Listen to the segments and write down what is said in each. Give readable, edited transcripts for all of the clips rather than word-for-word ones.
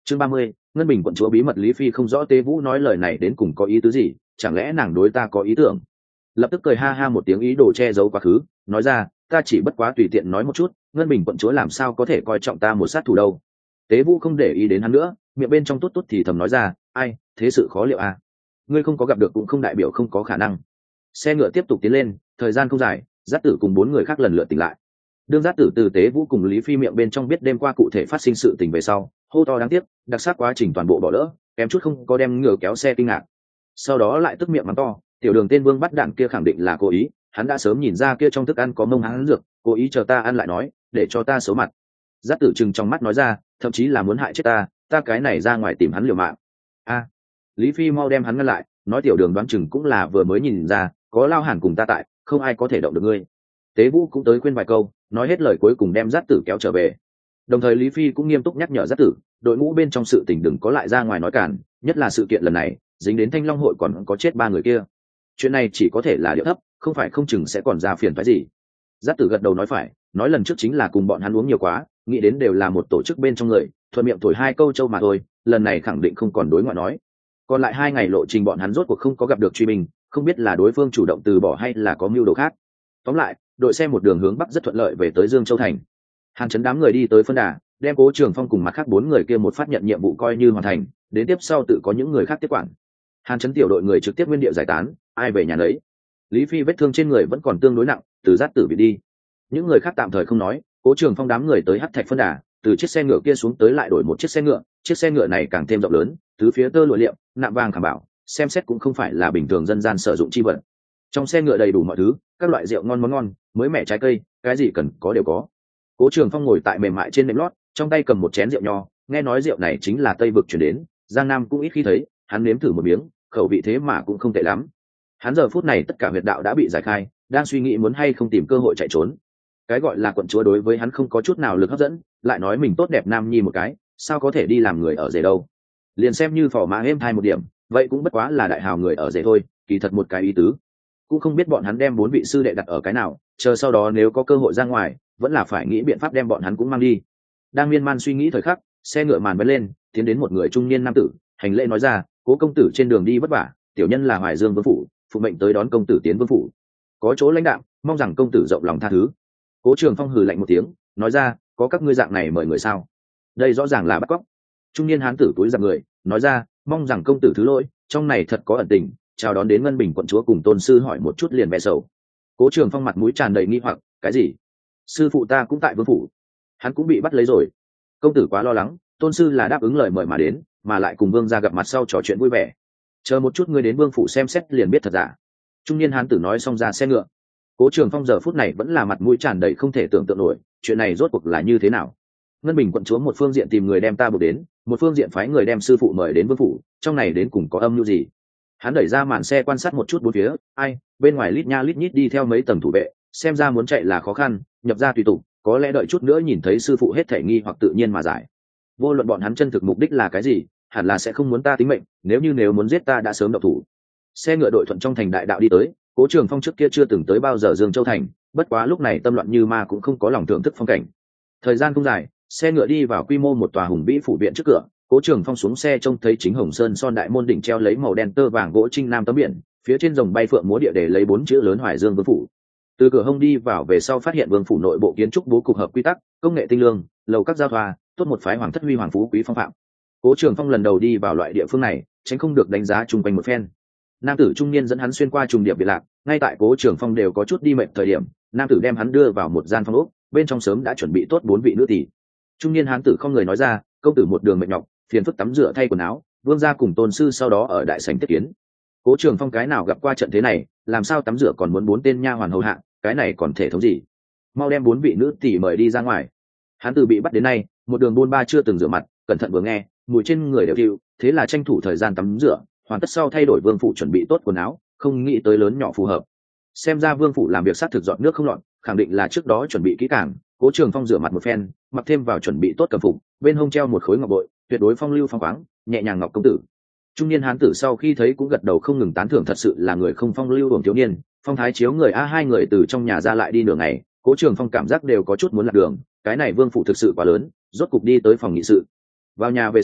Chương 30, Ngân Bình quận chúa bí mật. Lý Phi không rõ Tế Vũ nói lời này đến cùng có ý tứ gì, chẳng lẽ nàng đối ta có ý tưởng? Lập tức cười ha ha một tiếng, ý đồ che giấu quá khứ, nói ra, ta chỉ bất quá tùy tiện nói một chút, Ngân Bình quận chúa làm sao có thể coi trọng ta một sát thủ đâu. Tế Vũ không để ý đến hắn nữa, miệng bên trong tốt tốt thì thầm nói ra, ai, thế sự khó liệu à? Ngươi không có gặp được cũng không đại biểu không có khả năng. Xe ngựa tiếp tục tiến lên, thời gian không dài, Giác Tử cùng 4 người khác lần lượt tỉnh lại. Đương Giác Tử từ Tế Vũ cùng Lý Phi miệng bên trong biết đêm qua cụ thể phát sinh sự tình về sau, hô to đáng tiếc, đặc sắc quá trình toàn bộ bỏ lỡ, kém chút không có đem ngựa kéo xe kinh ngạc. Sau đó lại tức miệng mắng to, tiểu đường tên Vương bắt đạn kia khẳng định là cố ý, hắn đã sớm nhìn ra kia trong thức ăn có mông hắn dược, cố ý chờ ta ăn lại nói, để cho ta xấu mặt. Giác Tử trừng trong mắt nói ra, thậm chí là muốn hại chết ta cái này ra ngoài tìm hắn liều mạng. A, Lý Phi mau đem hắn ngăn lại, nói tiểu đường đoán chừng cũng là vừa mới nhìn ra, có Lao Hàn cùng ta tại, không ai có thể động được ngươi. Tế Vũ cũng tới khuyên vài câu, nói hết lời cuối cùng đem Giác Tử kéo trở về. Đồng thời Lý Phi cũng nghiêm túc nhắc nhở Giác Tử, đội ngũ bên trong sự tình đừng có lại ra ngoài nói cản, nhất là sự kiện lần này dính đến Thanh Long hội còn có chết 3 người kia. Chuyện này chỉ có thể là điệu thấp, không phải không chừng sẽ còn ra phiền phức gì. Giác Tử gật đầu nói phải, nói lần trước chính là cùng bọn hắn uống nhiều quá, nghĩ đến đều là một tổ chức bên trong người, thuận miệng thổi 2 câu châu mà thôi, lần này khẳng định không còn đối ngoại nói. Còn lại 2 ngày lộ trình bọn hắn rốt cuộc không có gặp được truy mình, không biết là đối phương chủ động từ bỏ hay là có mưu đồ khác. Tóm lại, đội xe một đường hướng bắc rất thuận lợi về tới Dương Châu thành. Hàn Chấn đám người đi tới phân đà, đem Cố Trường Phong cùng mặt khác 4 người kia một phát nhận nhiệm vụ coi như hoàn thành, đến tiếp sau tự có những người khác tiếp quản. Hàn Chấn tiểu đội người trực tiếp nguyên địa giải tán, ai về nhà nấy. Lý Phi vết thương trên người vẫn còn tương đối nặng, từ Giác Tử bị đi. Những người khác tạm thời không nói, Cố Trường Phong đám người tới Hắc Thạch phân đà, từ chiếc xe ngựa kia xuống tới lại đổi một chiếc xe ngựa này càng thêm rộng lớn, tứ phía tơ lụa liệm, nạm vàng khảm bảo, xem xét cũng không phải là bình thường dân gian sử dụng chi vật. Trong xe ngựa đầy đủ mọi thứ, các loại rượu ngon món ngon, mới mẻ trái cây, cái gì cần có đều có. Cố Trường Phong ngồi tại mềm mại trên nệm lót, trong tay cầm một chén rượu nho, nghe nói rượu này chính là Tây vực chuyển đến, Giang Nam cũng ít khi thấy, hắn nếm thử một miếng, khẩu vị thế mà cũng không tệ lắm. Hắn giờ phút này tất cả huyệt đạo đã bị giải khai, đang suy nghĩ muốn hay không tìm cơ hội chạy trốn. Cái gọi là quận chúa đối với hắn không có chút nào lực hấp dẫn, lại nói mình tốt đẹp nam nhi một cái, sao có thể đi làm người ở rể đâu. Liền xem như phò mã êm thai một điểm, vậy cũng bất quá là đại hào người ở rể thôi, kỳ thật một cái ý tứ. Cũng không biết bọn hắn đem 4 vị sư đệ đặt ở cái nào, chờ sau đó nếu có cơ hội ra ngoài, vẫn là phải nghĩ biện pháp đem bọn hắn cũng mang đi. Đang miên man suy nghĩ thời khắc, xe ngựa màn bắn lên, tiến đến một người trung niên nam tử, hành lễ nói ra, Cố công tử trên đường đi vất vả, tiểu nhân là Hoài Dương vương phủ, phụ mệnh tới đón công tử tiến vương phủ, có chỗ lãnh đạm, mong rằng công tử rộng lòng tha thứ. Cố Trường Phong hừ lạnh một tiếng, nói ra, có các ngươi dạng này mời người sao? Đây rõ ràng là bắt cóc. Trung niên hán tử túi giặc người, nói ra, mong rằng công tử thứ lỗi, trong này thật có ẩn tình, chào đón đến Ngân Bình quận chúa cùng tôn sư hỏi một chút liền mẹ sầu. Cố Trường Phong mặt mũi tràn đầy nghi hoặc, cái gì? Sư phụ ta cũng tại vương phủ, hắn cũng bị bắt lấy rồi. Công tử quá lo lắng, tôn sư là đáp ứng lời mời mà đến, mà lại cùng vương gia gặp mặt sau trò chuyện vui vẻ. Chờ một chút ngươi đến vương phủ xem xét liền biết thật giả. Trung niên hán tử nói xong ra xe ngựa. Cố Trường Phong giờ phút này vẫn là mặt mũi tràn đầy không thể tưởng tượng nổi, chuyện này rốt cuộc là như thế nào? Ngân Bình quận chúa một phương diện tìm người đem ta buộc đến, một phương diện phái người đem sư phụ mời đến vương phủ, trong này đến cùng có âm mưu gì? Hắn đẩy ra màn xe quan sát một chút bốn phía, ai, bên ngoài lít nha lít nhít đi theo mấy tầng thủ vệ, xem ra muốn chạy là khó khăn, nhập ra tùy tục, có lẽ đợi chút nữa nhìn thấy sư phụ hết thể nghi hoặc tự nhiên mà giải. Vô luận bọn hắn chân thực mục đích là cái gì, hẳn là sẽ không muốn ta tính mệnh, nếu muốn giết ta đã sớm động thủ. Xe ngựa đội thuận trong thành đại đạo đi tới, Cố Trường Phong trước kia chưa từng tới bao giờ Dương Châu thành, bất quá lúc này tâm loạn như ma cũng không có lòng thưởng thức phong cảnh. Thời gian không dài, xe ngựa đi vào quy mô một tòa hùng vĩ phủ viện trước cửa, Cố Trường Phong xuống xe trông thấy chính Hồng Sơn son đại môn đỉnh treo lấy màu đen tơ vàng gỗ trinh nam tấm biển, phía trên rồng bay phượng múa địa để lấy 4 chữ lớn Hoài Dương Vương phủ. Từ cửa hông đi vào về sau phát hiện vương phủ nội bộ kiến trúc bố cục hợp quy tắc, công nghệ tinh lương, lầu các giao thoa, tốt một phái hoàng thất huy hoàng phú quý phong phạm. Cố Trường Phong lần đầu đi vào loại địa phương này, tránh không được đánh giá chung quanh một phen. Nam tử trung niên dẫn hắn xuyên qua trùng điệp biệt lạc, ngay tại Cố Trường Phong đều có chút đi mệt thời điểm, nam tử đem hắn đưa vào một gian phòng ốc, bên trong sớm đã chuẩn bị tốt 4 vị nữ tỷ. Trung niên hán tử không người nói ra, công tử một đường mệt nhọc, phiền phức tắm rửa thay quần áo, vương gia cùng tôn sư sau đó ở đại sảnh tiếp kiến. Cố Trường Phong cái nào gặp qua trận thế này, làm sao tắm rửa còn muốn 4 tên nha hoàn hầu hạ, cái này còn thể thống gì? Mau đem 4 vị nữ tỷ mời đi ra ngoài. Hắn từ bị bắt đến nay, một đường buôn ba chưa từng rửa mặt, cẩn thận vừa nghe, mùi trên người đều tiêu, thế là tranh thủ thời gian tắm rửa, hoàn tất sau thay đổi vương phủ chuẩn bị tốt quần áo, không nghĩ tới lớn nhỏ phù hợp. Xem ra vương phủ làm việc sát thực dọn nước không loạn, khẳng định là trước đó chuẩn bị kỹ càng. Cố Trường Phong rửa mặt một phen, mặc thêm vào chuẩn bị tốt cẩm phục, bên hông treo một khối ngọc bội, tuyệt đối phong lưu phong khoáng, nhẹ nhàng ngọc công tử. Trung niên hán tử sau khi thấy cũng gật đầu không ngừng tán thưởng, thật sự là người không phong lưu hưởng thiếu niên, phong thái chiếu người a. Hai người từ trong nhà ra lại đi nửa ngày, Cố Trường Phong cảm giác đều có chút muốn lạc đường, cái này vương phủ thực sự quá lớn, rốt cục đi tới phòng nghị sự. Vào nhà về sau,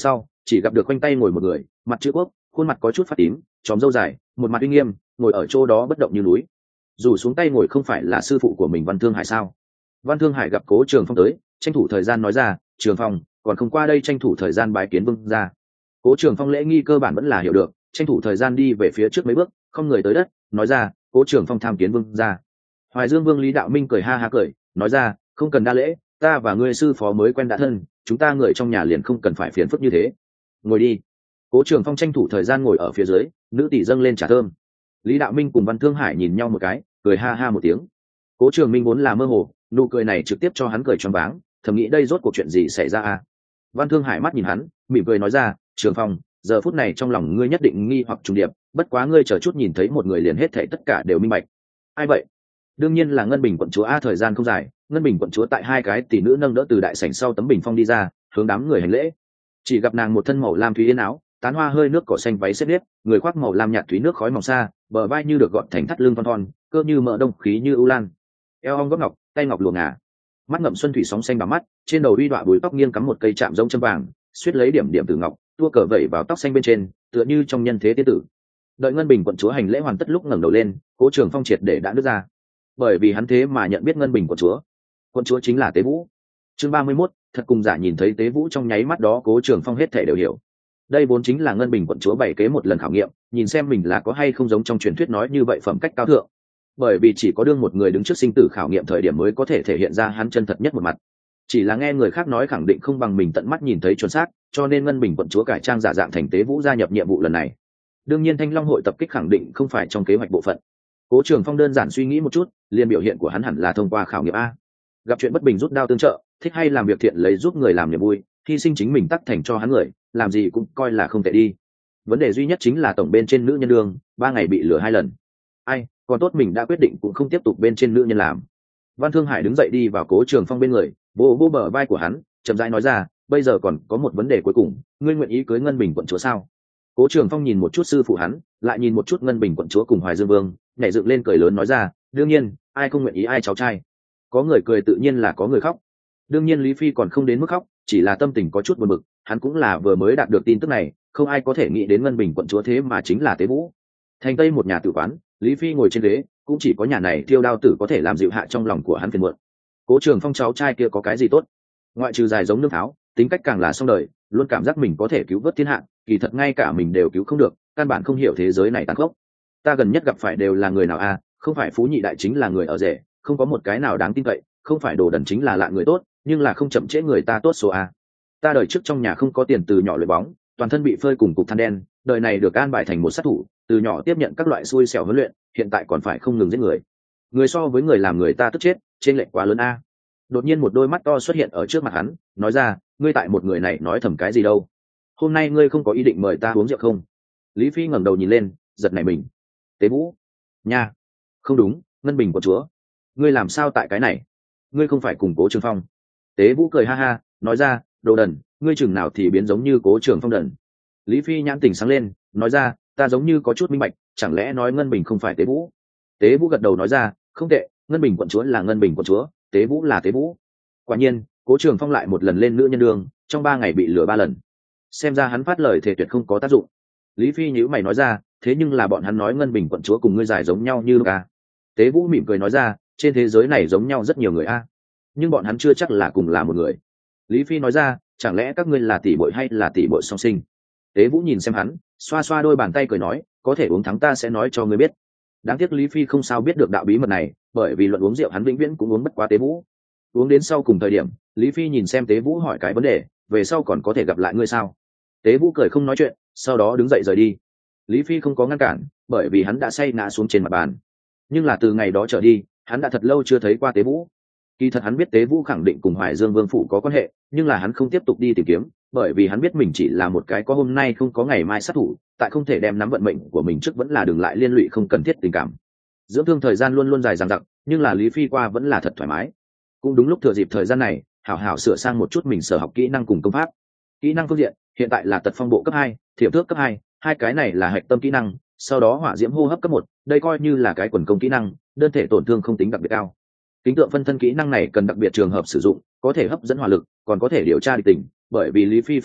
chỉ gặp được quanh tay ngồi một người, mặt chữ quốc, khuôn mặt có chút phát tím, chòm râu dài, một mặt uy nghiêm, ngồi ở chỗ đó bất động như núi. Dù xuống tay ngồi không phải là sư phụ của mình Văn Thương Hải sao? Văn Thương Hải gặp Cố Trường Phong tới, tranh thủ thời gian nói ra, Trường Phong còn không qua đây tranh thủ thời gian bái kiến vương ra. Cố Trường Phong lễ nghi cơ bản vẫn là hiểu được, tranh thủ thời gian đi về phía trước mấy bước, không người tới đất, nói ra, Cố Trường Phong tham kiến vương ra. Hoài Dương Vương Lý Đạo Minh cười ha ha cười, nói ra, không cần đa lễ, ta và ngươi sư phó mới quen đã thân, chúng ta người trong nhà liền không cần phải phiền phức như thế. Ngồi đi. Cố Trường Phong tranh thủ thời gian ngồi ở phía dưới, nữ tỷ dâng lên trà thơm. Lý Đạo Minh cùng Văn Thương Hải nhìn nhau một cái, cười ha ha một tiếng. Cố Trường Minh vốn là mơ hồ, nụ cười này trực tiếp cho hắn cười choáng váng, thầm nghĩ đây rốt cuộc chuyện gì xảy ra à? Văn Thương Hải mắt nhìn hắn, mỉm cười nói ra, Trường Phong, giờ phút này trong lòng ngươi nhất định nghi hoặc trùng điệp, bất quá ngươi chờ chút nhìn thấy một người liền hết thảy tất cả đều minh bạch. Ai vậy? Đương nhiên là Ngân Bình quận chúa. Thời gian không dài, Ngân Bình quận chúa tại hai cái tỷ nữ nâng đỡ từ đại sảnh sau tấm bình phong đi ra, hướng đám người hành lễ. Chỉ gặp nàng một thân màu lam thúy yên áo, tán hoa hơi nước cỏ xanh váy xếp nếp, người khoác màu lam nhạt thúy nước khói mỏng xa, bờ vai như được gọn thành thắt lưng thon thon, cơ như mỡ đông khí như ưu lan, eo ong gót ngọc, tay ngọc luồng ngà, mắt ngậm xuân thủy sóng xanh vào mắt, trên đầu uy đọa búi tóc nghiêng cắm một cây chạm rông châm vàng, suýt lấy điểm điểm từ ngọc, tua cờ vẩy vào tóc xanh bên trên, tựa như trong nhân thế tiên tử. Đợi Ngân Bình quận chúa hành lễ hoàn tất lúc ngẩng đầu lên, Cố Trường Phong triệt để đã đưa ra, bởi vì hắn thế mà nhận biết Ngân Bình quận chúa. Quận chúa chính là Tế Vũ. Chương 31, thật cùng giả nhìn thấy Tế Vũ trong nháy mắt đó, Cố Trường Phong hết thể đều hiểu. Đây vốn chính là Ngân Bình quận chúa bày kế một lần khảo nghiệm, nhìn xem mình là có hay không giống trong truyền thuyết nói như vậy phẩm cách cao thượng. Bởi vì chỉ có đương một người đứng trước sinh tử khảo nghiệm thời điểm mới có thể thể hiện ra hắn chân thật nhất một mặt. Chỉ là nghe người khác nói khẳng định không bằng mình tận mắt nhìn thấy chuẩn xác, cho nên Ngân Bình quận chúa cải trang giả dạng thành Tế Vũ gia nhập nhiệm vụ lần này. Đương nhiên Thanh Long hội tập kích khẳng định không phải trong kế hoạch bộ phận. Cố Trường Phong đơn giản suy nghĩ một chút, liền biểu hiện của hắn hẳn là thông qua khảo nghiệm a. Gặp chuyện bất bình rút đao tương trợ, thích hay làm việc thiện lấy giúp người làm niềm vui, hy sinh chính mình tắc thành cho hắn người, làm gì cũng coi là không tệ đi. Vấn đề duy nhất chính là tổng bên trên nữ nhân đương 3 ngày bị lừa 2 lần. Ai, còn tốt mình đã quyết định cũng không tiếp tục bên trên nữ nhân làm. Văn Thương Hải đứng dậy đi vào Cố Trường Phong bên người, vỗ vỗ bờ vai của hắn, chậm rãi nói ra, bây giờ còn có một vấn đề cuối cùng, ngươi nguyện ý cưới Ngân Bình quận chúa sao? Cố Trường Phong nhìn một chút sư phụ hắn, lại nhìn một chút Ngân Bình quận chúa cùng Hoài Dương Vương, nhảy dựng lên cười lớn nói ra, đương nhiên, ai không nguyện ý ai cháu trai. Có người cười tự nhiên là có người khóc. Đương nhiên Lý Phi còn không đến mức khóc, chỉ là tâm tình có chút buồn bực, hắn cũng là vừa mới đạt được tin tức này, không ai có thể nghĩ đến Ngân Bình quận chúa thế mà chính là Tế Vũ. Thành Tây một nhà tử quán, Lý Phi ngồi trên ghế, cũng chỉ có nhà này Thiêu Đao tử có thể làm dịu hạ trong lòng của hắn phiền muộn. Cố Trường Phong cháu trai kia có cái gì tốt? Ngoại trừ dài giống nước tháo, tính cách càng là xong đời, luôn cảm giác mình có thể cứu vớt thiên hạ, kỳ thật ngay cả mình đều cứu không được, căn bản không hiểu thế giới này tàn khốc. Ta gần nhất gặp phải đều là người nào a? Không phải phú nhị đại chính là người ở rể, không có một cái nào đáng tin cậy, không phải đồ đần chính là lạ người tốt, nhưng là không chậm trễ người ta tốt số a. Ta đời trước trong nhà không có tiền từ nhỏ luyện bóng, toàn thân bị phơi cùng cục than đen, đời này được an bài thành một sát thủ, từ nhỏ tiếp nhận các loại xui xẻo huấn luyện, hiện tại còn phải không ngừng giết người. Người so với người làm người ta tức chết, trên lệch quá lớn a. Đột nhiên một đôi mắt to xuất hiện ở trước mặt hắn, nói ra, ngươi tại một người này nói thầm cái gì đâu? Hôm nay ngươi không có ý định mời ta uống rượu không? Lý Phi ngẩng đầu nhìn lên, giật nảy mình. Tế Vũ, nha, không đúng, Ngân Bình quận chúa, ngươi làm sao tại cái này? Ngươi không phải cùng Cố Trường Phong? Tế Vũ cười ha ha, nói ra, đồ đần, ngươi chừng nào thì biến giống như Cố Trường Phong đần. Lý Phi nhãn tình sáng lên, nói ra, ta giống như có chút minh bạch, chẳng lẽ nói Ngân Bình không phải Tế Vũ? Tế Vũ gật đầu nói ra, không tệ, Ngân Bình quận chúa là Ngân Bình quận chúa, Tế Vũ là Tế Vũ. Quả nhiên, Cố Trường Phong lại một lần lên nữ nhân đường, trong 3 ngày bị lừa 3 lần. Xem ra hắn phát lời thề tuyệt không có tác dụng. Lý Phi nhíu mày nói ra, thế nhưng là bọn hắn nói Ngân Bình quận chúa cùng ngươi giải giống nhau như lúc à? Tế Vũ mỉm cười nói ra, trên thế giới này giống nhau rất nhiều người a, nhưng bọn hắn chưa chắc là cùng là một người. Lý Phi nói ra, chẳng lẽ các ngươi là tỷ muội hay là tỷ muội song sinh? Tế Vũ nhìn xem hắn, xoa xoa đôi bàn tay cười nói, có thể uống thắng ta sẽ nói cho ngươi biết. Đáng tiếc Lý Phi không sao biết được đạo bí mật này, bởi vì luận uống rượu hắn vĩnh viễn cũng uống bất quá Tế Vũ. Uống đến sau cùng thời điểm, Lý Phi nhìn xem Tế Vũ hỏi cái vấn đề, về sau còn có thể gặp lại ngươi sao? Tế Vũ cười không nói chuyện, sau đó đứng dậy rời đi. Lý Phi không có ngăn cản, bởi vì hắn đã say ngã xuống trên mặt bàn. Nhưng là từ ngày đó trở đi, hắn đã thật lâu chưa thấy qua Tế Vũ. Kỳ thật hắn biết Tế Vũ khẳng định cùng Hoài Dương Vương phủ có quan hệ, nhưng là hắn không tiếp tục đi tìm kiếm, bởi vì hắn biết mình chỉ là một cái có hôm nay không có ngày mai sát thủ, tại không thể đem nắm vận mệnh của mình trước vẫn là đừng lại liên lụy không cần thiết tình cảm. Dưỡng thương thời gian luôn luôn dài dằng dặc, nhưng là Lý Phi qua vẫn là thật thoải mái. Cũng đúng lúc thừa dịp thời gian này, hảo hảo sửa sang một chút mình sở học kỹ năng cùng công pháp. Kỹ năng phương diện, hiện tại là Tật Phong Bộ cấp 2, Thiểm Thước cấp 2, hai cái này là hạch tâm kỹ năng, sau đó Hỏa Diễm Hô Hấp cấp 1, đây coi như là cái quần công kỹ năng, đơn thể tổn thương không tính đặc biệt cao. Kính tượng phân thân kỹ năng này cần đặc biệt trường hợp sử dụng, có thể hấp dẫn hỏa lực, còn có thể điều tra địch tình, bởi vì Lý Phi phát hiện,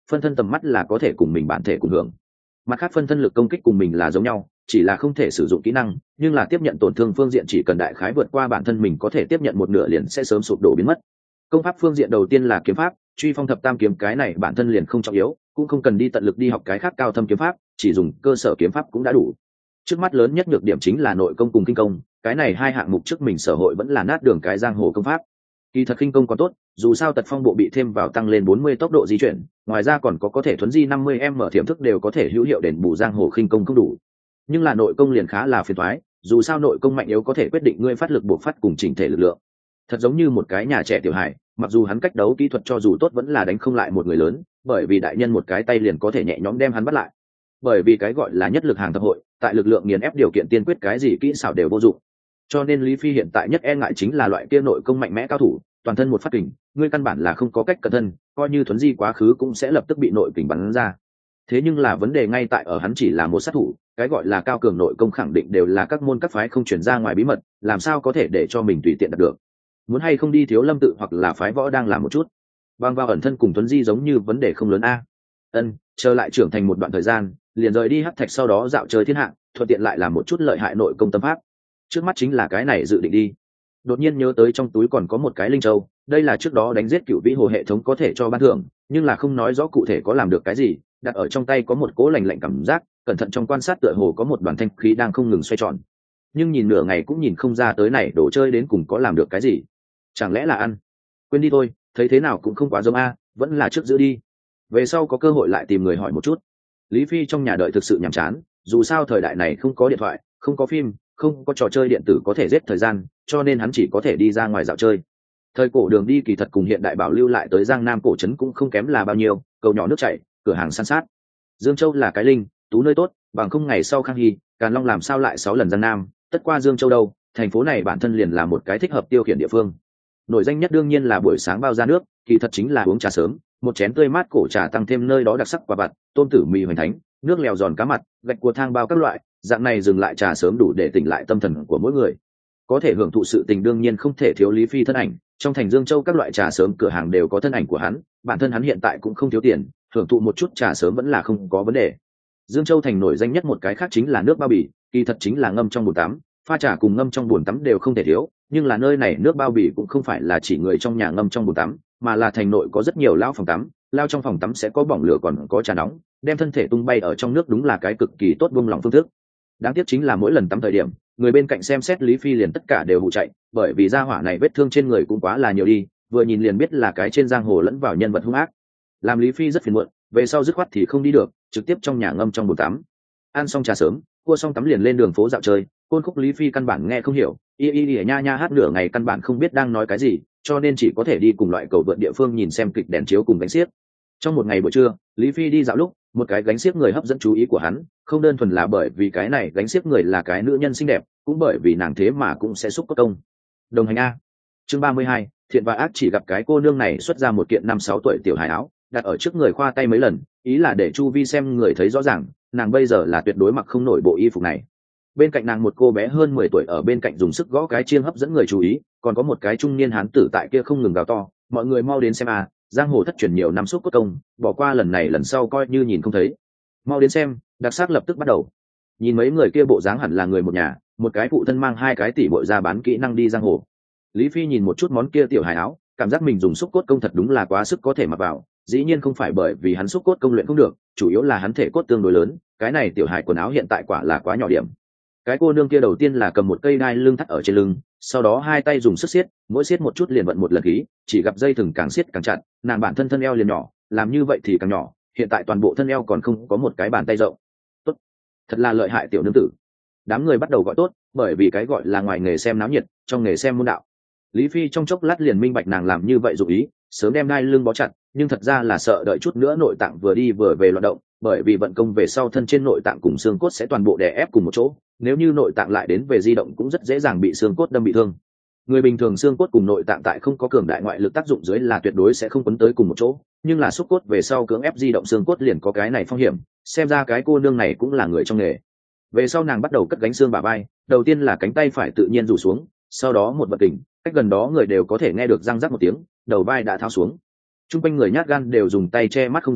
phân thân tầm mắt là có thể cùng mình bản thể cùng hưởng. Mặt khác phân thân lực công kích cùng mình là giống nhau, chỉ là không thể sử dụng kỹ năng, nhưng là tiếp nhận tổn thương phương diện chỉ cần đại khái vượt qua bản thân mình có thể tiếp nhận một nửa liền sẽ sớm sụp đổ biến mất. Công pháp phương diện đầu tiên là kiếm pháp, truy phong thập tam kiếm, cái này bản thân liền không trọng yếu, cũng không cần đi tận lực đi học cái khác cao thâm kiếm pháp, chỉ dùng cơ sở kiếm pháp cũng đã đủ. Trước mắt lớn nhất nhược điểm chính là nội công cùng kinh công, cái này hai hạng mục trước mình sở hội vẫn là nát đường cái giang hồ công pháp. Kỳ thật kinh công còn tốt, dù sao tật phong bộ bị thêm vào tăng lên 40 tốc độ di chuyển, ngoài ra còn có thể thuấn di 50m thiểm thức đều có thể hữu hiệu đền bù giang hồ khinh công không đủ. Nhưng là nội công liền khá là phiền toái, dù sao nội công mạnh yếu có thể quyết định ngươi phát lực buộc phát cùng chỉnh thể lực lượng. Thật giống như một cái nhà trẻ tiểu hài, mặc dù hắn cách đấu kỹ thuật cho dù tốt vẫn là đánh không lại một người lớn, bởi vì đại nhân một cái tay liền có thể nhẹ nhõm đem hắn bắt lại. Bởi vì cái gọi là nhất lực hàng thập hội, tại lực lượng nghiền ép điều kiện tiên quyết cái gì kỹ xảo đều vô dụng. Cho nên Lý Phi hiện tại nhất e ngại chính là loại kia nội công mạnh mẽ cao thủ, toàn thân một phát kình, ngươi căn bản là không có cách cẩn thân, coi như thuấn di quá khứ cũng sẽ lập tức bị nội kình bắn ra. Thế nhưng là vấn đề ngay tại ở hắn chỉ là một sát thủ, cái gọi là cao cường nội công khẳng định đều là các môn các phái không truyền ra ngoài bí mật, làm sao có thể để cho mình tùy tiện đạt được. Muốn hay không đi Thiếu Lâm tự hoặc là phái võ đang làm một chút, bằng vào ẩn thân cùng thuấn di giống như vấn đề không lớn a. Chờ lại trưởng thành một đoạn thời gian, liền rời đi Hắc Thạch, sau đó dạo chơi thiên hạ, thuận tiện lại làm một chút lợi hại nội công tâm pháp. Trước mắt chính là cái này dự định đi. Đột nhiên nhớ tới trong túi còn có một cái linh châu, đây là trước đó đánh giết Cửu Vĩ Hồ hệ thống có thể cho ban thưởng, nhưng là không nói rõ cụ thể có làm được cái gì, đặt ở trong tay có một cỗ lạnh lạnh cảm giác, cẩn thận trong quan sát tựa hồ có một đoàn thanh khí đang không ngừng xoay tròn. Nhưng nhìn nửa ngày cũng nhìn không ra tới này đồ chơi đến cùng có làm được cái gì. Chẳng lẽ là ăn? Quên đi thôi, thấy thế nào cũng không quá giống a, vẫn là trước giữ đi. Về sau có cơ hội lại tìm người hỏi một chút. Lý Phi trong nhà đợi thực sự nhàm chán, dù sao thời đại này không có điện thoại, không có phim, không có trò chơi điện tử có thể giết thời gian, cho nên hắn chỉ có thể đi ra ngoài dạo chơi. Thời cổ đường đi kỳ thật cùng hiện đại bảo lưu lại tới Giang Nam cổ trấn cũng không kém là bao nhiêu, cầu nhỏ nước chảy, cửa hàng san sát. Dương Châu là cái linh, tú nơi tốt, bằng không ngày sau Khang Hy, Càn Long làm sao lại 6 lần Giang Nam, tất qua Dương Châu đâu, thành phố này bản thân liền là một cái thích hợp tiêu khiển địa phương. Nổi danh nhất đương nhiên là buổi sáng bao ra nước, kỳ thật chính là uống trà sớm, một chén tươi mát cổ trà tăng thêm nơi đó đặc sắc quả vặt, tôm tử mì hoành thánh, nước lèo giòn cá mặt, gạch cua thang bao các loại, dạng này dừng lại trà sớm đủ để tỉnh lại tâm thần của mỗi người. Có thể hưởng thụ sự tình đương nhiên không thể thiếu Lý Phi thân ảnh, trong thành Dương Châu các loại trà sớm cửa hàng đều có thân ảnh của hắn, bản thân hắn hiện tại cũng không thiếu tiền, hưởng thụ một chút trà sớm vẫn là không có vấn đề. Dương Châu thành nổi danh nhất một cái khác chính là nước bao bì, kỳ thật chính là ngâm trong bồn tắm, pha trà cùng ngâm trong bồn tắm đều không thể thiếu, nhưng là nơi này nước bao bì cũng không phải là chỉ người trong nhà ngâm trong bồn tắm, mà là thành nội có rất nhiều lao phòng tắm, lao trong phòng tắm sẽ có bỏng lửa còn có trà nóng, đem thân thể tung bay ở trong nước đúng là cái cực kỳ tốt buông lỏng phương thức. Đáng tiếc chính là mỗi lần tắm thời điểm, người bên cạnh xem xét Lý Phi liền tất cả đều hụ chạy, bởi vì gia hỏa này vết thương trên người cũng quá là nhiều đi, vừa nhìn liền biết là cái trên giang hồ lẫn vào nhân vật hung ác. Làm Lý Phi rất phiền muộn, về sau dứt khoát thì không đi được, trực tiếp trong nhà ngâm trong bồn tắm. Ăn xong trà sớm, cua xong tắm liền lên đường phố dạo chơi, côn khúc Lý Phi căn bản nghe không hiểu, y nha nha hát nửa ngày căn bản không biết đang nói cái gì, cho nên chỉ có thể đi cùng loại cầu vượt địa phương nhìn xem kịch đèn chiếu cùng gánh xiếc. Trong một ngày buổi trưa, Lý Phi đi dạo lúc, một cái gánh xiếc người hấp dẫn chú ý của hắn, không đơn thuần là bởi vì cái này gánh xiếc người là cái nữ nhân xinh đẹp, cũng bởi vì nàng thế mà cũng sẽ xúc có công. Đồng hành a. Chương 32, thiện và ác. Chỉ gặp cái cô nương này xuất ra một kiện 5-6 tuổi tiểu hài áo, đặt ở trước người khoa tay mấy lần, ý là để chu vi xem người thấy rõ ràng, nàng bây giờ là tuyệt đối mặc không nổi bộ y phục này. Bên cạnh nàng một cô bé hơn 10 tuổi ở bên cạnh dùng sức gõ cái chiêng hấp dẫn người chú ý, còn có một cái trung niên hán tử tại kia không ngừng gào to, mọi người mau đến xem a, giang hồ thất truyền nhiều năm xúc cốt công, bỏ qua lần này lần sau coi như nhìn không thấy. Mau đến xem, đặc sắc lập tức bắt đầu. Nhìn mấy người kia bộ dáng hẳn là người một nhà, một cái phụ thân mang hai cái tỷ muội ra bán kỹ năng đi giang hồ. Lý Phi nhìn một chút món kia tiểu hài áo, cảm giác mình dùng xúc cốt công thật đúng là quá sức có thể mặc vào, dĩ nhiên không phải bởi vì hắn xúc cốt công luyện không được, chủ yếu là hắn thể cốt tương đối lớn, cái này tiểu hài quần áo hiện tại quả là quá nhỏ điểm. Cái cô nương kia đầu tiên là cầm một cây đai lưng thắt ở trên lưng, sau đó hai tay dùng sức siết, mỗi siết một chút liền vận một lần khí, chỉ gặp dây thừng càng siết càng chặt, nàng bản thân thân eo liền nhỏ, làm như vậy thì càng nhỏ, hiện tại toàn bộ thân eo còn không có một cái bàn tay rộng. Tốt, thật là lợi hại tiểu nương tử. Đám người bắt đầu gọi tốt, bởi vì cái gọi là ngoài nghề xem náo nhiệt, trong nghề xem môn đạo. Lý Phi trong chốc lát liền minh bạch nàng làm như vậy dụ ý, sớm đem đai lưng bó chặt, nhưng thật ra là sợ đợi chút nữa nội tạng vừa đi vừa về loạn động, bởi vì vận công về sau thân trên nội tạng cùng xương cốt sẽ toàn bộ đè ép cùng một chỗ, nếu như nội tạng lại đến về di động cũng rất dễ dàng bị xương cốt đâm bị thương. Người bình thường xương cốt cùng nội tạng tại không có cường đại ngoại lực tác dụng dưới là tuyệt đối sẽ không quấn tới cùng một chỗ, nhưng là xúc cốt về sau cưỡng ép di động xương cốt liền có cái này phong hiểm, xem ra cái cô nương này cũng là người trong nghề. Về sau nàng bắt đầu cất gánh xương bả vai, đầu tiên là cánh tay phải tự nhiên rủ xuống, sau đó một bật kình, cách gần đó người đều có thể nghe được răng rắc một tiếng, đầu vai đã tháo xuống. Trung quanh người nhát gan đều dùng tay che mắt không dám nhìn,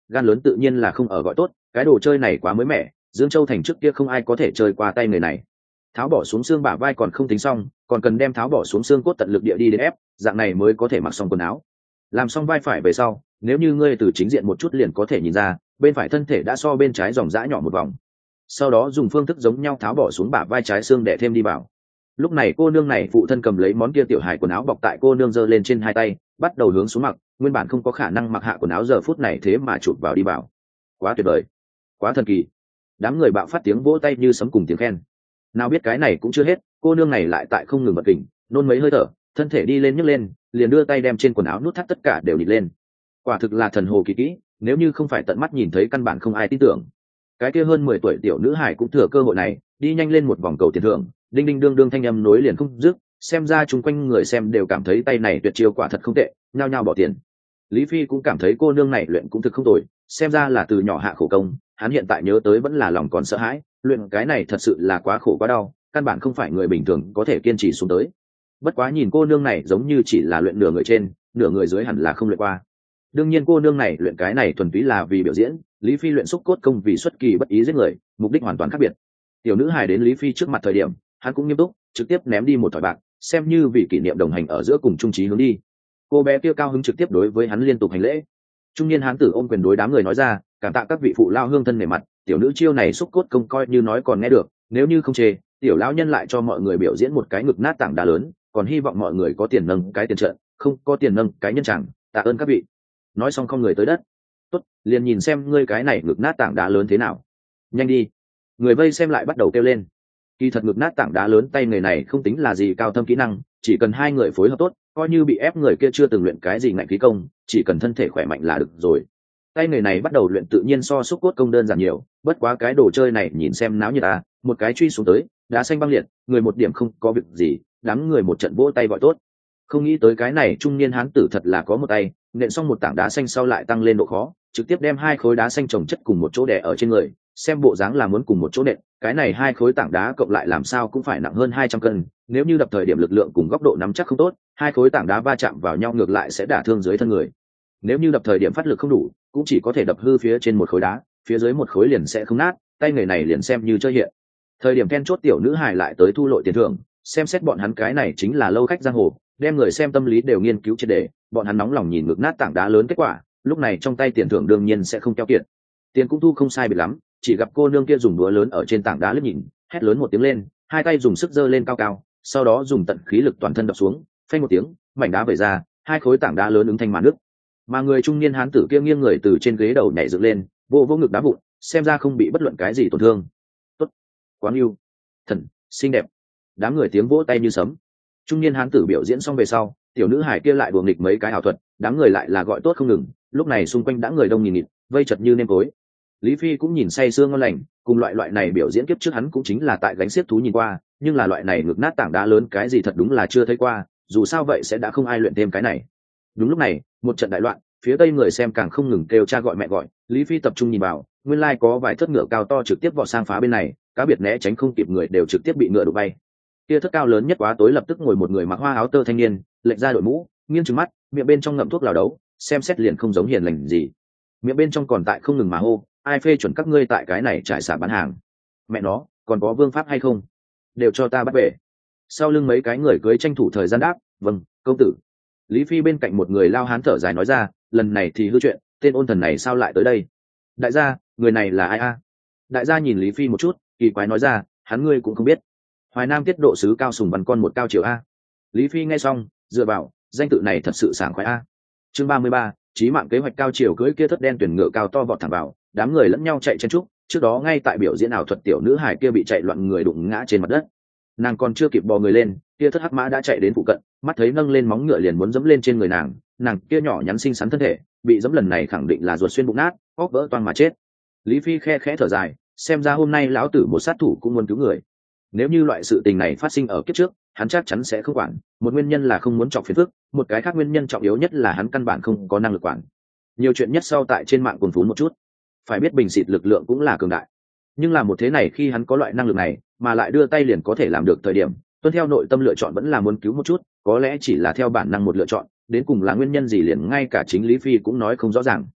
gan lớn tự nhiên là không ở gọi tốt, cái đồ chơi này quá mới mẻ, Dương Châu thành trước kia không ai có thể chơi qua tay người này. Tháo bỏ xuống xương bả vai còn không tính xong, còn cần đem tháo bỏ xuống xương cốt tận lực địa đi đến ép, dạng này mới có thể mặc xong quần áo. Làm xong vai phải về sau, nếu như ngươi từ chính diện một chút liền có thể nhìn ra, bên phải thân thể đã so bên trái dòng dã nhỏ một vòng. Sau đó dùng phương thức giống nhau tháo bỏ xuống bả vai trái xương để thêm đi vào. Lúc này cô nương này phụ thân cầm lấy món kia tiểu hài quần áo bọc tại cô nương giơ lên trên hai tay, bắt đầu hướng xuống mặc, nguyên bản không có khả năng mặc hạ quần áo giờ phút này thế mà chụp vào đi vào. Quá tuyệt vời, quá thần kỳ. Đám người bạo phát tiếng vỗ tay như sấm cùng tiếng khen. Nào biết cái này cũng chưa hết, cô nương này lại tại không ngừng bật kình, nôn mấy hơi thở, thân thể đi lên nhấc lên, liền đưa tay đem trên quần áo nút thắt tất cả đều nhịt lên. Quả thực là thần hồ kỳ kỹ, nếu như không phải tận mắt nhìn thấy căn bản không ai tin tưởng. Cái kia hơn 10 tuổi tiểu nữ hải cũng thừa cơ hội này, đi nhanh lên một vòng cầu tiền thưởng, đinh đinh đương đương thanh âm nối liền không dứt, xem ra chung quanh người xem đều cảm thấy tay này tuyệt chiêu quả thật không tệ, nhao nhao bỏ tiền. Lý Phi cũng cảm thấy cô nương này luyện cũng thực không tồi, xem ra là từ nhỏ hạ khổ công, hắn hiện tại nhớ tới vẫn là lòng còn sợ hãi, luyện cái này thật sự là quá khổ quá đau, căn bản không phải người bình thường có thể kiên trì xuống tới. Bất quá nhìn cô nương này giống như chỉ là luyện nửa người trên, nửa người dưới hẳn là không luyện qua. Đương nhiên cô nương này luyện cái này thuần túy là vì biểu diễn, Lý Phi luyện xúc cốt công vì xuất kỳ bất ý giết người, mục đích hoàn toàn khác biệt. Tiểu nữ hài đến Lý Phi trước mặt thời điểm, hắn cũng nghiêm túc, trực tiếp ném đi một thỏi bạc, xem như vì kỷ niệm đồng hành ở giữa cùng chung chí hướng đi. Cô bé kia cao hứng trực tiếp đối với hắn liên tục hành lễ. Trung niên hán tử ôm quyền đối đám người nói ra, cảm tạ các vị phụ lao hương thân nể mặt, tiểu nữ chiêu này xúc cốt công coi như nói còn nghe được, nếu như không chê, tiểu lão nhân lại cho mọi người biểu diễn một cái ngực nát tảng đá lớn, còn hy vọng mọi người có tiền nâng cái tiền trận, không có tiền nâng cái nhân chẳng, tạ ơn các vị. Nói xong không người tới đất. Tốt, liền nhìn xem ngươi cái này ngực nát tảng đá lớn thế nào. Nhanh đi. Người vây xem lại bắt đầu kêu lên. Kỳ thật ngực nát tảng đá lớn tay người này không tính là gì cao thâm kỹ năng, chỉ cần hai người phối hợp tốt, coi như bị ép người kia chưa từng luyện cái gì ngạnh khí công, chỉ cần thân thể khỏe mạnh là được rồi. Tay người này bắt đầu luyện tự nhiên so xúc cốt công đơn giản nhiều, bất quá cái đồ chơi này nhìn xem náo nhiệt à, một cái truy xuống tới, đá xanh băng liệt, người một điểm không có việc gì, đám người một trận vỗ tay gọi tốt. Không nghĩ tới cái này trung niên hán tử thật là có một tay, nện xong một tảng đá xanh sau lại tăng lên độ khó, trực tiếp đem hai khối đá xanh chồng chất cùng một chỗ đè ở trên người, xem bộ dáng là muốn cùng một chỗ nện, cái này hai khối tảng đá cộng lại làm sao cũng phải nặng hơn 200 cân, nếu như đập thời điểm lực lượng cùng góc độ nắm chắc không tốt, hai khối tảng đá va chạm vào nhau ngược lại sẽ đả thương dưới thân người. Nếu như đập thời điểm phát lực không đủ, cũng chỉ có thể đập hư phía trên một khối đá, phía dưới một khối liền sẽ không nát, tay người này liền xem như chơi hiện. Thời điểm then chốt tiểu nữ hài lại tới thu lội tiền thưởng, xem xét bọn hắn cái này chính là lâu khách giang hồ, đem người xem tâm lý đều nghiên cứu triệt để, bọn hắn nóng lòng nhìn ngược nát tảng đá lớn kết quả, lúc này trong tay tiền thưởng đương nhiên sẽ không keo kiệt. Tiền cũng thu không sai biệt lắm, chỉ gặp cô nương kia dùng đũa lớn ở trên tảng đá liếc nhìn, hét lớn một tiếng lên, hai tay dùng sức giơ lên cao cao, sau đó dùng tận khí lực toàn thân đập xuống, phanh một tiếng, mảnh đá vẩy ra, hai khối tảng đá lớn ứng thành màn nước. Mà người trung niên hán tử kia nghiêng người từ trên ghế đầu nhảy dựng lên, vô vô ngực đá vụn, xem ra không bị bất luận cái gì tổn thương. Tốt, quá yêu, thần, xinh đẹp. Đám người tiếng vỗ tay như sấm. Trung niên hán tử biểu diễn xong về sau, tiểu nữ hải kia lại đùa nghịch mấy cái ảo thuật, đám người lại là gọi tốt không ngừng, lúc này xung quanh đã người đông nghìn nghịt, vây chật như nêm tối. Lý Phi cũng nhìn say sưa ngon lành, cùng loại này biểu diễn kiếp trước hắn cũng chính là tại gánh xiếc thú nhìn qua, nhưng là loại này ngực nát tảng đá lớn cái gì thật đúng là chưa thấy qua, dù sao vậy sẽ đã không ai luyện thêm cái này. Đúng lúc này, một trận đại loạn, phía tây người xem càng không ngừng kêu cha gọi mẹ gọi, Lý Phi tập trung nhìn vào, nguyên lai có vài thất ngựa cao to trực tiếp vọt sang phá bên này, cá biệt né tránh không kịp người đều trực tiếp bị ngựa đụng bay. Kia thất cao lớn nhất quá tối lập tức ngồi một người mặc hoa áo tơ thanh niên, lệch ra đội mũ, nghiêng trừng mắt, miệng bên trong ngậm thuốc lào đấu, xem xét liền không giống hiền lành gì. Miệng bên trong còn tại không ngừng mà hô, ai phê chuẩn các ngươi tại cái này trải xả bán hàng? Mẹ nó, còn có vương pháp hay không? Đều cho ta bắt về. Sau lưng mấy cái người cưới tranh thủ thời gian đáp, vâng, công tử. Lý Phi bên cạnh một người lao hán thở dài nói ra, lần này thì hư chuyện, tên ôn thần này sao lại tới đây? Đại gia, người này là ai a? Đại gia nhìn Lý Phi một chút, kỳ quái nói ra, hắn ngươi cũng không biết. Hoài Nam tiết độ sứ Cao Sùng Văn con một cao triều a. Lý Phi nghe xong, dựa vào, danh tự này thật sự sảng khoái a. Chương 33, chí mạng kế hoạch cao triều cưỡi kia thất đen tuyển ngựa cao to vọt thẳng vào, đám người lẫn nhau chạy chen chúc, trước đó ngay tại biểu diễn ảo thuật tiểu nữ hải kia bị chạy loạn người đụng ngã trên mặt đất. Nàng còn chưa kịp bò người lên, kia thất hắc mã đã chạy đến phụ cận, mắt thấy nâng lên móng ngựa liền muốn dẫm lên trên người nàng kia nhỏ nhắn xinh xắn thân thể, bị dẫm lần này khẳng định là ruột xuyên bụng nát, óc vỡ toang mà chết. Lý Phi khe khẽ thở dài, xem ra hôm nay lão tử một sát thủ cũng muốn cứu người. Nếu như loại sự tình này phát sinh ở kiếp trước, hắn chắc chắn sẽ không quản, một nguyên nhân là không muốn chọc phiền phức, một cái khác nguyên nhân trọng yếu nhất là hắn căn bản không có năng lực quản. Nhiều chuyện nhất sau tại trên mạng cuồn phún một chút, phải biết bình xịt lực lượng cũng là cường đại, nhưng là một thế này khi hắn có loại năng lực này mà lại đưa tay liền có thể làm được thời điểm, tuân theo nội tâm lựa chọn vẫn là muốn cứu một chút, có lẽ chỉ là theo bản năng một lựa chọn, đến cùng là nguyên nhân gì liền ngay cả chính Lý Phi cũng nói không rõ ràng.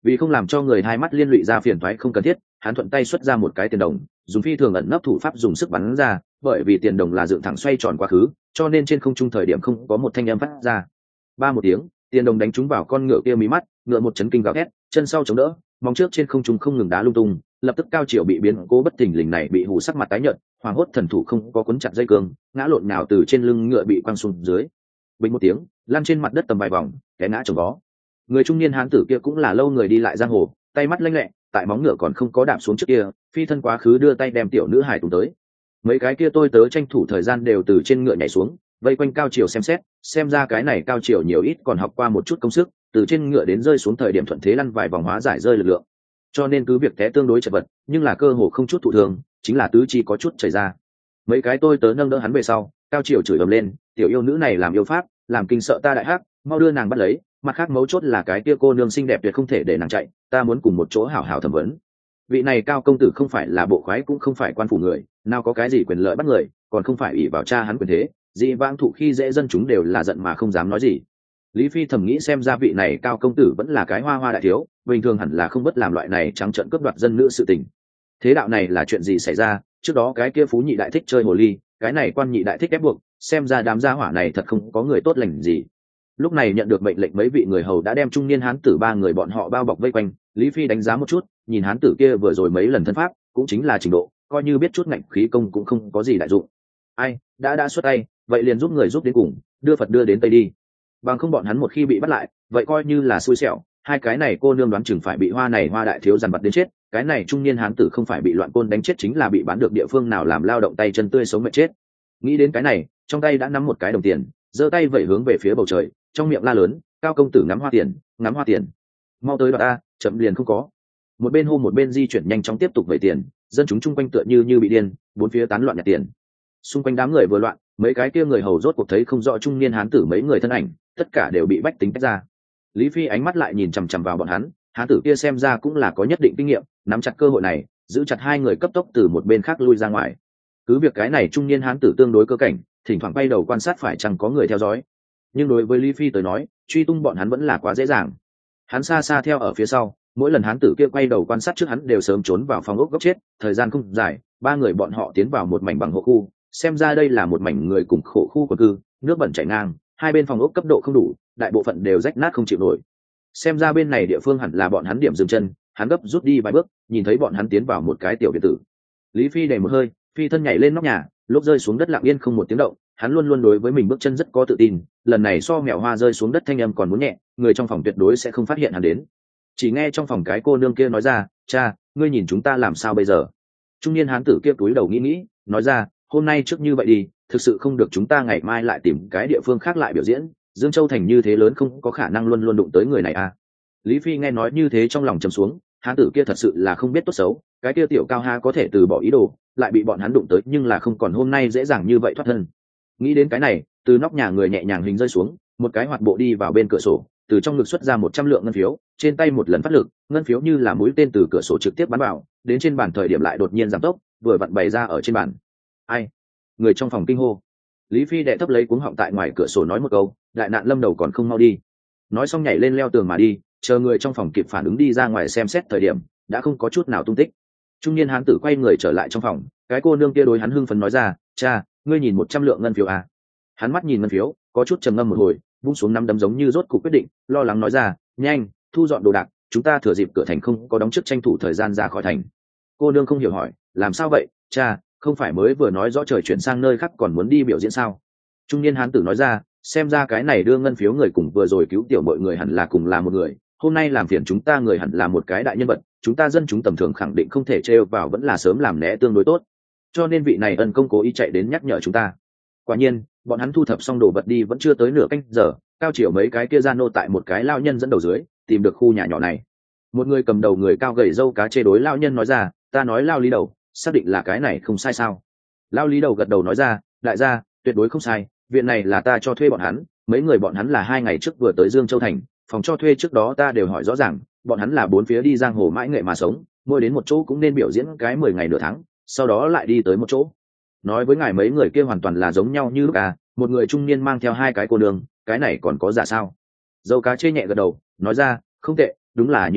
Vì không làm cho người hai mắt liên lụy ra phiền toái không cần thiết, hắn thuận tay xuất ra một cái tiền đồng, dùng phi thường ẩn nấp thủ pháp dùng sức bắn ra, bởi vì tiền đồng là dựng thẳng xoay tròn quá khứ, cho nên trên không trung thời điểm không có một thanh âm phát ra. Ba một tiếng, tiền đồng đánh trúng vào con ngựa kia mí mắt, ngựa một chấn kinh gào thét, chân sau chống đỡ, móng trước trên không trung không ngừng đá lung tung, lập tức Cao Triều bị biến cố bất thình lình này bị hù sắc mặt tái nhợt, hoàng hốt thần thủ không có cuốn chặt dây cương, ngã lộn nào từ trên lưng ngựa bị quăng xuống dưới. Bình một tiếng, lăn trên mặt đất tầm vài vòng, té ngã chồng vó. Người trung niên hán tử kia cũng là lâu người đi lại giang hồ, tay mắt lênh lẹ, tại móng ngựa còn không có đạp xuống trước kia, phi thân quá khứ đưa tay đem tiểu nữ hải tùng tới. Mấy cái kia tôi tớ tranh thủ thời gian đều từ trên ngựa nhảy xuống, vây quanh Cao Triều xem xét, xem ra cái này Cao Triều nhiều ít còn học qua một chút công sức, từ trên ngựa đến rơi xuống thời điểm thuận thế lăn vài vòng hóa giải rơi lực lượng, cho nên cứ việc té tương đối chật vật, nhưng là cơ hồ không chút thụ thường, chính là tứ chi có chút chảy ra. Mấy cái tôi tớ nâng đỡ hắn về sau, Cao Triều chửi ầm lên, tiểu yêu nữ này làm yêu pháp, làm kinh sợ ta đại hắc, mau đưa nàng bắt lấy, mặt khác mấu chốt là cái kia cô nương xinh đẹp tuyệt không thể để nàng chạy, ta muốn cùng một chỗ hảo hảo thẩm vấn. Vị này Cao công tử không phải là bộ khoái cũng không phải quan phủ người, nào có cái gì quyền lợi bắt người, còn không phải ủy vào cha hắn quyền thế, dị vãng thụ khi dễ dân chúng đều là giận mà không dám nói gì. Lý Phi thầm nghĩ xem ra vị này Cao công tử vẫn là cái hoa hoa đại thiếu, bình thường hẳn là không bất làm loại này trắng trợn cướp đoạt dân nữ sự tình. Thế đạo này là chuyện gì xảy ra? Trước đó cái kia phú nhị đại thích chơi hồ ly, cái này quan nhị đại thích ép buộc, xem ra đám gia hỏa này thật không có người tốt lành gì. Lúc này nhận được mệnh lệnh, mấy vị người hầu đã đem trung niên hán tử ba người bọn họ bao bọc vây quanh. Lý Phi đánh giá một chút, nhìn hán tử kia vừa rồi mấy lần thân pháp, cũng chính là trình độ, coi như biết chút ngạnh khí công cũng không có gì đại dụng. Ai đã xuất tay, vậy liền giúp người giúp đến cùng, đưa Phật đưa đến Tây đi. Bằng không bọn hắn một khi bị bắt lại, vậy coi như là xui xẻo. Hai cái này cô nương đoán chừng phải bị hoa đại thiếu dằn vặt đến chết, cái này trung niên hán tử không phải bị loạn côn đánh chết chính là bị bán được địa phương nào làm lao động tay chân tươi sống mệt chết. Nghĩ đến cái này, trong tay đã nắm một cái đồng tiền, giơ tay vẩy hướng về phía bầu trời, trong miệng la lớn, Cao công tử ngắm hoa tiền, mau tới đoạt ta, chậm liền không có. Một bên hô một bên di chuyển nhanh chóng tiếp tục vẩy tiền, dân chúng chung quanh tựa như bị điên, bốn phía tán loạn nhặt tiền. Xung quanh đám người vừa loạn, mấy cái kia người hầu rốt cuộc thấy không rõ trung niên hán tử mấy người thân ảnh, tất cả đều bị bách tính tách ra. Lý Phi ánh mắt lại nhìn chằm chằm vào bọn hắn, hán tử kia xem ra cũng là có nhất định kinh nghiệm, nắm chặt cơ hội này, giữ chặt hai người cấp tốc từ một bên khác lui ra ngoài. Cứ việc cái này trung niên hán tử tương đối cơ cảnh, thỉnh thoảng bay đầu quan sát phải chăng có người theo dõi, nhưng đối với Lý Phi tới nói, truy tung bọn hắn vẫn là quá dễ dàng. Hắn xa xa theo ở phía sau, mỗi lần hán tử kia quay đầu quan sát trước hắn đều sớm trốn vào phòng ốc góc chết. Thời gian không dài, ba người bọn họ tiến vào một mảnh bằng hộ khu, xem ra đây là một mảnh người cùng khổ khu quần cư, nước bẩn chảy ngang, hai bên phòng ốc cấp độ không đủ, đại bộ phận đều rách nát không chịu nổi. Xem ra bên này địa phương hẳn là bọn hắn điểm dừng chân. Hắn gấp rút đi vài bước, nhìn thấy bọn hắn tiến vào một cái tiểu biệt tử. Lý Phi đầy một hơi, phi thân nhảy lên nóc nhà, lúc rơi xuống đất lặng yên không một tiếng động. Hắn luôn luôn đối với mình bước chân rất có tự tin, lần này so mèo hoa rơi xuống đất thanh âm còn muốn nhẹ, người trong phòng tuyệt đối sẽ không phát hiện hắn đến. Chỉ nghe trong phòng cái cô nương kia nói ra, cha, ngươi nhìn chúng ta làm sao bây giờ? Trung niên hán tử kia cúi đầu nghĩ, nói ra, hôm nay trước như vậy đi, thực sự không được chúng ta ngày mai lại tìm cái địa phương khác lại biểu diễn. Dương Châu thành như thế lớn không có khả năng luôn luôn đụng tới người này à? Lý Phi nghe nói như thế trong lòng trầm xuống, hán tử kia thật sự là không biết tốt xấu, cái kia tiểu cao ha có thể từ bỏ ý đồ, lại bị bọn hắn đụng tới nhưng là không còn hôm nay dễ dàng như vậy thoát thân. Nghĩ đến cái này, từ nóc nhà người nhẹ nhàng hình rơi xuống, một cái hoạt bộ đi vào bên cửa sổ, từ trong ngực xuất ra 100 lượng ngân phiếu, trên tay một lần phát lực, ngân phiếu như là mũi tên từ cửa sổ trực tiếp bắn vào, đến trên bàn thời điểm lại đột nhiên giảm tốc, vừa vặn bày ra ở trên bàn. Ai? Người trong phòng kinh hô. Lý Phi đệ thấp lấy cuống họng tại ngoài cửa sổ nói một câu, đại nạn lâm đầu còn không mau đi. Nói xong nhảy lên leo tường mà đi, chờ người trong phòng kịp phản ứng đi ra ngoài xem xét thời điểm, đã không có chút nào tung tích. Trung niên hán tử quay người trở lại trong phòng, cái cô nương kia đối hắn hưng phấn nói ra, cha, ngươi nhìn 100 lượng ngân phiếu à? Hắn mắt nhìn ngân phiếu, có chút trầm ngâm một hồi, vung xuống nắm đấm giống như rốt cục quyết định, lo lắng nói ra, nhanh, thu dọn đồ đạc, chúng ta thừa dịp cửa thành không có đóng trước tranh thủ thời gian ra khỏi thành. Cô nương không hiểu hỏi, làm sao vậy, cha, không phải mới vừa nói rõ trời chuyển sang nơi khác còn muốn đi biểu diễn sao? Trung niên hán tử nói ra, xem ra cái này đưa ngân phiếu người cùng vừa rồi cứu tiểu mọi người hẳn là cùng là một người, hôm nay làm phiền chúng ta người hẳn là một cái đại nhân vật, chúng ta dân chúng tầm thường khẳng định không thể trêu vào, vẫn là sớm làm né tương đối tốt, cho nên vị này ân công cố ý chạy đến nhắc nhở chúng ta. Quả nhiên, bọn hắn thu thập xong đồ vật đi vẫn chưa tới nửa canh giờ, Cao Triều mấy cái kia gian nô tại một cái lao nhân dẫn đầu dưới tìm được khu nhà nhỏ này. Một người cầm đầu người cao gầy râu cá chê đối lao nhân nói ra, ta nói lao lý đầu, xác định là cái này không sai sao? Lao lý đầu gật đầu nói ra, đại gia, tuyệt đối không sai, viện này là ta cho thuê bọn hắn, mấy người bọn hắn là 2 ngày trước vừa tới Dương Châu thành, phòng cho thuê trước đó ta đều hỏi rõ ràng, bọn hắn là 4 phía đi giang hồ mãi nghệ mà sống, mỗi đến một chỗ cũng nên biểu diễn cái 10 ngày nửa tháng, sau đó lại đi tới một chỗ. Nói với ngài mấy người kia hoàn toàn là giống nhau như lúc à, một người trung niên mang theo 2 cái cô nương, cái này còn có giả sao? Dâu cá chê nhẹ gật đầu, nói ra, không tệ, đúng là như thế,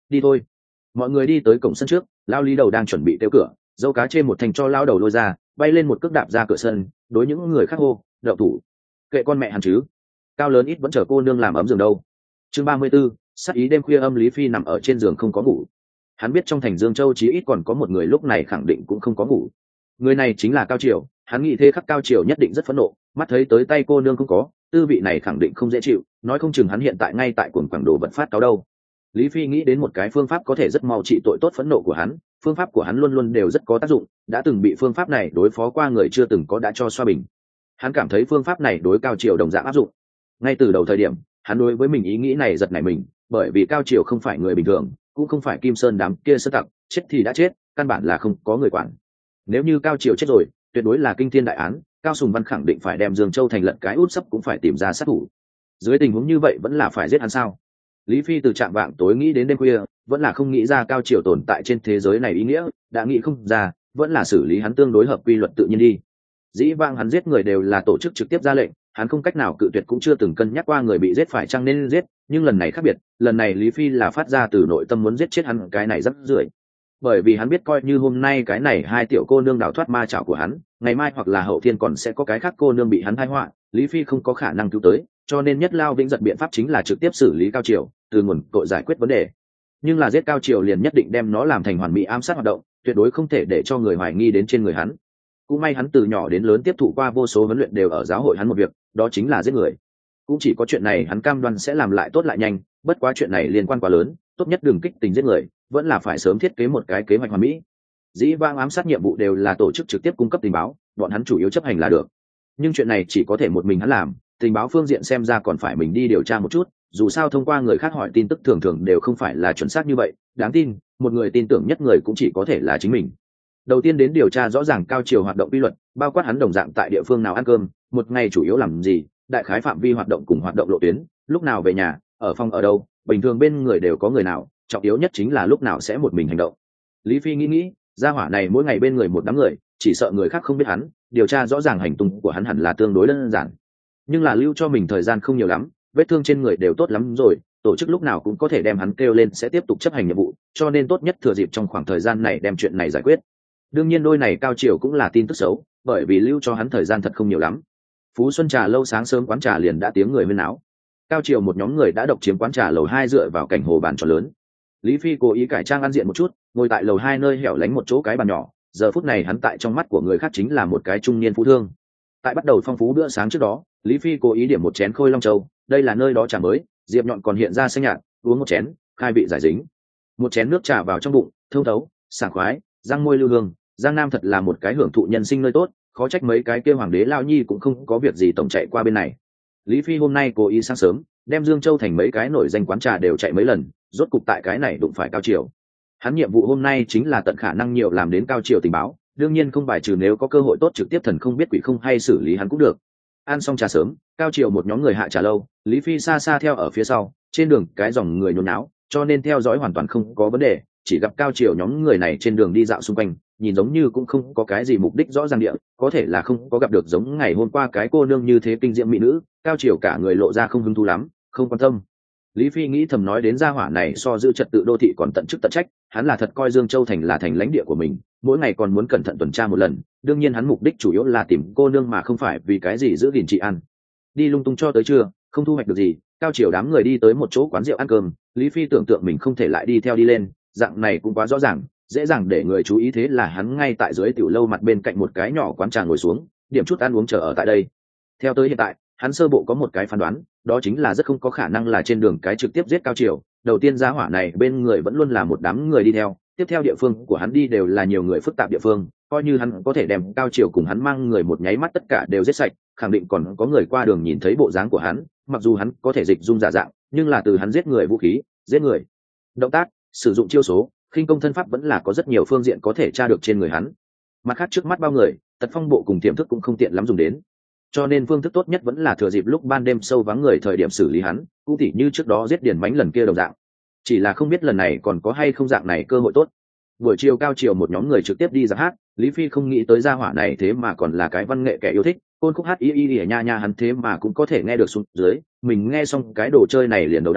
đi thôi. Mọi người đi tới cổng sân trước, lao lý đầu đang chuẩn bị kêu cửa, dâu cá chê một thành cho lao đầu lôi ra, bay lên một cước đạp ra cửa sân, đối những người khác hô, đậu thủ. Kệ con mẹ hắn chứ, cao lớn ít vẫn chờ cô nương làm ấm giường đâu. Chương 34, sát ý đêm khuya âm Lý Phi nằm ở trên giường không có ngủ. Hắn biết trong thành Dương Châu chí ít còn có một người lúc này khẳng định cũng không có ngủ. Người này chính là Cao Triều, hắn nghĩ thế khắc Cao Triều nhất định rất phẫn nộ, mắt thấy tới tay cô nương không có, tư vị này khẳng định không dễ chịu, nói không chừng hắn hiện tại ngay tại cuồng quảng đồ vật phát cáo đâu. Lý Phi nghĩ đến một cái phương pháp có thể rất mau trị tội tốt phẫn nộ của hắn, phương pháp của hắn luôn luôn đều rất có tác dụng, đã từng bị phương pháp này đối phó qua người chưa từng có đã cho xoa bình. Hắn cảm thấy phương pháp này đối Cao Triều đồng dạng áp dụng. Ngay từ đầu thời điểm, hắn đối với mình ý nghĩ này giật nảy mình, bởi vì Cao Triều không phải người bình thường, cũng không phải Kim Sơn đám kia sơ tặc, chết thì đã chết, căn bản là không có người quản. Nếu như Cao Triều chết rồi, tuyệt đối là kinh thiên đại án, Cao Sùng Văn khẳng định phải đem Dương Châu thành lận cái út sấp cũng phải tìm ra sát thủ. Dưới tình huống như vậy vẫn là phải giết hắn sao? Lý Phi từ trạm vạng tối nghĩ đến đêm khuya, vẫn là không nghĩ ra Cao Triều tồn tại trên thế giới này ý nghĩa, đã nghĩ không ra, vẫn là xử lý hắn tương đối hợp quy luật tự nhiên đi. Dĩ vãng hắn giết người đều là tổ chức trực tiếp ra lệnh, hắn không cách nào cự tuyệt cũng chưa từng cân nhắc qua người bị giết phải chăng nên giết, nhưng lần này khác biệt, lần này Lý Phi là phát ra từ nội tâm muốn giết chết hắn cái này rất rưởi. Bởi vì hắn biết coi như hôm nay cái này hai tiểu cô nương đào thoát ma chảo của hắn, ngày mai hoặc là hậu thiên còn sẽ có cái khác cô nương bị hắn tai họa, Lý Phi không có khả năng cứu tới, cho nên nhất lao vĩnh giật biện pháp chính là trực tiếp xử lý Cao Triều, từ nguồn cội giải quyết vấn đề. Nhưng là giết Cao Triều liền nhất định đem nó làm thành hoàn mỹ ám sát hoạt động, tuyệt đối không thể để cho người hoài nghi đến trên người hắn. Cũng may hắn từ nhỏ đến lớn tiếp thụ qua vô số huấn luyện đều ở giáo hội hắn một việc, đó chính là giết người. Cũng chỉ có chuyện này hắn cam đoan sẽ làm lại tốt lại nhanh, bất quá chuyện này liên quan quá lớn, tốt nhất đừng kích tình giết người, vẫn là phải sớm thiết kế một cái kế hoạch hoàn mỹ. Dĩ vãng ám sát nhiệm vụ đều là tổ chức trực tiếp cung cấp tình báo, bọn hắn chủ yếu chấp hành là được. Nhưng chuyện này chỉ có thể một mình hắn làm, tình báo phương diện xem ra còn phải mình đi điều tra một chút, dù sao thông qua người khác hỏi tin tức thường thường đều không phải là chuẩn xác như vậy, đáng tin, một người tin tưởng nhất người cũng chỉ có thể là chính mình. Đầu tiên đến điều tra rõ ràng Cao Triều hoạt động quy luật, bao quát hắn đồng dạng tại địa phương nào ăn cơm, một ngày chủ yếu làm gì, đại khái phạm vi hoạt động cùng hoạt động lộ tuyến, lúc nào về nhà, ở phòng ở đâu, bình thường bên người đều có người nào, trọng yếu nhất chính là lúc nào sẽ một mình hành động. Lý Phi nghĩ, gia hỏa này mỗi ngày bên người một đám người, chỉ sợ người khác không biết hắn, điều tra rõ ràng hành tung của hắn hẳn là tương đối đơn giản. Nhưng là lưu cho mình thời gian không nhiều lắm, vết thương trên người đều tốt lắm rồi, tổ chức lúc nào cũng có thể đem hắn kêu lên sẽ tiếp tục chấp hành nhiệm vụ, cho nên tốt nhất thừa dịp trong khoảng thời gian này đem chuyện này giải quyết. Đương nhiên đôi này Cao Triều cũng là tin tức xấu, bởi vì lưu cho hắn thời gian thật không nhiều lắm. Phú Xuân trà lâu sáng sớm quán trà liền đã tiếng người huyên náo. Cao Triều một nhóm người đã độc chiếm quán trà lầu 2 dựa vào cảnh hồ bàn tròn lớn. Lý Phi cố ý cải trang ăn diện một chút, ngồi tại lầu 2 nơi hẻo lánh một chỗ cái bàn nhỏ, giờ phút này hắn tại trong mắt của người khác chính là một cái trung niên phú thương. Tại bắt đầu phong phú bữa sáng trước đó, Lý Phi cố ý điểm một chén Khôi Long Châu, đây là nơi đó trà mới, diệp nhọn còn hiện ra xanh nhạt, uống một chén, khai vị giải dính. Một chén nước trà vào trong bụng, thơm thấu, sảng khoái, răng môi lưu hương, Giang Nam thật là một cái hưởng thụ nhân sinh nơi tốt, khó trách mấy cái kia hoàng đế lao nhi cũng không có việc gì tổng chạy qua bên này. Lý Phi hôm nay cố ý sáng sớm, đem Dương Châu thành mấy cái nổi danh quán trà đều chạy mấy lần, rốt cục tại cái này đụng phải Cao Triều. Hắn nhiệm vụ hôm nay chính là tận khả năng nhiều làm đến Cao Triều tình báo, đương nhiên không bài trừ nếu có cơ hội tốt trực tiếp thần không biết quỷ không hay xử lý hắn cũng được. Ăn xong trà sớm, Cao Triều một nhóm người hạ trà lâu, Lý Phi xa xa theo ở phía sau, trên đường cái dòng người nhốn náo, cho nên theo dõi hoàn toàn không có vấn đề, chỉ gặp Cao Triều nhóm người này trên đường đi dạo xung quanh, nhìn giống như cũng không có cái gì mục đích rõ ràng địa, có thể là không có gặp được giống ngày hôm qua cái cô nương như thế kinh diễm mỹ nữ, Cao Triều cả người lộ ra không hứng thú lắm, không quan tâm. Lý Phi nghĩ thầm nói đến gia hỏa này so giữ trật tự đô thị còn tận chức tận trách, hắn là thật coi Dương Châu thành là thành lãnh địa của mình, mỗi ngày còn muốn cẩn thận tuần tra một lần, đương nhiên hắn mục đích chủ yếu là tìm cô nương mà không phải vì cái gì giữ gìn trị ăn. Đi lung tung cho tới trưa, không thu hoạch được gì, Cao Triều đám người đi tới một chỗ quán rượu ăn cơm, Lý Phi tưởng tượng mình không thể lại đi theo đi lên, dạng này cũng quá rõ ràng, dễ dàng để người chú ý, thế là hắn ngay tại dưới tiểu lâu mặt bên cạnh một cái nhỏ quán trà ngồi xuống, điểm chút ăn uống chờ ở tại đây. Theo tới hiện tại, hắn sơ bộ có một cái phán đoán, đó chính là rất không có khả năng là trên đường cái trực tiếp giết Cao Triều. Đầu tiên gia hỏa này bên người vẫn luôn là một đám người đi theo, tiếp theo địa phương của hắn đi đều là nhiều người phức tạp địa phương, coi như hắn có thể đem Cao Triều cùng hắn mang người một nháy mắt tất cả đều giết sạch, khẳng định còn có người qua đường nhìn thấy bộ dáng của hắn, mặc dù hắn có thể dịch dung giả dạng, nhưng là từ hắn giết người vũ khí, giết người, động tác, sử dụng chiêu số, khinh công thân pháp vẫn là có rất nhiều phương diện có thể tra được trên người hắn. Mặt khác trước mắt bao người, tật phong bộ cùng tiềm thức cũng không tiện lắm dùng đến, cho nên phương thức tốt nhất vẫn là thừa dịp lúc ban đêm sâu vắng người thời điểm xử lý hắn, cũng tỉ như trước đó giết Điền Mánh lần kia đồng dạng. Chỉ là không biết lần này còn có hay không dạng này cơ hội tốt. Buổi chiều Cao Triều một nhóm người trực tiếp đi ra hát, Lý Phi không nghĩ tới gia hỏa này thế mà còn là cái văn nghệ kẻ yêu thích, côn khúc hát y nha nha hắn thế mà cũng có thể nghe được xuống dưới, mình nghe xong cái đồ chơi này liền đầu đau,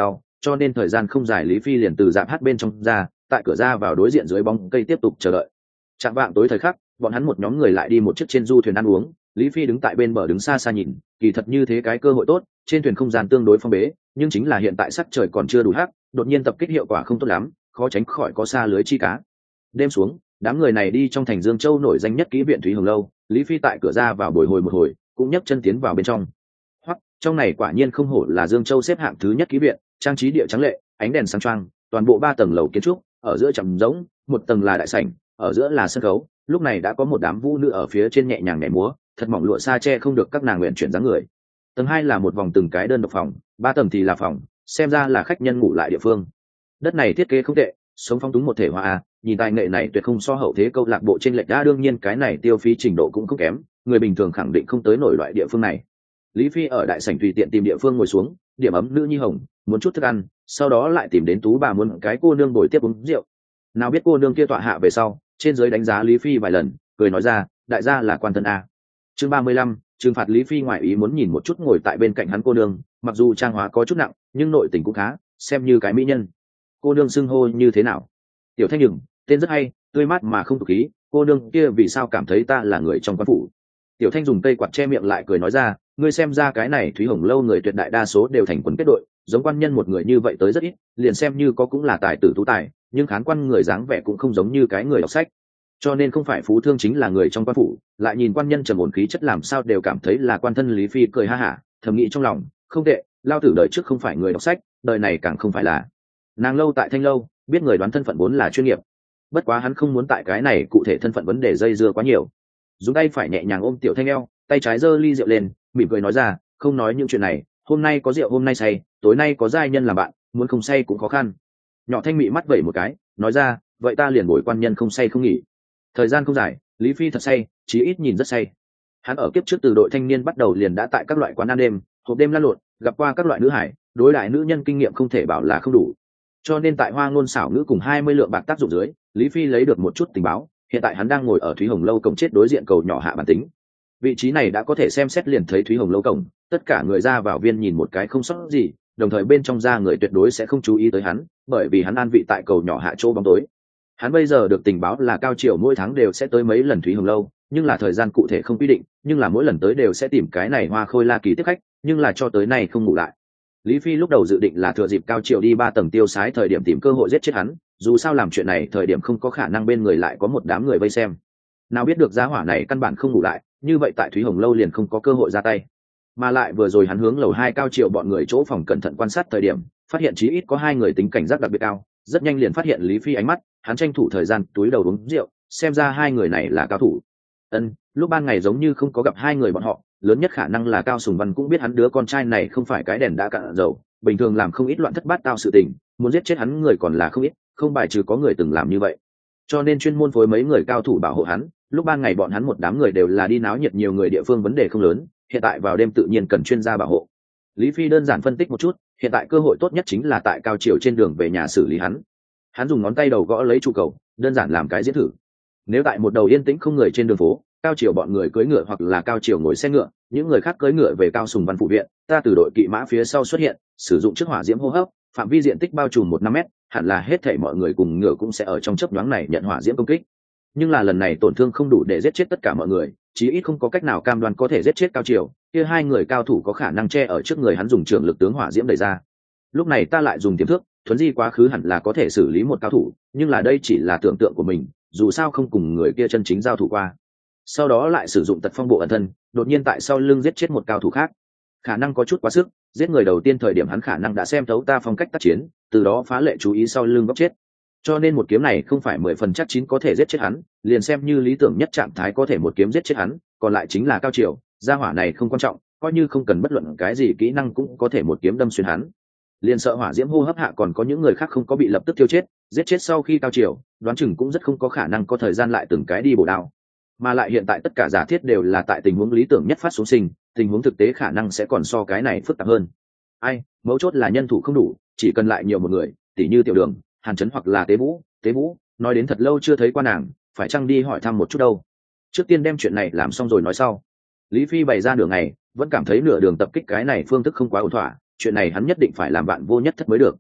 cho nên thời gian không dài Lý Phi liền từ dạp hát bên trong ra, tại cửa ra vào đối diện dưới bóng cây tiếp tục chờ đợi. Chạng vạng tối thời khắc, bọn hắn một nhóm người lại đi một chiếc trên du thuyền ăn uống, Lý Phi đứng tại bên bờ đứng xa xa nhìn, kỳ thật như thế cái cơ hội tốt, trên thuyền không gian tương đối phong bế, nhưng chính là hiện tại sắc trời còn chưa đủ hắc, đột nhiên tập kích hiệu quả không tốt lắm, khó tránh khỏi có xa lưới chi cá. Đêm xuống, đám người này đi trong thành Dương Châu nổi danh nhất kỹ viện Thúy Hồng lâu, Lý Phi tại cửa ra vào bồi hồi một hồi, cũng nhấc chân tiến vào bên trong. Hoặc, trong này quả nhiên không hổ là Dương Châu xếp hạng thứ nhất kỹ viện, trang trí địa trắng lệ, ánh đèn sáng choang, toàn bộ 3 tầng lầu kiến trúc, ở giữa trầm rỗng, một tầng là đại sảnh, ở giữa là sân khấu, lúc này đã có một đám vũ nữ ở phía trên nhẹ nhàng nhảy múa, thật mỏng lụa sa che không được các nàng luyện chuyển dáng người. Tầng 2 là một vòng từng cái đơn độc phòng, 3 tầng thì là phòng, xem ra là khách nhân ngủ lại địa phương. Đất này thiết kế không tệ, sống phong túng một thể hòa nhìn tài nghệ này tuyệt không so hậu thế câu lạc bộ trên lệch đa, đương nhiên cái này tiêu phí trình độ cũng không kém, người bình thường khẳng định không tới nổi loại địa phương này. Lý Phi ở đại sảnh tùy tiện tìm địa phương ngồi xuống, điểm ấm nữ nhi hồng, muốn chút thức ăn, sau đó lại tìm đến tú bà muốn cái cô nương bồi tiếp uống rượu. Nào biết cô nương kia tọa hạ về sau, trên dưới đánh giá Lý Phi vài lần, cười nói ra, đại gia là quan thân a. Chương 35, trừng phạt Lý Phi ngoại ý muốn nhìn một chút ngồi tại bên cạnh hắn cô nương, mặc dù trang hóa có chút nặng, nhưng nội tình cũng khá, xem như cái mỹ nhân. Cô nương xưng hô như thế nào? Tiểu Thanh Nhường, tên rất hay, tươi mát mà không tục khí, cô nương kia vì sao cảm thấy ta là người trong quan phủ? Tiểu Thanh dùng cây quạt che miệng lại cười nói ra, ngươi xem ra cái này Thúy Hồng lâu người tuyệt đại đa số đều thành quần kết đội, giống quan nhân một người như vậy tới rất ít, liền xem như có cũng là tài tử tú tài, nhưng khán quan người dáng vẻ cũng không giống như cái người đọc sách, cho nên không phải phú thương chính là người trong quan phủ. Lại nhìn quan nhân trầm ổn khí chất làm sao đều cảm thấy là quan thân. Lý Phi cười ha hả, thầm nghĩ trong lòng, không tệ, lao tử đời trước không phải người đọc sách, đời này càng không phải là. Nàng lâu tại Thanh lâu, biết người đoán thân phận vốn là chuyên nghiệp, bất quá hắn không muốn tại cái này cụ thể thân phận vấn đề dây dưa quá nhiều, dùng tay phải nhẹ nhàng ôm Tiểu Thanh eo, tay trái giơ ly rượu lên, mỉm cười nói ra, không nói những chuyện này, hôm nay có rượu hôm nay say, tối nay có giai nhân làm bạn, muốn không say cũng khó khăn. Nhỏ Thanh mị mắt vẩy một cái, nói ra, vậy ta liền bồi quan nhân không say không nghỉ. Thời gian không dài, Lý Phi thật say, chí ít nhìn rất say. Hắn ở kiếp trước từ đội thanh niên bắt đầu liền đã tại các loại quán ăn đêm, hộp đêm lăn lộn, gặp qua các loại nữ hải, đối đại nữ nhân kinh nghiệm không thể bảo là không đủ. Cho nên tại hoa ngôn xảo ngữ cùng 20 lượng bạc tác dụng dưới, Lý Phi lấy được một chút tình báo, hiện tại hắn đang ngồi ở Thúy Hồng lâu cổng chết đối diện cầu nhỏ hạ bản tính. Vị trí này đã có thể xem xét liền thấy Thúy Hồng lâu cổng, tất cả người ra vào viên nhìn một cái không sót gì, đồng thời bên trong ra người tuyệt đối sẽ không chú ý tới hắn, bởi vì hắn an vị tại cầu nhỏ hạ chỗ bóng tối. Hắn bây giờ được tình báo là Cao Triều mỗi tháng đều sẽ tới mấy lần Thúy Hồng lâu, nhưng là thời gian cụ thể không quy định, nhưng là mỗi lần tới đều sẽ tìm cái này Hoa Khôi La Kỳ tiếp khách, nhưng là cho tới nay không ngủ lại. Lý Phi lúc đầu dự định là thừa dịp Cao Triều đi 3 tầng tiêu sái thời điểm tìm cơ hội giết chết hắn, dù sao làm chuyện này thời điểm không có khả năng bên người lại có một đám người vây xem. Nào biết được giá hỏa này căn bản không ngủ lại, như vậy tại Thúy Hồng lâu liền không có cơ hội ra tay. Mà lại vừa rồi hắn hướng lầu 2 Cao Triều bọn người chỗ phòng cẩn thận quan sát thời điểm, phát hiện chí ít có 2 người tính cảnh giác đặc biệt cao, rất nhanh liền phát hiện Lý Phi ánh mắt, hắn tranh thủ thời gian túi đầu uống rượu, xem ra 2 người này là cao thủ. Lúc ban ngày giống như không có gặp 2 người bọn họ, lớn nhất khả năng là Cao Sùng Văn cũng biết hắn đứa con trai này không phải cái đèn đã cạn dầu, bình thường làm không ít loạn thất bát tao sự tình, muốn giết chết hắn người còn là không ít, không bài trừ có người từng làm như vậy. Cho nên chuyên môn phối mấy người cao thủ bảo hộ hắn, lúc ban ngày bọn hắn một đám người đều là đi náo nhiệt nhiều người địa phương vấn đề không lớn, hiện tại vào đêm tự nhiên cần chuyên gia bảo hộ. Lý Phi đơn giản phân tích một chút, hiện tại cơ hội tốt nhất chính là tại Cao Triều trên đường về nhà xử lý hắn. Hắn dùng ngón tay đầu gõ lấy trụ cầu, đơn giản làm cái diễn thử. Nếu tại một đầu yên tĩnh không người trên đường phố, Cao Triều bọn người cưỡi ngựa hoặc là Cao Triều ngồi xe ngựa, những người khác cưỡi ngựa về Cao Sùng Văn phủ viện, ta từ đội kỵ mã phía sau xuất hiện, sử dụng chiếc hỏa diễm hô hấp, phạm vi diện tích bao trùm 1-5 mét, hẳn là hết thảy mọi người cùng ngựa cũng sẽ ở trong chớp nhoáng này nhận hỏa diễm công kích. Nhưng là lần này tổn thương không đủ để giết chết tất cả mọi người, chí ít không có cách nào cam đoan có thể giết chết Cao Triều, kia 2 người cao thủ có khả năng che ở trước người hắn dùng trường lực tướng hỏa diễm đẩy ra. Lúc này ta lại dùng tiềm thức, thuấn di quá khứ hẳn là có thể xử lý một cao thủ, nhưng là đây chỉ là tưởng tượng của mình, dù sao không cùng người kia chân chính giao thủ qua. Sau đó lại sử dụng tật phong bộ ẩn thân, đột nhiên tại sau lưng giết chết một cao thủ khác. Khả năng có chút quá sức, giết người đầu tiên thời điểm hắn khả năng đã xem thấu ta phong cách tác chiến, từ đó phá lệ chú ý sau lưng góc chết. Cho nên một kiếm này không phải 10 phần chắc chín có thể giết chết hắn, liền xem như lý tưởng nhất trạng thái có thể một kiếm giết chết hắn, còn lại chính là Cao Triều, gia hỏa này không quan trọng, coi như không cần bất luận cái gì kỹ năng cũng có thể một kiếm đâm xuyên hắn. Liền sợ hỏa diễm hô hấp hạ còn có những người khác không có bị lập tức tiêu chết, giết chết sau khi Cao Triều, đoán chừng cũng rất không có khả năng có thời gian lại từng cái đi bổ đao. Mà lại hiện tại tất cả giả thiết đều là tại tình huống lý tưởng nhất phát xuống sinh, tình huống thực tế khả năng sẽ còn so cái này phức tạp hơn. Mấu chốt là nhân thủ không đủ, chỉ cần lại nhiều một người, tỉ như Tiểu Đường, Hàn Chấn hoặc là Tế Vũ, nói đến thật lâu chưa thấy qua nàng, phải chăng đi hỏi thăm một chút đâu. Trước tiên đem chuyện này làm xong rồi nói sau. Lý Phi bày ra nửa ngày, vẫn cảm thấy nửa đường tập kích cái này phương thức không quá ổn thỏa, chuyện này hắn nhất định phải làm bạn vô nhất thất mới được.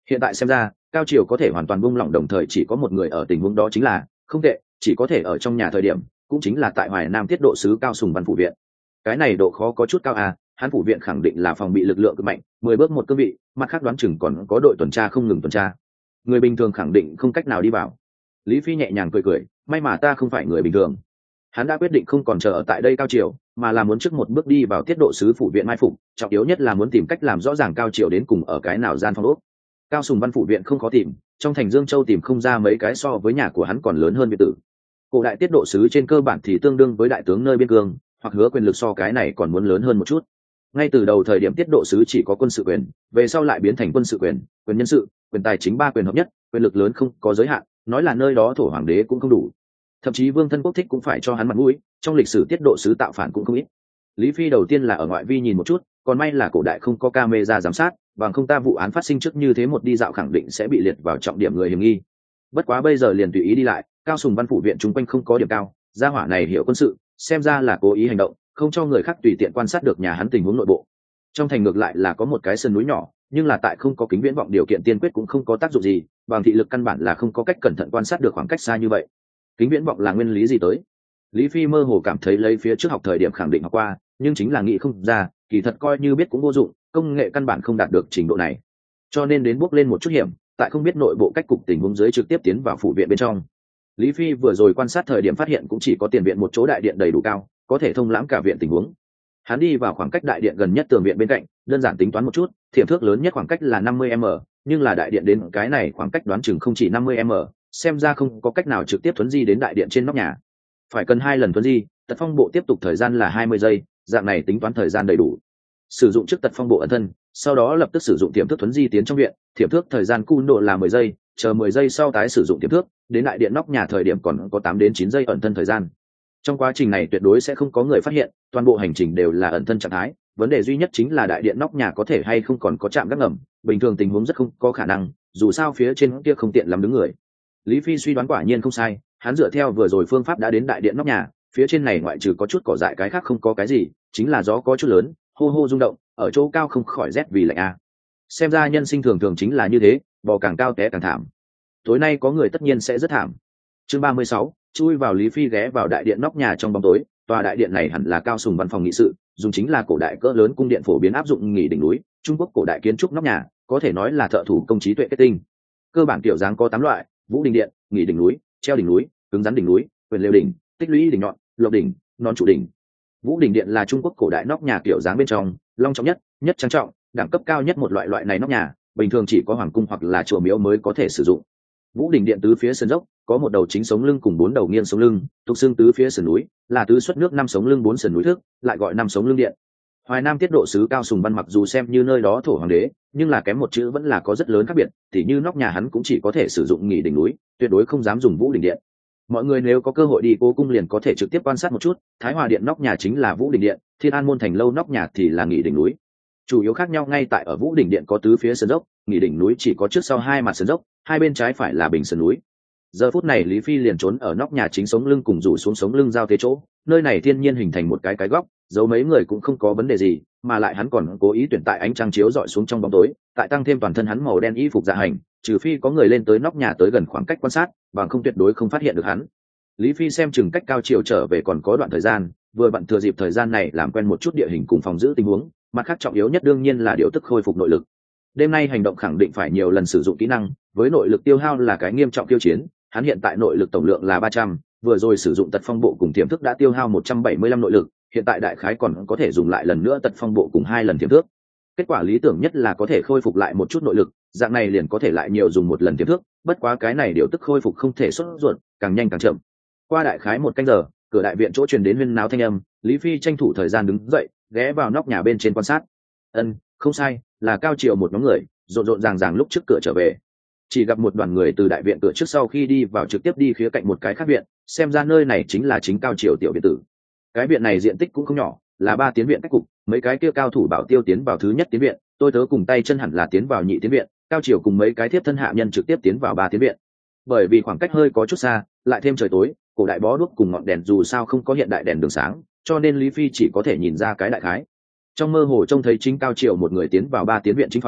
Hiện tại xem ra cao triều có thể hoàn toàn buông lỏng, đồng thời chỉ có một người ở tình huống đó chính là không tệ, chỉ có thể ở trong nhà thời điểm, cũng chính là tại Hoài Nam tiết độ sứ Cao Sùng Văn phủ viện. Cái này độ khó có chút cao à, hắn phủ viện khẳng định là phòng bị lực lượng cực mạnh, 10 bước một cương vị, mặt khác đoán chừng còn có đội tuần tra không ngừng tuần tra, người bình thường khẳng định không cách nào đi vào. Lý Phi nhẹ nhàng cười cười, may mà ta không phải người bình thường. Hắn đã quyết định không còn chờ ở tại đây Cao triều, mà là muốn trước một bước đi vào tiết độ sứ phủ viện mai phục, trọng yếu nhất là muốn tìm cách làm rõ ràng Cao triều đến cùng ở cái nào gian phòng ốc. Cao Sùng Văn phủ viện không khó tìm, trong thành Dương Châu tìm không ra mấy cái so với nhà của hắn còn lớn hơn biệt tử. Cổ đại tiết độ sứ trên cơ bản thì tương đương với đại tướng nơi biên cương, hoặc hứa quyền lực so cái này còn muốn lớn hơn một chút. Ngay từ đầu thời điểm tiết độ sứ chỉ có quân sự quyền, về sau lại biến thành quân sự quyền, quyền nhân sự, quyền tài chính, ba quyền hợp nhất, quyền lực lớn không có giới hạn, nói là nơi đó thổ hoàng đế cũng không đủ. Thậm chí Vương Thân Quốc thích cũng phải cho hắn mặt mũi, trong lịch sử tiết độ sứ tạo phản cũng không ít. Lý Phi đầu tiên là ở ngoại vi nhìn một chút, còn may là cổ đại không có camera giám sát, bằng không ta vụ án phát sinh trước như thế một đi dạo khẳng định sẽ bị liệt vào trọng điểm người hiểm nghi. Bất quá bây giờ liền tùy ý đi lại, Cao Sùng Văn phủ viện chung quanh không có điểm cao, gia hỏa này hiểu quân sự, xem ra là cố ý hành động, không cho người khác tùy tiện quan sát được nhà hắn tình huống nội bộ. Trong thành ngược lại là có một cái sườn núi nhỏ, nhưng là tại không có kính viễn vọng điều kiện tiên quyết cũng không có tác dụng gì, bằng thị lực căn bản là không có cách cẩn thận quan sát được khoảng cách xa như vậy. Kính viễn vọng là nguyên lý gì tới? Lý Phi mơ hồ cảm thấy lấy phía trước học thời điểm khẳng định học qua, nhưng chính là nghĩ không ra, kỳ thật coi như biết cũng vô dụng, công nghệ căn bản không đạt được trình độ này, cho nên đến bước lên một chút hiểm, tại không biết nội bộ cách cục tình huống dưới trực tiếp tiến vào phủ viện bên trong. Lý Phi vừa rồi quan sát thời điểm phát hiện cũng chỉ có tiền viện một chỗ đại điện đầy đủ cao, có thể thông lãm cả viện tình huống. Hắn đi vào khoảng cách đại điện gần nhất tường viện bên cạnh, đơn giản tính toán một chút, thiểm thước lớn nhất khoảng cách là 50 m, nhưng là đại điện đến cái này khoảng cách đoán chừng không chỉ 50 m, xem ra không có cách nào trực tiếp thuấn di đến đại điện trên nóc nhà, phải cần 2 lần thuấn di. Tật phong bộ tiếp tục thời gian là 20 giây, dạng này tính toán thời gian đầy đủ. Sử dụng trước tật phong bộ ẩn thân, sau đó lập tức sử dụng tiềm thức thuấn di tiến trong viện, tiềm thức thời gian cung độ là 10 giây, chờ 10 giây sau tái sử dụng tiềm thức, đến đại điện nóc nhà thời điểm còn có 8 đến 9 giây ẩn thân thời gian. Trong quá trình này tuyệt đối sẽ không có người phát hiện, toàn bộ hành trình đều là ẩn thân trạng thái, vấn đề duy nhất chính là đại điện nóc nhà có thể hay không còn có trạm gác ngầm, bình thường tình huống rất không có khả năng, dù sao phía trên kia không tiện lắm đứng người. Lý Phi suy đoán quả nhiên không sai, hắn dựa theo vừa rồi phương pháp đã đến đại điện nóc nhà, phía trên này ngoại trừ có chút cỏ dại cái khác không có cái gì, chính là gió có chút lớn, hô hô rung động, ở chỗ cao không khỏi rét vì lạnh a. Xem ra nhân sinh thường thường chính là như thế, bò càng cao té càng thảm. Tối nay có người tất nhiên sẽ rất thảm. Chương 36, chui vào. Lý Phi ghé vào đại điện nóc nhà trong bóng tối, tòa đại điện này hẳn là Cao Sùng văn phòng nghị sự, dùng chính là cổ đại cỡ lớn cung điện phổ biến áp dụng nghỉ đỉnh núi, Trung Quốc cổ đại kiến trúc nóc nhà, có thể nói là thợ thủ công trí tuệ kết tinh. Cơ bản kiểu dáng có 8 loại: vũ đỉnh điện, nghỉ đỉnh núi, treo đỉnh núi, cứng rắn đỉnh núi, quyền lều đỉnh, tích lũy đỉnh nhọn, lộc đỉnh, non trụ đỉnh. Vũ đỉnh điện là Trung Quốc cổ đại nóc nhà kiểu dáng bên trong long trọng nhất, nhất trang trọng, đẳng cấp cao nhất một loại này nóc nhà, bình thường chỉ có hoàng cung hoặc là chùa miếu mới có thể sử dụng. Vũ đỉnh điện tứ phía sườn dốc, có một đầu chính sống lưng cùng 4 đầu nghiêng sống lưng, tục xương tứ phía sườn núi, là tứ xuất nước 5 sống lưng 4 sườn núi thước, lại gọi 5 sống lưng điện. Hoài Nam tiết độ sứ Cao Sùng Văn mặc dù xem như nơi đó thổ hoàng đế, nhưng là kém một chữ vẫn là có rất lớn khác biệt, tỉ như nóc nhà hắn cũng chỉ có thể sử dụng nghỉ đỉnh núi, tuyệt đối không dám dùng vũ đỉnh điện. Mọi người nếu có cơ hội đi Cố cung liền có thể trực tiếp quan sát một chút, Thái Hòa điện nóc nhà chính là vũ đỉnh điện, Thiên An môn thành lâu nóc nhà thì là nghỉ đỉnh núi. Chủ yếu khác nhau ngay tại ở vũ đỉnh điện có tứ phía sườn dốc, nghỉ đỉnh núi chỉ có trước sau hai mặt sườn dốc, hai bên trái phải là bình sườn núi. Giờ phút này Lý Phi liền trốn ở nóc nhà chính sống lưng cùng rủ xuống sống lưng giao thế chỗ, nơi này thiên nhiên hình thành một cái góc, giấu mấy người cũng không có vấn đề gì, mà lại hắn còn cố ý tuyển tại ánh trăng chiếu dọi xuống trong bóng tối, tại tăng thêm toàn thân hắn màu đen y phục dạ hành, trừ phi có người lên tới nóc nhà tới gần khoảng cách quan sát, bằng không tuyệt đối không phát hiện được hắn. Lý Phi xem chừng cách Cao Triều trở về còn có đoạn thời gian, vừa bận thừa dịp thời gian này làm quen một chút địa hình cùng phòng giữ tình huống, mặt khác trọng yếu nhất đương nhiên là điều tức khôi phục nội lực. Đêm nay hành động khẳng định phải nhiều lần sử dụng kỹ năng, với nội lực tiêu hao là cái nghiêm trọng tiêu chiến, hắn hiện tại nội lực tổng lượng là 300, vừa rồi sử dụng tật phong bộ cùng tiềm thức đã tiêu hao 175 nội lực, hiện tại đại khái còn có thể dùng lại lần nữa tật phong bộ cùng 2 lần tiềm thức. Kết quả lý tưởng nhất là có thể khôi phục lại một chút nội lực, dạng này liền có thể lại nhiều dùng một lần tiềm thức, bất quá cái này điều tức khôi phục không thể sốt ruột, càng nhanh càng chậm. Qua đại khái 1 canh giờ, cửa đại viện chỗ truyền đến huyên náo thanh âm, Lý Phi tranh thủ thời gian đứng dậy, ghé vào nóc nhà bên trên quan sát. Không sai, là Cao Triều một nhóm người, rộn rộn ràng ràng lúc trước cửa trở về. Chỉ gặp một đoàn người từ đại viện cửa trước sau khi đi vào trực tiếp đi khía cạnh một cái khác viện, xem ra nơi này chính là chính Cao Triều tiểu viện tử. Cái viện này diện tích cũng không nhỏ, là 3 tiến viện cách cục, mấy cái kia cao thủ bảo tiêu tiến vào thứ nhất tiến viện, tôi tớ cùng tay chân hẳn là tiến vào nhị tiến viện, Cao Triều cùng mấy cái thiếp thân hạ nhân trực tiếp tiến vào 3 tiến viện. Bởi vì khoảng cách hơi có chút xa, lại thêm trời tối, cổ đại bó đuốc cùng ngọn đèn dù sao không có hiện đại đèn đường sáng, cho nên Lý Phi chỉ có thể nhìn ra cái đại khái. Trong mơ hồ trông thấy chính Cao Triều một người tiến vào 3 tiến viện chính phòng,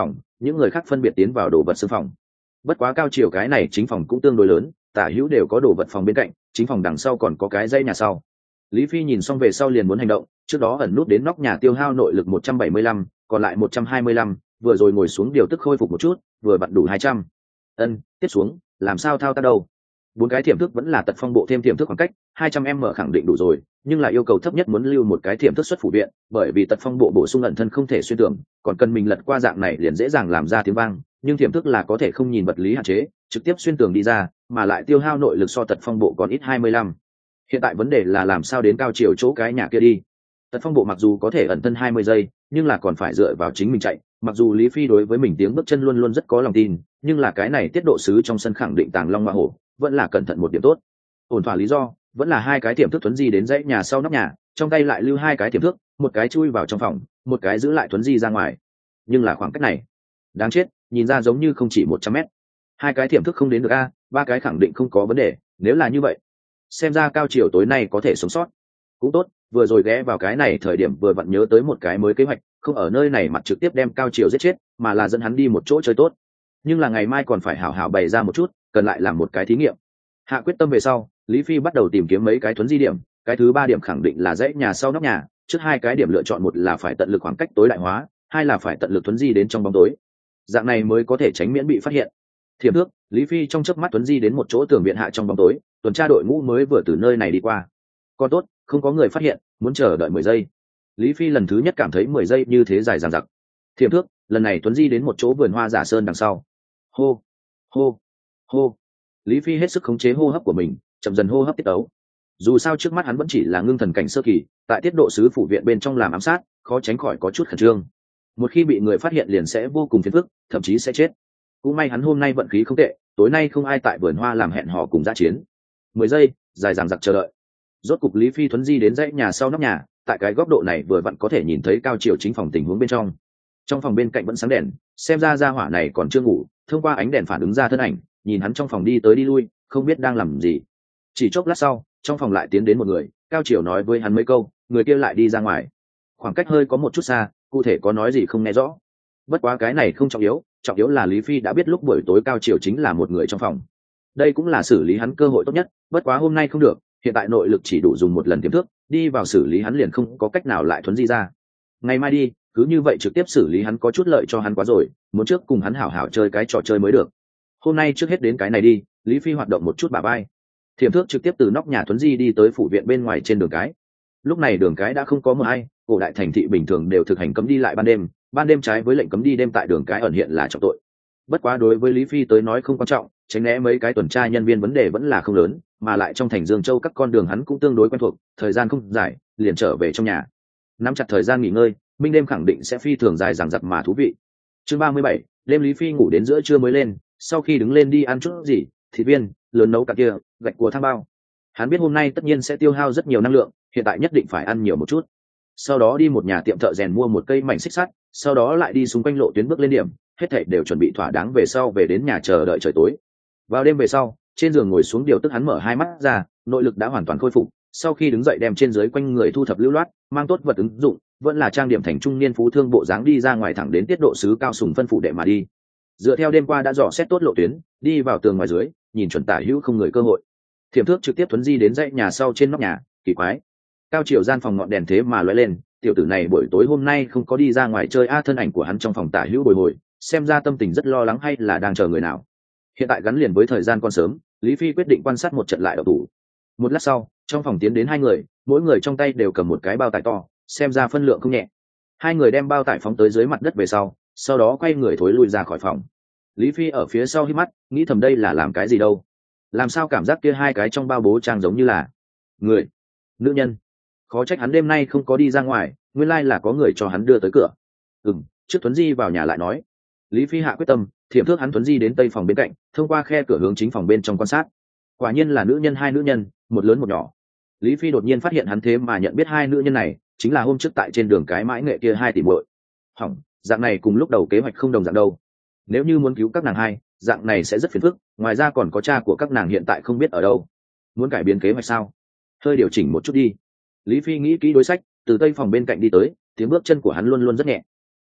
những người khác phân biệt tiến vào đồ vật xương phòng. Bất quá cao chiều cái này chính phòng cũng tương đối lớn, tả hữu đều có đồ vật phòng bên cạnh, chính phòng đằng sau còn có cái dãy nhà sau. Lý Phi nhìn xong về sau liền muốn hành động, trước đó ẩn nút đến nóc nhà tiêu hao nội lực 175, còn lại 125, vừa rồi ngồi xuống điều tức khôi phục một chút, vừa vặn đủ 200. Tiếp xuống, làm sao thao tác đâu? 4 cái thiểm thức vẫn là tật phong bộ thêm thiểm thức khoảng cách, 200m khẳng định đủ rồi, nhưng là yêu cầu thấp nhất muốn lưu một cái thiểm thức xuất phủ viện, bởi vì tật phong bộ bổ sung ẩn thân không thể xuyên tưởng, còn cần mình lật qua dạng này liền dễ dàng làm ra tiếng vang, nhưng thiểm thức là có thể không nhìn vật lý hạn chế, trực tiếp xuyên tường đi ra, mà lại tiêu hao nội lực so tật phong bộ còn ít 25. Hiện tại vấn đề là làm sao đến cao chiều chỗ cái nhà kia đi. Tật phong bộ mặc dù có thể ẩn thân 20 giây, nhưng là còn phải dựa vào chính mình chạy, mặc dù Lý Phi đối với mình tiếng bước chân luôn luôn rất có lòng tin, nhưng là cái này tiết độ sứ trong sân khẳng định tàng long hoa hổ, vẫn là cẩn thận một điểm tốt. Ổn thỏa lý do vẫn là 2 cái tiềm thức thuấn di đến dãy nhà sau nóc nhà, trong tay lại lưu 2 cái tiềm thức, một cái chui vào trong phòng, một cái giữ lại thuấn di ra ngoài. Nhưng là khoảng cách này đáng chết, nhìn ra giống như không chỉ 100m. 2 cái tiềm thức không đến được a, 3 cái khẳng định không có vấn đề, nếu là như vậy xem ra cao chiều tối nay có thể sống sót. Cũng tốt, vừa rồi ghé vào cái này thời điểm vừa vặn nhớ tới một cái mới kế hoạch, không ở nơi này mặt trực tiếp đem cao chiều giết chết, mà là dẫn hắn đi một chỗ chơi tốt. Nhưng là ngày mai còn phải hảo hảo bày ra một chút, cần lại làm một cái thí nghiệm. Hạ quyết tâm về sau, Lý Phi bắt đầu tìm kiếm mấy cái thuấn di điểm, cái thứ 3 điểm khẳng định là dãy nhà sau nóc nhà, trước 2 cái điểm lựa chọn, một là phải tận lực khoảng cách tối đại hóa, 2 là phải tận lực thuấn di đến trong bóng tối. Dạng này mới có thể tránh miễn bị phát hiện. Thiểm thước, Lý Phi trong chớp mắt thuấn di đến một chỗ tường viện hạ trong bóng tối, tuần tra đội ngũ mới vừa từ nơi này đi qua. Còn tốt, không có người phát hiện, muốn chờ đợi 10 giây. Lý Phi lần thứ nhất cảm thấy 10 giây như thế dài dằng dặc. Thiểm thước, lần này thuấn di đến một chỗ vườn hoa giả sơn đằng sau. Hô, hô, hô. Lý Phi hết sức khống chế hô hấp của mình, chậm dần hô hấp tiết tấu. Dù sao trước mắt hắn vẫn chỉ là ngưng thần cảnh sơ kỳ, tại tiết độ sứ phủ viện bên trong làm ám sát, khó tránh khỏi có chút khẩn trương. Một khi bị người phát hiện liền sẽ vô cùng phiền phức, thậm chí sẽ chết. Cũng may hắn hôm nay vận khí không tệ, tối nay không ai tại vườn hoa làm hẹn hò cùng dã chiến. 10 giây, dài dằng dặc chờ đợi. Rốt cục Lý Phi thuấn di đến dãy nhà sau nóc nhà, tại cái góc độ này vừa vặn có thể nhìn thấy cao chiều chính phòng tình huống bên trong. Trong phòng bên cạnh vẫn sáng đèn, xem ra gia hỏa này còn chưa ngủ, thông qua ánh đèn phản ứng ra thân ảnh, nhìn hắn trong phòng đi tới đi lui, không biết đang làm gì. Chỉ chốc lát sau, trong phòng lại tiến đến một người, cao chiều nói với hắn mấy câu, người kia lại đi ra ngoài. Khoảng cách hơi có một chút xa, cụ thể có nói gì không nghe rõ. Bất quá cái này không trọng yếu là Lý Phi đã biết lúc buổi tối cao chiều chính là một người trong phòng. Đây cũng là xử lý hắn cơ hội tốt nhất, bất quá hôm nay không được, hiện tại nội lực chỉ đủ dùng một lần tiềm thức, đi vào xử lý hắn liền không có cách nào lại thuấn di ra. Ngày mai đi, cứ như vậy trực tiếp xử lý hắn có chút lợi cho hắn quá rồi, muốn trước cùng hắn hảo hảo chơi cái trò chơi mới được. Hôm nay trước hết đến cái này đi. Lý Phi hoạt động một chút bả vai, thiểm thước trực tiếp từ nóc nhà thuấn di đi tới phủ viện bên ngoài trên đường cái. Lúc này đường cái đã không có mờ hay, cổ đại thành thị bình thường đều thực hành cấm đi lại ban đêm trái với lệnh cấm đi đêm tại đường cái ẩn hiện là trọng tội. Bất quá đối với Lý Phi tới nói không quan trọng, tránh né mấy cái tuần tra nhân viên vấn đề vẫn là không lớn, mà lại trong thành Dương Châu các con đường hắn cũng tương đối quen thuộc, thời gian không dài, liền trở về trong nhà. Nắm chặt thời gian nghỉ ngơi, minh đêm khẳng định sẽ phi thường dài dằng dặc mà thú vị. Chương 37, đêm Lý Phi ngủ đến giữa trưa mới lên, sau khi đứng lên đi ăn chút gì, thịt viên, lớn nấu cả kia, gạch của thang bao. Hắn biết hôm nay tất nhiên sẽ tiêu hao rất nhiều năng lượng, hiện tại nhất định phải ăn nhiều một chút. Sau đó đi một nhà tiệm thợ rèn mua một cây mảnh xích sắt, sau đó lại đi xung quanh lộ tuyến bước lên điểm, hết thảy đều chuẩn bị thỏa đáng về sau về đến nhà chờ đợi trời tối. Vào đêm về sau, trên giường ngồi xuống điều tức hắn mở hai mắt ra, nội lực đã hoàn toàn khôi phục, sau khi đứng dậy đem trên dưới quanh người thu thập lưu loát, mang tốt vật ứng dụng, vẫn là trang điểm thành trung niên phú thương bộ dáng đi ra ngoài thẳng đến tiết độ sứ Cao Sùng phân phủ đệ mà đi. Dựa theo đêm qua đã dò xét tốt lộ tuyến, đi vào tường ngoài dưới, nhìn chuẩn tả hữu không người cơ hội. Thiểm thước trực tiếp thuấn di đến dãy nhà sau trên nóc nhà, kỳ quái. Cao chiều gian phòng ngọn đèn thế mà lóe lên, tiểu tử này buổi tối hôm nay không có đi ra ngoài chơi thân ảnh của hắn trong phòng tả hữu bồi hồi, xem ra tâm tình rất lo lắng hay là đang chờ người nào. Hiện tại gắn liền với thời gian còn sớm, Lý Phi quyết định quan sát một trận lại độc thủ. Một lát sau, trong phòng tiến đến hai người, mỗi người trong tay đều cầm một cái bao tải to, xem ra phân lượng không nhẹ. Hai người đem bao tải phóng tới dưới mặt đất về sau đó quay người thối lui ra khỏi phòng. Lý Phi ở phía sau hít mắt, nghĩ thầm đây là làm cái gì đâu? Làm sao cảm giác kia hai cái trong bao bố trang giống như là người, nữ nhân? Khó trách hắn đêm nay không có đi ra ngoài, nguyên lai là có người cho hắn đưa tới cửa. Trước Tuấn Di vào nhà lại nói. Lý Phi hạ quyết tâm, thiểm thước hắn Tuấn Di đến tây phòng bên cạnh, thông qua khe cửa hướng chính phòng bên trong quan sát. Quả nhiên là nữ nhân, hai nữ nhân, một lớn một nhỏ. Lý Phi đột nhiên phát hiện hắn thế mà nhận biết hai nữ nhân này chính là hôm trước tại trên đường cái mãi nghệ kia hai tỷ muội. Hỏng, dạng này cùng lúc đầu kế hoạch không đồng dạng đâu. Nếu như muốn cứu các nàng hai, dạng này sẽ rất phiền phức, ngoài ra còn có cha của các nàng hiện tại không biết ở đâu. Muốn cải biến kế hoạch sao? Hơi điều chỉnh một chút đi. Lý Phi nghĩ kỹ đối sách, từ tây phòng bên cạnh đi tới, tiếng bước chân của hắn luôn luôn rất nhẹ.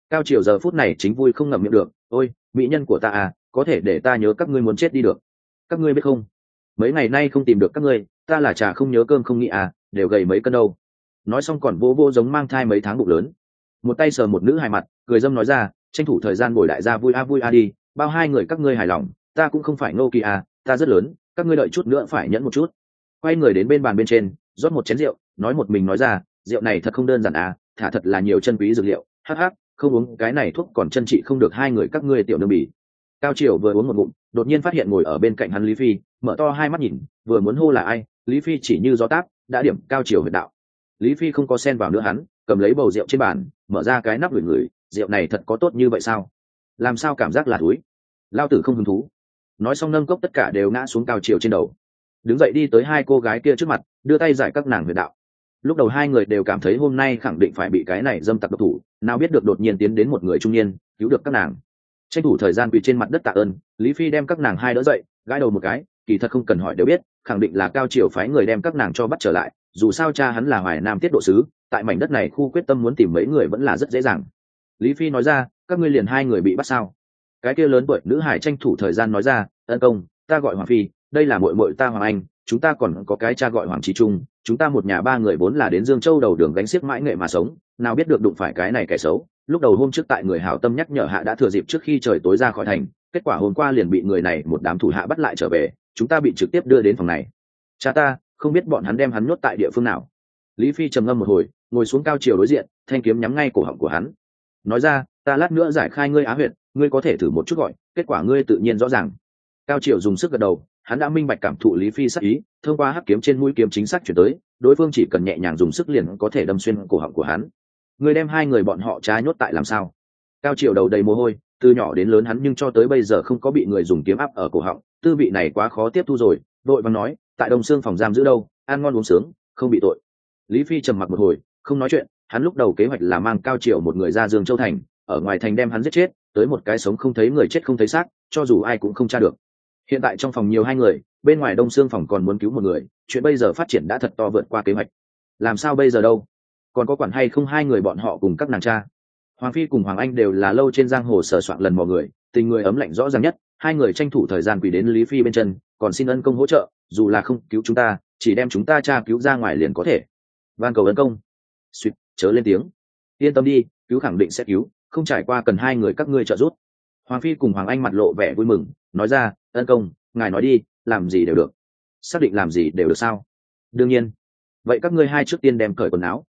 Cao Triều giờ phút này chính vui không ngậm miệng được, ôi mỹ nhân của ta à, có thể để ta nhớ các ngươi muốn chết đi được. Các ngươi biết không, mấy ngày nay không tìm được các ngươi, ta là trà không nhớ cơm không nghĩ à, đều gầy mấy cân đâu. Nói xong còn vô vô giống mang thai mấy tháng bụng lớn, một tay sờ một nữ hài mặt, cười dâm nói ra, tranh thủ thời gian bồi đại gia vui a đi, bao hai người các ngươi hài lòng, ta cũng không phải nô kỳ à, ta rất lớn, các ngươi đợi chút nữa phải nhẫn một chút. Quay người đến bên bàn bên trên, rót một chén rượu, nói một mình nói ra, rượu này thật không đơn giản à, thả thật là nhiều chân quý dược liệu, hắc hắc, không uống cái này thuốc còn chân trị không được hai người các ngươi tiểu nương bỉ. Cao Triều vừa uống một ngụm, đột nhiên phát hiện ngồi ở bên cạnh hắn Lý Phi, mở to hai mắt nhìn, vừa muốn hô là ai, Lý Phi chỉ như gió táp, đã điểm Cao Triều huyệt đạo. Lý Phi không có xen vào nữa hắn, cầm lấy bầu rượu trên bàn, mở ra cái nắp ngửi, rượu này thật có tốt như vậy sao? Làm sao cảm giác là thúi? Lao tử không hứng thú. Nói xong nâng cốc tất cả đều ngã xuống Cao Triều trên đầu. Đứng dậy đi tới hai cô gái kia trước mặt, đưa tay giải các nàng huyệt đạo. Lúc đầu hai người đều cảm thấy hôm nay khẳng định phải bị cái này dâm tặc độc thủ, nào biết được đột nhiên tiến đến một người trung niên, cứu được các nàng. Tranh thủ thời gian quỳ trên mặt đất tạ ơn, Lý Phi đem các nàng hai đỡ dậy, gãi đầu một cái, kỳ thật không cần hỏi đều biết, khẳng định là Cao Triều phái người đem các nàng cho bắt trở lại, dù sao cha hắn là Hoài Nam tiết độ sứ, tại mảnh đất này khu quyết tâm muốn tìm mấy người vẫn là rất dễ dàng. Lý Phi nói ra, các ngươi liền hai người bị bắt sao? Cái kia lớn tuổi nữ hải tranh thủ thời gian nói ra, ân công, ta gọi Hoàng Phi, đây là muội muội ta Hoàng Anh, chúng ta còn có cái cha gọi Hoàng Trí Trung, chúng ta một nhà ba người vốn là đến Dương Châu đầu đường gánh xiếc mãi nghệ mà sống, nào biết được đụng phải cái này kẻ xấu. Lúc đầu hôm trước tại người hảo tâm nhắc nhở hạ đã thừa dịp trước khi trời tối ra khỏi thành, kết quả hôm qua liền bị người này một đám thủ hạ bắt lại trở về, chúng ta bị trực tiếp đưa đến phòng này. Cha ta, không biết bọn hắn đem hắn nhốt tại địa phương nào. Lý Phi trầm ngâm một hồi, ngồi xuống Cao Triều đối diện, thanh kiếm nhắm ngay cổ họng của hắn, nói ra, ta lát nữa giải khai ngươi á huyệt, ngươi có thể thử một chút gọi, kết quả ngươi tự nhiên rõ ràng. Cao Triều dùng sức gật đầu, hắn đã minh bạch cảm thụ Lý Phi sắc ý, thông qua hắc kiếm trên mũi kiếm chính xác chuyển tới, đối phương chỉ cần nhẹ nhàng dùng sức liền có thể đâm xuyên cổ họng của hắn. Ngươi đem hai người bọn họ trái nhốt tại làm sao? Cao Triều đầu đầy mồ hôi, từ nhỏ đến lớn hắn nhưng cho tới bây giờ không có bị người dùng kiếm áp ở cổ họng, tư vị này quá khó tiếp thu rồi, vội vàng nói, tại Đông Xương phòng giam giữ đâu, ăn ngon uống sướng, không bị tội. Lý Phi trầm mặc một hồi, không nói chuyện, hắn lúc đầu kế hoạch là mang Cao Triều một người ra Dương Châu thành, ở ngoài thành đem hắn giết chết, tới một cái sống không thấy người chết không thấy xác, cho dù ai cũng không tra được. Hiện tại trong phòng nhiều hai người, bên ngoài Đông Xương phòng còn muốn cứu một người, chuyện bây giờ phát triển đã thật to vượt qua kế hoạch. Làm sao bây giờ đâu? Còn có quản hay không hai người bọn họ cùng các nàng cha? Hoàng Phi cùng Hoàng Anh đều là lâu trên giang hồ sờ soạn lần mò người, tình người ấm lạnh rõ ràng nhất, hai người tranh thủ thời gian quỳ đến Lý Phi bên chân, còn xin ân công hỗ trợ, dù là không cứu chúng ta, chỉ đem chúng ta cha cứu ra ngoài liền có thể. Van cầu ân công. Suýt, chớ lên tiếng. Yên tâm đi, cứu khẳng định sẽ cứu, không trải qua cần hai người các ngươi trợ giúp. Hoàng Phi cùng Hoàng Anh mặt lộ vẻ vui mừng, nói ra, ân công, ngài nói đi, làm gì đều được. Xác định làm gì đều được sao? Đương nhiên. Vậy các ngươi hai trước tiên đem cởi quần áo.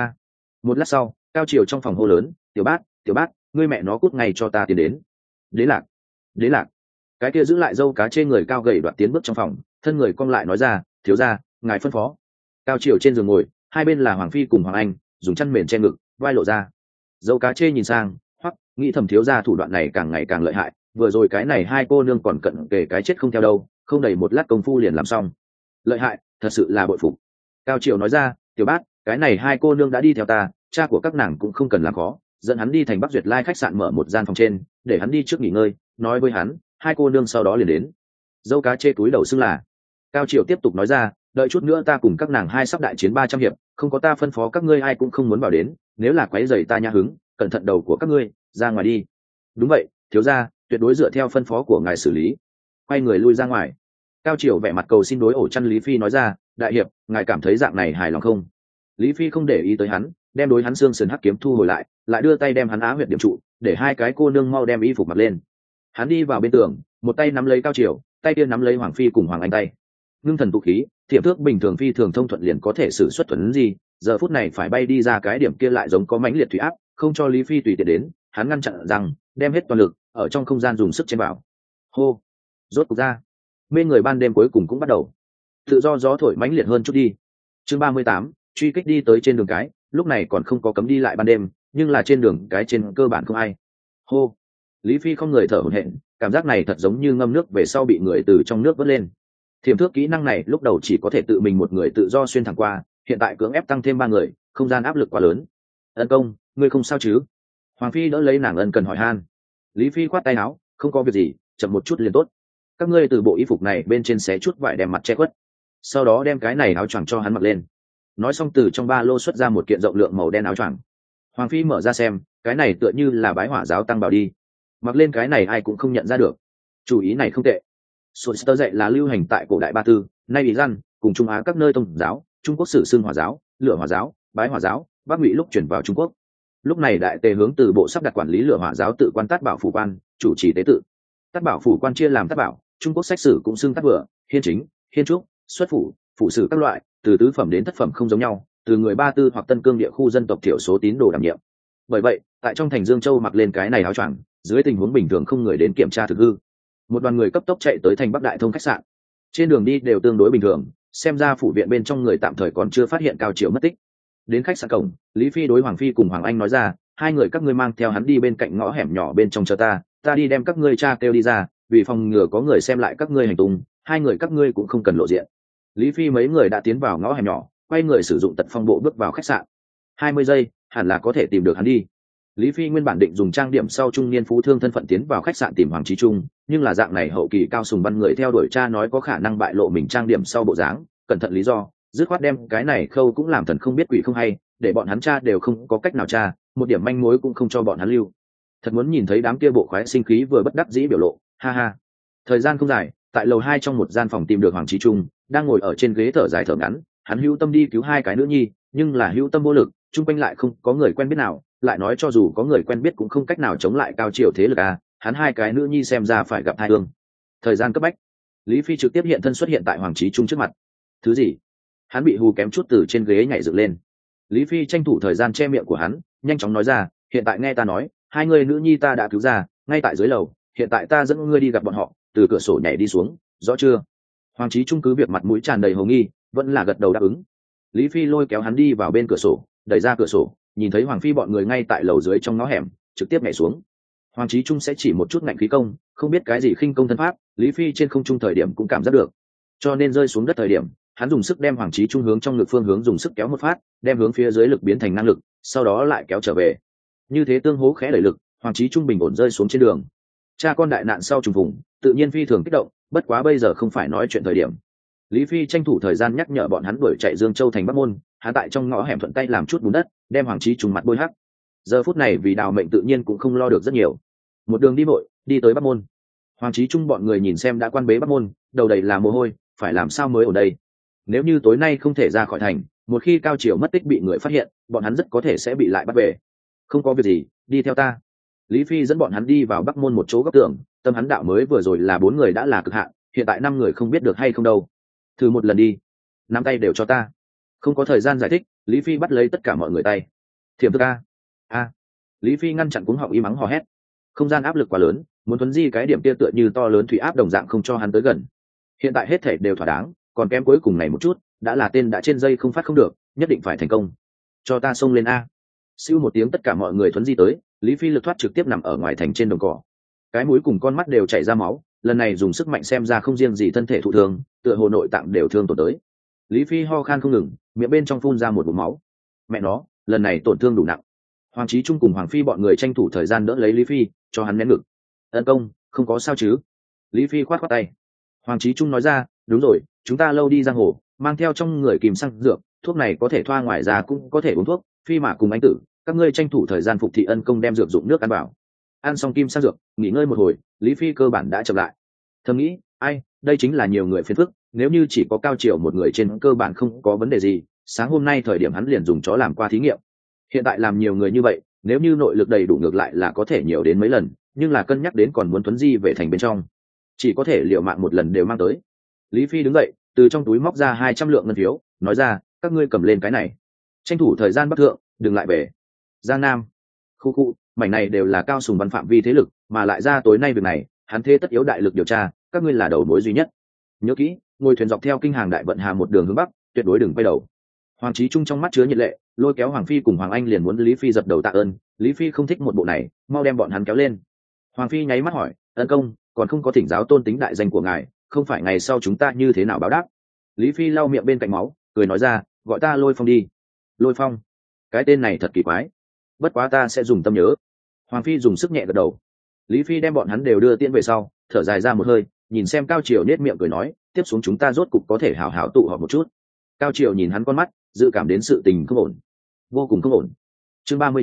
Một lát sau, Cao Triều trong phòng hô lớn, tiểu bát, ngươi mẹ nó cút ngay cho ta tiến đến. Đế lạc. Cái kia giữ lại dâu cá trên người cao gầy đoạt tiến bước trong phòng, thân người cong lại nói ra, thiếu gia, ngài phân phó. Cao Triều trên giường ngồi, hai bên là Hoàng Phi cùng Hoàng Anh, dùng chăn mền che ngực, vai lộ ra. Dâu cá chê nhìn sang, hoắc, nghĩ thầm thiếu gia thủ đoạn này càng ngày càng lợi hại, vừa rồi cái này hai cô nương còn cận kề cái chết không theo đâu, không đầy một lát công phu liền làm xong. Lợi hại, thật sự là bội phục. Cao Triều nói ra, tiểu bát, cái này hai cô nương đã đi theo ta, cha của các nàng cũng không cần làm khó, dẫn hắn đi thành Bắc Duyệt Lai khách sạn mở một gian phòng trên, để hắn đi trước nghỉ ngơi, nói với hắn, hai cô nương sau đó liền đến. Dâu cá chê túi đầu xưng là. Cao Triều tiếp tục nói ra, đợi chút nữa ta cùng các nàng hai sắp đại chiến 300 hiệp, không có ta phân phó các ngươi ai cũng không muốn vào đến, nếu là quấy rầy ta nhã hứng, cẩn thận đầu của các ngươi, ra ngoài đi. Đúng vậy, thiếu gia, tuyệt đối dựa theo phân phó của ngài xử lý. Quay người lui ra ngoài. Cao Triều vẻ mặt cầu xin đối ổ chăn Lý Phi nói ra, đại hiệp, ngài cảm thấy dạng này hài lòng không? Lý Phi không để ý tới hắn, đem đối hắn xương sườn hắc kiếm thu hồi lại, lại đưa tay đem hắn á huyệt điểm trụ, để hai cái cô nương mau đem y phục mặc lên. Hắn đi vào bên tường, một tay nắm lấy Cao Triều, tay kia nắm lấy Hoàng Phi cùng Hoàng Anh tay. Ngưng thần tụ khí, thiểm thước bình thường phi thường thông thuận liền có thể sử xuất thuần gì, giờ phút này phải bay đi ra cái điểm kia lại giống có mãnh liệt thủy áp, không cho Lý Phi tùy tiện đến, hắn ngăn chặn rằng, đem hết toàn lực, ở trong không gian dùng sức chém vào. Hô, rốt cục ra. Mê người ban đêm cuối cùng cũng bắt đầu. Tự do gió thổi mãnh liệt hơn chút đi. Chương 38, truy kích đi tới trên đường cái, lúc này còn không có cấm đi lại ban đêm, nhưng là trên đường cái trên cơ bản không ai. Hô, Lý Phi không người thở hổn hển, cảm giác này thật giống như ngâm nước về sau bị người từ trong nước vớt lên. Thiểm thước kỹ năng này lúc đầu chỉ có thể tự mình một người tự do xuyên thẳng qua, hiện tại cưỡng ép tăng thêm 3 người, không gian áp lực quá lớn. Ân công, ngươi không sao chứ? Hoàng Phi đỡ lấy nàng ân cần hỏi han. Lý Phi khoát tay áo, không có việc gì, chậm một chút liền tốt. Các ngươi từ bộ y phục này bên trên xé chút vải đem mặt che khuất, sau đó đem cái này áo choàng cho hắn mặc lên. Nói xong từ trong ba lô xuất ra một kiện rộng lượng màu đen áo choàng. Hoàng Phi mở ra xem, cái này tựa như là bái hỏa giáo tăng bảo đi, mặc lên cái này ai cũng không nhận ra được. Chủ ý này không tệ. Sô dạy là lưu hành tại cổ đại Ba Tư, nay bị răn cùng Trung Á các nơi tôn giáo, Trung Quốc sử xưng hỏa giáo, lửa hỏa giáo, bái hỏa giáo, Bắc Ngụy lúc chuyển vào Trung Quốc. Lúc này đại tề hướng từ bộ sắp đặt quản lý lửa hỏa giáo tự quan Tát Bảo phủ quan, chủ trì tế tự. Tát Bảo phủ quan chia làm Tát Bảo, Trung Quốc sách sử cũng xưng Tát Vừa, Hiên Chính, Hiên Trúc, Xuất phủ, phụ sử các loại, từ tứ phẩm đến thất phẩm không giống nhau, từ người Ba Tư hoặc Tân Cương địa khu dân tộc thiểu số tín đồ đảm nhiệm. Bởi vậy, tại trong thành Dương Châu mặc lên cái này áo choàng, dưới tình huống bình thường không người đến kiểm tra thực hư. Một đoàn người cấp tốc chạy tới thành Bắc Đại Thông khách sạn. Trên đường đi đều tương đối bình thường, xem ra phủ viện bên trong người tạm thời còn chưa phát hiện Cao Triều mất tích. Đến khách sạn cổng, Lý Phi đối Hoàng Phi cùng Hoàng Anh nói ra, hai người các ngươi mang theo hắn đi bên cạnh ngõ hẻm nhỏ bên trong chờ ta đi đem các ngươi cha kêu đi ra, vì phòng ngừa có người xem lại các ngươi hành tung, hai người các ngươi cũng không cần lộ diện. Lý Phi mấy người đã tiến vào ngõ hẻm nhỏ, quay người sử dụng tật phong bộ bước vào khách sạn. 20 giây, hẳn là có thể tìm được hắn đi. Lý Phi nguyên bản định dùng trang điểm sau trung niên phú thương thân phận tiến vào khách sạn tìm Hoàng Chí Trung, nhưng là dạng này hậu kỳ cao sùng văn người theo đuổi cha nói có khả năng bại lộ mình trang điểm sau bộ dáng, cẩn thận lý do, dứt khoát đem cái này khâu cũng làm thần không biết quỷ không hay, để bọn hắn cha đều không có cách nào tra, một điểm manh mối cũng không cho bọn hắn lưu. Thật muốn nhìn thấy đám kia bộ khoái sinh khí vừa bất đắc dĩ biểu lộ, ha ha. Thời gian không dài, tại lầu 2 trong một gian phòng tìm được Hoàng Chí Trung, đang ngồi ở trên ghế thở dài thở ngắn, hắn hữu tâm đi cứu hai cái nữ nhi, nhưng là hữu tâm vô lực, chung quanh lại không có người quen biết nào, lại nói cho dù có người quen biết cũng không cách nào chống lại Cao Triều thế lực à, hắn hai cái nữ nhi xem ra phải gặp tai ương. Thời gian cấp bách, Lý Phi trực tiếp hiện thân xuất hiện tại Hoàng Chí Trung trước mặt. Thứ gì? Hắn bị hù kém chút từ trên ghế nhảy dựng lên. Lý Phi tranh thủ thời gian che miệng của hắn, nhanh chóng nói ra, hiện tại nghe ta nói, hai người nữ nhi ta đã cứu ra, ngay tại dưới lầu, hiện tại ta dẫn ngươi đi gặp bọn họ, từ cửa sổ nhảy đi xuống, rõ chưa? Hoàng Chí Trung cứ việc mặt mũi tràn đầy hồ nghi, vẫn là gật đầu đáp ứng. Lý Phi lôi kéo hắn đi vào bên cửa sổ, đẩy ra cửa sổ, nhìn thấy Hoàng Phi bọn người ngay tại lầu dưới trong ngõ hẻm, trực tiếp nhảy xuống. Hoàng Chí Trung sẽ chỉ một chút ngạnh khí công, không biết cái gì khinh công thân pháp, Lý Phi trên không trung thời điểm cũng cảm giác được, cho nên rơi xuống đất thời điểm, hắn dùng sức đem Hoàng Chí Trung hướng trong ngực phương hướng dùng sức kéo một phát, đem hướng phía dưới lực biến thành năng lực, sau đó lại kéo trở về. Như thế tương hỗ khẽ đẩy lực, Hoàng Chí Trung bình ổn rơi xuống trên đường. Cha con đại nạn sau trùng vùng, tự nhiên phi thường kích động, bất quá bây giờ không phải nói chuyện thời điểm. Lý Phi tranh thủ thời gian nhắc nhở bọn hắn đuổi chạy Dương Châu thành Bắc Môn, hắn tại trong ngõ hẻm thuận tay làm chút bùn đất, đem Hoàng Chí Trung mặt bôi hắc. Giờ phút này vì đào mệnh tự nhiên cũng không lo được rất nhiều. Một đường đi vội, đi tới Bắc Môn. Hoàng Chí Trung bọn người nhìn xem đã quan bế Bắc Môn, đầu đầy là mồ hôi, phải làm sao mới ở đây? Nếu như tối nay không thể ra khỏi thành, một khi Cao Triều mất tích bị người phát hiện, bọn hắn rất có thể sẽ bị lại bắt về. Không có việc gì, đi theo ta. Lý Phi dẫn bọn hắn đi vào Bắc Môn một chỗ góc tường, tâm hắn đạo mới vừa rồi là 4 người đã là cực hạn, hiện tại 5 người không biết được hay không đâu. Thử một lần đi, nắm tay đều cho ta. Không có thời gian giải thích, Lý Phi bắt lấy tất cả mọi người tay. Thiểm thức a. Lý Phi ngăn chặn cuống họng y mắng hò hét. Không gian áp lực quá lớn, muốn thuấn di cái điểm kia tựa như to lớn thủy áp đồng dạng không cho hắn tới gần. Hiện tại hết thể đều thỏa đáng, còn kém cuối cùng này một chút, đã là tên đã trên dây không phát không được, nhất định phải thành công. Cho ta xông lên a. Siêu một tiếng tất cả mọi người thuấn di tới, Lý Phi lực thoát trực tiếp nằm ở ngoài thành trên đồng cỏ. Cái mũi cùng con mắt đều chảy ra máu, lần này dùng sức mạnh xem ra không riêng gì thân thể thụ thương, tựa hồ nội tạng đều thương tổn tới. Lý Phi ho khan không ngừng, miệng bên trong phun ra một bụng máu. Mẹ nó, lần này tổn thương đủ nặng. Hoàng Chí Trung cùng Hoàng Phi bọn người tranh thủ thời gian đỡ lấy Lý Phi, cho hắn nén ngực. Ân công, không có sao chứ? Lý Phi khoát khoát tay. Hoàng Chí Trung nói ra, đúng rồi, chúng ta lâu đi giang hồ, mang theo trong người kìm xăng dược, thuốc này có thể thoa ngoài ra cũng có thể uống thuốc. Phi mà cùng anh tử, các ngươi tranh thủ thời gian phục thị ân công đem dược dụng nước ăn vào. Ăn xong kim xăng dược, nghỉ ngơi một hồi, Lý Phi cơ bản đã chậm lại. Thầm nghĩ, ai, đây chính là nhiều người phiền phức, nếu như chỉ có Cao Triều một người trên cơ bản không có vấn đề gì, sáng hôm nay thời điểm hắn liền dùng chó làm qua thí nghiệm. Hiện tại làm nhiều người như vậy, nếu như nội lực đầy đủ ngược lại là có thể nhiều đến mấy lần, nhưng là cân nhắc đến còn muốn tuấn di về thành bên trong, chỉ có thể liều mạng một lần đều mang tới. Lý Phi đứng dậy, từ trong túi móc ra 200 lượng ngân phiếu, nói ra, các ngươi cầm lên cái này, tranh thủ thời gian bắc thượng, đừng lại về Giang Nam. Khu, mảnh này đều là Cao Sùng Văn phạm vi thế lực, mà lại ra tối nay việc này, hắn thế tất yếu đại lực điều tra, các ngươi là đầu mối duy nhất. Nhớ kỹ, ngồi thuyền dọc theo kinh hàng đại vận hà một đường hướng bắc, tuyệt đối đừng quay đầu. Hoàng Chí Trung trong mắt chứa nhiệt lệ, lôi kéo Hoàng Phi cùng Hoàng Anh liền muốn Lý Phi dập đầu tạ ơn. Lý Phi không thích một bộ này, mau đem bọn hắn kéo lên. Hoàng Phi nháy mắt hỏi, ân công, còn không có thỉnh giáo tôn tính đại danh của ngài, không phải ngày sau chúng ta như thế nào báo đáp? Lý Phi lau miệng bên cạnh máu, cười nói ra, gọi ta Lôi Phong đi. Lôi Phong, cái tên này thật kỳ quái, bất quá ta sẽ dùng tâm nhớ. Hoàng Phi dùng sức nhẹ gật đầu. Lý Phi đem bọn hắn đều đưa tiễn về sau, thở dài ra một hơi, nhìn xem Cao Triều nết miệng cười nói, tiếp xuống chúng ta rốt cục có thể hào hào tụ họp một chút. Cao Triều nhìn hắn con mắt, dự cảm đến sự tình không ổn, vô cùng không ổn. Chương 39,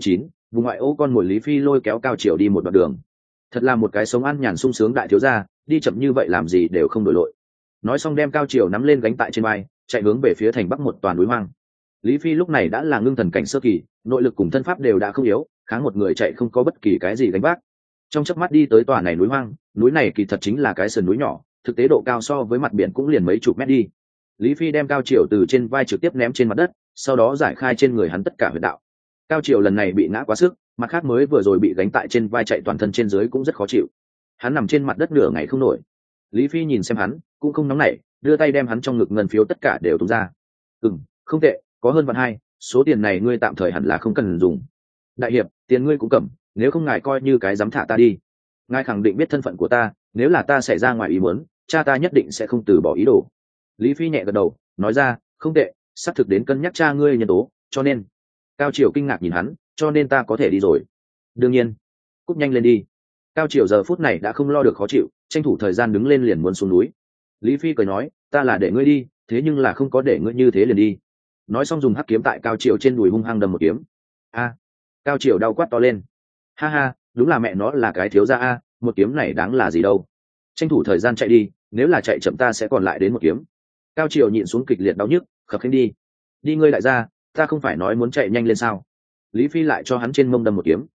vùng ngoại ô con mồi Lý Phi lôi kéo Cao Triều đi một đoạn đường. Thật là một cái sống ăn nhàn sung sướng đại thiếu gia, đi chậm như vậy làm gì đều không đổi lội. Nói xong đem Cao Triều nắm lên gánh tại trên vai, chạy hướng về phía thành bắc một toàn núi hoang. Lý Phi lúc này đã là ngưng thần cảnh sơ kỳ, nội lực cùng thân pháp đều đã không yếu, kháng một người chạy không có bất kỳ cái gì gánh vác. Trong chớp mắt đi tới tòa này núi hoang, núi này kỳ thật chính là cái sườn núi nhỏ, thực tế độ cao so với mặt biển cũng liền mấy chục mét đi. Lý Phi đem Cao Triều từ trên vai trực tiếp ném trên mặt đất, sau đó giải khai trên người hắn tất cả huyệt đạo. Cao Triều lần này bị ngã quá sức, mặt khác mới vừa rồi bị gánh tại trên vai chạy toàn thân trên dưới cũng rất khó chịu. Hắn nằm trên mặt đất nửa ngày không nổi. Lý Phi nhìn xem hắn, cũng không nóng nảy, đưa tay đem hắn trong ngực ngân phiếu tất cả đều tung ra. Không tệ, có hơn vạn hai, số tiền này ngươi tạm thời hẳn là không cần dùng. Đại hiệp, tiền ngươi cũng cầm, nếu không ngài coi như cái dám thả ta đi. Ngài khẳng định biết thân phận của ta, nếu là ta xảy ra ngoài ý muốn, cha ta nhất định sẽ không từ bỏ ý đồ. Lý Phi nhẹ gật đầu, nói ra, không tệ, sắp thực đến cân nhắc cha ngươi nhân tố, cho nên. Cao Triều kinh ngạc nhìn hắn, cho nên ta có thể đi rồi. Đương nhiên. Cúp nhanh lên đi. Cao Triều giờ phút này đã không lo được khó chịu, tranh thủ thời gian đứng lên liền muốn xuống núi. Lý Phi cười nói, ta là để ngươi đi, thế nhưng là không có để ngươi như thế liền đi. Nói xong dùng hắc kiếm tại Cao Triều trên đùi hung hăng đâm một kiếm. Cao Triều đau quát to lên. Ha ha, đúng là mẹ nó là cái thiếu gia a, một kiếm này đáng là gì đâu. Tranh thủ thời gian chạy đi, nếu là chạy chậm ta sẽ còn lại đến một kiếm. Cao Triều nhịn xuống kịch liệt đau nhức, khập khiễng đi. Đi ngươi đại gia, ta không phải nói muốn chạy nhanh lên sao? Lý Phi lại cho hắn trên mông đâm một kiếm.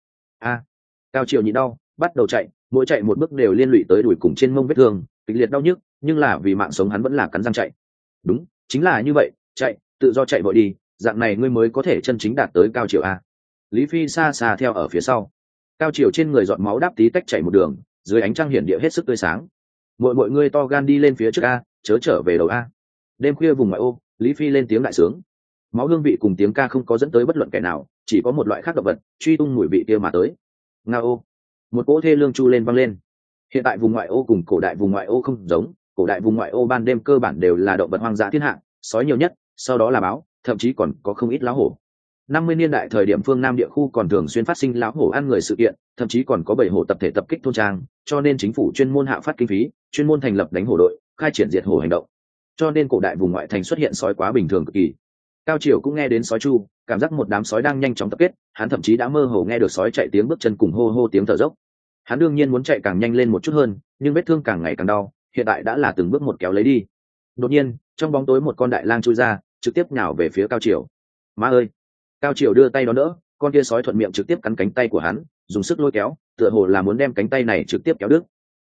Cao Triều nhịn đau, bắt đầu chạy, mỗi chạy một bước đều liên lụy tới đùi cùng trên mông vết thương, kịch liệt đau nhức, nhưng là vì mạng sống hắn vẫn là cắn răng chạy. Đúng, chính là như vậy, chạy, tự do chạy vội đi, dạng này ngươi mới có thể chân chính đạt tới Cao Triều a. Lý Phi xa xa theo ở phía sau. Cao Triều trên người giọt máu đáp tí tách chạy một đường, dưới ánh trăng hiển địa hết sức tươi sáng. Mọi người to gan đi lên phía trước a, chớ trở về đầu a. Đêm khuya vùng ngoại ô, Lý Phi lên tiếng đại sướng. Máu hương vị cùng tiếng ca không có dẫn tới bất luận kẻ nào, chỉ có một loại khác động vật truy tung mùi vị kia mà tới. Ngao, một cỗ thê lương chu lên vang lên. Hiện tại vùng ngoại ô cùng cổ đại vùng ngoại ô không giống, cổ đại vùng ngoại ô ban đêm cơ bản đều là động vật hoang dã thiên hạ, sói nhiều nhất, sau đó là báo, thậm chí còn có không ít lão hổ. 50 niên đại thời điểm phương Nam địa khu còn thường xuyên phát sinh lão hổ ăn người sự kiện, thậm chí còn có 7 hổ tập thể tập kích thôn trang, cho nên chính phủ chuyên môn hạ phát kinh phí, chuyên môn thành lập đánh hổ đội, khai triển diệt hổ hành động. Cho nên cổ đại vùng ngoại thành xuất hiện sói quá bình thường cực kỳ. Cao Triều cũng nghe đến sói chu, cảm giác một đám sói đang nhanh chóng tập kết, hắn thậm chí đã mơ hồ nghe được sói chạy tiếng bước chân cùng hô hô tiếng thở dốc. Hắn đương nhiên muốn chạy càng nhanh lên một chút hơn, nhưng vết thương càng ngày càng đau, hiện tại đã là từng bước một kéo lấy đi. Đột nhiên, trong bóng tối một con đại lang chui ra, trực tiếp nhào về phía Cao Triều. Má ơi! Cao Triều đưa tay đón đỡ, con kia sói thuận miệng trực tiếp cắn cánh tay của hắn, dùng sức lôi kéo, tựa hồ là muốn đem cánh tay này trực tiếp kéo đứt.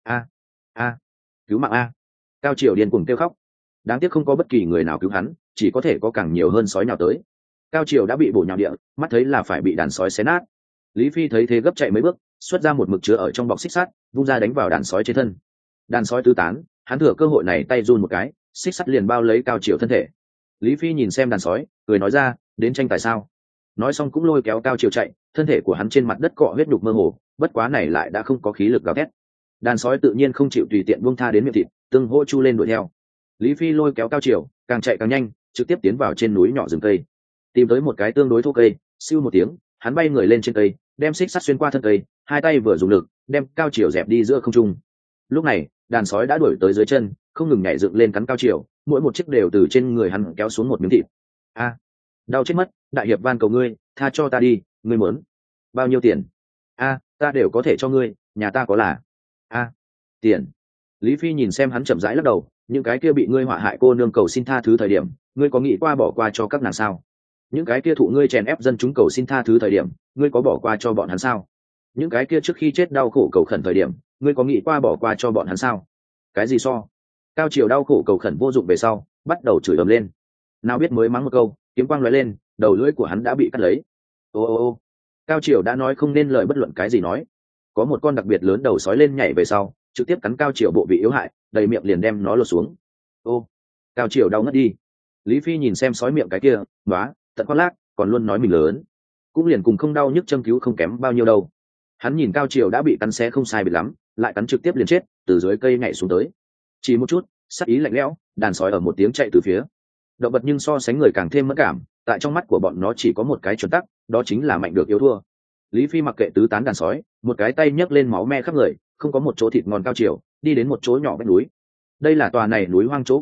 Cứu mạng a! Cao Triều điên cuồng kêu khóc. Đáng tiếc không có bất kỳ người nào cứu hắn, chỉ có thể có càng nhiều hơn sói nhào tới. Cao Triều đã bị bổ nhào địa, mắt thấy là phải bị đàn sói xé nát. Lý Phi thấy thế gấp chạy mấy bước, xuất ra một mực chứa ở trong bọc xích sắt, vung ra đánh vào đàn sói trên thân. Đàn sói tứ tán, hắn thừa cơ hội này tay run một cái, xích sắt liền bao lấy Cao Triều thân thể. Lý Phi nhìn xem đàn sói, cười nói ra, đến tranh tài sao? Nói xong cũng lôi kéo Cao Triều chạy, thân thể của hắn trên mặt đất cọ huyết đục mơ hồ, bất quá này lại đã không có khí lực gào thét. Đàn sói tự nhiên không chịu tùy tiện buông tha đến miệng thịt, tương hô chu lên đuổi theo. Lý Phi lôi kéo Cao Triều, càng chạy càng nhanh, trực tiếp tiến vào trên núi nhỏ rừng cây. Tìm tới một cái tương đối thô cây, siêu một tiếng, hắn bay người lên trên cây, đem xích sắt xuyên qua thân cây, hai tay vừa dùng lực, đem Cao Triều dẹp đi giữa không trung. Lúc này, đàn sói đã đuổi tới dưới chân, không ngừng nhảy dựng lên cắn Cao Triều, mỗi một chiếc đều từ trên người hắn kéo xuống một miếng thịt. Đau chết mất, đại hiệp van cầu ngươi, tha cho ta đi, ngươi muốn bao nhiêu tiền? Ta đều có thể cho ngươi, nhà ta có là. Tiền. Lý Phi nhìn xem hắn chậm rãi lắc đầu, những cái kia bị ngươi họa hại cô nương cầu xin tha thứ thời điểm, ngươi có nghĩ qua bỏ qua cho các nàng sao? Những cái kia thụ ngươi chèn ép dân chúng cầu xin tha thứ thời điểm, ngươi có bỏ qua cho bọn hắn sao? Những cái kia trước khi chết đau khổ cầu khẩn thời điểm, ngươi có nghĩ qua bỏ qua cho bọn hắn sao? Cái gì so? Cao Triều đau khổ cầu khẩn vô dụng về sau, bắt đầu chửi ầm lên. Nào biết mới mắng một câu, kiếm quang lóe lên, đầu lưỡi của hắn đã bị cắt lấy. Ô. Cao Triều đã nói không nên lời bất luận cái gì nói. Có một con đặc biệt lớn đầu sói lên nhảy về sau, trực tiếp cắn Cao Triều bộ vị yếu hại, đầy miệng liền đem nó lột xuống. Cao Triều đau ngất đi. Lý Phi nhìn xem sói miệng cái kia, nóa, tận khoác lác, còn luôn nói mình lớn, cũng liền cùng không đau nhức châm cứu không kém bao nhiêu đâu. Hắn nhìn Cao Triều đã bị cắn xé không sai biệt lắm, lại cắn trực tiếp liền chết, từ dưới cây nhảy xuống tới. Chỉ một chút, sắc ý lạnh lẽo, đàn sói ở một tiếng chạy từ phía. Động vật nhưng so sánh người càng thêm mẫn cảm, tại trong mắt của bọn nó chỉ có một cái chuẩn tắc, đó chính là mạnh được yếu thua. Lý Phi mặc kệ tứ tán đàn sói, một cái tay nhấc lên máu me khắp người, không có một chỗ thịt ngon Cao Triều, đi đến một chỗ nhỏ vách núi. Đây là tòa này núi hoang chỗ cao nhất,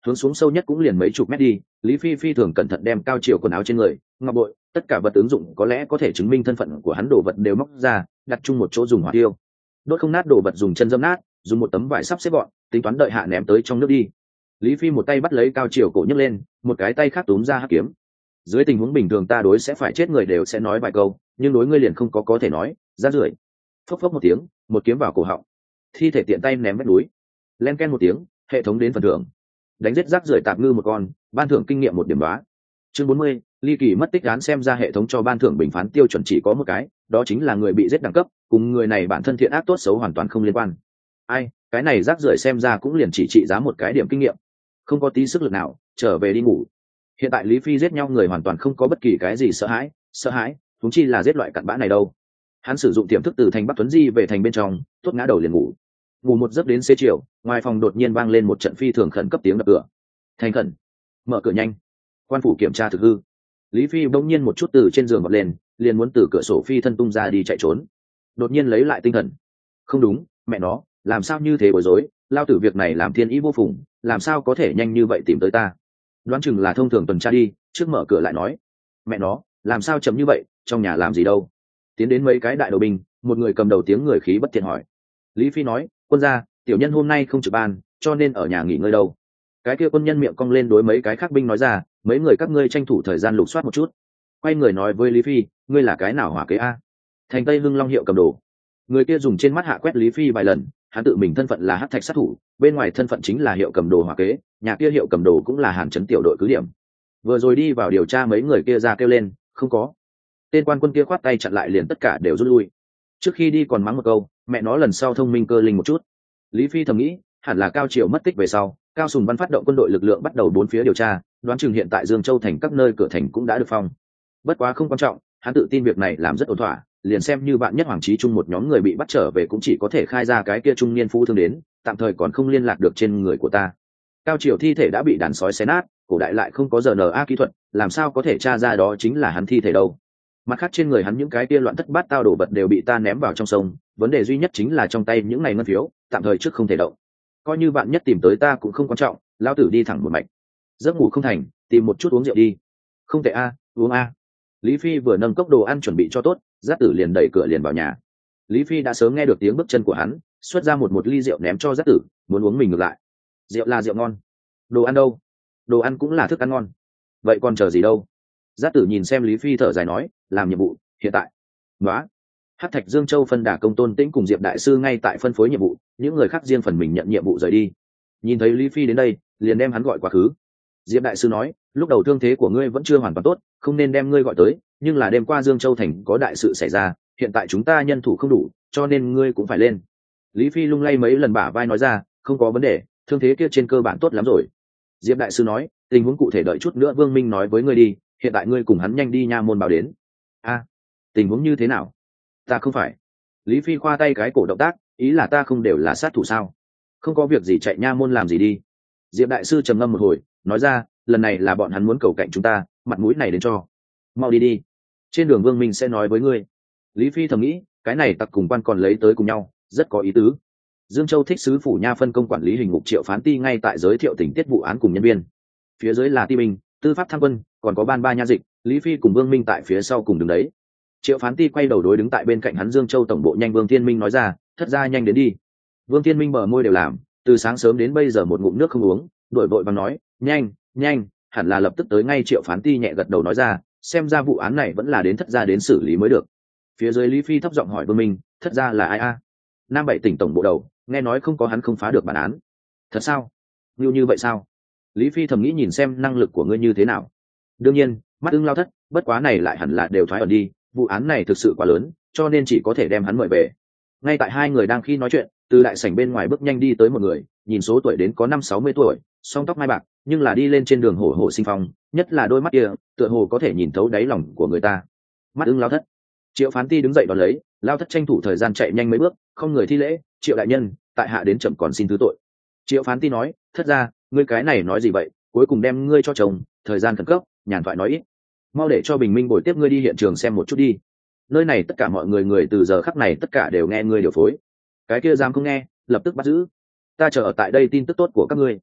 hướng xuống sâu nhất cũng liền mấy chục mét đi. Lý Phi phi thường cẩn thận đem cao chiều quần áo trên người, ngọc bội, tất cả vật ứng dụng có lẽ có thể chứng minh thân phận của hắn đồ vật đều móc ra, đặt chung một chỗ dùng hỏa tiêu. Đốt không nát đồ vật dùng chân dâm nát, dùng một tấm vải sắp xếp gọn, tính toán đợi hạ ném tới trong nước đi. Lý Phi một tay bắt lấy cao chiều cổ nhấc lên, một cái tay khác túm ra hắc kiếm. Dưới tình huống bình thường ta đối sẽ phải chết người đều sẽ nói vài câu, nhưng đối ngươi liền không có thể nói, ra rưởi. Phốc phốc một tiếng, một kiếm vào cổ họng. Thi thể tiện tay ném vách núi. Len ken một tiếng, hệ thống đến phần thưởng. Đánh giết rác rưởi tạp ngư một con, ban thưởng kinh nghiệm 1 điểm đoá. Chương 40, ly kỳ mất tích án xem ra hệ thống cho ban thưởng bình phán tiêu chuẩn chỉ có một cái, đó chính là người bị giết đẳng cấp, cùng người này bản thân thiện ác tốt xấu hoàn toàn không liên quan. Ai, cái này rác rưởi xem ra cũng liền chỉ trị giá một cái điểm kinh nghiệm. Không có tí sức lực nào, trở về đi ngủ. Hiện tại Lý Phi giết nhau người hoàn toàn không có bất kỳ cái gì sợ hãi, huống chi là giết loại cặn bã này đâu. Hắn sử dụng tiềm thức từ thành Bắc Tuấn Di về thành bên trong, tốt ngã đầu liền ngủ. Ngủ một giấc đến xế chiều, ngoài phòng đột nhiên vang lên một trận phi thường khẩn cấp tiếng đập cửa. Thành Khẩn, mở cửa nhanh. Quan phủ kiểm tra thực hư. Lý Phi bỗng nhiên một chút từ trên giường bật lên, liền muốn từ cửa sổ phi thân tung ra đi chạy trốn. Đột nhiên lấy lại tinh thần. Không đúng, mẹ nó, làm sao như thế bối rối, lao tử việc này làm thiên ý vô phùng, làm sao có thể nhanh như vậy tìm tới ta. Đoán chừng là thông thường tuần tra đi, trước mở cửa lại nói. Mẹ nó, làm sao chậm như vậy, trong nhà làm gì đâu. Tiến đến mấy cái đại đầu binh, một người cầm đầu tiếng người khí bất thiện hỏi. Lý Phi nói, quân gia, tiểu nhân hôm nay không trực ban, cho nên ở nhà nghỉ ngơi đâu. Cái kia quân nhân miệng cong lên đối mấy cái khác binh nói ra, mấy người các ngươi tranh thủ thời gian lục soát một chút. Quay người nói với Lý Phi, ngươi là cái nào hỏa kế a? Thành Tây Hưng Long hiệu cầm đồ. Người kia dùng trên mắt hạ quét Lý Phi vài lần, hắn tự mình thân phận là hắc thạch sát thủ, bên ngoài thân phận chính là hiệu cầm đồ hỏa kế, nhà kia hiệu cầm đồ cũng là Hàn Trấn tiểu đội cứ điểm. Vừa rồi đi vào điều tra mấy người kia ra kêu lên, không có. Tên quan quân kia khoát tay chặn lại liền tất cả đều rút lui. Trước khi đi còn mắng một câu, mẹ nó lần sau thông minh cơ linh một chút. Lý Phi thầm nghĩ, hẳn là Cao Triều mất tích về sau, Cao Sùng Văn phát động quân đội lực lượng bắt đầu bốn phía điều tra, đoán chừng hiện tại Dương Châu thành các nơi cửa thành cũng đã được phong. Bất quá không quan trọng, hắn tự tin việc này làm rất ổn thỏa, liền xem như bạn nhất Hoàng Chí Trung một nhóm người bị bắt trở về cũng chỉ có thể khai ra cái kia trung niên phú thương đến, tạm thời còn không liên lạc được trên người của ta. Cao Triều thi thể đã bị đàn sói xé nát, cổ đại lại không có RNA kỹ thuật, làm sao có thể tra ra đó chính là hắn thi thể đâu. Mặt khác trên người hắn những cái kia loạn thất bát tao đổ vật đều bị ta ném vào trong sông, vấn đề duy nhất chính là trong tay những này ngân phiếu, tạm thời trước không thể động. Coi như bạn nhất tìm tới ta cũng không quan trọng, lão tử đi thẳng một mạch. Giấc ngủ không thành, tìm một chút uống rượu đi. Không tệ a, uống a. Lý Phi vừa nâng cốc đồ ăn chuẩn bị cho tốt, Giác Tử liền đẩy cửa liền vào nhà. Lý Phi đã sớm nghe được tiếng bước chân của hắn, xuất ra một ly rượu ném cho Giác Tử, muốn uống mình ngược lại. Rượu là rượu ngon, đồ ăn đâu? Đồ ăn cũng là thức ăn ngon. Vậy còn chờ gì đâu? Giác Tử nhìn xem Lý Phi thở dài nói, làm nhiệm vụ, hiện tại. Nói, Hắc Thạch Dương Châu phân đà công Tôn Tĩnh cùng Diệp đại sư ngay tại phân phối nhiệm vụ, những người khác riêng phần mình nhận nhiệm vụ rời đi. Nhìn thấy Lý Phi đến đây, liền đem hắn gọi quá khứ. Diệp đại sư nói, lúc đầu thương thế của ngươi vẫn chưa hoàn toàn tốt, không nên đem ngươi gọi tới, nhưng là đêm qua Dương Châu thành có đại sự xảy ra, hiện tại chúng ta nhân thủ không đủ, cho nên ngươi cũng phải lên. Lý Phi lung lay mấy lần bả vai nói ra, không có vấn đề, thương thế kia trên cơ bản tốt lắm rồi. Diệp đại sư nói, tình huống cụ thể đợi chút nữa Vương Minh nói với ngươi đi, hiện tại ngươi cùng hắn nhanh đi nha môn báo đến. A, tình huống như thế nào? Ta không phải. Lý Phi khoa tay cái cổ động tác, ý là ta không đều là sát thủ sao? Không có việc gì chạy nha môn làm gì đi. Diệp đại sư trầm ngâm một hồi, nói ra, lần này là bọn hắn muốn cầu cạnh chúng ta, mặt mũi này đến cho. Mau đi đi. Trên đường Vương Minh sẽ nói với ngươi. Lý Phi thầm nghĩ, cái này tặc cùng quan còn lấy tới cùng nhau, rất có ý tứ. Dương Châu thích sứ phủ nha phân công quản lý hình ngục Triệu Phán Ti ngay tại giới thiệu tình tiết vụ án cùng nhân viên. Phía dưới là Ti Minh, tư pháp tham quân, còn có ban ba nha dịch, Lý Phi cùng Vương Minh tại phía sau cùng đứng đấy. Triệu Phán Ti quay đầu đối đứng tại bên cạnh hắn Dương Châu tổng bộ nhanh Vương Thiên Minh nói ra, thất ra nhanh đến đi. Vương Thiên Minh mở môi đều làm, từ sáng sớm đến bây giờ một ngụm nước không uống, đổi vội vàng nói, nhanh, hẳn là lập tức tới ngay. Triệu Phán Ti nhẹ gật đầu nói ra, xem ra vụ án này vẫn là đến thất gia đến xử lý mới được. Phía dưới Lý Phi thấp giọng hỏi Vương Minh, thất gia là ai a? Nam Bảy tỉnh tổng bộ đầu, nghe nói không có hắn không phá được bản án. Thật sao? Như vậy sao? Lý Phi thầm nghĩ nhìn xem năng lực của ngươi như thế nào. Đương nhiên, mắt ưng lao thất, bất quá này lại hẳn là đều thoái ẩn đi, vụ án này thực sự quá lớn, cho nên chỉ có thể đem hắn mời về. Ngay tại hai người đang khi nói chuyện, từ đại sảnh bên ngoài bước nhanh đi tới một người, nhìn số tuổi đến có 50-60 tuổi, song tóc mai bạc, nhưng là đi lên trên đường hổ hổ sinh phong, nhất là đôi mắt kia, tựa hồ có thể nhìn thấu đáy lòng của người ta. Mắt ưng lao thất. Triệu Phán Ti đứng dậy đón lấy, lao thất tranh thủ thời gian chạy nhanh mấy bước, không người thi lễ, Triệu đại nhân, tại hạ đến chậm còn xin thứ tội. Triệu Phán Ti nói, thất ra, ngươi cái này nói gì vậy, cuối cùng đem ngươi cho chồng, thời gian khẩn cấp, nhàn thoại nói ít. Mau để cho Bình Minh bồi tiếp ngươi đi hiện trường xem một chút đi. Nơi này tất cả mọi người từ giờ khắc này tất cả đều nghe ngươi điều phối. Cái kia dám không nghe, lập tức bắt giữ. Ta chờ ở tại đây tin tức tốt của các ngươi.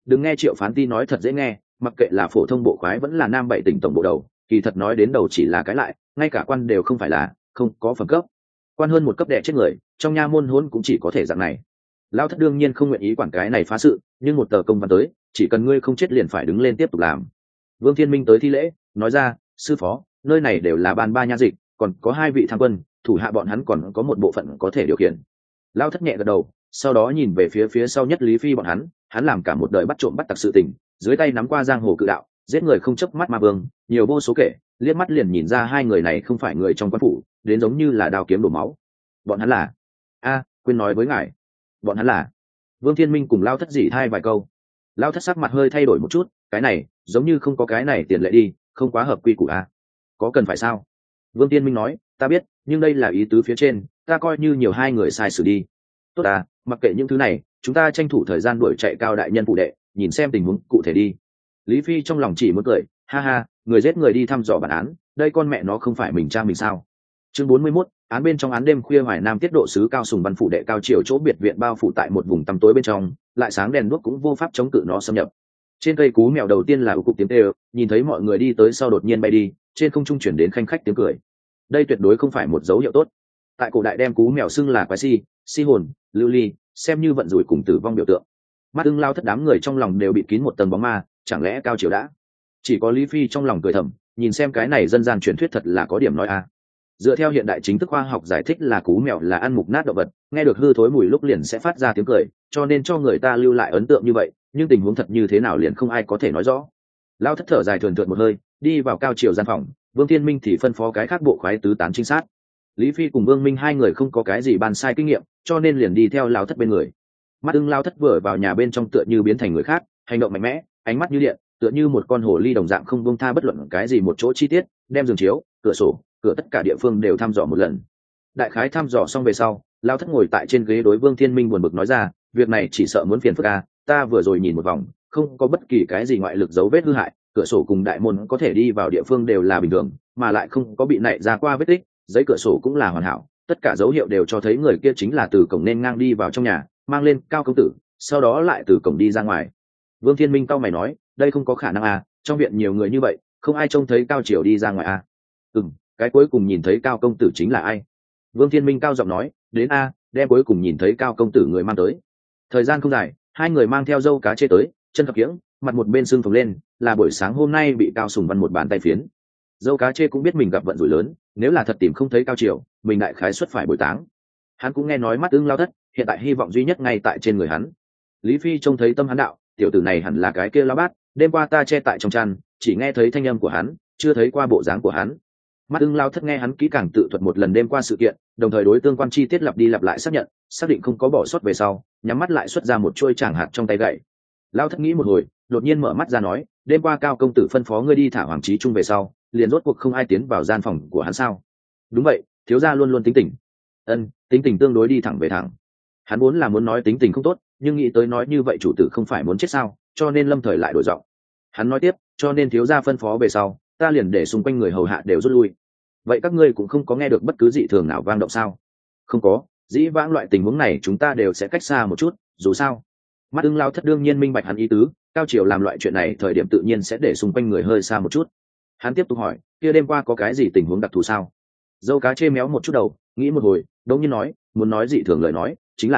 đừng nghe Triệu Phán Ti nói thật dễ nghe, mặc kệ là phổ thông bộ khoái vẫn là Nam 7 tỉnh tổng bộ đầu, kỳ thật nói đến đầu chỉ là cái lại, ngay cả quan đều không phải là, không có phẩm cấp. Quan hơn một cấp đẻ chết người, trong nha môn hôn cũng chỉ có thể dạng này. Lão Thất đương nhiên không nguyện ý quản cái này phá sự, nhưng một tờ công văn tới, chỉ cần ngươi không chết liền phải đứng lên tiếp tục làm. Vương Thiên Minh tới thi lễ, nói ra, sư phó, nơi này đều là ban ba nha dịch, còn có 2 vị tham quân, thủ hạ bọn hắn còn có một bộ phận có thể điều khiển. Lão Thất nhẹ gật đầu, sau đó nhìn về phía sau nhất Lý Phi bọn hắn làm cả một đời bắt trộm bắt tặc sự tình, dưới tay nắm qua giang hồ cự đạo, giết người không chớp mắt ma vương, nhiều vô số kể, liếc mắt liền nhìn ra 2 người này không phải người trong quan phủ, đến giống như là đao kiếm đổ máu. Bọn hắn là? Quên nói với ngài, bọn hắn là. Vương Thiên Minh cùng Lão Thất dỉ thai vài câu. Lão Thất sắc mặt hơi thay đổi một chút, cái này giống như không có cái này tiền lệ đi, không quá hợp quy củ a. Có cần phải sao? Vương Thiên Minh nói, ta biết, nhưng đây là ý tứ phía trên, ta coi như nhiều 2 người sai xử đi. Tốt à, mặc kệ những thứ này, chúng ta tranh thủ thời gian đuổi chạy Cao đại nhân phụ đệ, nhìn xem tình huống cụ thể đi. Lý Phi trong lòng chỉ muốn cười, ha ha, người giết người đi thăm dò bản án, đây con mẹ nó không phải mình cha mình sao? Chương 41, án bên trong án đêm khuya Hoài Nam tiết độ sứ Cao Sùng Văn phủ đệ Cao Triều chỗ biệt viện bao phủ tại một vùng tăm tối bên trong, lại sáng đèn đuốc cũng vô pháp chống cự nó xâm nhập. Trên cây cú mèo đầu tiên là ưu cục tiếng kêu, nhìn thấy mọi người đi tới sau đột nhiên bay đi, trên không trung chuyển đến khanh khách tiếng cười. Đây tuyệt đối không phải một dấu hiệu tốt. Tại cổ đại đem cú mèo xưng là quái si hồn, lưu ly, xem như vận rủi cùng tử vong biểu tượng. Mắt ưng Lao Thất đám người trong lòng đều bị kín một tầng bóng ma, chẳng lẽ Cao Triều đã? Chỉ có Lý Phi trong lòng cười thầm, nhìn xem cái này dân gian truyền thuyết thật là có điểm nói a. Dựa theo hiện đại chính thức khoa học giải thích là cú mèo là ăn mục nát động vật, nghe được hư thối mùi lúc liền sẽ phát ra tiếng cười, cho nên cho người ta lưu lại ấn tượng như vậy, nhưng tình huống thật như thế nào liền không ai có thể nói rõ. Lao Thất thở dài thườn thượt một hơi, đi vào Cao Triều gian phòng, Vương Thiên Minh thì phân phó cái khác bộ khoái tứ tán trinh sát. Lý Phi cùng Vương Minh 2 người không có cái gì ban sai kinh nghiệm, cho nên liền đi theo Lao Thất bên người. Mắt ưng Lao Thất vừa vào nhà bên trong tựa như biến thành người khác, hành động mạnh mẽ, ánh mắt như điện, tựa như một con hồ ly đồng dạng không buông tha bất luận cái gì một chỗ chi tiết, đem giường chiếu, cửa sổ, cửa tất cả địa phương đều thăm dò một lần. Đại khái thăm dò xong về sau, Lao Thất ngồi tại trên ghế đối Vương Thiên Minh buồn bực nói ra, việc này chỉ sợ muốn phiền phức a, ta vừa rồi nhìn một vòng, không có bất kỳ cái gì ngoại lực dấu vết hư hại, cửa sổ cùng đại môn có thể đi vào địa phương đều là bình thường, mà lại không có bị nảy ra qua vết tích, giấy cửa sổ cũng là hoàn hảo, tất cả dấu hiệu đều cho thấy người kia chính là từ cổng nên ngang đi vào trong nhà, mang lên Cao công tử, sau đó lại từ cổng đi ra ngoài. Vương Thiên Minh cau mày nói, đây không có khả năng à, trong viện nhiều người như vậy, không ai trông thấy Cao Triều đi ra ngoài à? Cái cuối cùng nhìn thấy Cao công tử chính là ai? Vương Thiên Minh cao giọng nói, đến a, đem cuối cùng nhìn thấy Cao công tử người mang tới. Thời gian không dài, 2 người mang theo dâu cá chê tới, chân thập kiễng, mặt một bên sưng phồng lên, là buổi sáng hôm nay bị Cao Sùng Văn một bàn tay phiến. Dâu cá chê cũng biết mình gặp vận rủi lớn, nếu là thật tìm không thấy Cao Triều, mình đại khái suất phải bồi táng. Hắn cũng nghe nói mắt ưng Lao Thất, hiện tại hy vọng duy nhất ngay tại trên người hắn. Lý Phi trông thấy tâm hắn đạo, tiểu tử này hẳn là cái kia Lao Bát, đêm qua ta che tại trong chăn, chỉ nghe thấy thanh âm của hắn, chưa thấy qua bộ dáng của hắn. Mắt ưng Lao Thất nghe hắn kỹ càng tự thuật một lần đêm qua sự kiện, đồng thời đối tương quan chi tiết lặp đi lặp lại xác định không có bỏ sót về sau, nhắm mắt lại xuất ra một chuôi tràng hạt trong tay gậy. Lao Thất nghĩ một hồi, đột nhiên mở mắt ra nói, đêm qua Cao công tử phân phó ngươi đi thả Hoàng Chí Trung về sau, liền rốt cuộc không ai tiến vào gian phòng của hắn sao? Đúng vậy, thiếu gia luôn luôn tính tình. Tính tình tương đối đi thẳng về thẳng. Hắn vốn là muốn nói tính tình không tốt, nhưng nghĩ tới nói như vậy chủ tử không phải muốn chết sao, cho nên lâm thời lại đổi giọng. Hắn nói tiếp, cho nên thiếu gia phân phó về sau, ta liền để xung quanh người hầu hạ đều rút lui. Vậy các ngươi cũng không có nghe được bất cứ dị thường nào vang động sao? Không có, dĩ vãng loại tình huống này chúng ta đều sẽ cách xa một chút, dù sao. Mắt ưng Lao Thất đương nhiên minh bạch hắn ý tứ, Cao Triều làm loại chuyện này thời điểm tự nhiên sẽ để xung quanh người hơi xa một chút. Hắn tiếp tục hỏi, kia đêm qua có cái gì tình huống đặc thù sao? Dâu cá chê méo một chút đầu, nghĩ một hồi, đống nhiên nói, muốn nói dị thường lời nói,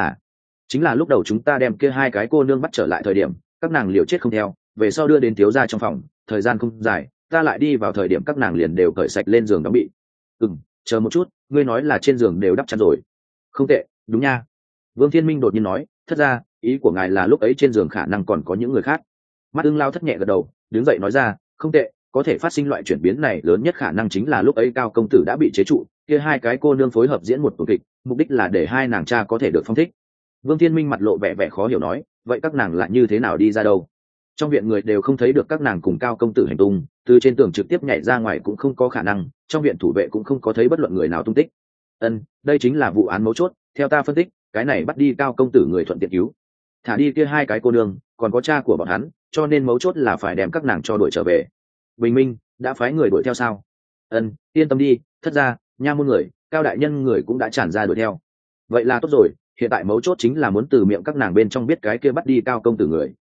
chính là lúc đầu chúng ta đem kia 2 cái cô nương bắt trở lại thời điểm, các nàng liều chết không theo, về sau đưa đến thiếu gia trong phòng, thời gian không dài, ta lại đi vào thời điểm các nàng liền đều cởi sạch lên giường đóng bị. Chờ một chút, ngươi nói là trên giường đều đắp chăn rồi? Không tệ, đúng nha. Vương Thiên Minh đột nhiên nói, thất ra, ý của ngài là lúc ấy trên giường khả năng còn có những người khác. Mắt ưng Lao Thất nhẹ gật đầu, đứng dậy nói ra, không tệ, có thể phát sinh loại chuyển biến này lớn nhất khả năng chính là lúc ấy Cao công tử đã bị chế trụ, kia 2 cái cô nương phối hợp diễn một tuần kịch, mục đích là để 2 nàng cha có thể được phong thích. Vương Thiên Minh mặt lộ vẻ khó hiểu nói, vậy các nàng lại như thế nào đi ra đâu? Trong viện người đều không thấy được các nàng cùng Cao công tử hành tung, từ trên tường trực tiếp nhảy ra ngoài cũng không có khả năng, trong viện thủ vệ cũng không có thấy bất luận người nào tung tích. Đây chính là vụ án mấu chốt, theo ta phân tích, cái này bắt đi Cao công tử người thuận tiện cứu, thả đi kia 2 cái cô nương, còn có cha của bọn hắn, cho nên mấu chốt là phải đem các nàng cho đuổi trở về. Bình Minh đã phái người đuổi theo sao? Yên tâm đi, thất ra, nha môn người, Cao đại nhân người cũng đã tràn ra đuổi theo. Vậy là tốt rồi, hiện tại mấu chốt chính là muốn từ miệng các nàng bên trong biết cái kia bắt đi Cao công tử người,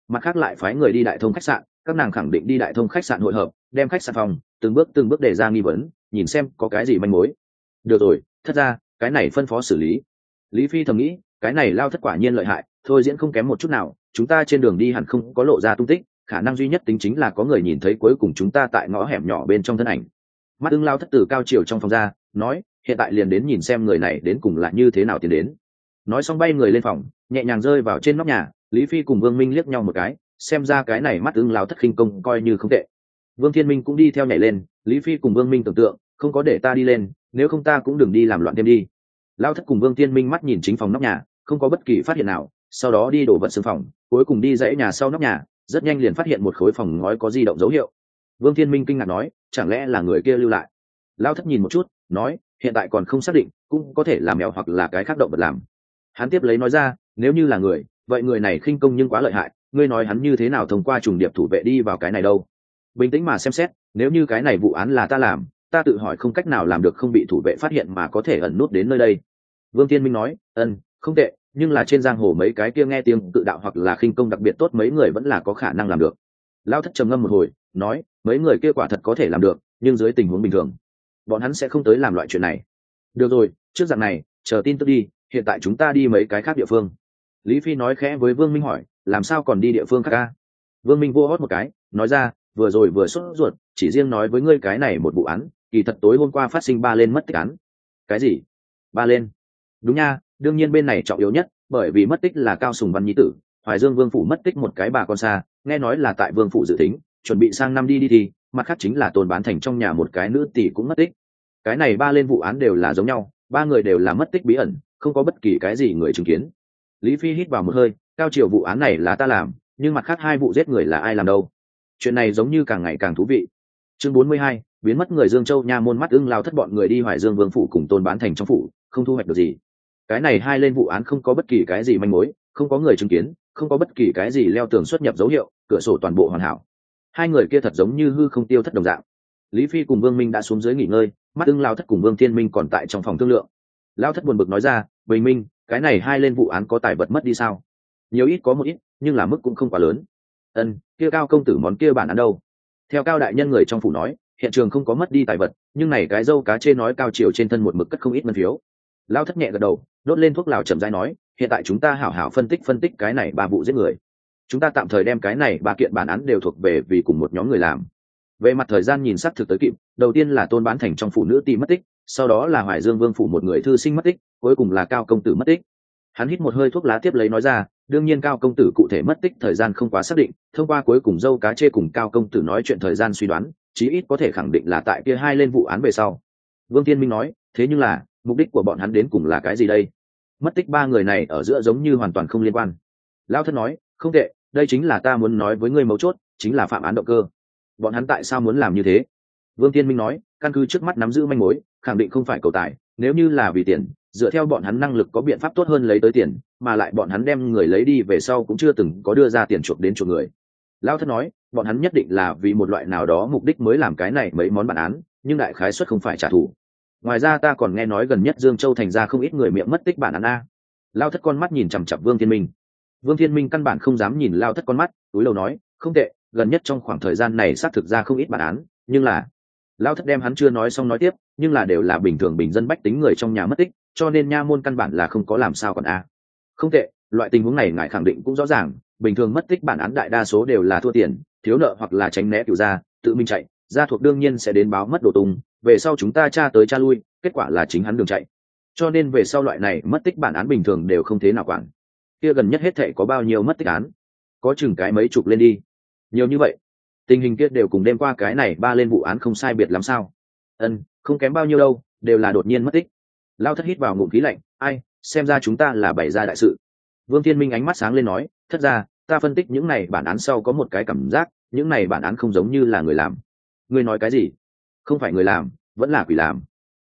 mặt khác lại phái người đi đại thông khách sạn, các nàng khẳng định đi đại thông khách sạn hội hợp, đem khách sạn phòng từng bước đề ra nghi vấn, nhìn xem có cái gì manh mối. Được rồi, thất ra cái này phân phó xử lý. Lý Phi thầm nghĩ, cái này Lao thất quả nhiên lợi hại, thôi diễn không kém một chút nào, chúng ta trên đường đi hẳn không có lộ ra tung tích, khả năng duy nhất tính chính là có người nhìn thấy cuối cùng chúng ta tại ngõ hẻm nhỏ bên trong thân ảnh. Mắt ưng Lao thất từ cao chiều trong phòng ra, nói, hiện tại liền đến nhìn xem người này đến cùng là như thế nào tiến đến. Nói xong bay người lên phòng, nhẹ nhàng rơi vào trên nóc nhà. Lý Phi cùng Vương Minh liếc nhau một cái, xem ra cái này mắt ưng Lao thất khinh công coi như không tệ. Vương Thiên Minh cũng đi theo nhảy lên. Lý Phi cùng Vương Minh tưởng tượng, không có để ta đi lên, nếu không ta cũng đừng đi làm loạn thêm đi. Lao thất cùng Vương Thiên Minh mắt nhìn chính phòng nóc nhà, không có bất kỳ phát hiện nào, sau đó đi đổ vật xương phòng, cuối cùng đi dãy nhà sau nóc nhà, rất nhanh liền phát hiện một khối phòng ngói có di động dấu hiệu. Vương Thiên Minh kinh ngạc nói, chẳng lẽ là người kia lưu lại? Lao thất nhìn một chút, nói, hiện tại còn không xác định, cũng có thể là mèo hoặc là cái khác động vật làm. Hắn tiếp lấy nói ra, nếu như là người, vậy người này khinh công nhưng quá lợi hại, ngươi nói hắn như thế nào thông qua trùng điệp thủ vệ đi vào cái này đâu? Bình tĩnh mà xem xét, nếu như cái này vụ án là ta làm, ta tự hỏi không cách nào làm được không bị thủ vệ phát hiện mà có thể ẩn nút đến nơi đây. Vương Thiên Minh nói, không tệ, nhưng là trên giang hồ mấy cái kia nghe tiếng tự đạo hoặc là khinh công đặc biệt tốt mấy người vẫn là có khả năng làm được. Lao thất trầm ngâm một hồi, nói, mấy người kia quả thật có thể làm được, nhưng dưới tình huống bình thường bọn hắn sẽ không tới làm loại chuyện này. Được rồi, trước dạng này, chờ tin tức đi, hiện tại chúng ta đi mấy cái khác địa phương. Lý Phi nói khẽ với Vương Minh, hỏi, làm sao còn đi địa phương khác ca? Vương Minh vô hót một cái, nói ra, vừa rồi vừa sốt ruột, chỉ riêng nói với ngươi cái này một vụ án, kỳ thật tối hôm qua phát sinh 3 lên mất tích án. Cái gì? 3 lên? Đúng nha, đương nhiên bên này trọng yếu nhất, bởi vì mất tích là Cao Sùng Văn nhi tử, Hoài Dương Vương phủ mất tích một cái bà con xa, nghe nói là tại Vương phủ dự tính, chuẩn bị sang năm đi thì, mặt khác chính là Tôn Bán Thành trong nhà một cái nữ tỷ cũng mất tích. Cái này 3 lên vụ án đều là giống nhau, 3 người đều là mất tích bí ẩn, không có bất kỳ cái gì người chứng kiến. Lý Phi hít vào một hơi, cao chiều vụ án này là ta làm, nhưng mặt khác 2 vụ giết người là ai làm đâu? Chuyện này giống như càng ngày càng thú vị. Chương 42, biến mất người Dương Châu nha môn mắt ưng Lao thất bọn người đi Hoài Dương Vương phủ cùng Tôn Bán Thành trong phủ, không thu hoạch được gì. Cái này 2 lên vụ án không có bất kỳ cái gì manh mối, không có người chứng kiến, không có bất kỳ cái gì leo tường xuất nhập dấu hiệu, cửa sổ toàn bộ hoàn hảo. 2 người kia thật giống như hư không tiêu thất đồng dạng. Lý Phi cùng Vương Minh đã xuống dưới nghỉ ngơi, mắt ưng Lao thất cùng Vương Thiên Minh còn tại trong phòng thương lượng. Lao thất buồn bực nói ra, Bình Minh, cái này 2 lên vụ án có tài vật mất đi sao? Nhiều ít có một ít, nhưng là mức cũng không quá lớn. Kia Cao công tử món kia bản án đâu? Theo Cao đại nhân người trong phủ nói, hiện trường không có mất đi tài vật, nhưng này cái dâu cá chê nói Cao Triều trên thân một mực cất không ít ngân phiếu. Lao thất nhẹ gật đầu, đốt lên thuốc lào chậm rãi nói, hiện tại chúng ta hảo hảo phân tích cái này 3 vụ giết người. Chúng ta tạm thời đem cái này 3 kiện bản án đều thuộc về vì cùng một nhóm người làm. Về mặt thời gian nhìn xác thực tới kịp, đầu tiên là Tôn Bán Thành trong phủ nữ tỷ mất tích, sau đó là Hoài Dương Vương phủ một người thư sinh mất tích, cuối cùng là Cao công tử mất tích. Hắn hít một hơi thuốc lá tiếp lấy nói ra, đương nhiên Cao công tử cụ thể mất tích thời gian không quá xác định, thông qua cuối cùng dâu cá chê cùng Cao công tử nói chuyện thời gian suy đoán, chí ít có thể khẳng định là tại kia 2 lên vụ án về sau. Vương Thiên Minh nói, thế nhưng là mục đích của bọn hắn đến cùng là cái gì đây? Mất tích 3 người này ở giữa giống như hoàn toàn không liên quan. Lao thất nói, không tệ, đây chính là ta muốn nói với ngươi mấu chốt, chính là phạm án động cơ. Bọn hắn tại sao muốn làm như thế? Vương Thiên Minh nói, căn cứ trước mắt nắm giữ manh mối, khẳng định không phải cầu tài, nếu như là vì tiền, dựa theo bọn hắn năng lực có biện pháp tốt hơn lấy tới tiền, mà lại bọn hắn đem người lấy đi về sau cũng chưa từng có đưa ra tiền chuộc đến chuộc người. Lao thất nói, bọn hắn nhất định là vì một loại nào đó mục đích mới làm cái này mấy món bản án, nhưng đại khái suất không phải trả thù. Ngoài ra ta còn nghe nói gần nhất Dương Châu thành ra không ít người miệng mất tích bản án a. Lao thất con mắt nhìn chằm chằm Vương Thiên Minh. Vương Thiên Minh căn bản không dám nhìn Lao thất con mắt, túi đầu nói, không tệ, gần nhất trong khoảng thời gian này xác thực ra không ít bản án, nhưng là Lao thất đem hắn chưa nói xong nói tiếp, nhưng là đều là bình thường bình dân bách tính người trong nhà mất tích, cho nên nha môn căn bản là không có làm sao còn a. Không tệ, loại tình huống này ngài khẳng định cũng rõ ràng, bình thường mất tích bản án đại đa số đều là thua tiền, thiếu nợ hoặc là tránh né cửu gia, tự mình chạy, gia thuộc đương nhiên sẽ đến báo mất đồ tung, về sau chúng ta tra tới tra lui, kết quả là chính hắn đường chạy. Cho nên về sau loại này mất tích bản án bình thường đều không thế nào quản. Kia gần nhất hết thảy có bao nhiêu mất tích án? Có chừng cái mấy chục lên đi. Nhiều như vậy. Tình hình kia đều cùng đêm qua cái này 3 lên vụ án không sai biệt lắm sao? Không kém bao nhiêu đâu, đều là đột nhiên mất tích. Lao thất hít vào ngụm khí lạnh, ai, xem ra chúng ta là bày ra đại sự. Vương Thiên Minh ánh mắt sáng lên nói, thất ra, ta phân tích những này bản án sau có một cái cảm giác, những này bản án không giống như là người làm. Ngươi nói cái gì? Không phải người làm, vẫn là quỷ làm.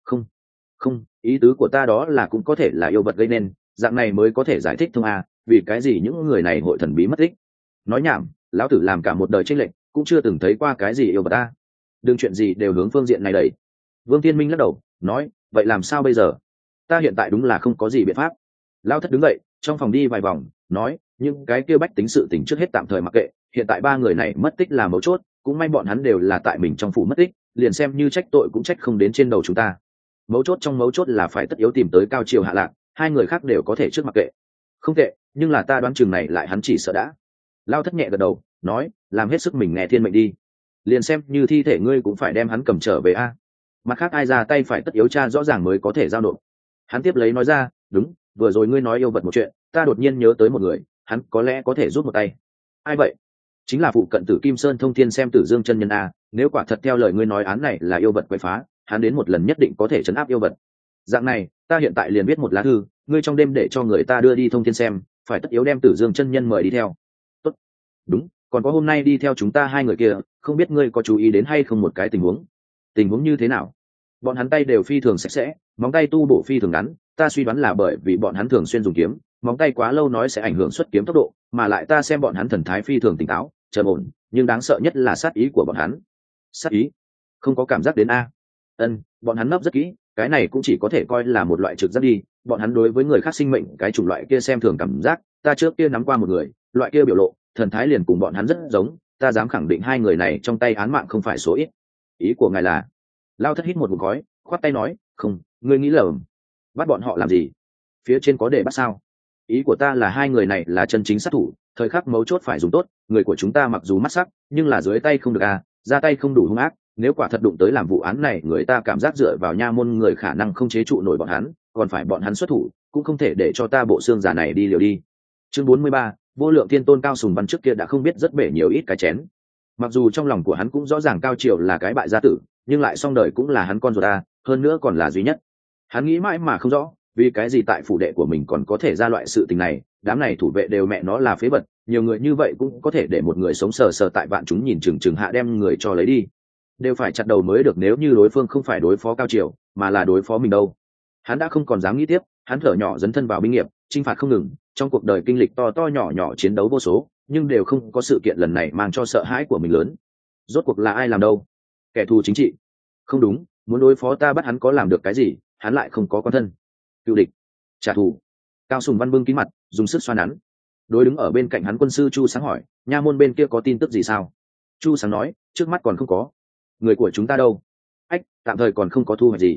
Không, ý tứ của ta đó là cũng có thể là yêu vật gây nên, dạng này mới có thể giải thích thông a, vì cái gì những người này hội thần bí mất tích. Nói nhảm, lão tử làm cả một đời chênh lệch, cũng chưa từng thấy qua cái gì yêu vật ta. Đừng chuyện gì đều hướng phương diện này đẩy. Vương Thiên Minh lắc đầu, nói, vậy làm sao bây giờ? Ta hiện tại đúng là không có gì biện pháp. Lão thất đứng dậy, trong phòng đi vài vòng, nói, những cái kia bách tính sự tình trước hết tạm thời mặc kệ, hiện tại ba người này mất tích là mấu chốt, cũng may bọn hắn đều là tại mình trong phủ mất tích, liền xem như trách tội cũng trách không đến trên đầu chúng ta. Mấu chốt trong mấu chốt là phải tất yếu tìm tới Cao Triều hạ lạc, hai người khác đều có thể trước mặc kệ. Không tệ, nhưng là ta đoán chừng này lại hắn chỉ sợ đã. Lao Thất nhẹ gật đầu, nói, làm hết sức mình nghe thiên mệnh đi. Liền xem như thi thể ngươi cũng phải đem hắn cầm trở về a. Mặt khác ai ra tay phải tất yếu tra rõ ràng mới có thể giao nộp. Hắn tiếp lấy nói ra, đúng, vừa rồi ngươi nói yêu vật một chuyện, ta đột nhiên nhớ tới một người, hắn có lẽ có thể rút một tay. Ai vậy? Chính là phụ cận Tử Kim Sơn Thông Thiên xem Tử Dương chân nhân a, nếu quả thật theo lời ngươi nói án này là yêu vật quậy phá, hắn đến một lần nhất định có thể trấn áp yêu vật. Dạng này, ta hiện tại liền viết một lá thư, ngươi trong đêm để cho người ta đưa đi Thông Thiên xem, phải tất yếu đem Tử Dương chân nhân mời đi theo. Tốt. Đúng, còn có hôm nay đi theo chúng ta hai người kia, không biết ngươi có chú ý đến hay không một cái tình huống. Tình huống như thế nào? Bọn hắn tay đều phi thường sạch sẽ, móng tay tu bổ phi thường ngắn, ta suy đoán là bởi vì bọn hắn thường xuyên dùng kiếm, móng tay quá lâu nói sẽ ảnh hưởng xuất kiếm tốc độ, mà lại ta xem bọn hắn thần thái phi thường tỉnh táo, trầm ổn, nhưng đáng sợ nhất là sát ý của bọn hắn. Sát ý? Không có cảm giác đến a? Bọn hắn nấp rất kỹ, cái này cũng chỉ có thể coi là một loại trực giác đi, bọn hắn đối với người khác sinh mệnh cái chủng loại kia xem thường cảm giác, ta trước kia nắm qua một người, loại kia biểu lộ, thần thái liền cùng bọn hắn rất giống, ta dám khẳng định hai người này trong tay án mạng không phải số ít. Ý của ngài là? Lao Thất hít một ngụm khói, khoát tay nói, không, ngươi nghĩ lầm. Bắt bọn họ làm gì? Phía trên có để bắt sao? Ý của ta là hai người này là chân chính sát thủ, thời khắc mấu chốt phải dùng tốt, người của chúng ta mặc dù mắt sắc, nhưng là dưới tay không được à, ra tay không đủ hung ác, nếu quả thật đụng tới làm vụ án này, người ta cảm giác dựa vào nha môn người khả năng không chế trụ nổi bọn hắn, còn phải bọn hắn xuất thủ, cũng không thể để cho ta bộ xương giả này đi liều đi. Chương 43, Vô Lượng Thiên Tôn Cao Sùng Văn trước kia đã không biết rất bể nhiều ít cái chén. Mặc dù trong lòng của hắn cũng rõ ràng Cao Triều là cái bại gia tử, nhưng lại song đời cũng là hắn con ruột ta, hơn nữa còn là duy nhất. Hắn nghĩ mãi mà không rõ, vì cái gì tại phủ đệ của mình còn có thể ra loại sự tình này, đám này thủ vệ đều mẹ nó là phế vật, nhiều người như vậy cũng có thể để một người sống sờ sờ tại vạn chúng nhìn chừng chừng hạ đem người cho lấy đi, đều phải chặt đầu mới được, nếu như đối phương không phải đối phó Cao Triều mà là đối phó mình đâu. Hắn đã không còn dám nghĩ tiếp, hắn thở nhỏ dấn thân vào binh nghiệp, chinh phạt không ngừng, trong cuộc đời kinh lịch to to nhỏ nhỏ chiến đấu vô số, nhưng đều không có sự kiện lần này mang cho sợ hãi của mình lớn. Rốt cuộc là ai làm đâu? Kẻ thù chính trị? Không đúng, muốn đối phó ta bắt hắn có làm được cái gì, hắn lại không có con thân. Cựu địch, trả thù. Cao Sùng Văn bưng kín mặt, dùng sức xoa nắn. Đối đứng ở bên cạnh hắn quân sư Chu Sáng hỏi, nha môn bên kia có tin tức gì sao? Chu Sáng nói, trước mắt còn không có. Người của chúng ta đâu? Ách, tạm thời còn không có thu hoạch gì.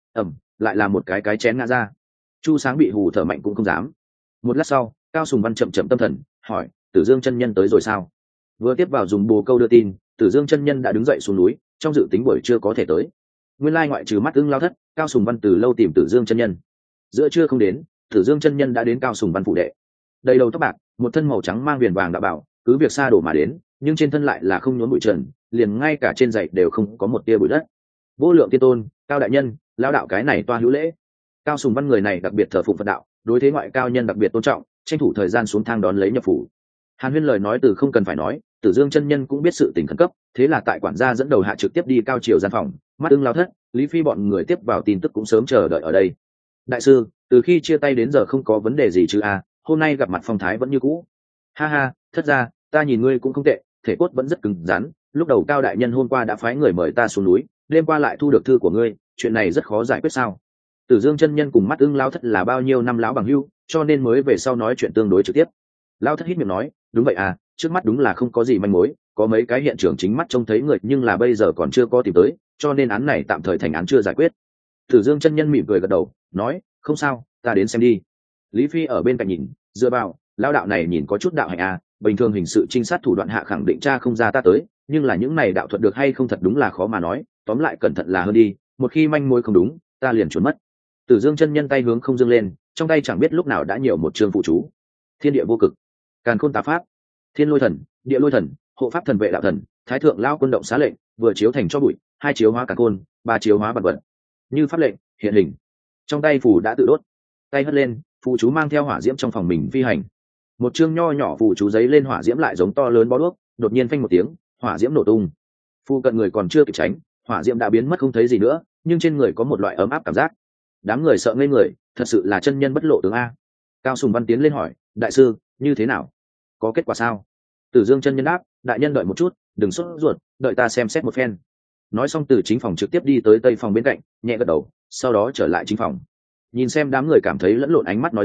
Lại là một cái chén ngã ra. Chu Sáng bị hù thở mạnh cũng không dám. Một lát sau, Cao Sùng Văn chậm chậm tâm thần, hỏi, Tử Dương chân nhân tới rồi sao? Vừa tiếp vào dùng bồ câu đưa tin, Tử Dương chân nhân đã đứng dậy xuống núi, trong dự tính buổi trưa có thể tới. Nguyên lai ngoại trừ Mắt Ưng Lao Thất, Cao Sùng Văn từ lâu tìm Tử Dương chân nhân. Giữa trưa không đến, Tử Dương chân nhân đã đến Cao Sùng Văn phủ đệ. Đầy đầu tóc bạc, một thân màu trắng mang viền vàng đạo bảo, cứ việc xa đổ mà đến, nhưng trên thân lại là không nhốn bụi trần, liền ngay cả trên giày đều không có một tia bụi đất. Vô Lượng Thiên Tôn, Cao đại nhân, lao đạo cái này toa hữu lễ. Cao Sùng Văn người này đặc biệt thờ phụng Phật đạo, đối thế ngoại cao nhân đặc biệt tôn trọng, tranh thủ thời gian xuống thang đón lấy nhập phủ. Hàn Huyên lời nói từ không cần phải nói, Tử Dương chân nhân cũng biết sự tình khẩn cấp, thế là tại quản gia dẫn đầu hạ trực tiếp đi Cao Triều gian phòng, Mắt Ưng Lao Thất, Lý Phi bọn người tiếp vào tin tức cũng sớm chờ đợi ở đây. Đại sư, từ khi chia tay đến giờ không có vấn đề gì chứ a? Hôm nay gặp mặt phong thái vẫn như cũ. Ha ha, thất ra, ta nhìn ngươi cũng không tệ, thể cốt vẫn rất cứng rắn. Lúc đầu Cao đại nhân hôm qua đã phái người mời ta xuống núi, đêm qua lại thu được thư của ngươi, chuyện này rất khó giải quyết sao? Tử Dương chân nhân cùng Mắt Ưng Lao Thất là bao nhiêu năm lão bằng hữu, cho nên mới về sau nói chuyện tương đối trực tiếp. Lao Thất hít miệng nói, đúng vậy à, trước mắt đúng là không có gì manh mối, có mấy cái hiện trường chính mắt trông thấy người nhưng là bây giờ còn chưa có tìm tới, cho nên án này tạm thời thành án chưa giải quyết. Tử Dương chân nhân mỉm cười gật đầu, nói, không sao, ta đến xem đi. Lý Phi ở bên cạnh nhìn, dựa vào, lao đạo này nhìn có chút đạo hạnh à, bình thường hình sự trinh sát thủ đoạn hạ khẳng định cha không ra ta tới, nhưng là những này đạo thuật được hay không thật đúng là khó mà nói, tóm lại cẩn thận là hơn đi, một khi manh mối không đúng, ta liền trốn mất. Tử Dương chân nhân tay hướng không dương lên, trong tay chẳng biết lúc nào đã nhiều một chương phụ chú. Thiên địa vô cực, càn khôn tá pháp, thiên lôi thần, địa lôi thần, hộ pháp thần vệ đạo thần, thái thượng lao quân động xá lệnh, vừa chiếu thành cho bụi, hai chiếu hóa càn khôn, ba chiếu hóa vật vật. Như pháp lệnh, hiện hình. Trong tay phù đã tự đốt, tay hất lên, phù chú mang theo hỏa diễm trong phòng mình phi hành. Một chương nho nhỏ phù chú giấy lên hỏa diễm lại giống to lớn bó đuốc, đột nhiên phanh một tiếng, hỏa diễm nổ tung. Phu cận người còn chưa kịp tránh, hỏa diễm đã biến mất không thấy gì nữa, nhưng trên người có một loại ấm áp cảm giác. Đám người sợ ngây người, thật sự là chân nhân bất lộ tướng a. Cao Sùng Văn tiến lên hỏi, đại sư, như thế nào? Có kết quả sao? Tử Dương chân nhân đáp, đại nhân đợi một chút, đừng sốt ruột, đợi ta xem xét một phen. Nói xong từ chính phòng trực tiếp đi tới tây phòng bên cạnh, nhẹ gật đầu, sau đó trở lại chính phòng. Nhìn xem đám người cảm thấy lẫn lộn ánh mắt nói ra,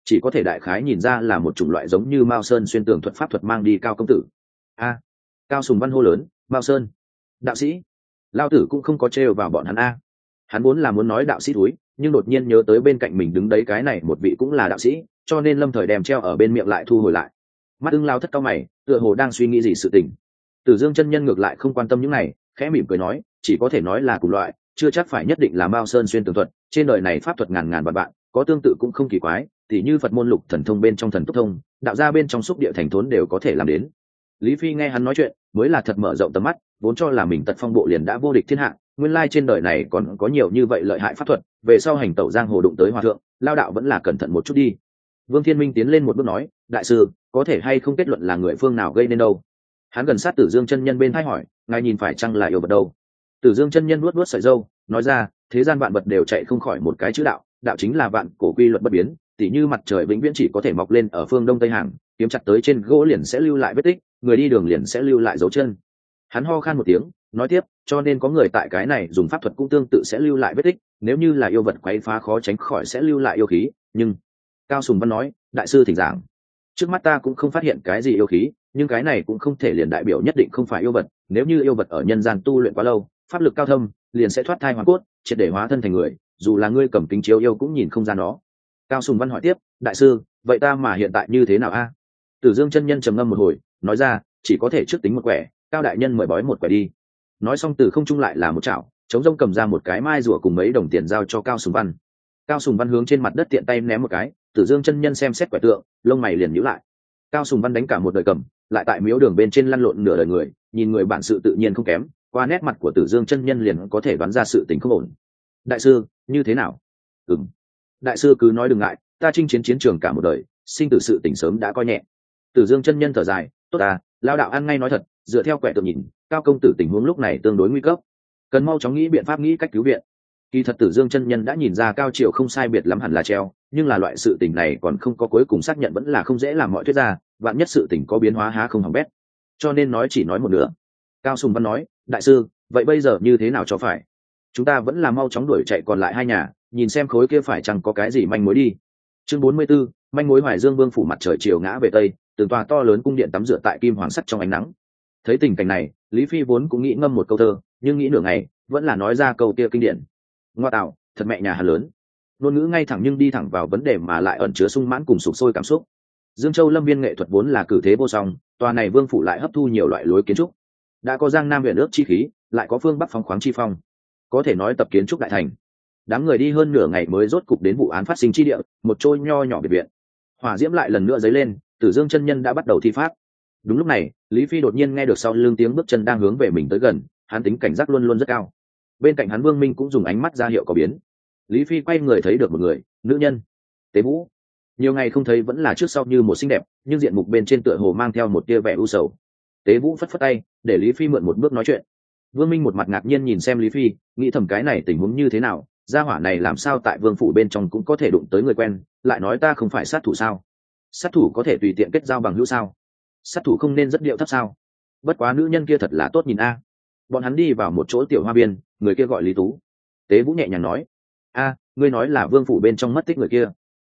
chỉ có thể đại khái nhìn ra là một chủng loại giống như Mao Sơn xuyên tường thuật pháp thuật mang đi Cao công tử. A, Cao Sùng Văn hô lớn, Mao Sơn đạo sĩ. Lao tử cũng không có trêu vào bọn hắn a. Hắn vốn là muốn nói đạo sĩ túi, nhưng đột nhiên nhớ tới bên cạnh mình đứng đấy cái này một vị cũng là đạo sĩ, cho nên lâm thời đem treo ở bên miệng lại thu hồi lại. Mắt ưng Lao thất cao mày, tựa hồ đang suy nghĩ gì sự tình. Tử Dương chân nhân ngược lại không quan tâm những này, khẽ mỉm cười nói, chỉ có thể nói là cùng loại, chưa chắc phải nhất định là Mao Sơn xuyên tường thuật, trên đời này pháp thuật ngàn ngàn vạn vạn, có tương tự cũng không kỳ quái, thì như Phật môn lục thần thông bên trong thần túc thông, đạo gia bên trong xúc địa thành thốn đều có thể làm đến. Lý Phi nghe hắn nói chuyện, mới là thật mở rộng tầm mắt, vốn cho là mình Tật Phong bộ liền đã vô địch thiên hạ, nguyên lai trên đời này còn có nhiều như vậy lợi hại pháp thuật, về sau hành tẩu giang hồ đụng tới hòa thượng, lao đạo vẫn là cẩn thận một chút đi. Vương Thiên Minh tiến lên một bước nói, đại sư, có thể hay không kết luận là người phương nào gây nên đâu? Hắn gần sát Tử Dương chân nhân bên thay hỏi, ngài nhìn phải chăng là yêu vật đâu? Tử Dương chân nhân nuốt nuốt sợi râu, nói ra, thế gian vạn vật đều chạy không khỏi một cái chữ đạo, đạo chính là vạn cổ quy luật bất biến, tỉ như mặt trời vĩnh viễn chỉ có thể mọc lên ở phương đông tây hàng, kiếm chặt tới trên gỗ liền sẽ lưu lại vết tích, người đi đường liền sẽ lưu lại dấu chân. Hắn ho khan một tiếng, nói tiếp, cho nên có người tại cái này dùng pháp thuật cũng tương tự sẽ lưu lại vết tích, nếu như là yêu vật quấy phá khó tránh khỏi sẽ lưu lại yêu khí, nhưng Cao Sùng Văn nói, đại sư thỉnh giảng. Trước mắt ta cũng không phát hiện cái gì yêu khí, nhưng cái này cũng không thể liền đại biểu nhất định không phải yêu vật, nếu như yêu vật ở nhân gian tu luyện quá lâu, pháp lực cao thâm, liền sẽ thoát thai hóa cốt, triệt để hóa thân thành người, dù là ngươi cầm kính chiếu yêu cũng nhìn không ra nó. Cao Sùng Văn hỏi tiếp, đại sư, vậy ta mà hiện tại như thế nào a? Tử Dương chân nhân trầm ngâm một hồi, nói ra, chỉ có thể trước tính một quẻ, Cao đại nhân mời bói một quẻ đi. Nói xong từ không trung lại là một chảo, chống rông cầm ra một cái mai rùa cùng mấy đồng tiền giao cho Cao Sùng Văn. Cao Sùng Văn hướng trên mặt đất tiện tay ném một cái, Tử Dương chân nhân xem xét quẻ tượng, lông mày liền nhíu lại. Cao Sùng Văn đánh cả một đời cầm, lại tại miếu đường bên trên lăn lộn nửa đời người, nhìn người bản sự tự nhiên không kém, qua nét mặt của Tử Dương chân nhân liền có thể đoán ra sự tình không ổn. Đại sư, như thế nào? Đại sư cứ nói đừng ngại, ta chinh chiến chiến trường cả một đời, sinh tử sự tình sớm đã coi nhẹ. Tử Dương chân nhân thở dài, tốt à, lao đạo ăn ngay nói thật, dựa theo quẻ tượng nhìn, Cao công tử tình huống lúc này tương đối nguy cấp, cần mau chóng nghĩ biện pháp, nghĩ cách cứu viện. Kỳ thật Tử Dương chân nhân đã nhìn ra Cao Triều không sai biệt lắm hẳn là treo, nhưng là loại sự tình này còn không có cuối cùng xác nhận vẫn là không dễ làm mọi thuyết ra, vạn nhất sự tình có biến hóa há không hỏng bét, cho nên nói chỉ nói một nửa. Cao Sùng Văn nói, đại sư, vậy bây giờ như thế nào cho phải? Chúng ta vẫn là mau chóng đuổi chạy còn lại hai nhà, nhìn xem khối kia phải chăng có cái gì manh mối đi. Chương 44, manh mối. Hoài Dương Vương phủ mặt trời chiều ngã về tây, từng tòa to lớn cung điện tắm rửa tại kim hoàng sắt trong ánh nắng. Thấy tình cảnh này, Lý Phi vốn cũng nghĩ ngâm một câu thơ, nhưng nghĩ nửa ngày vẫn là nói ra câu kia kinh điển. Ngoa tạo, thật mẹ nhà Hà lớn. Ngôn ngữ ngay thẳng nhưng đi thẳng vào vấn đề mà lại ẩn chứa sung mãn cùng sục sôi cảm xúc. Dương Châu Lâm Viên nghệ thuật vốn là cử thế vô song, tòa này vương phủ lại hấp thu nhiều loại lối kiến trúc. Đã có Giang Nam huyện ước chi khí, lại có phương Bắc phóng khoáng chi phong, có thể nói tập kiến trúc đại thành. Đám người đi hơn nửa ngày mới rốt cục đến vụ án phát sinh chi địa, một trôi nho nhỏ biệt viện. Hỏa diễm lại lần nữa dấy lên, Tử Dương chân nhân đã bắt đầu thi pháp. Đúng lúc này, Lý Phi đột nhiên nghe được sau lưng tiếng bước chân đang hướng về mình tới gần, hắn tính cảnh giác luôn luôn rất cao. Bên cạnh hắn Vương Minh cũng dùng ánh mắt ra hiệu có biến. Lý Phi quay người thấy được một người, nữ nhân, Tế Vũ. Nhiều ngày không thấy vẫn là trước sau như một xinh đẹp, nhưng diện mục bên trên tựa hồ mang theo một tia vẻ u sầu. Tế Vũ phất phất tay, để Lý Phi mượn một bước nói chuyện. Vương Minh một mặt ngạc nhiên nhìn xem Lý Phi, nghĩ thầm cái này tình huống như thế nào, gia hỏa này làm sao tại vương phủ bên trong cũng có thể đụng tới người quen, lại nói ta không phải sát thủ sao? Sát thủ có thể tùy tiện kết giao bằng hữu sao? Sát thủ không nên rất điệu thấp sao? Bất quá nữ nhân kia thật là tốt nhìn a. Bọn hắn đi vào một chỗ tiểu hoa viên, người kia gọi Lý Tú. Tế Vũ nhẹ nhàng nói, a, ngươi nói là vương phủ bên trong mất tích người kia?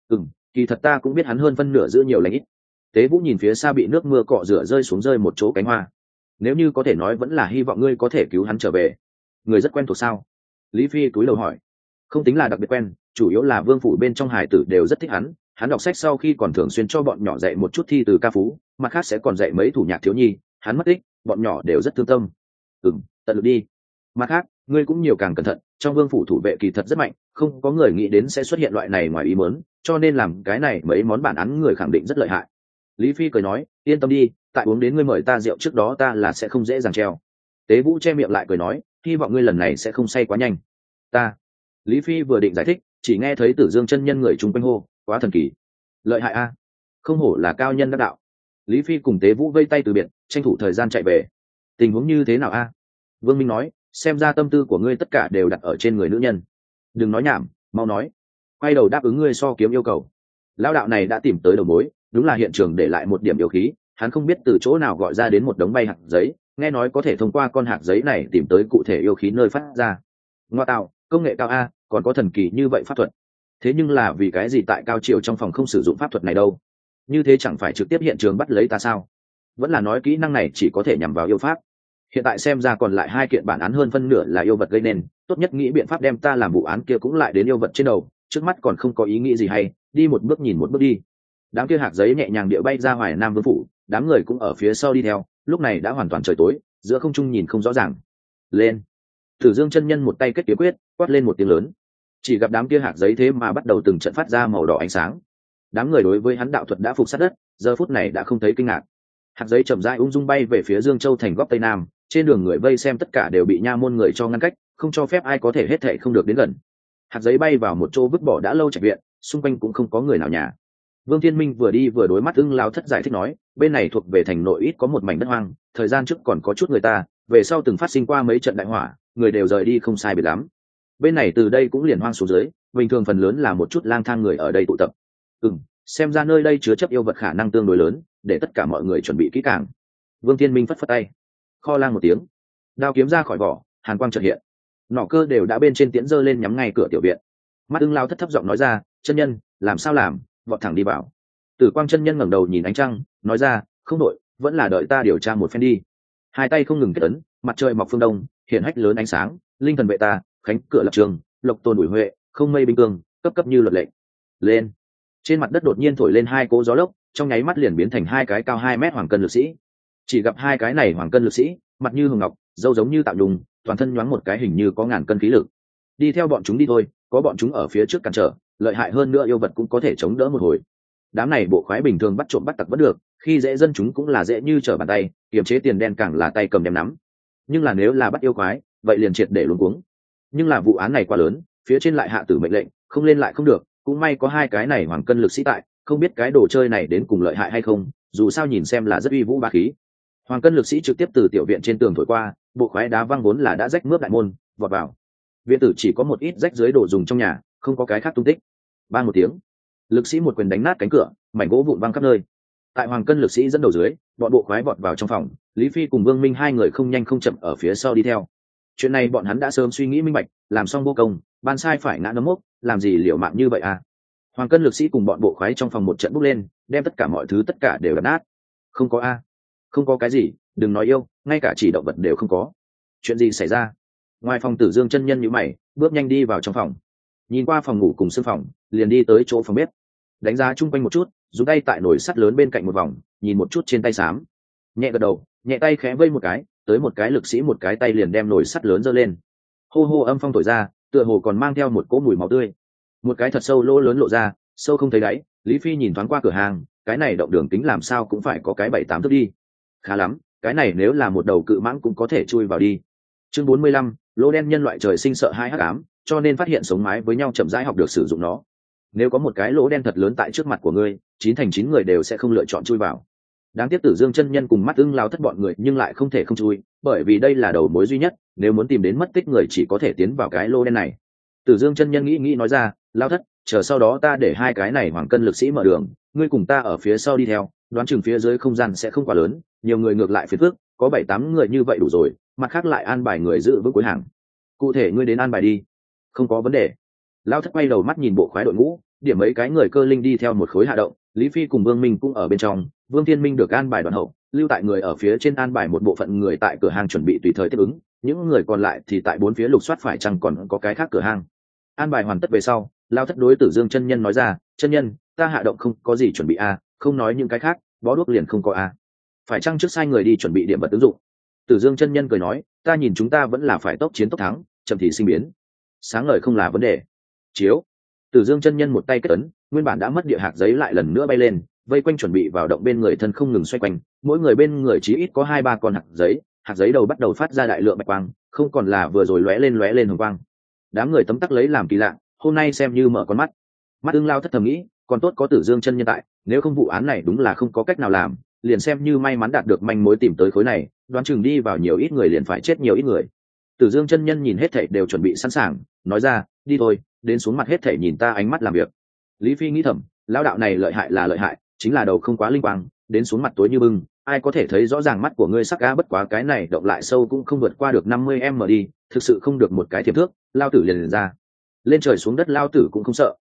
Kỳ thật ta cũng biết hắn hơn phân nửa giữ nhiều lành ít. Tế Vũ nhìn phía xa bị nước mưa cọ rửa rơi xuống rơi một chỗ cánh hoa. Nếu như có thể nói vẫn là hy vọng ngươi có thể cứu hắn trở về. Người rất quen thuộc sao? Lý Phi cúi đầu hỏi. Không tính là đặc biệt quen, chủ yếu là vương phủ bên trong hải tử đều rất thích hắn. Hắn đọc sách sau khi còn thường xuyên cho bọn nhỏ dạy một chút thi từ ca phú, mặt khác sẽ còn dạy mấy thủ nhạc thiếu nhi. Hắn mất tích, bọn nhỏ đều rất thương tâm. Tận lực đi. Mặt khác, ngươi cũng nhiều càng cẩn thận, trong vương phủ thủ vệ kỳ thật rất mạnh, không có người nghĩ đến sẽ xuất hiện loại này ngoài ý muốn, cho nên làm cái này mấy món bản án người khẳng định rất lợi hại. Lý Phi cười nói, yên tâm đi, tại uống đến ngươi mời ta rượu trước đó ta là sẽ không dễ dàng treo. Tế Vũ che miệng lại cười nói, hy vọng ngươi lần này sẽ không say quá nhanh. Ta. Lý Phi vừa định giải thích, chỉ nghe thấy Tử Dương chân nhân người chung quanh hô, quá thần kỳ, lợi hại a, không hổ là cao nhân đắc đạo. Lý Phi cùng Tế Vũ vây tay từ biệt, tranh thủ thời gian chạy về. Tình huống như thế nào a? Vương Minh nói, xem ra tâm tư của ngươi tất cả đều đặt ở trên người nữ nhân. Đừng nói nhảm, mau nói. Quay đầu đáp ứng ngươi so kiếm yêu cầu. Lão đạo này đã tìm tới đầu mối, đúng là hiện trường để lại một điểm yêu khí, hắn không biết từ chỗ nào gọi ra đến một đống bay hạt giấy, nghe nói có thể thông qua con hạt giấy này tìm tới cụ thể yêu khí nơi phát ra. Ngoa tạo, công nghệ cao a, còn có thần kỳ như vậy pháp thuật. thế nhưng là vì cái gì tại cao triều trong phòng không sử dụng pháp thuật này đâu? Như thế chẳng phải trực tiếp hiện trường bắt lấy ta sao? Vẫn là nói kỹ năng này chỉ có thể nhằm vào yêu pháp? Hiện tại xem ra còn lại 2 kiện bản án hơn phân nửa là yêu vật gây nên, tốt nhất nghĩ biện pháp đem ta làm vụ án kia cũng lại đến yêu vật trên đầu, trước mắt còn không có ý nghĩ gì hay, đi một bước nhìn một bước đi. Đám kia hạt giấy nhẹ nhàng địa bay ra Hoài Nam Vương phủ, đám người cũng ở phía sau đi theo, lúc này đã hoàn toàn trời tối, giữa không trung nhìn không rõ ràng. Lên! Tử Dương chân nhân một tay kết kiếm quyết, quát lên một tiếng lớn. Chỉ gặp đám kia hạt giấy thế mà bắt đầu từng trận phát ra màu đỏ ánh sáng. Đám người đối với hắn đạo thuật đã phục sát đất, giờ phút này đã không thấy kinh ngạc. Hạt giấy chậm rãi ung dung bay về phía Dương Châu thành góc tây nam, trên đường người vây xem tất cả đều bị nha môn người cho ngăn cách, không cho phép ai có thể hết thảy không được đến gần. Hạt giấy bay vào một chỗ vứt bỏ đã lâu trạch viện, xung quanh cũng không có người nào nhà. Vương Thiên Minh vừa đi vừa đối mắt Ưng Lao Thất giải thích nói, bên này thuộc về thành nội ít có một mảnh đất hoang, thời gian trước còn có chút người ta, về sau từng phát sinh qua mấy trận đại hỏa, người đều rời đi không sai biệt lắm. Bên này từ đây cũng liền hoang xuống dưới, bình thường phần lớn là một chút lang thang người ở đây tụ tập. Xem ra nơi đây chứa chấp yêu vật khả năng tương đối lớn, để tất cả mọi người chuẩn bị kỹ càng. Vương Thiên Minh phất phất tay, kho lang một tiếng, đao kiếm ra khỏi vỏ, hàn quang chợt hiện, nỏ cơ đều đã bên trên tiễn giơ lên nhắm ngay cửa tiểu viện. Mắt Ưng Lao Thất thấp giọng nói ra, chân nhân làm sao làm, vọt thẳng đi vào. Tử Quang chân nhân ngẩng đầu nhìn ánh trăng, nói ra, không đội, vẫn là đợi ta điều tra một phen đi. Hai tay không ngừng kết ấn, mặt trời mọc phương đông, hiện hách lớn ánh sáng, linh thần vệ ta, khánh cửa lập trường, lộc tôn đuổi huệ, không mây binh cương, cấp cấp như luật lệ. Lên! Trên mặt đất đột nhiên thổi lên 2 cỗ gió lốc, trong nháy mắt liền biến thành 2 cái cao 2 mét hoàng cân lực sĩ. Chỉ gặp 2 cái này hoàng cân lực sĩ, mặt như hường ngọc, râu giống như tạo đùng, toàn thân nhoáng một cái hình như có ngàn cân khí lực. Đi theo bọn chúng đi thôi, có bọn chúng ở phía trước cản trở, lợi hại hơn nữa yêu vật cũng có thể chống đỡ một hồi. Đám này bộ khoái bình thường bắt trộm bắt tặc vẫn được, khi dễ dân chúng cũng là dễ như trở bàn tay, kiềm chế tiền đen càng là tay cầm đem nắm. Nhưng là nếu là bắt yêu quái, vậy liền triệt để luống cuống. Nhưng là vụ án này quá lớn, phía trên lại hạ tử mệnh lệnh, không lên lại không được, cũng may có 2 cái này hoàng cân lực sĩ tại, không biết cái đồ chơi này đến cùng lợi hại hay không, dù sao nhìn xem là rất uy vũ bá khí. Hoàng cân lực sĩ trực tiếp từ tiểu viện trên tường thổi qua, bộ khoái đá văng vốn là đã rách mướp đại môn, vọt vào. Viện tử chỉ có một ít rách dưới đồ dùng trong nhà, không có cái khác tung tích. Bang một tiếng, lực sĩ một quyền đánh nát cánh cửa, mảnh gỗ vụn văng khắp nơi. Tại hoàng cân lực sĩ dẫn đầu dưới, bọn bộ khoái vọt vào trong phòng, Lý Phi cùng Vương Minh 2 người không nhanh không chậm ở phía sau đi theo. Chuyện này bọn hắn đã sớm suy nghĩ minh bạch, làm xong vô công, ban sai phải ngã nấm mốc, làm gì liều mạng như vậy à? Hoàng cân lực sĩ cùng bọn bộ khoái trong phòng một trận bốc lên, đem tất cả mọi thứ tất cả đều đập nát. Không có a, không có cái gì, đừng nói yêu, ngay cả chỉ động vật đều không có. Chuyện gì xảy ra? Ngoài phòng Tử Dương chân nhân nhíu mày, bước nhanh đi vào trong phòng. Nhìn qua phòng ngủ cùng sương phòng, liền đi tới chỗ phòng bếp. Đánh giá chung quanh một chút, dùng tay tại nồi sắt lớn bên cạnh một vòng, nhìn một chút trên tay xám. Nhẹ gật đầu, nhẹ tay khẽ vây một cái, tới một cái lực sĩ một cái tay liền đem nồi sắt lớn giơ lên. Hô hô âm phong thổi ra, tựa hồ còn mang theo một cỗ mùi máu tươi. Một cái thật sâu lỗ lớn lộ ra, sâu không thấy đáy. Lý Phi nhìn thoáng qua cửa hàng, cái này động đường kính làm sao cũng phải có cái 7-8 thước đi. Khá lắm, cái này nếu là một đầu cự mãng cũng có thể chui vào đi. Chương 45, lỗ đen nhân loại trời sinh sợ hai hắc ám, cho nên phát hiện sống mái với nhau chậm rãi học được sử dụng nó. Nếu có một cái lỗ đen thật lớn tại trước mặt của ngươi, 9 thành 9 người đều sẽ không lựa chọn chui vào. Đáng tiếc Tử Dương chân nhân cùng Mắt Ưng Lao Thất bọn người nhưng lại không thể không chui, bởi vì đây là đầu mối duy nhất, nếu muốn tìm đến mất tích người chỉ có thể tiến vào cái lỗ đen này. Tử Dương chân nhân nghĩ nói ra, Lao Thất, chờ sau đó ta để 2 cái này hoàng cân lực sĩ mở đường, ngươi cùng ta ở phía sau đi theo, đoán chừng phía dưới không gian sẽ không quá lớn, nhiều người ngược lại phiền phức, có 7-8 người như vậy đủ rồi, mặt khác lại an bài người giữ vững cuối hàng. Cụ thể ngươi đến an bài đi. Không có vấn đề. Lao Thất quay đầu mắt nhìn bộ khoái đội ngũ, điểm mấy cái người cơ linh đi theo một khối hạ động, Lý Phi cùng Vương Minh cũng ở bên trong, Vương Thiên Minh được an bài đoàn hậu, lưu tại người ở phía trên an bài một bộ phận người tại cửa hàng chuẩn bị tùy thời tiếp ứng, những người còn lại thì tại 4 phía lục soát phải chăng còn có cái khác cửa hàng. An bài hoàn tất về sau, Lao Thất đối Tử Dương chân nhân nói ra, chân nhân, ta hạ động không có gì chuẩn bị a, không nói những cái khác, bó đuốc liền không có a. Phải chăng trước sai người đi chuẩn bị điểm vật ứng dụng? Tử Dương chân nhân cười nói, ta nhìn chúng ta vẫn là phải tốc chiến tốc thắng, chậm thì sinh biến. Sáng ngời không là vấn đề. Chiếu. Tử Dương chân nhân một tay kết ấn, nguyên bản đã mất địa hạt giấy lại lần nữa bay lên, vây quanh chuẩn bị vào động bên người thân không ngừng xoay quanh, mỗi người bên người chí ít có 2-3 con hạt giấy đầu bắt đầu phát ra đại lượng bạch quang, không còn là vừa rồi lóe lên hồng quang. Đám người tấm tắc lấy làm kỳ lạ, hôm nay xem như mở con mắt. Mắt Ưng Lao Thất thầm nghĩ, còn tốt có Tử Dương chân nhân tại, nếu không vụ án này đúng là không có cách nào làm, liền xem như may mắn đạt được manh mối tìm tới khối này, đoán chừng đi vào nhiều ít người liền phải chết nhiều ít người. Tử Dương chân nhân nhìn hết thảy đều chuẩn bị sẵn sàng, nói ra, đi thôi, đến xuống mặt hết thảy nhìn ta ánh mắt làm việc. Lý Phi nghĩ thầm, lão đạo này lợi hại là lợi hại, chính là đầu không quá linh quang, đến xuống mặt tối như bưng, ai có thể thấy rõ ràng mắt của ngươi sắc á, bất quá cái này động lại sâu cũng không vượt qua được 50m đi, thực sự không được một cái thiệp thước, lao tử liền ra. Lên trời xuống đất lao tử cũng không sợ.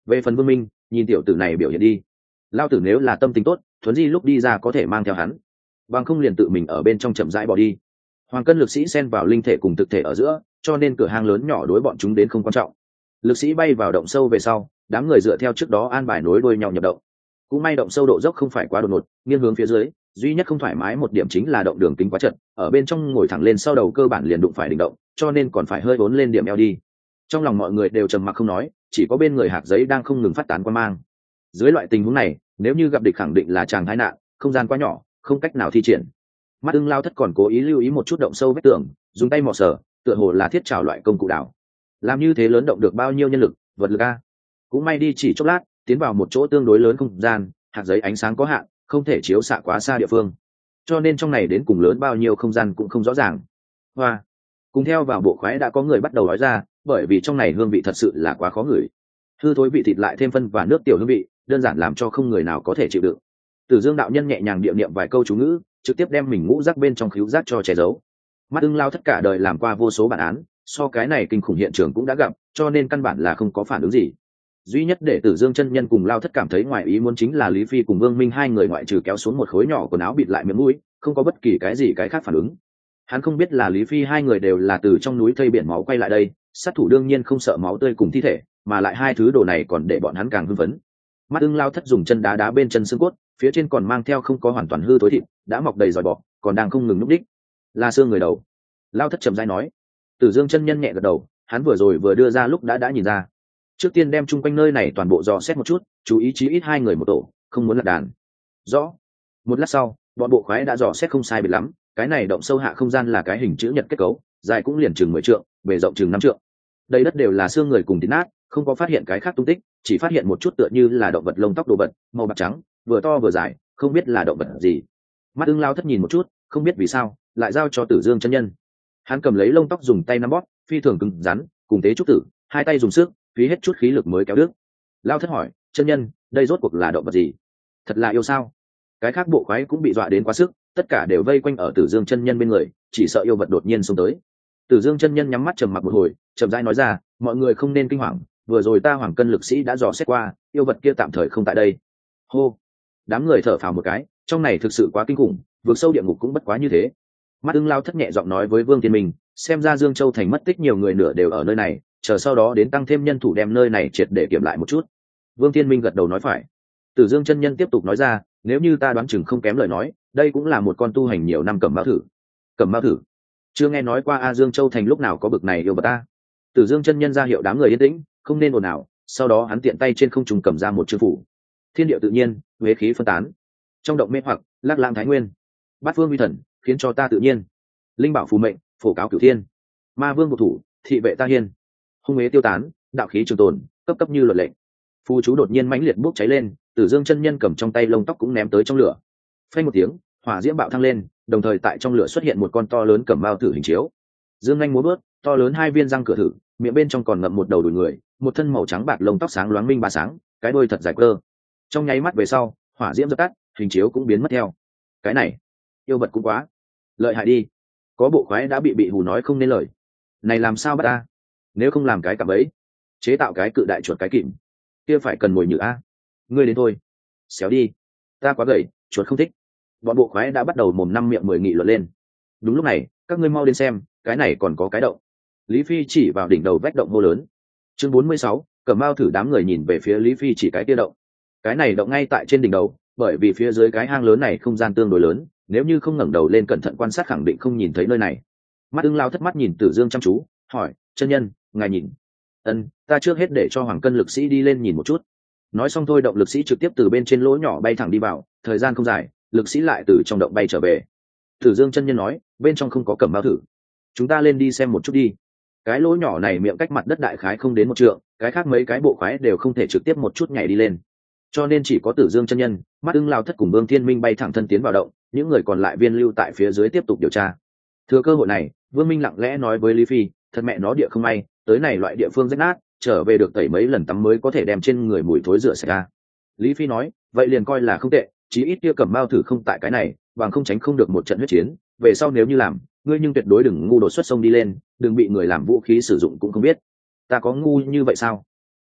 Về phần Vương Minh, nhìn tiểu tử này biểu hiện đi, lao tử nếu là tâm tính tốt, thuấn di lúc đi ra có thể mang theo hắn, bằng không liền tự mình ở bên trong chậm rãi bỏ đi. Hoàng cân lực sĩ xen vào linh thể cùng thực thể ở giữa, cho nên cửa hang lớn nhỏ đối bọn chúng đến không quan trọng. Lực sĩ bay vào động sâu về sau, đám người dựa theo trước đó an bài nối đuôi nhau nhập động. Cũng may động sâu độ dốc không phải quá đột ngột, nghiêng hướng phía dưới, duy nhất không thoải mái một điểm chính là động đường kính quá chật, ở bên trong ngồi thẳng lên sau đầu cơ bản liền đụng phải đỉnh động, cho nên còn phải hơi vốn lên điểm eo đi. Trong lòng mọi người đều trầm mặc không nói, chỉ có bên người hạc giấy đang không ngừng phát tán quan mang. Dưới loại tình huống này, nếu như gặp địch khẳng định là chàng tai nạn, không gian quá nhỏ, không cách nào thi triển. Mắt ưng lao thất còn cố ý lưu ý một chút động sâu vết tường, dùng tay mò sờ, tựa hồ là thiết trảo loại công cụ đào. Làm như thế lớn động được bao nhiêu nhân lực, vật lực a. Cũng may đi chỉ chốc lát, tiến vào một chỗ tương đối lớn không gian, hạt giấy ánh sáng có hạn, không thể chiếu xạ quá xa địa phương, cho nên trong này đến cùng lớn bao nhiêu không gian cũng không rõ ràng. Hoa, cùng theo vào bộ khoái đã có người bắt đầu nói ra, bởi vì trong này hương vị thật sự là quá khó ngửi, hư thối vị thịt lại thêm phân và nước tiểu hương vị, đơn giản làm cho không người nào có thể chịu đựng. Tử Dương đạo nhân nhẹ nhàng điệm niệm vài câu chú ngữ, trực tiếp đem mình ngũ giác bên trong khứu giác cho che giấu. Mắt ưng lao thất cả đời làm qua vô số bản án, so cái này kinh khủng hiện trường cũng đã gặp, cho nên căn bản là không có phản ứng gì. Duy nhất để Tử Dương chân nhân cùng lao thất cảm thấy ngoài ý muốn chính là Lý Phi cùng Vương Minh hai người ngoại trừ kéo xuống một khối nhỏ quần áo bịt lại miệng mũi, không có bất kỳ cái gì cái khác phản ứng. Hắn không biết là Lý Phi hai người đều là từ trong núi thây biển máu quay lại đây, sát thủ đương nhiên không sợ máu tươi cùng thi thể, mà lại hai thứ đồ này còn để bọn hắn càng hưng phấn. Mắt ưng lao thất dùng chân đá đá bên chân xương cốt, phía trên còn mang theo không có hoàn toàn hư tối thịt, đã mọc đầy giòi bọ, còn đang không ngừng núp đích. Là xương người đầu. Lao thất trầm dai nói. Tử Dương chân nhân nhẹ gật đầu, hắn vừa rồi vừa đưa ra lúc đã nhìn ra. Trước tiên đem chung quanh nơi này toàn bộ dò xét một chút, chú ý chí ít hai người một tổ, không muốn lật đàn. Rõ. Một lát sau, bọn bộ khoái đã dò xét không sai biệt lắm, cái này động sâu hạ không gian là cái hình chữ nhật kết cấu, dài cũng liền chừng 10 trượng, bề rộng chừng 5 trượng. Đây đất đều là xương người cùng thịt nát, không có phát hiện cái khác tung tích, chỉ phát hiện một chút tựa như là động vật lông tóc đồ vật, màu bạc trắng, vừa to vừa dài, không biết là động vật gì. Mắt ưng lao thất nhìn một chút, không biết vì sao, lại giao cho Tử Dương chân nhân. Hắn cầm lấy lông tóc dùng tay nắm bóp, phi thường cứng rắn, cùng tế trúc tử, hai tay dùng sức, phí hết chút khí lực mới kéo đứt. Lao thất hỏi, chân nhân, đây rốt cuộc là động vật gì? Thật là yêu sao? Cái khác bộ khoái cũng bị dọa đến quá sức, tất cả đều vây quanh ở Tử Dương chân nhân bên người, chỉ sợ yêu vật đột nhiên xông tới. Tử Dương chân nhân nhắm mắt trầm mặc một hồi, chậm rãi nói ra, mọi người không nên kinh hoàng, vừa rồi ta Hoàng cân lực sĩ đã dò xét qua, yêu vật kia tạm thời không tại đây. Hô. Đám người thở phào một cái, trong này thực sự quá kinh khủng, vượt sâu địa ngục cũng bất quá như thế. Mắt ưng lao thất nhẹ giọng nói với Vương Thiên Minh, xem ra Dương Châu thành mất tích nhiều người nửa đều ở nơi này, chờ sau đó đến tăng thêm nhân thủ đem nơi này triệt để kiểm lại một chút. Vương Thiên Minh gật đầu nói phải. Tử Dương chân nhân tiếp tục nói ra, nếu như ta đoán chừng không kém lời nói, đây cũng là một con tu hành nhiều năm cẩm mao thử. Cẩm mao thử? Chưa nghe nói qua a Dương Châu thành lúc nào có bực này yêu vật ta. Tử Dương chân nhân ra hiệu đám người yên tĩnh, không nên ồn ào, sau đó hắn tiện tay trên không trung cầm ra một chữ phủ. Thiên địa tự nhiên, huế khí phân tán. Trong động mê hoặc, lắc lang thái nguyên. Bát phương uy thần, khiến cho ta tự nhiên. Linh bảo phù mệnh, phổ cáo cửu thiên. Ma vương bộ thủ, thị vệ ta hiên. Hung ế tiêu tán, đạo khí trường tồn, cấp cấp như luật lệnh. Phù chú đột nhiên mãnh liệt bốc cháy lên, Tử Dương chân nhân cầm trong tay lông tóc cũng ném tới trong lửa. Phanh một tiếng, hỏa diễm bạo thăng lên, đồng thời tại trong lửa xuất hiện một con to lớn cẩm mao thử hình chiếu. Dương nhanh múa bước, to lớn hai viên răng cửa thử, miệng bên trong còn ngậm một đầu đùi người, một thân màu trắng bạc lông tóc sáng loáng minh ba sáng, cái đuôi thật dài cơ. Trong nháy mắt về sau, hỏa diễm dập tắt, hình chiếu cũng biến mất theo. Cái này, yêu vật cũng quá lợi hại đi. Có bộ khoái đã bị hù nói không nên lời. Này làm sao bắt ta? Nếu không làm cái cạm bẫy, chế tạo cái cự đại chuột cái kìm, kia phải cần mồi nhử a. Ngươi đến thôi. Xéo đi. Ta quá gầy, chuột không thích. Bọn bộ khoái đã bắt đầu mồm năm miệng mười nghị luận lên. Đúng lúc này, các ngươi mau đến xem, cái này còn có cái động. Lý Phi chỉ vào đỉnh đầu vách động hô lớn. Chương 46, Cẩm Mao thử đám người nhìn về phía Lý Phi chỉ cái kia động. Cái này động ngay tại trên đỉnh đầu, bởi vì phía dưới cái hang lớn này không gian tương đối lớn, nếu như không ngẩng đầu lên cẩn thận quan sát khẳng định không nhìn thấy nơi này. Mắt ưng lao thất mắt nhìn Tử Dương chăm chú, hỏi, chân nhân, ngài nhìn. Ân, ta trước hết để cho Hoàng cân lực sĩ đi lên nhìn một chút. Nói xong thôi, động lực sĩ trực tiếp từ bên trên lỗ nhỏ bay thẳng đi vào, thời gian không dài, lực sĩ lại từ trong động bay trở về. Tử Dương chân nhân nói, bên trong không có Cẩm Mao thử, chúng ta lên đi xem một chút đi. Cái lỗ nhỏ này miệng cách mặt đất đại khái không đến 1 trượng, cái khác mấy cái bộ khoái đều không thể trực tiếp một chút nhảy đi lên, cho nên chỉ có Tử Dương chân nhân, Mắt ưng lao thất cùng Vương Thiên Minh bay thẳng thân tiến vào động, những người còn lại viên lưu tại phía dưới tiếp tục điều tra. Thừa cơ hội này, Vương Minh lặng lẽ nói với Lý Phi, thật mẹ nó địa không may, tới này loại địa phương rách nát, trở về được tẩy mấy lần tắm mới có thể đem trên người mùi thối rửa sạch ra. Lý Phi nói, vậy liền coi là không tệ, chí ít kia Cẩm Mao thử không tại cái này, bằng không tránh không được một trận huyết chiến. Về sau nếu như làm, ngươi nhưng tuyệt đối đừng ngu đột xuất sông đi lên, đừng bị người làm vũ khí sử dụng cũng không biết. Ta có ngu như vậy sao? Đúng,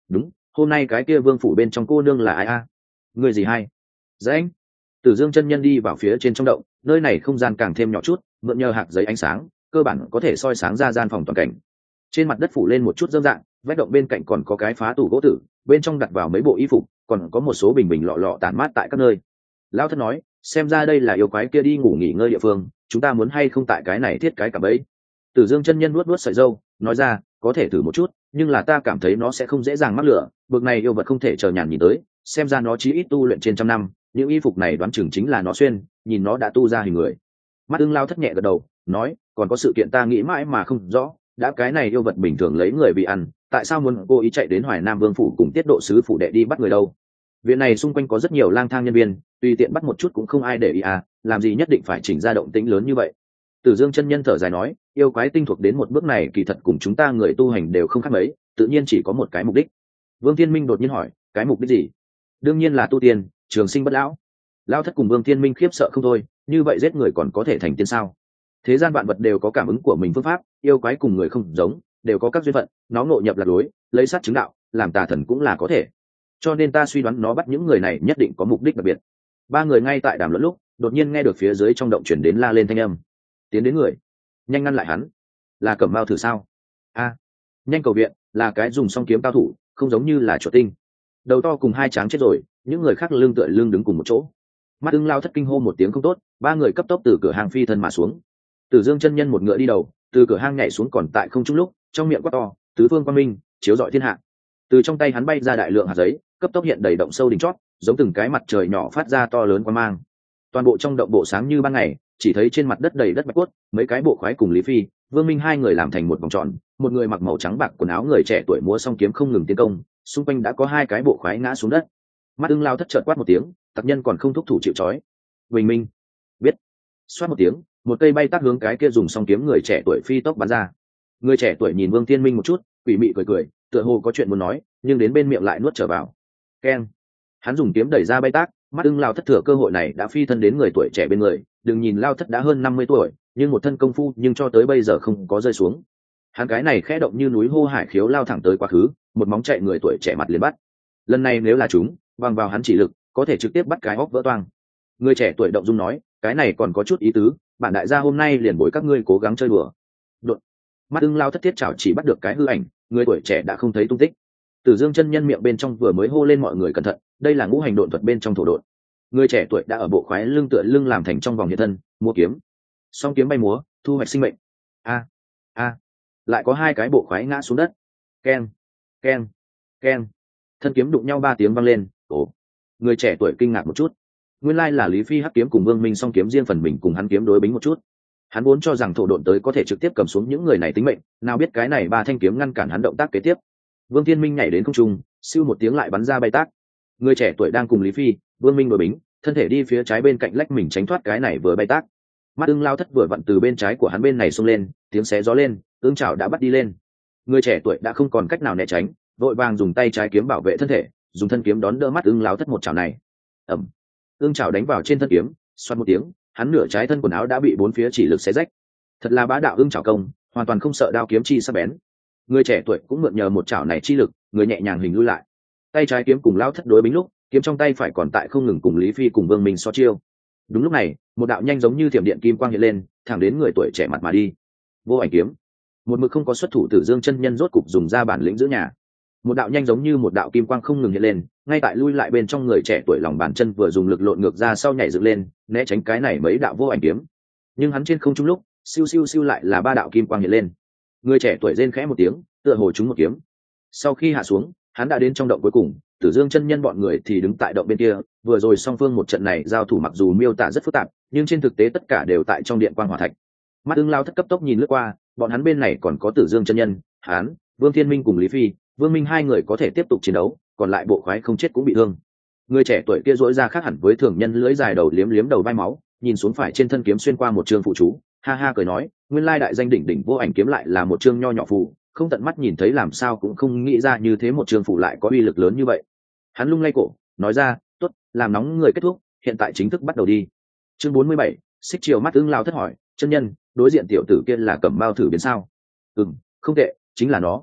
hôm nay cái kia vương phủ bên trong cô nương là ai a? Người gì hay? Dạ anh. Tử Dương chân nhân đi vào phía trên trong động, nơi này không gian càng thêm nhỏ chút, mượn nhờ hạt giấy ánh sáng, cơ bản có thể soi sáng ra gian phòng toàn cảnh. Trên mặt đất phủ lên một chút dơm dạng, vách động bên cạnh còn có cái phá tủ gỗ tử, bên trong đặt vào mấy bộ y phục, còn có một số bình bình lọ lọ tản mát tại các nơi. Lão thất nói, xem ra đây là yêu quái kia đi ngủ nghỉ ngơi địa phương, chúng ta muốn hay không tại cái này thiết cái cả bẫy. Tử Dương chân nhân nuốt nuốt sợi râu, nói ra, có thể thử một chút, nhưng là ta cảm thấy nó sẽ không dễ dàng mắc lửa, bực này yêu vật không thể chờ nhàn nhìn tới, xem ra nó chí ít tu luyện trên trăm năm, những y phục này đoán chừng chính là nó xuyên, nhìn nó đã tu ra hình người. Mắt Ưng Lao thất nhẹ gật đầu, nói, còn có sự kiện ta nghĩ mãi mà không rõ, đã cái này yêu vật bình thường lấy người bị ăn, tại sao muốn cố ý chạy đến Hoài Nam Vương phủ cùng Tiết Độ sứ phủ đệ đi bắt người đâu? Viện này xung quanh có rất nhiều lang thang nhân viên, tùy tiện bắt một chút cũng không ai để ý à, làm gì nhất định phải chỉnh ra động tĩnh lớn như vậy. Tử Dương chân nhân thở dài nói, yêu quái tinh thuộc đến một bước này kỳ thật cùng chúng ta người tu hành đều không khác mấy, tự nhiên chỉ có một cái mục đích. Vương Thiên Minh đột nhiên hỏi, cái mục đích gì? Đương nhiên là tu tiên, trường sinh bất lão. Lão thất cùng Vương Thiên Minh khiếp sợ không thôi, như vậy giết người còn có thể thành tiên sao? Thế gian vạn vật đều có cảm ứng của mình phương pháp, yêu quái cùng người không giống, đều có các duyên phận, nó ngộ nhập lạc lối, lấy sát chứng đạo, làm tà thần cũng là có thể. Cho nên ta suy đoán nó bắt những người này nhất định có mục đích đặc biệt. Ba người ngay tại đàm luận lúc, đột nhiên nghe được phía dưới trong động chuyển đến la lên thanh âm. Tiến đến người, nhanh ngăn lại hắn. Là Cẩm Mao thử sao? A, nhanh cầu viện, là cái dùng song kiếm cao thủ, không giống như là chuột tinh. Đầu to cùng hai tráng chết rồi, những người khác lưng tựa lưng đứng cùng một chỗ. Mắt Ưng Lao thất kinh hô một tiếng không tốt, ba người cấp tốc từ cửa hàng phi thân mà xuống. Tử Dương chân nhân một ngựa đi đầu, từ cửa hang nhảy xuống còn tại không trung lúc, trong miệng quát to, tứ phương quang minh, chiếu rọi thiên hạ. Từ trong tay hắn bay ra đại lượng hạt giấy, cấp tốc hiện đầy động sâu đỉnh chót, giống từng cái mặt trời nhỏ phát ra to lớn quang mang. Toàn bộ trong động bộ sáng như ban ngày, chỉ thấy trên mặt đất đầy đất bạch cốt, mấy cái bộ khoái cùng Lý Phi, Vương Minh hai người làm thành một vòng tròn, một người mặc màu trắng bạc quần áo người trẻ tuổi múa song kiếm không ngừng tiến công, xung quanh đã có hai cái bộ khoái ngã xuống đất. Mắt Ưng Lao thất chợt quát một tiếng, tặc nhân còn không thúc thủ chịu trói. Bình minh, biết. Xoát một tiếng, một cây bay tát hướng cái kia dùng song kiếm người trẻ tuổi phi tốc bắn ra. Người trẻ tuổi nhìn Vương Thiên Minh một chút, quỷ mị cười cười, tựa hồ có chuyện muốn nói, nhưng đến bên miệng lại nuốt trở vào. Keng. Hắn dùng kiếm đẩy ra bay tác, Mắt Ưng Lao thất thừa cơ hội này đã phi thân đến người tuổi trẻ bên người, đừng nhìn Lao thất đã hơn 50 tuổi, nhưng một thân công phu nhưng cho tới bây giờ không có rơi xuống. Hắn cái này khẽ động như núi hô hải khiếu lao thẳng tới quá khứ, một móng chạy người tuổi trẻ mặt liền bắt. Lần này nếu là chúng, bằng vào hắn chỉ lực, có thể trực tiếp bắt cái óc vỡ toang. Người trẻ tuổi động dung nói, cái này còn có chút ý tứ, bản đại gia hôm nay liền bồi các ngươi cố gắng chơi đùa. Đột. Mắt Ưng Lao thất thiết chảo chỉ bắt được cái hư ảnh, người tuổi trẻ đã không thấy tung tích. Tử Dương chân nhân miệng bên trong vừa mới hô lên mọi người cẩn thận, đây là ngũ hành độn thuật bên trong thổ độn. Người trẻ tuổi đã ở bộ khoái lưng tựa lưng làm thành trong vòng hiện thân, múa kiếm. Song kiếm bay múa, thu hoạch sinh mệnh. A, lại có hai cái bộ khoái ngã xuống đất. Keng, keng, keng. Thân kiếm đụng nhau 3 tiếng vang lên. Ồ. Người trẻ tuổi kinh ngạc một chút. Nguyên lai là Lý Phi hắc kiếm cùng Vương Minh song kiếm riêng phần mình cùng hắn kiếm đối bính một chút. Hắn vốn cho rằng thổ độn tới có thể trực tiếp cầm xuống những người này tính mệnh, nào biết cái này 3 thanh kiếm ngăn cản hắn động tác kế tiếp. Vương Thiên Minh nhảy đến không trung, siêu một tiếng lại bắn ra bay tác. Người trẻ tuổi đang cùng Lý Phi, Vương Minh đối bính, thân thể đi phía trái bên cạnh lách mình tránh thoát cái này vừa bay tác. Mắt Ưng Lao thất vừa vặn từ bên trái của hắn bên này xông lên, tiếng xé gió lên, ương chảo đã bắt đi lên. Người trẻ tuổi đã không còn cách nào né tránh, vội vàng dùng tay trái kiếm bảo vệ thân thể, dùng thân kiếm đón đỡ Mắt Ưng Lao thất một chảo này. Ầm. Ương chảo đánh vào trên thân kiếm, xoát một tiếng, hắn nửa trái thân quần áo đã bị 4 phía chỉ lực xé rách. Thật là bá đạo ương chảo công, hoàn toàn không sợ đao kiếm chi sắc bén. Người trẻ tuổi cũng mượn nhờ một chảo này chi lực, người nhẹ nhàng hình lui lại. Tay trái kiếm cùng Lao thất đối bính lúc, kiếm trong tay phải còn tại không ngừng cùng Lý Phi cùng Vương Minh so chiêu. Đúng lúc này, một đạo nhanh giống như thiểm điện kim quang hiện lên, thẳng đến người tuổi trẻ mặt mà đi. Vô ảnh kiếm. Một mực không có xuất thủ Tử Dương chân nhân rốt cục dùng ra bản lĩnh giữ nhà. Một đạo nhanh giống như một đạo kim quang không ngừng hiện lên, ngay tại lui lại bên trong người trẻ tuổi lòng bàn chân vừa dùng lực lộn ngược ra sau nhảy dựng lên, né tránh cái này mấy đạo vô ảnh kiếm. Nhưng hắn trên không trung lúc, siêu siêu siêu lại là 3 đạo kim quang hiện lên. Người trẻ tuổi rên khẽ một tiếng, tựa hồ trúng một kiếm. Sau khi hạ xuống, hắn đã đến trong động cuối cùng, Tử Dương chân nhân bọn người thì đứng tại động bên kia, vừa rồi song phương một trận này giao thủ mặc dù miêu tả rất phức tạp, nhưng trên thực tế tất cả đều tại trong điện quang hỏa thạch. Mắt Ưng Lao thất cấp tốc nhìn lướt qua, bọn hắn bên này còn có Tử Dương chân nhân, hắn, Vương Thiên Minh cùng Lý Phi, Vương Minh hai người có thể tiếp tục chiến đấu, còn lại bộ khoái không chết cũng bị thương. Người trẻ tuổi kia duỗi ra khác hẳn với thường nhân lưỡi dài đầu liếm liếm đầu vai máu, nhìn xuống phải trên thân kiếm xuyên qua một chương phụ chú, ha ha cười nói, nguyên lai đại danh đỉnh đỉnh vô ảnh kiếm lại là một chương nho nhỏ phù, không tận mắt nhìn thấy làm sao cũng không nghĩ ra như thế một chương phù lại có uy lực lớn như vậy. Hắn lung lay cổ, nói ra, tốt, làm nóng người kết thúc, hiện tại chính thức bắt đầu đi. Chương 47, xích chiều. Mắt Ưng Lao thất hỏi, chân nhân, đối diện tiểu tử kia là Cẩm Mao thử biến sao? Không tệ, chính là nó.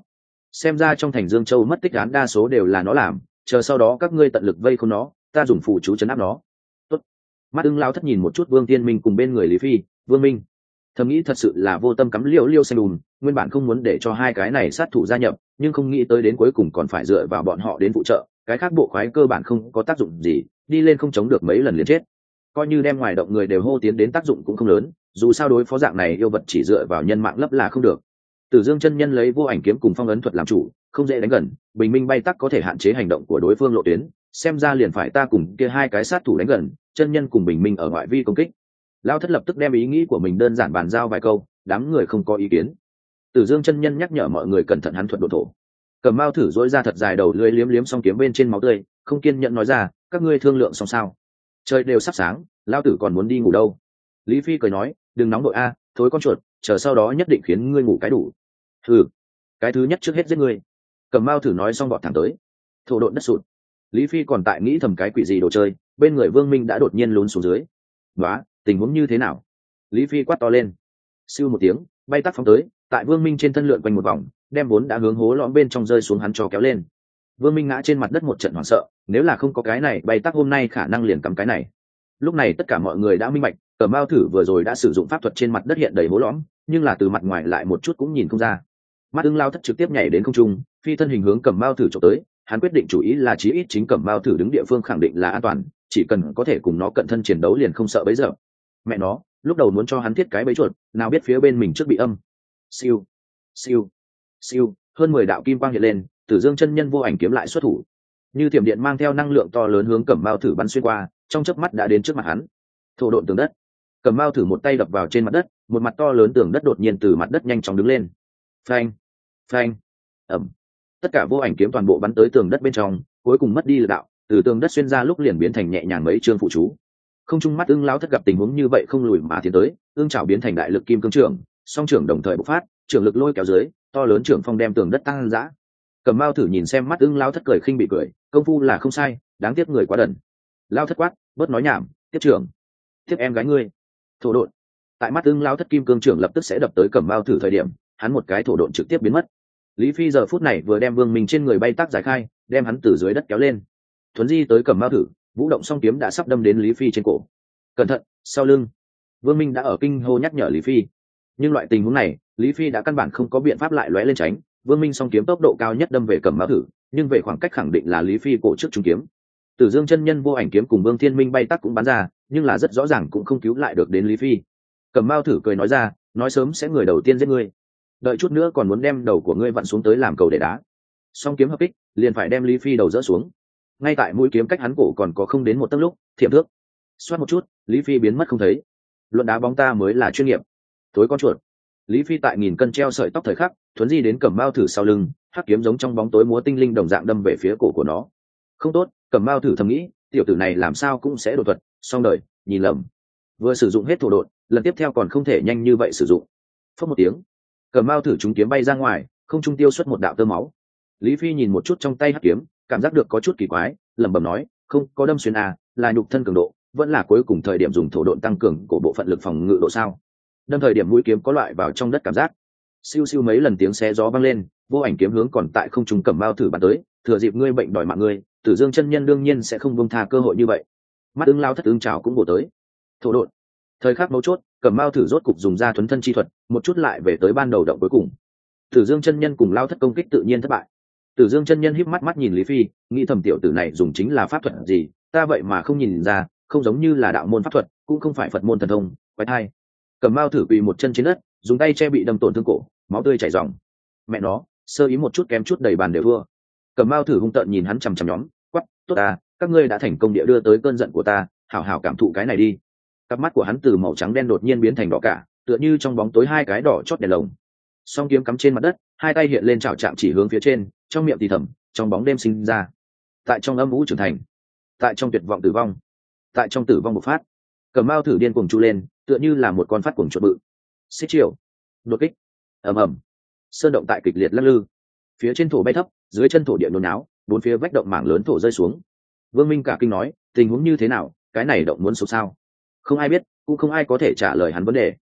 xem ra trong thành Dương Châu mất tích án đa số đều là nó làm, chờ sau đó các ngươi tận lực vây khốn nó, ta dùng phù chú trấn áp nó. Tốt. Mắt Ưng Lao Thất nhìn một chút Vương Tiên Minh cùng bên người Lý Phi, Vương Minh thầm nghĩ thật sự là vô tâm cắm liêu xanh đùm, nguyên bản không muốn để cho hai cái này sát thủ gia nhập, nhưng không nghĩ tới đến cuối cùng còn phải dựa vào bọn họ đến phụ trợ, cái khác bộ khoái cơ bản không có tác dụng gì, đi lên không chống được mấy lần liền chết. Coi như đem ngoài động người đều hô tiến đến tác dụng cũng không lớn, dù sao đối phó dạng này yêu vật chỉ dựa vào nhân mạng lấp là không được. Tử Dương chân nhân lấy vô ảnh kiếm cùng phong ấn thuật làm chủ, không dễ đánh gần, bình minh bay tắc có thể hạn chế hành động của đối phương lộ tuyến, xem ra liền phải ta cùng kia hai cái sát thủ đánh gần, chân nhân cùng bình minh ở ngoại vi công kích. Lao Thất lập tức đem ý nghĩ của mình đơn giản bàn giao vài câu, đám người không có ý kiến. Tử Dương chân nhân nhắc nhở mọi người cẩn thận hắn thuật độ thổ. Cầm Mao thử dỗi ra thật dài đầu lưỡi liếm liếm xong kiếm bên trên máu tươi, không kiên nhẫn nói ra, các ngươi thương lượng xong sao? Trời đều sắp sáng, lao tử còn muốn đi ngủ đâu. Lý Phi cười nói, đừng nóng đội a, thối con chuột, chờ sau đó nhất định khiến ngươi ngủ cái đủ. Ừ, cái thứ nhất trước hết giết ngươi. Cầm Mao thử nói xong vọt thẳng tới. Thổ độn đất sụt. Lý Phi còn tại nghĩ thầm cái quỷ gì đồ chơi, bên người Vương Minh đã đột nhiên lún xuống dưới. Nóa, tình huống như thế nào? Lý Phi quát to lên. Siêu một tiếng, bay tắc phóng tới, tại Vương Minh trên thân lượn quanh một vòng, đem vốn đã hướng hố lõm bên trong rơi xuống hắn cho kéo lên. Vương Minh ngã trên mặt đất một trận hoảng sợ, nếu là không có cái này bay tắc hôm nay khả năng liền cắm cái này. Lúc này tất cả mọi người đã minh bạch, Cẩm Mao thử vừa rồi đã sử dụng pháp thuật trên mặt đất hiện đầy hố lõm, nhưng là từ mặt ngoài lại một chút cũng nhìn không ra. Mắt Ưng Lao Thất trực tiếp nhảy đến không trung, phi thân hình hướng Cẩm Mao thử chụp tới, hắn quyết định chủ ý là chí ít chính Cẩm Mao thử đứng địa phương khẳng định là an toàn, chỉ cần có thể cùng nó cận thân chiến đấu liền không sợ bấy giờ. Mẹ nó, lúc đầu muốn cho hắn thiết cái bẫy chuột, nào biết phía bên mình trước bị âm. Siêu, siêu, siêu, hơn 10 đạo kim quang hiện lên, Tử Dương chân nhân vô ảnh kiếm lại xuất thủ. Như thiểm điện mang theo năng lượng to lớn hướng Cẩm Mao thử bắn xuyên qua, trong chớp mắt đã đến trước mặt hắn. Thổ độn tường đất. Cẩm Mao thử một tay đập vào trên mặt đất, một mặt to lớn tường đất đột nhiên từ mặt đất nhanh chóng đứng lên. Phanh, phanh, ầm. Tất cả vô ảnh kiếm toàn bộ bắn tới tường đất bên trong, cuối cùng mất đi lực đạo, từ tường đất xuyên ra lúc liền biến thành nhẹ nhàng mấy chương phụ chú. Không trung mắt Ưng Lão Thất gặp tình huống như vậy không lùi mà tiến tới, ương chảo biến thành đại lực kim cương trưởng, song trưởng đồng thời bộc phát, trưởng lực lôi kéo dưới, to lớn trưởng phong đem tường đất tăng dã. Cẩm Mao thử nhìn xem mắt Ưng Lão Thất cười khinh bị cười, công phu là không sai, đáng tiếc người quá đần. Lão Thất quát, bớt nói nhảm, tiếp trưởng, tiếp em gái ngươi. Thổ độn. Tại mắt Ưng Lão Thất kim cương trưởng lập tức sẽ đập tới Cẩm Mao thử thời điểm, hắn một cái thổ độn trực tiếp biến mất. Lý Phi giờ phút này vừa đem Vương Minh trên người bay tác giải khai, đem hắn từ dưới đất kéo lên. Thuấn di tới Cẩm Mao thử, vũ động song kiếm đã sắp đâm đến Lý Phi trên cổ. Cẩn thận, sau lưng. Vương Minh đã ở kinh hô nhắc nhở Lý Phi, nhưng loại tình huống này Lý Phi đã căn bản không có biện pháp lại lóe lên tránh. Vương Minh song kiếm tốc độ cao nhất đâm về Cẩm Mao thử, nhưng về khoảng cách khẳng định là Lý Phi cổ trước trung kiếm. Tử Dương chân nhân vô ảnh kiếm cùng Vương Thiên Minh bay tắc cũng bắn ra, nhưng là rất rõ ràng cũng không cứu lại được đến Lý Phi. Cẩm Mao thử cười nói ra, nói sớm sẽ người đầu tiên giết ngươi, đợi chút nữa còn muốn đem đầu của ngươi vặn xuống tới làm cầu để đá. Song kiếm hợp kích, liền phải đem Lý Phi đầu dỡ xuống. Ngay tại mũi kiếm cách hắn cổ còn có không đến một tấc lúc, thiểm thước xoát một chút, Lý Phi biến mất không thấy. Luận đá bóng ta mới là chuyên nghiệp. Tối con chuột. Lý Phi tại nghìn cân treo sợi tóc thời khắc, thuấn di đến Cẩm Mao thử sau lưng, hắc kiếm giống trong bóng tối múa tinh linh đồng dạng đâm về phía cổ của nó. Không tốt, Cẩm Mao thử thầm nghĩ, tiểu tử này làm sao cũng sẽ đột thuật, xong đời, nhìn lầm. Vừa sử dụng hết thổ độn, lần tiếp theo còn không thể nhanh như vậy sử dụng. Phất một tiếng, Cẩm Mao thử trúng kiếm bay ra ngoài, không trung tiêu xuất một đạo tơ máu. Lý Phi nhìn một chút trong tay hắc kiếm, cảm giác được có chút kỳ quái, lẩm bẩm nói, không có đâm xuyên à, là nhục thân cường độ, vẫn là cuối cùng thời điểm dùng thổ độn tăng cường của bộ phận lực phòng ngự độ sao? Đâm thời điểm mũi kiếm có loại vào trong đất cảm giác. Siêu siêu mấy lần tiếng xé gió vang lên, vô ảnh kiếm hướng còn tại không trung Cẩm Mao thử bắn tới, thừa dịp ngươi bệnh đòi mạng ngươi, Tử Dương chân nhân đương nhiên sẽ không buông tha cơ hội như vậy. Mắt Ưng Lao Thất ứng chảo cũng bổ tới. Thổ độn. Thời khắc mấu chốt, Cẩm Mao thử rốt cục dùng ra thuấn thân chi thuật, một chút lại về tới ban đầu động cuối cùng. Tử Dương chân nhân cùng Lao Thất công kích tự nhiên thất bại. Tử Dương chân nhân híp mắt mắt nhìn Lý Phi, nghĩ thầm tiểu tử này dùng chính là pháp thuật gì, ta vậy mà không nhìn ra, không giống như là đạo môn pháp thuật, cũng không phải Phật môn thần thông, quái thai. Cẩm Mao thử quỳ một chân trên đất, dùng tay che bị đâm tổn thương cổ, máu tươi chảy ròng. Mẹ nó, sơ ý một chút kém chút đầy bàn đều thua. Cẩm Mao thử hung tợn nhìn hắn chằm chằm nhóm, quắc, tốt à, các ngươi đã thành công địa đưa tới cơn giận của ta, hảo hảo cảm thụ cái này đi. Cặp mắt của hắn từ màu trắng đen đột nhiên biến thành đỏ cả, tựa như trong bóng tối hai cái đỏ chót đèn lồng. Song kiếm cắm trên mặt đất, hai tay hiện lên chảo chạm chỉ hướng phía trên, trong miệng thì thầm, trong bóng đêm sinh ra. Tại trong âm u trưởng thành, tại trong tuyệt vọng tử vong, tại trong tử vong bộc phát. Cẩm Mao thử điên cuồng chu lên, tựa như là một con phát cuồng chuột bự. Xích chiều, đột kích, ầm ầm, sơn động tại kịch liệt lắc lư. Phía trên thổ bay thấp, dưới chân thổ địa nôn náo, bốn phía vách động mảng lớn thổ rơi xuống. Vương Minh cả kinh nói, tình huống như thế nào, cái này động muốn sụp sao? Không ai biết, cũng không ai có thể trả lời hắn vấn đề.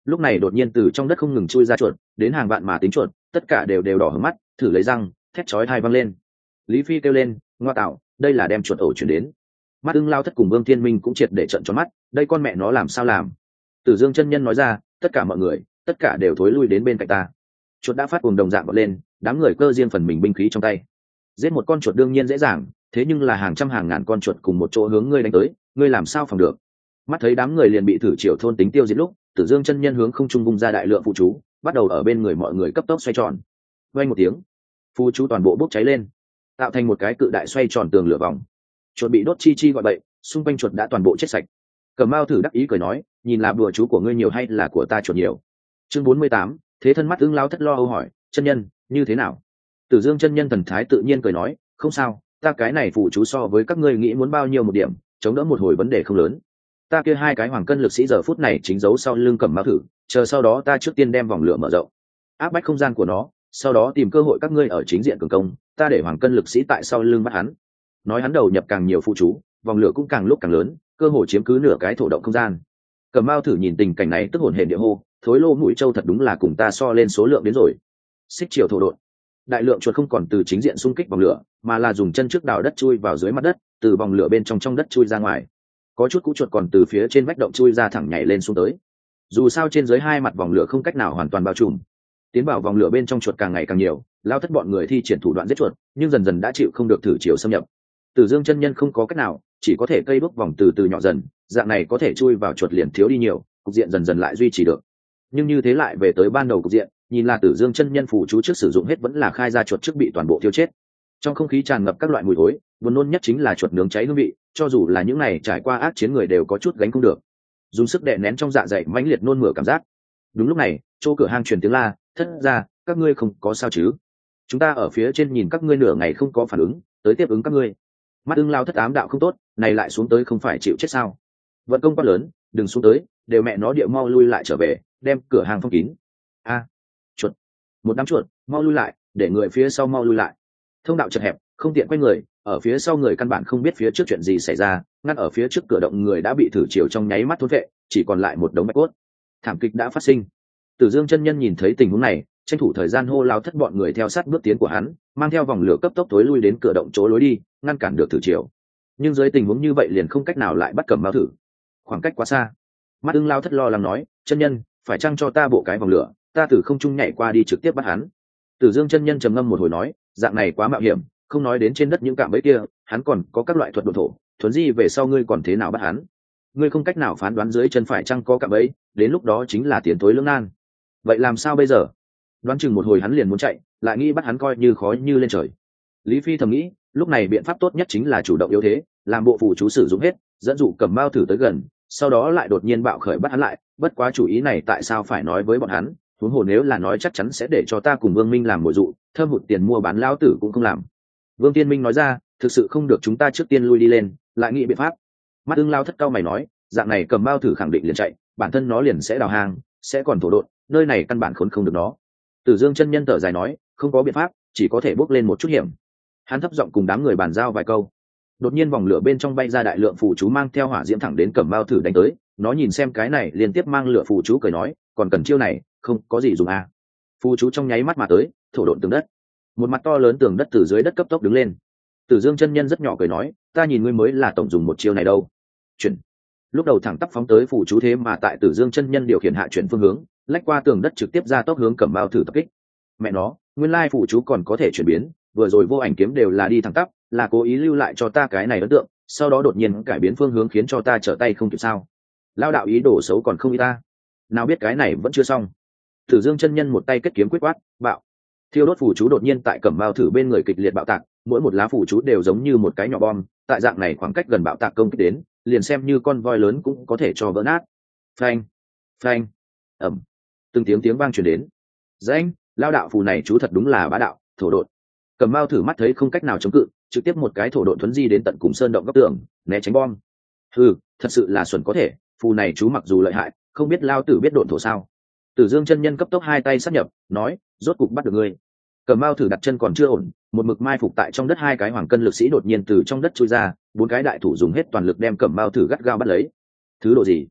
lúc này đột nhiên từ trong đất không ngừng chui ra chuột, đến hàng vạn mà tính chuột, tất cả đều đỏ hướng mắt, thử lấy răng, thét chói tai văng lên. Lý Phi kêu lên, ngoa tạo, đây là đem chuột ổ chuyển đến. Mắt ưng lao thất cùng Vương Thiên Minh cũng triệt để trợn tròn mắt, đây con mẹ nó làm sao làm. Tử Dương chân nhân nói ra, tất cả mọi người, tất cả đều thối lui đến bên cạnh ta. Chuột đã phát cuồng đồng dạng vọt lên, đám người cơ riêng phần mình binh khí trong tay. Giết một con chuột đương nhiên dễ dàng, thế nhưng là hàng trăm hàng ngàn con chuột cùng một chỗ hướng ngươi đánh tới, ngươi làm sao phòng được. Mắt thấy đám người liền bị thử triều thôn tính tiêu diệt lúc, Tử Dương chân nhân hướng không trung vung ra đại lượng phụ chú, bắt đầu ở bên người mọi người cấp tốc xoay tròn. Vang một tiếng, phụ chú toàn bộ bốc cháy lên, tạo thành một cái cự đại xoay tròn tường lửa vòng. Chuột bị đốt chi chi gọi bậy, xung quanh chuột đã toàn bộ chết sạch. Cẩm Mao thử đắc ý cười nói, nhìn là bùa chú của ngươi nhiều hay là của ta chuột nhiều. Chương 48, thế thân mắt ưng lao thất lo âu hỏi, chân nhân, như thế nào? Tử Dương chân nhân thần thái tự nhiên cười nói, không sao, ta cái này phụ chú so với các ngươi nghĩ muốn bao nhiêu một điểm, chống đỡ một hồi vấn đề không lớn. Ta kia hai cái hoàng cân lực sĩ giờ phút này chính giấu sau lưng Cẩm Mao thử, chờ sau đó ta trước tiên đem vòng lửa mở rộng, áp bách không gian của nó, sau đó tìm cơ hội các ngươi ở chính diện cường công, ta để hoàng cân lực sĩ tại sau lưng bắt hắn. Nói hắn đầu nhập càng nhiều phụ chú, vòng lửa cũng càng lúc càng lớn, cơ hội chiếm cứ nửa cái thổ động không gian. Cẩm Mao thử nhìn tình cảnh này tức hồn hển địa hô, thối lô mũi châu thật đúng là cùng ta so lên số lượng đến rồi. Xích chiều thổ đột, đại lượng chuột không còn từ chính diện xung kích vòng lửa, mà là dùng chân trước đào đất chui vào dưới mặt đất, từ vòng lửa bên trong đất chui ra ngoài. Có chút cũ chuột còn từ phía trên vách động chui ra thẳng nhảy lên xuống tới. Dù sao trên dưới hai mặt vòng lửa không cách nào hoàn toàn bao trùm, tiến vào vòng lửa bên trong chuột càng ngày càng nhiều, lao thất bọn người thi triển thủ đoạn giết chuột, nhưng dần dần đã chịu không được thử chiều xâm nhập. Tử Dương chân nhân không có cách nào, chỉ có thể cây bước vòng từ từ nhỏ dần, dạng này có thể chui vào chuột liền thiếu đi nhiều, cục diện dần dần lại duy trì được. Nhưng như thế lại về tới ban đầu cục diện, nhìn là Tử Dương chân nhân phù chú trước sử dụng hết vẫn là khai ra chuột trước bị toàn bộ tiêu chết. Trong không khí tràn ngập các loại mùi thối, buồn nôn nhất chính là chuột nướng cháy hương vị, cho dù là những này trải qua ác chiến người đều có chút gánh không được, dùng sức đè nén trong dạ dày mãnh liệt nôn mửa cảm giác. Đúng lúc này, chỗ cửa hang truyền tiếng la, thất ra, các ngươi không có sao chứ? Chúng ta ở phía trên nhìn các ngươi nửa ngày không có phản ứng, tới tiếp ứng các ngươi. Mắt ưng lao thất ám đạo không tốt, này lại xuống tới không phải chịu chết sao? Vận công quá lớn, đừng xuống tới, đều mẹ nó địa mau lui lại trở về, đem cửa hàng phong kín. A, chuột, một đám chuột, mau lui lại, để người phía sau mau lui lại. Thông đạo chật hẹp, không tiện quay người, ở phía sau người căn bản không biết phía trước chuyện gì xảy ra, ngăn ở phía trước cửa động người đã bị thử chiều trong nháy mắt thôn vệ, chỉ còn lại một đống bạch cốt. Thảm kịch đã phát sinh. Tử Dương chân nhân nhìn thấy tình huống này, tranh thủ thời gian hô lao thất bọn người theo sát bước tiến của hắn, mang theo vòng lửa cấp tốc tối lui đến cửa động chỗ lối đi, ngăn cản được thử chiều. Nhưng dưới tình huống như vậy liền không cách nào lại bắt Cẩm Mao thử, khoảng cách quá xa. Mắt ưng lao thất lo lắng nói, chân nhân, phải chăng cho ta bộ cái vòng lửa, ta từ không trung nhảy qua đi trực tiếp bắt hắn. Tử Dương chân nhân trầm ngâm một hồi nói, dạng này quá mạo hiểm, không nói đến trên đất những cạm bẫy kia, hắn còn có các loại thuật độn thổ, thuần di về sau ngươi còn thế nào bắt hắn? Ngươi không cách nào phán đoán dưới chân phải chăng có cạm bẫy, đến lúc đó chính là tiến thối lưỡng nan. Vậy làm sao bây giờ? Đoán chừng một hồi hắn liền muốn chạy, lại nghĩ bắt hắn coi như khó như lên trời. Lý Phi thầm nghĩ, lúc này biện pháp tốt nhất chính là chủ động yếu thế, làm bộ phù chú sử dụng hết, dẫn dụ Cẩm Mao thử tới gần, sau đó lại đột nhiên bạo khởi bắt hắn lại. Bất quá chủ ý này tại sao phải nói với bọn hắn? Huống hồ nếu là nói chắc chắn sẽ để cho ta cùng Vương Minh làm mồi dụ, thâm hụt tiền mua bán lão tử cũng không làm. Vương Tiên Minh nói ra, thực sự không được chúng ta trước tiên lui đi lên, lại nghĩ biện pháp. Mắt ưng lao thất cao mày nói, dạng này Cẩm Mao thử khẳng định liền chạy, bản thân nó liền sẽ đào hang, sẽ còn thổ độn, nơi này căn bản khốn không được nó. Tử Dương chân nhân thở dài nói, không có biện pháp, chỉ có thể bước lên một chút hiểm. Hắn thấp giọng cùng đám người bàn giao vài câu. Đột nhiên vòng lửa bên trong bay ra đại lượng phù chú mang theo hỏa diễm thẳng đến Cẩm Mao thử đánh tới. Nó nhìn xem cái này liên tiếp mang lửa phù chú cười nói, còn cần chiêu này, không có gì dùng à. Phù chú trong nháy mắt mà tới, thổ độn tường đất. Một mặt to lớn tường đất từ dưới đất cấp tốc đứng lên. Tử Dương chân nhân rất nhỏ cười nói, ta nhìn ngươi mới là tổng dùng một chiêu này đâu. Chuyển. Lúc đầu thẳng tắp phóng tới phù chú thế mà tại Tử Dương chân nhân điều khiển hạ chuyển phương hướng, lách qua tường đất trực tiếp ra tốc hướng Cẩm Mao thử tập kích. Mẹ nó, nguyên lai phù chú còn có thể chuyển biến, vừa rồi vô ảnh kiếm đều là đi thẳng tắp, là cố ý lưu lại cho ta cái này ấn tượng, sau đó đột nhiên cải biến phương hướng khiến cho ta trở tay không kịp sao? Lao đạo ý đồ xấu còn không ý ta. Nào biết cái này vẫn chưa xong. Tử Dương chân nhân một tay kết kiếm quyết quát, bạo. Thiêu đốt phù chú đột nhiên tại Cẩm Mao thử bên người kịch liệt bạo tạc, mỗi một lá phù chú đều giống như một cái nhỏ bom, tại dạng này khoảng cách gần bạo tạc công kích đến, liền xem như con voi lớn cũng có thể cho vỡ nát. Phanh, phanh, ầm. Từng tiếng vang truyền đến. Danh, lao đạo phù này chú thật đúng là bá đạo, thổ độn. Cẩm Mao thử mắt thấy không cách nào chống cự, trực tiếp một cái thổ độn thuấn di đến tận cùng sơn động góc tường, né tránh bom. Thật sự là xuẩn có thể, phù này chú mặc dù lợi hại, không biết lao tử biết độn thổ sao? Tử Dương chân nhân cấp tốc hai tay sát nhập, nói, rốt cục bắt được ngươi. Cẩm Mao thử đặt chân còn chưa ổn, một mực mai phục tại trong đất hai cái hoàng cân lực sĩ đột nhiên từ trong đất chui ra, bốn cái đại thủ dùng hết toàn lực đem Cẩm Mao thử gắt gao bắt lấy. Thứ độ gì?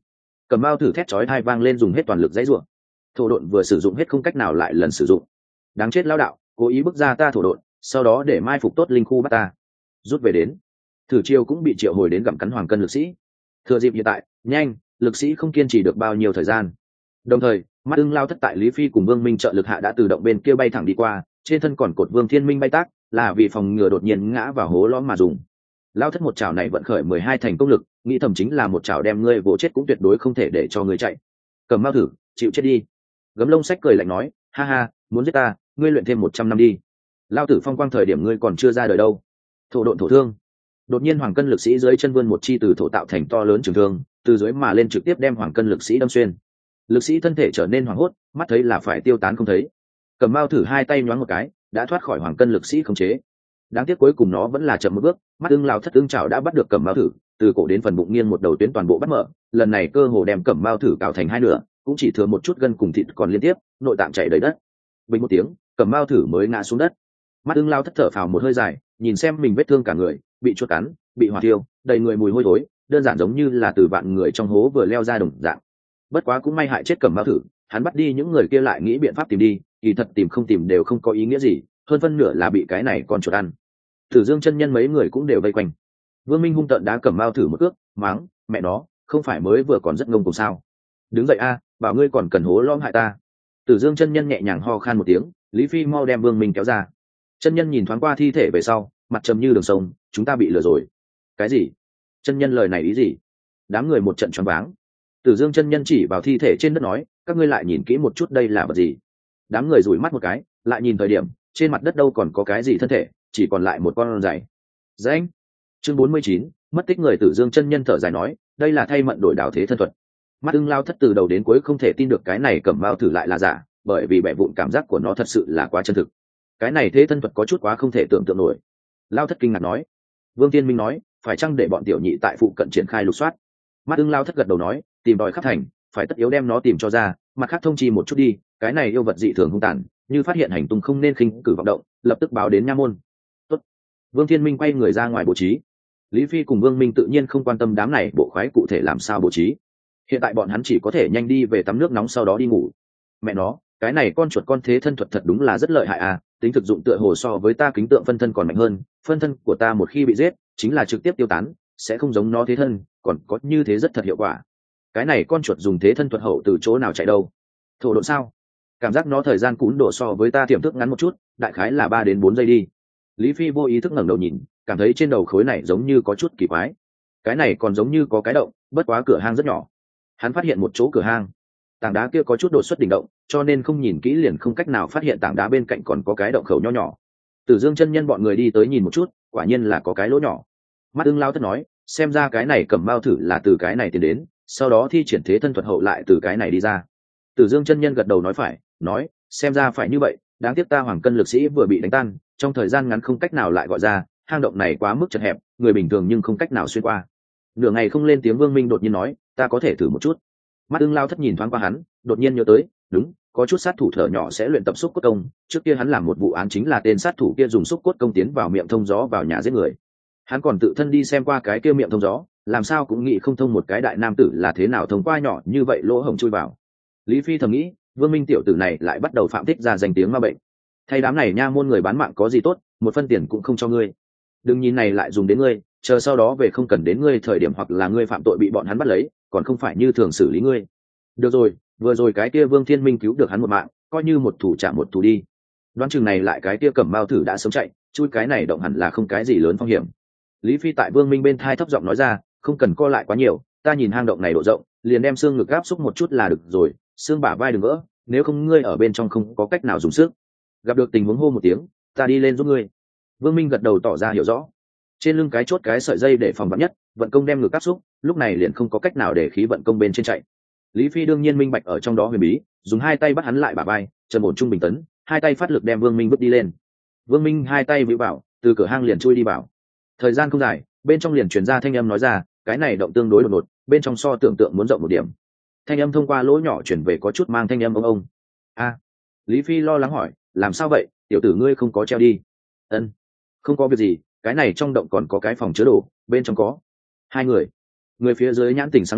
Cẩm Mao thử thét chói tai vang lên, dùng hết toàn lực dãy rủa. Thổ độn vừa sử dụng hết không cách nào lại lần sử dụng. Đáng chết lão đạo, cố ý bức ra ta thổ độn, sau đó để mai phục tốt linh khu bắt ta. Rút về đến. Thử chiêu cũng bị triệu hồi đến gặm cắn hoàng cân lực sĩ. Thừa dịp hiện tại, nhanh, lực sĩ không kiên trì được bao nhiêu thời gian. Đồng thời, mắt ưng lao thất tại Lý Phi cùng Vương Minh trợ lực hạ đã tự động bên kia bay thẳng đi qua, trên thân còn cột Vương Thiên Minh bay tác, là vì phòng ngừa đột nhiên ngã vào hố lõm mà dùng. Lao thất một chảo này vận khởi 12 thành công lực, nghĩ thầm chính là một chảo đem ngươi vỗ chết cũng tuyệt đối không thể để cho ngươi chạy. Cầm Mao thử, chịu chết đi. Gấm lông sách cười lạnh nói, ha ha, muốn giết ta, ngươi luyện thêm 100 năm đi. Lao tử phong quang thời điểm ngươi còn chưa ra đời đâu. Thổ độn thổ thương. Đột nhiên hoàng cân lực sĩ dưới chân vươn một chi từ thổ tạo thành to lớn trường thương, từ dưới mà lên trực tiếp đem hoàng cân lực sĩ đâm xuyên. Lực sĩ thân thể trở nên hoảng hốt, mắt thấy là phải tiêu tán không thấy. Cầm Mao thử hai tay nhoáng một cái, đã thoát khỏi hoàng cân lực sĩ khống chế. Đáng tiếc cuối cùng nó vẫn là chậm một bước, mắt ưng lao thất ưng chảo đã bắt được Cẩm Mao thử, từ cổ đến phần bụng nghiêng một đầu tuyến toàn bộ bắt mở, lần này cơ hồ đem Cẩm Mao thử cào thành hai nửa, cũng chỉ thừa một chút gân cùng thịt còn liên tiếp, nội tạng chảy đầy đất. Bình một tiếng, Cẩm Mao thử mới ngã xuống đất. Mắt ưng lao thất thở phào một hơi dài, nhìn xem mình vết thương cả người, bị chuột cắn, bị hỏa thiêu, đầy người mùi hôi thối, đơn giản giống như là từ vạn người trong hố vừa leo ra đồng dạng. Bất quá cũng may hại chết Cẩm Mao thử, hắn bắt đi những người kia lại nghĩ biện pháp tìm đi, kỳ thật tìm không tìm đều không có ý nghĩa gì, hơn phân nửa là bị cái này con chuột ăn. Tử Dương chân nhân mấy người cũng đều vây quanh. Vương Minh hung tợn đá Cẩm Mao thử một cước, mắng, mẹ nó, không phải mới vừa còn rất ngông cuồng sao? Đứng dậy a, bảo ngươi còn cần hố lõm hại ta. Tử Dương chân nhân nhẹ nhàng ho khan một tiếng, Lý Phi mau đem Vương Minh kéo ra. Chân nhân nhìn thoáng qua thi thể về sau, mặt trầm như đường sông, chúng ta bị lừa rồi. Cái gì? Chân nhân lời này ý gì? Đám người một trận choáng váng. Tử Dương chân nhân chỉ vào thi thể trên đất nói, các ngươi lại nhìn kỹ một chút đây là vật gì? Đám người rủi mắt một cái, lại nhìn thời điểm, trên mặt đất đâu còn có cái gì thân thể, chỉ còn lại một con giày. Rãnh. Chương 49, mất tích người. Tử Dương chân nhân thở dài nói, đây là thay mận đổi đảo thế thân thuật. Mắt ưng lao thất từ đầu đến cuối không thể tin được cái này Cẩm Mao thử lại là giả, bởi vì bẻ vụn cảm giác của nó thật sự là quá chân thực. Cái này thế thân thuật có chút quá không thể tưởng tượng nổi. Lao thất kinh ngạc nói. Vương Tiên Minh nói, phải chăng để bọn tiểu nhị tại phụ cận triển khai lục soát? Mắt ưng lao thất gật đầu nói, tìm đòi khắp thành, phải tất yếu đem nó tìm cho ra, mặt khác thông chi một chút đi, cái này yêu vật dị thường hung tàn, như phát hiện hành tung không nên khinh cử vọng động, lập tức báo đến nha môn. Tốt. Vương Thiên Minh quay người ra ngoài bố trí. Lý Phi cùng Vương Minh tự nhiên không quan tâm đám này bộ khoái cụ thể làm sao bố trí. Hiện tại bọn hắn chỉ có thể nhanh đi về tắm nước nóng sau đó đi ngủ. Mẹ nó, cái này con chuột con thế thân thuật thật đúng là rất lợi hại à, tính thực dụng tựa hồ so với ta kính tượng phân thân còn mạnh hơn, phân thân của ta một khi bị giết, chính là trực tiếp tiêu tán, sẽ không giống nó thế thân, còn có như thế rất thật hiệu quả. Cái này con chuột dùng thế thân thuật hậu từ chỗ nào chạy đâu? Thổ độn sao? Cảm giác nó thời gian cún độ so với ta tiềm thức ngắn một chút, đại khái là 3 đến 4 giây đi. Lý Phi vô ý thức ngẩng đầu nhìn, cảm thấy trên đầu khối này giống như có chút kỳ quái. Cái này còn giống như có cái động, bất quá cửa hang rất nhỏ. Hắn phát hiện một chỗ cửa hang, tảng đá kia có chút đột xuất đỉnh động, cho nên không nhìn kỹ liền không cách nào phát hiện tảng đá bên cạnh còn có cái động khẩu nho nhỏ. Tử Dương chân nhân bọn người đi tới nhìn một chút, quả nhiên là có cái lỗ nhỏ. Mắt ưng lao thất nói, xem ra cái này Cẩm Mao thử là từ cái này tiến đến, sau đó thi triển thế thân thuật hậu lại từ cái này đi ra. Tử Dương chân nhân gật đầu nói phải, nói, xem ra phải như vậy, đáng tiếc ta hoàng cân lực sĩ vừa bị đánh tan, trong thời gian ngắn không cách nào lại gọi ra, hang động này quá mức chật hẹp, người bình thường nhưng không cách nào xuyên qua. Nửa ngày không lên tiếng, Vương Minh đột nhiên nói, ta có thể thử một chút. Mắt ưng lao thất nhìn thoáng qua hắn, đột nhiên nhớ tới, đúng, có chút sát thủ thở nhỏ sẽ luyện tập xúc cốt công, trước kia hắn làm một vụ án chính là tên sát thủ kia dùng xúc cốt công tiến vào miệng thông gió vào nhà giết người. Hắn còn tự thân đi xem qua cái kia miệng thông gió, làm sao cũng nghĩ không thông một cái đại nam tử là thế nào thông qua nhỏ như vậy lỗ hổng chui vào. Lý Phi thầm nghĩ, Vương Minh tiểu tử này lại bắt đầu phạm thích ra danh tiếng ma bệnh. Thay đám này nha môn người bán mạng có gì tốt, một phân tiền cũng không cho ngươi. Đừng nhìn này lại dùng đến ngươi, chờ sau đó về không cần đến ngươi thời điểm hoặc là ngươi phạm tội bị bọn hắn bắt lấy, còn không phải như thường xử lý ngươi. Được rồi, vừa rồi cái kia Vương Thiên Minh cứu được hắn một mạng, coi như một thủ trả một thủ đi. Đoán chừng này lại cái kia Cẩm Mao thử đã sớm chạy, chui cái này động hẳn là không cái gì lớn phong hiểm. Lý Phi tại Vương Minh bên thai thấp giọng nói ra, không cần co lại quá nhiều, ta nhìn hang động này độ rộng, liền đem xương ngực áp xúc một chút là được rồi, xương bả vai đừng vỡ, nếu không ngươi ở bên trong không có cách nào dùng sức. Gặp được tình huống hô một tiếng, ta đi lên giúp ngươi. Vương Minh gật đầu tỏ ra hiểu rõ. Trên lưng cái chốt cái sợi dây để phòng vắn nhất, vận công đem ngực áp xúc, lúc này liền không có cách nào để khí vận công bên trên chạy. Lý Phi đương nhiên minh bạch ở trong đó huyền bí, dùng hai tay bắt hắn lại bả vai, trầm ổn trung bình tấn, hai tay phát lực đem Vương Minh vứt đi lên. Vương Minh hai tay vĩ bảo, từ cửa hang liền chui đi vào. Thời gian không dài, bên trong liền truyền ra thanh âm nói ra, cái này động tương đối đột ngột, bên trong so tưởng tượng muốn rộng một điểm. Thanh âm thông qua lỗ nhỏ chuyển về có chút mang thanh âm ông. A. Lý Phi lo lắng hỏi, làm sao vậy, tiểu tử ngươi không có treo đi? Ân, không có việc gì, cái này trong động còn có cái phòng chứa đồ, bên trong có 2 người. Người phía dưới nhãn tỉnh sáng lên,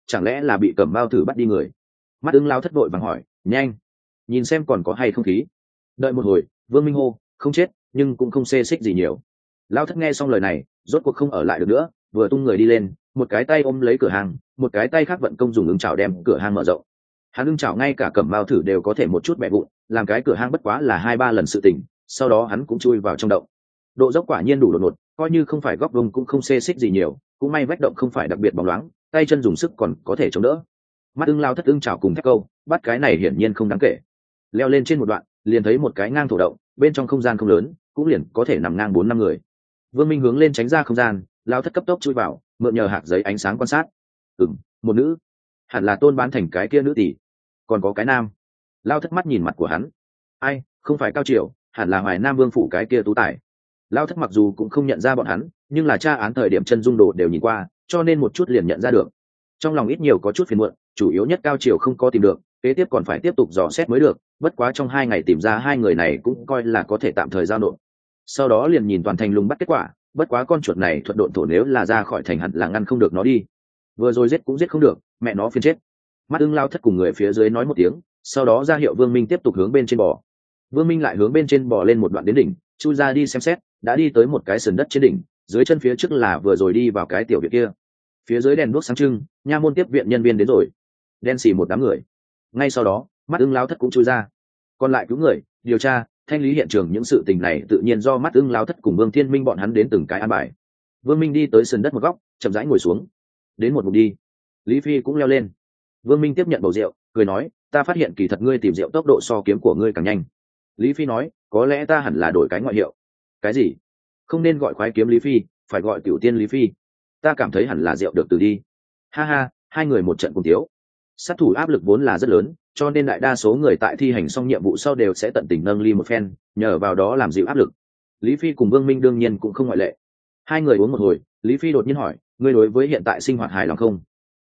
chẳng lẽ là bị cẩm bao thử bắt đi người? Mắt ưng lao thất vội vàng hỏi, nhanh nhìn xem còn có hay không khí. Đợi một hồi, Vương Minh hô, không chết nhưng cũng không xê xích gì nhiều. Lao thất nghe xong lời này rốt cuộc không ở lại được nữa, vừa tung người đi lên, một cái tay ôm lấy cửa hàng, một cái tay khác vận công dùng ứng chảo đem cửa hàng mở rộng. Hắn ưng chảo ngay cả cẩm bao thử đều có thể một chút bẻ vụn, làm cái cửa hang bất quá là 2-3 lần sự tỉnh, sau đó hắn cũng chui vào trong động. Độ dốc quả nhiên đủ đột ngột, coi như không phải góc vuông cũng không xê xích gì nhiều, cũng may vách động không phải đặc biệt bóng loáng, tay chân dùng sức còn có thể chống đỡ. Mắt ưng lao thất ưng chảo cùng thép câu bắt cái này hiển nhiên không đáng kể. Leo lên trên một đoạn liền thấy một cái ngang thổ động, bên trong không gian không lớn, cũng liền có thể nằm ngang 4-5 người. Vương Minh hướng lên tránh ra không gian, lao thất cấp tốc chui vào, mượn nhờ hạc giấy ánh sáng quan sát. Một nữ, hẳn là Tôn Bán Thành cái kia nữ tỷ. Còn có cái nam. Lao thất mắt nhìn mặt của hắn, ai, không phải Cao Triều, hẳn là Hoài Nam Vương phủ cái kia tú tài. Lao thất mặc dù cũng không nhận ra bọn hắn, nhưng là tra án thời điểm chân dung đồ đều nhìn qua, cho nên một chút liền nhận ra được. Trong lòng ít nhiều có chút phiền muộn, chủ yếu nhất Cao Triều không có tìm được, kế tiếp còn phải tiếp tục dò xét mới được, bất quá trong 2 ngày tìm ra 2 người này cũng coi là có thể tạm thời giao nộp. Sau đó liền nhìn toàn thành lùng bắt kết quả, bất quá con chuột này thuận độn thổ nếu là ra khỏi thành hẳn là ngăn không được nó đi. Vừa rồi giết cũng giết không được, mẹ nó phiền chết. Mắt ưng lao thất cùng người phía dưới nói một tiếng, sau đó ra hiệu Vương Minh tiếp tục hướng bên trên bò. Vương Minh lại hướng bên trên bò lên một đoạn đến đỉnh, chui ra đi xem xét, đã đi tới một cái sườn đất trên đỉnh, dưới chân phía trước là vừa rồi đi vào cái tiểu viện kia. Phía dưới đèn đuốc sáng trưng, nha môn tiếp viện nhân viên đến rồi. Đen xì một đám người. Ngay sau đó, mắt ưng lao thất cũng chui ra. Còn lại cứu người, điều tra, thanh lý hiện trường những sự tình này tự nhiên do mắt ưng lao thất cùng Vương Thiên Minh bọn hắn đến từng cái an bài. Vương Minh đi tới sườn đất một góc, chậm rãi ngồi xuống. Đến một mục đi. Lý Phi cũng leo lên. Vương Minh tiếp nhận bầu rượu, cười nói, ta phát hiện kỳ thật ngươi tìm rượu tốc độ so kiếm của ngươi càng nhanh. Lý Phi nói, có lẽ ta hẳn là đổi cái ngoại hiệu. Cái gì? Không nên gọi khoái kiếm Lý Phi, phải gọi Cửu Tiên Lý Phi. Ta cảm thấy hẳn là rượu được từ đi. Ha ha, 2 người một trận cùng thiếu. Sát thủ áp lực vốn là rất lớn, cho nên đại đa số người tại thi hành xong nhiệm vụ sau đều sẽ tận tình nâng ly một phen, nhờ vào đó làm dịu áp lực. Lý Phi cùng Vương Minh đương nhiên cũng không ngoại lệ. 2 người uống một hồi, Lý Phi đột nhiên hỏi, ngươi đối với hiện tại sinh hoạt hài lòng không?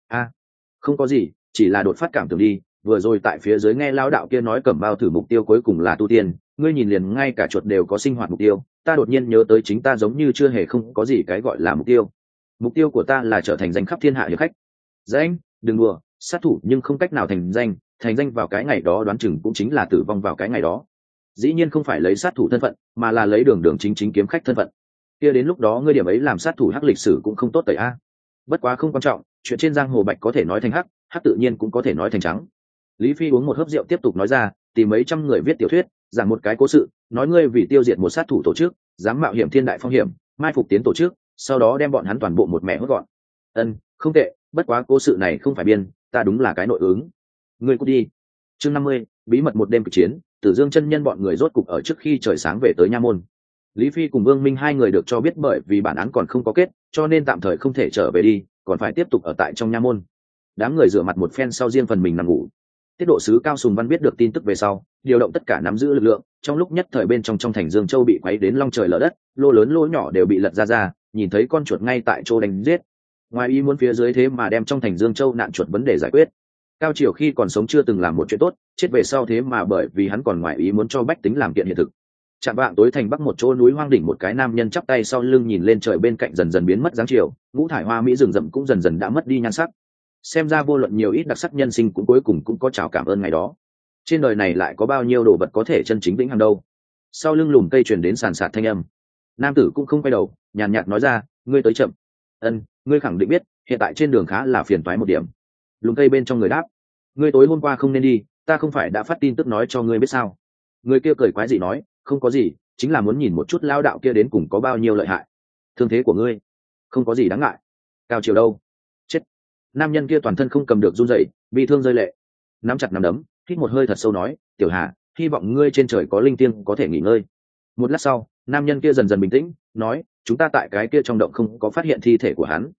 Không có gì, chỉ là đột phát cảm tưởng đi, vừa rồi tại phía dưới nghe lao đạo kia nói cẩm bao thử mục tiêu cuối cùng là tu tiên, ngươi nhìn liền ngay cả chuột đều có sinh hoạt mục tiêu, ta đột nhiên nhớ tới chính ta giống như chưa hề không có gì cái gọi là mục tiêu của ta là trở thành danh khắp thiên hạ hiệp khách. Danh, đừng đùa, sát thủ nhưng không cách nào thành danh vào cái ngày đó đoán chừng cũng chính là tử vong vào cái ngày đó. Dĩ nhiên không phải lấy sát thủ thân phận, mà là lấy đường chính kiếm khách thân phận. Kia đến lúc đó ngươi điểm ấy làm sát thủ hắc lịch sử cũng không tốt tẩy a. Bất quá không quan trọng, chuyện trên giang hồ bạch có thể nói thành hắc, hắc tự nhiên cũng có thể nói thành trắng. Lý Phi uống một hớp rượu tiếp tục nói ra, tìm mấy trăm người viết tiểu thuyết, giảng một cái cố sự, nói ngươi vì tiêu diệt một sát thủ tổ chức, dám mạo hiểm thiên đại phong hiểm, mai phục tiến tổ chức, sau đó đem bọn hắn toàn bộ một mẹ hốt gọn. Không tệ, bất quá cố sự này không phải biên, ta đúng là cái nội ứng. Ngươi cút đi. Chương 50, bí mật một đêm kịch chiến, Tử Dương chân nhân bọn người rốt cục ở trước khi trời sáng về tới nha môn. Lý Phi cùng Vương Minh 2 người được cho biết bởi vì bản án còn không có kết, cho nên tạm thời không thể trở về đi, còn phải tiếp tục ở tại trong nha môn. Đám người rửa mặt một phen sau riêng phần mình nằm ngủ. Tiết độ sứ Cao Sùng Văn biết được tin tức về sau, điều động tất cả nắm giữ lực lượng, trong lúc nhất thời bên trong thành Dương Châu bị quấy đến long trời lở đất, lô lớn lô nhỏ đều bị lật ra, nhìn thấy con chuột ngay tại chỗ đánh giết. Ngoài ý muốn phía dưới thế mà đem trong thành Dương Châu nạn chuột vấn đề giải quyết. Cao Triều khi còn sống chưa từng làm một chuyện tốt, chết về sau thế mà bởi vì hắn còn ngoài ý muốn cho bách tính làm kiện hiện thực. Chạm vạng tối thành bắc một chỗ núi hoang đỉnh một cái nam nhân chắp tay sau lưng nhìn lên trời bên cạnh dần dần biến mất dáng chiều, ngũ thải hoa mỹ rừng rậm cũng dần dần đã mất đi nhan sắc. Xem ra vô luận nhiều ít đặc sắc nhân sinh cũng cuối cùng cũng có chào cảm ơn ngày đó. Trên đời này lại có bao nhiêu đồ vật có thể chân chính vĩnh hằng đâu. Sau lưng lùm cây truyền đến sàn sạt thanh âm. Nam tử cũng không quay đầu, nhàn nhạt nói ra, ngươi tới chậm. Ngươi khẳng định biết, hiện tại trên đường khá là phiền toái một điểm. Lùm cây bên trong người đáp, ngươi tối hôm qua không nên đi, ta không phải đã phát tin tức nói cho ngươi biết sao? Người kia cười quái dị nói, không có gì, chính là muốn nhìn một chút lao đạo kia đến cùng có bao nhiêu lợi hại. Thương thế của ngươi không có gì đáng ngại. Cao Triều đâu? Chết. Nam nhân kia toàn thân không cầm được run rẩy, bị thương rơi lệ, nắm chặt nắm đấm, hít một hơi thật sâu nói, Tiểu Hà, hy vọng ngươi trên trời có linh tiên có thể nghỉ ngơi. Một lát sau, nam nhân kia dần dần bình tĩnh, nói, chúng ta tại cái kia trong động không có phát hiện thi thể của hắn.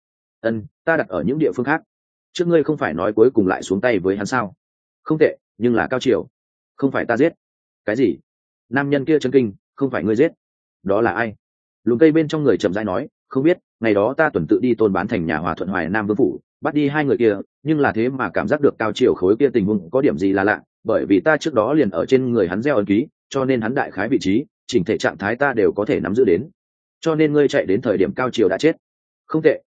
Ta đặt ở những địa phương khác. Trước ngươi không phải nói cuối cùng lại xuống tay với hắn sao? Không tệ, nhưng là Cao Triều, không phải ta giết. Cái gì? Nam nhân kia chấn kinh, không phải ngươi giết. Đó là ai? Lùm cây bên trong người chậm rãi nói, không biết, ngày đó ta tuần tự đi Tôn Bán Thành nhà Hòa Thuận Hoài Nam Vương phủ, bắt đi 2 người kia, nhưng là thế mà cảm giác được Cao Triều khối kia tình huống có điểm gì là lạ, bởi vì ta trước đó liền ở trên người hắn gieo ấn ký, cho nên hắn đại khái vị trí, chỉnh thể trạng thái ta đều có thể nắm giữ đến. Cho nên ngươi chạy đến thời điểm Cao Triều đã chết. Không tệ,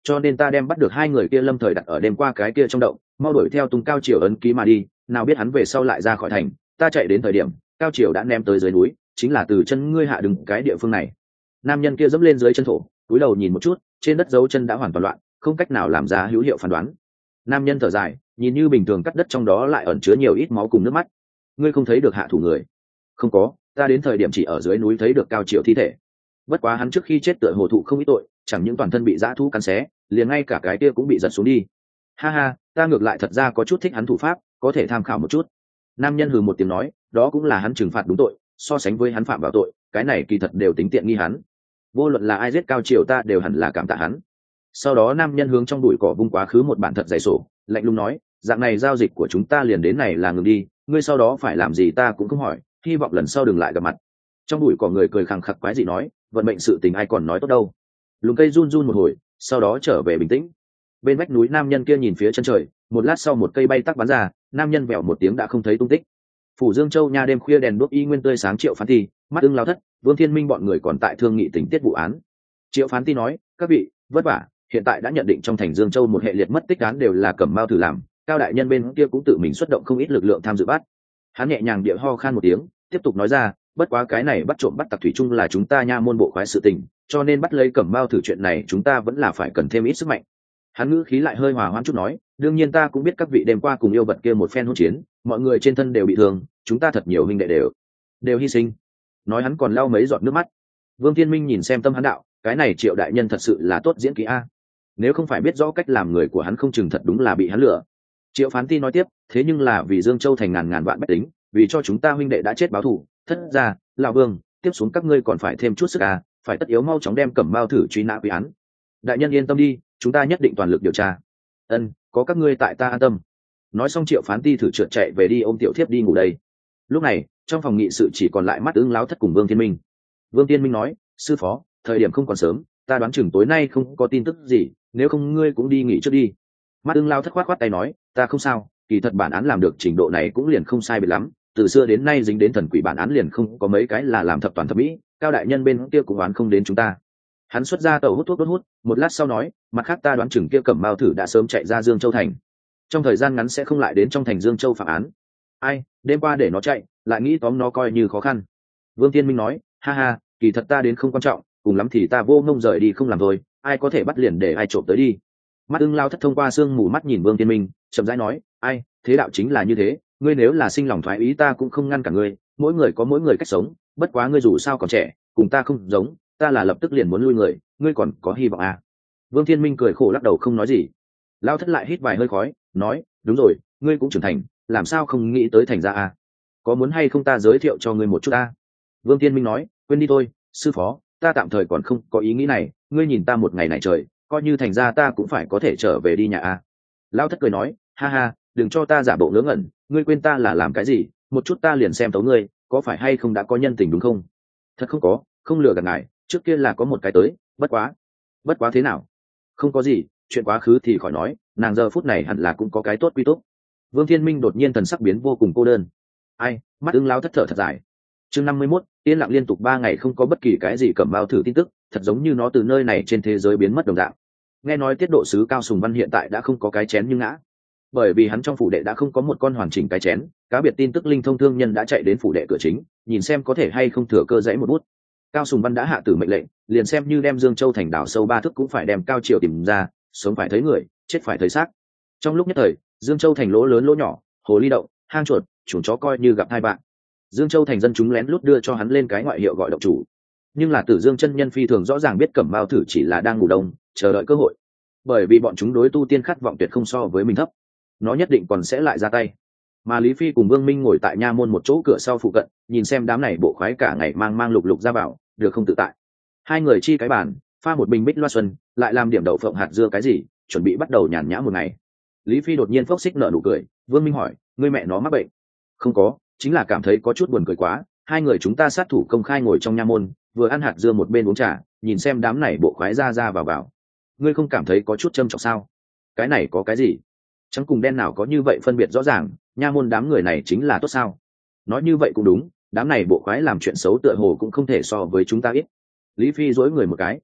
cho nên ta đem bắt được hai người kia lâm thời đặt ở đêm qua cái kia trong động, mau đuổi theo tung Cao Triều ấn ký mà đi. Nào biết hắn về sau lại ra khỏi thành, ta chạy đến thời điểm Cao Triều đã ném tới dưới núi, chính là từ chân ngươi hạ đứng cái địa phương này. Nam nhân kia dẫm lên dưới chân thổ, cúi đầu nhìn một chút, trên đất dấu chân đã hoàn toàn loạn, không cách nào làm ra hữu hiệu phán đoán. Nam nhân thở dài, nhìn như bình thường cắt đất trong đó lại ẩn chứa nhiều ít máu cùng nước mắt. Ngươi không thấy được hạ thủ người? Không có, ta đến thời điểm chỉ ở dưới núi thấy được Cao Triều thi thể. Bất quá hắn trước khi chết tựa hồ thụ không ít tội, chẳng những toàn thân bị dã thú cắn xé, liền ngay cả cái kia cũng bị giật xuống đi. Ha ha, ta ngược lại thật ra có chút thích hắn thủ pháp, có thể tham khảo một chút. Nam nhân hừ một tiếng nói, đó cũng là hắn trừng phạt đúng tội, so sánh với hắn phạm vào tội, cái này kỳ thật đều tính tiện nghi hắn. Vô luận là ai giết Cao Triều ta đều hẳn là cảm tạ hắn. Sau đó nam nhân hướng trong bụi cỏ vung quá khứ một bản thật dày sổ, lạnh lùng nói, dạng này giao dịch của chúng ta liền đến này là ngừng đi, ngươi sau đó phải làm gì ta cũng không hỏi, hy vọng lần sau đừng lại gặp mặt. Trong bụi cỏ người cười khẳng khặc quái gì nói, vận mệnh sự tình ai còn nói tốt đâu. Lùm cây run run một hồi, sau đó trở về bình tĩnh. Bên vách núi nam nhân kia nhìn phía chân trời, một lát sau một cây bay tắc bắn ra, nam nhân vẹo một tiếng đã không thấy tung tích. Phủ Dương Châu nha đêm khuya đèn đuốc y nguyên tươi sáng. Triệu Phán Ti, Mắt Ưng Lao Thất, Vương Thiên Minh bọn người còn tại thương nghị tình tiết vụ án. Triệu Phán Ti nói, các vị vất vả, hiện tại đã nhận định trong thành Dương Châu một hệ liệt mất tích án đều là Cẩm Mao thử làm, Cao đại nhân bên kia cũng tự mình xuất động không ít lực lượng tham dự bắt. Hắn nhẹ nhàng địa ho khan một tiếng, tiếp tục nói ra, bất quá cái này bắt trộm bắt tặc thủy chung là chúng ta nha môn bộ khoái sự tình, cho nên bắt lấy Cẩm Mao thử chuyện này chúng ta vẫn là phải cần thêm ít sức mạnh. Hắn ngữ khí lại hơi hòa hoãn chút nói, đương nhiên ta cũng biết các vị đêm qua cùng yêu vật kia một phen hỗn chiến, mọi người trên thân đều bị thương, chúng ta thật nhiều huynh đệ đều hy sinh. Nói hắn còn lau mấy giọt nước mắt. Vương Thiên Minh nhìn xem tâm hắn đạo, cái này Triệu đại nhân thật sự là tốt diễn kỹ a. Nếu không phải biết rõ cách làm người của hắn không chừng thật đúng là bị hắn lừa. Triệu Phán Ti nói tiếp, thế nhưng là vì Dương Châu thành ngàn ngàn vạn bách tính, vì cho chúng ta huynh đệ đã chết báo thù, thất ra, lão Vương, tiếp xuống các ngươi còn phải thêm chút sức à, phải tất yếu mau chóng đem Cẩm Mao thử truy nã quy án. Đại nhân yên tâm đi, chúng ta nhất định toàn lực điều tra. Ân, có các ngươi tại ta an tâm. Nói xong Triệu Phán Ti thử trượt chạy về đi ôm Tiểu Thiếp đi ngủ đây. Lúc này trong phòng nghị sự chỉ còn lại Mắt Ưng Lão Thất cùng Vương Thiên Minh. Vương Thiên Minh nói, sư phó, thời điểm không còn sớm, ta đoán chừng tối nay không có tin tức gì, nếu không ngươi cũng đi nghỉ trước đi. Mắt Ưng Lão Thất khoát khoát tay nói, ta không sao, kỳ thật bản án làm được trình độ này cũng liền không sai biệt lắm, từ xưa đến nay dính đến thần quỷ bản án liền không có mấy cái là làm thập toàn thập mỹ, Cao đại nhân bên kia cũng oán không đến chúng ta. Hắn xuất ra tàu hút thuốc đốt hút, một lát sau nói, mặt khác ta đoán chừng kia Cẩm Mao thử đã sớm chạy ra Dương Châu thành, trong thời gian ngắn sẽ không lại đến trong thành Dương Châu phạm án. Ai, đêm qua để nó chạy, lại nghĩ tóm nó coi như khó khăn. Vương Thiên Minh nói, ha ha, kỳ thật ta đến không quan trọng, cùng lắm thì ta vô ngông rời đi không làm rồi, ai có thể bắt liền để ai trộm tới đi. Mắt Ưng Lao Thất thông qua sương mù mắt nhìn Vương Thiên Minh, chậm rãi nói, ai, thế đạo chính là như thế, ngươi nếu là sinh lòng thoái ý ta cũng không ngăn cả ngươi, mỗi người có mỗi người cách sống, bất quá ngươi dù sao còn trẻ, cùng ta không giống, ta là lập tức liền muốn lui người, ngươi còn có hy vọng à. Vương Thiên Minh cười khổ lắc đầu không nói gì. Lao Thất lại hít vài hơi khói, nói, đúng rồi, ngươi cũng trưởng thành, làm sao không nghĩ tới thành ra à? Có muốn hay không ta giới thiệu cho ngươi một chút à? Vương Thiên Minh nói, quên đi thôi, sư phó, ta tạm thời còn không có ý nghĩ này, ngươi nhìn ta một ngày này trời, coi như thành ra ta cũng phải có thể trở về đi nhà à. Lao Thất cười nói, ha ha, đừng cho ta giả bộ ngớ ngẩn, ngươi quên ta là làm cái gì, một chút ta liền xem tấu ngươi, có phải hay không đã có nhân tình đúng không? Thật không có, không lừa gạt ngài, trước kia là có một cái tới, bất quá thế nào? Không có gì, chuyện quá khứ thì khỏi nói, nàng giờ phút này hẳn là cũng có cái tốt quy tốt. Vương Thiên Minh đột nhiên thần sắc biến vô cùng cô đơn. Ai, Mắt Ưng Lao Thất thở thật dài. Chương 51, yên lặng liên tục 3 ngày không có bất kỳ cái gì Cẩm Mao thử tin tức, thật giống như nó từ nơi này trên thế giới biến mất đồng dạng. Nghe nói tiết độ sứ Cao Sùng Văn hiện tại đã không có cái chén như ngã, bởi vì hắn trong phủ đệ đã không có một con hoàn chỉnh cái chén, cá biệt tin tức linh thông thương nhân đã chạy đến phủ đệ cửa chính, nhìn xem có thể hay không thừa cơ dãy một bút. Cao Sùng Văn đã hạ tử mệnh lệnh, liền xem như đem Dương Châu thành đảo sâu 3 thước cũng phải đem Cao Triều tìm ra, sống phải thấy người, chết phải thấy xác. Trong lúc nhất thời, Dương Châu thành lỗ lớn lỗ nhỏ, hồ ly động, hang chuột, chuồng chó coi như gặp hai bạn. Dương Châu thành dân chúng lén lút đưa cho hắn lên cái ngoại hiệu gọi động chủ. Nhưng là Tử Dương chân nhân phi thường rõ ràng biết Cẩm Mao thử chỉ là đang ngủ đông, chờ đợi cơ hội. Bởi vì bọn chúng đối tu tiên khát vọng tuyệt không so với mình thấp, nó nhất định còn sẽ lại ra tay. Mà Lý Phi cùng Vương Minh ngồi tại nha môn một chỗ cửa sau phụ cận, nhìn xem đám này bộ khoái cả ngày mang lục lục ra vào, được không tự tại. Hai người chi cái bàn, pha một bình bích loa xuân, lại làm điểm đậu phộng hạt dưa cái gì, chuẩn bị bắt đầu nhàn nhã một ngày. Lý Phi đột nhiên phốc xích nở nụ cười. Vương Minh hỏi, ngươi mẹ nó mắc bệnh? Không có, chính là cảm thấy có chút buồn cười quá. Hai người chúng ta sát thủ công khai ngồi trong nha môn, vừa ăn hạt dưa một bên uống trà, nhìn xem đám này bộ khoái ra vào. Ngươi không cảm thấy có chút châm trọng sao? Cái này có cái gì? Trắng cùng đen nào có như vậy phân biệt rõ ràng, nha môn đám người này chính là tốt sao? Nói như vậy cũng đúng, đám này bộ khoái làm chuyện xấu tựa hồ cũng không thể so với chúng ta ít. Lý Phi dối người một cái.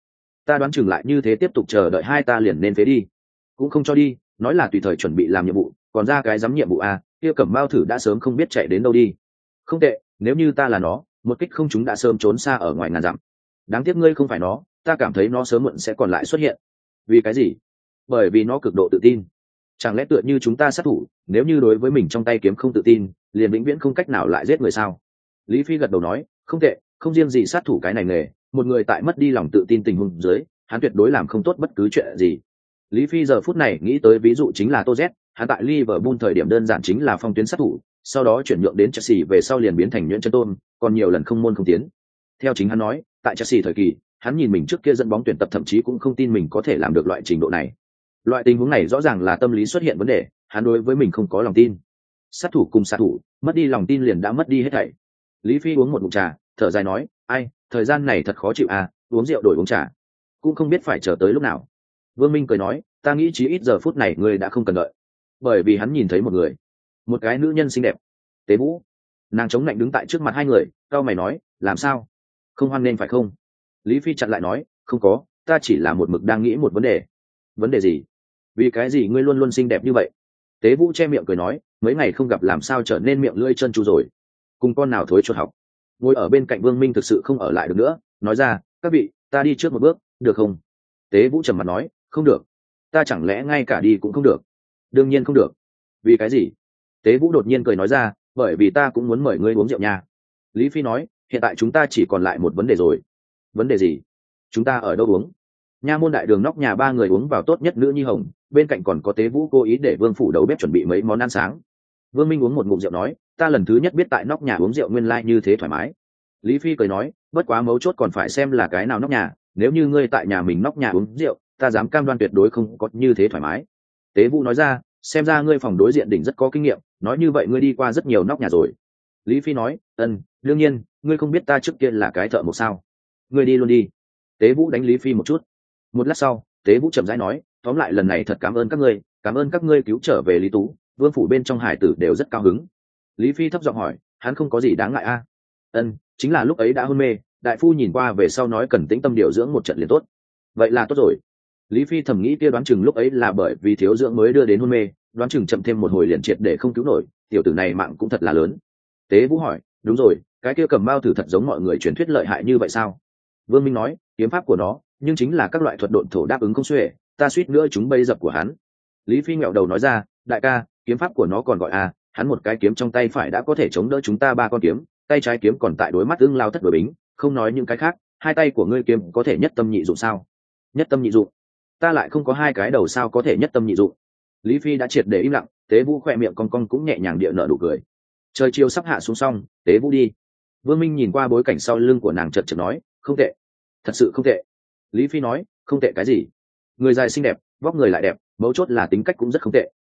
Ta đoán chừng lại như thế tiếp tục chờ đợi hai ta liền nên phế đi. Cũng không cho đi, nói là tùy thời chuẩn bị làm nhiệm vụ, còn ra cái dám nhiệm vụ à, kia Cẩm Mao thử đã sớm không biết chạy đến đâu đi. Không tệ, nếu như ta là nó, một kích không chúng đã sớm trốn xa ở ngoài ngàn dặm. Đáng tiếc ngươi không phải nó, ta cảm thấy nó sớm muộn sẽ còn lại xuất hiện. Vì cái gì? Bởi vì nó cực độ tự tin. Chẳng lẽ tựa như chúng ta sát thủ, nếu như đối với mình trong tay kiếm không tự tin, liền vĩnh viễn không cách nào lại giết người sao? Lý Phi gật đầu nói, không tệ, không riêng gì sát thủ cái này nghề, một người tại mất đi lòng tự tin tình huống dưới, hắn tuyệt đối làm không tốt bất cứ chuyện gì. Lý Phi giờ phút này nghĩ tới ví dụ chính là Tô Z, hắn tại Liverpool thời điểm đơn giản chính là phong tuyến sát thủ, sau đó chuyển nhượng đến Chelsea về sau liền biến thành nhuyễn chân tôn, còn nhiều lần không môn không tiến. Theo chính hắn nói, tại Chelsea thời kỳ, hắn nhìn mình trước kia dẫn bóng tuyển tập thậm chí cũng không tin mình có thể làm được loại trình độ này. Loại tình huống này rõ ràng là tâm lý xuất hiện vấn đề, hắn đối với mình không có lòng tin. Sát thủ cùng sát thủ, mất đi lòng tin liền đã mất đi hết thảy. Lý Phi uống một ngụm trà, thở dài nói, ai, thời gian này thật khó chịu à, uống rượu đổi uống trà, cũng không biết phải chờ tới lúc nào. Vương Minh cười nói, ta nghĩ chí ít giờ phút này ngươi đã không cần đợi, bởi vì hắn nhìn thấy một người, một cái nữ nhân xinh đẹp. Tế Vũ. Nàng chống lạnh đứng tại trước mặt hai người, cau mày nói, làm sao, không hoan nên phải không? Lý Phi chặn lại nói, không có, ta chỉ là một mực đang nghĩ một vấn đề. Vấn đề gì? Vì cái gì ngươi luôn luôn xinh đẹp như vậy? Tế Vũ che miệng cười nói, mấy ngày không gặp làm sao trở nên miệng lưỡi chân chu rồi, cùng con nào thối chuột học. Ngồi ở bên cạnh Vương Minh thực sự không ở lại được nữa, nói ra, các vị, ta đi trước một bước, được không? Tế Vũ trầm mặt nói, không được. Ta chẳng lẽ ngay cả đi cũng không được? Đương nhiên không được. Vì cái gì? Tế Vũ đột nhiên cười nói ra, bởi vì ta cũng muốn mời ngươi uống rượu nha. Lý Phi nói, hiện tại chúng ta chỉ còn lại một vấn đề rồi. Vấn đề gì? Chúng ta ở đâu uống? Nha môn đại đường nóc nhà ba người uống vào tốt nhất nữ nhi hồng, bên cạnh còn có Tế Vũ cố ý để Vương phủ đầu bếp chuẩn bị mấy món ăn sáng. Vương Minh uống một ngụm rượu nói, ta lần thứ nhất biết tại nóc nhà uống rượu nguyên lai như thế thoải mái. Lý Phi cười nói, bất quá mấu chốt còn phải xem là cái nào nóc nhà, nếu như ngươi tại nhà mình nóc nhà uống rượu, ta dám cam đoan tuyệt đối không có như thế thoải mái. Tế Vũ nói ra, xem ra ngươi phòng đối diện đỉnh rất có kinh nghiệm, nói như vậy ngươi đi qua rất nhiều nóc nhà rồi. Lý Phi nói, đương nhiên, ngươi không biết ta trước kia là cái thợ mộc sao? Ngươi đi luôn đi. Tế Vũ đánh Lý Phi một chút. Một lát sau, Tế Vũ chậm rãi nói, tóm lại lần này thật cảm ơn các ngươi cứu trở về Lý Tú, Vương phủ bên trong hải tử đều rất cao hứng. Lý Phi thấp giọng hỏi, hắn không có gì đáng ngại a? Chính là lúc ấy đã hôn mê, đại phu nhìn qua về sau nói cần tĩnh tâm điều dưỡng một trận liền tốt. Vậy là tốt rồi. Lý Phi thầm nghĩ kia đoán chừng lúc ấy là bởi vì thiếu dưỡng mới đưa đến hôn mê, đoán chừng chậm thêm một hồi liền triệt để không cứu nổi, tiểu tử này mạng cũng thật là lớn. Tế Vũ hỏi, đúng rồi, cái kia Cầm Mao thử thật giống mọi người truyền thuyết lợi hại như vậy sao? Vương Minh nói, kiếm pháp của nó, nhưng chính là các loại thuật độn thổ đáp ứng không xuể, ta suýt nữa chúng bây dập của hắn. Lý Phi nghẹo đầu nói ra, đại ca, kiếm pháp của nó còn gọi hắn một cái kiếm trong tay phải đã có thể chống đỡ chúng ta ba con kiếm, tay trái kiếm còn tại đối mắt ưng lao thất đổi bính, không nói những cái khác, hai tay của ngươi kiếm có thể nhất tâm nhị dụng sao? Nhất tâm nhị dụng? Ta lại không có hai cái đầu sao có thể nhất tâm nhị dụng? Lý Phi đã triệt để im lặng, Tế Vũ khỏe miệng cong cong cũng nhẹ nhàng địa nở nụ cười. Trời chiều sắp hạ xuống xong, Tế Vũ đi. Vương Minh nhìn qua bối cảnh sau lưng của nàng chợt chợt nói, không tệ, thật sự không tệ. Lý Phi nói, không tệ cái gì? Người dài xinh đẹp, vóc người lại đẹp, mấu chốt là tính cách cũng rất không tệ.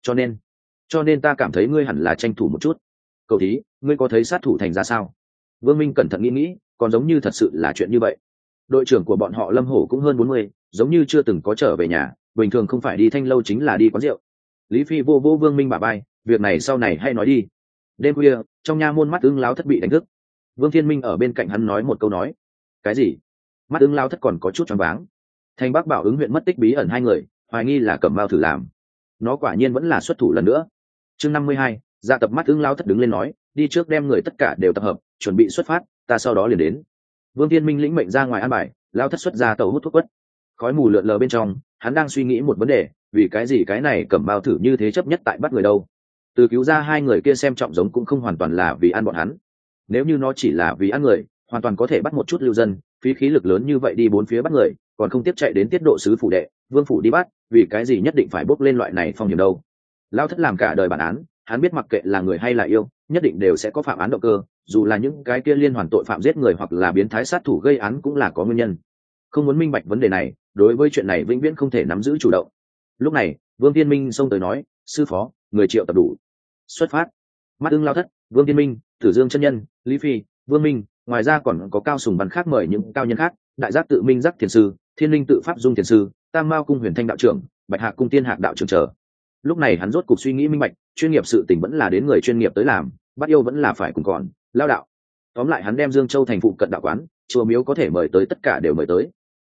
Cho nên ta cảm thấy ngươi hẳn là tranh thủ một chút. Cầu thí, ngươi có thấy sát thủ thành ra sao? Vương Minh cẩn thận nghĩ, còn giống như thật sự là chuyện như vậy. Đội trưởng của bọn họ Lâm Hổ cũng hơn 40, giống như chưa từng có trở về nhà, bình thường không phải đi thanh lâu chính là đi quán rượu. Lý Phi vô vô Vương Minh bả vai, việc này sau này hay nói đi. Đêm khuya, trong nha môn mắt ưng láo thất bị đánh thức. Vương Thiên Minh ở bên cạnh hắn nói một câu nói. Cái gì? Mắt ưng láo thất còn có chút choáng váng. Thành Bắc Bảo ứng huyện mất tích bí ẩn hai người, hoài nghi là Cẩm Mao thử làm. Nó quả nhiên vẫn là xuất thủ lần nữa. Chương 52, Dạ Tập mắt ưng láo thất đứng lên nói, đi trước đem người tất cả đều tập hợp, chuẩn bị xuất phát, ta sau đó liền đến. Vương Thiên Minh lĩnh mệnh ra ngoài an bài, lao thất xuất ra tàu hút thuốc quất. Khói mù lượn lờ bên trong, hắn đang suy nghĩ một vấn đề, vì cái gì cái này Cẩm Mao thử như thế chấp nhất tại bắt người đâu? Từ cứu ra hai người kia xem trọng giống cũng không hoàn toàn là vì ăn bọn hắn. Nếu như nó chỉ là vì ăn người, hoàn toàn có thể bắt một chút lưu dân, phí khí lực lớn như vậy đi bốn phía bắt người, còn không tiếp chạy đến tiết độ sứ phủ đệ, vương phủ đi bắt, vì cái gì nhất định phải bốc lên loại này phong hiểm đâu? Lao thất làm cả đời bản án, hắn biết mặc kệ là người hay là yêu, nhất định đều sẽ có phạm án động cơ, dù là những cái kia liên hoàn tội phạm giết người hoặc là biến thái sát thủ gây án cũng là có nguyên nhân. Không muốn minh bạch vấn đề này, đối với chuyện này vĩnh viễn không thể nắm giữ chủ động. Lúc này, Vương Thiên Minh xông tới nói, sư phó, người triệu tập đủ, xuất phát. Mắt ưng lao thất, Vương Thiên Minh, Tử Dương chân nhân, Lý Phi, Vương Minh, ngoài ra còn có Cao Sùng Văn khác mời những cao nhân khác, Đại Giác tự Minh Giác thiền sư, Thiên Linh tự Pháp Dung thiền sư, Tam Mao cung Huyền Thanh đạo trưởng, Bạch Hạc cung Tiên Hạc đạo trưởng trở. Lúc này hắn rốt cục suy nghĩ minh bạch, chuyên nghiệp sự tình vẫn là đến người chuyên nghiệp tới làm, bắt yêu vẫn là phải cùng còn lao đạo. Tóm lại hắn đem Dương Châu thành phụ cận đạo quán, chùa miếu có thể mời tới tất cả đều mời tới.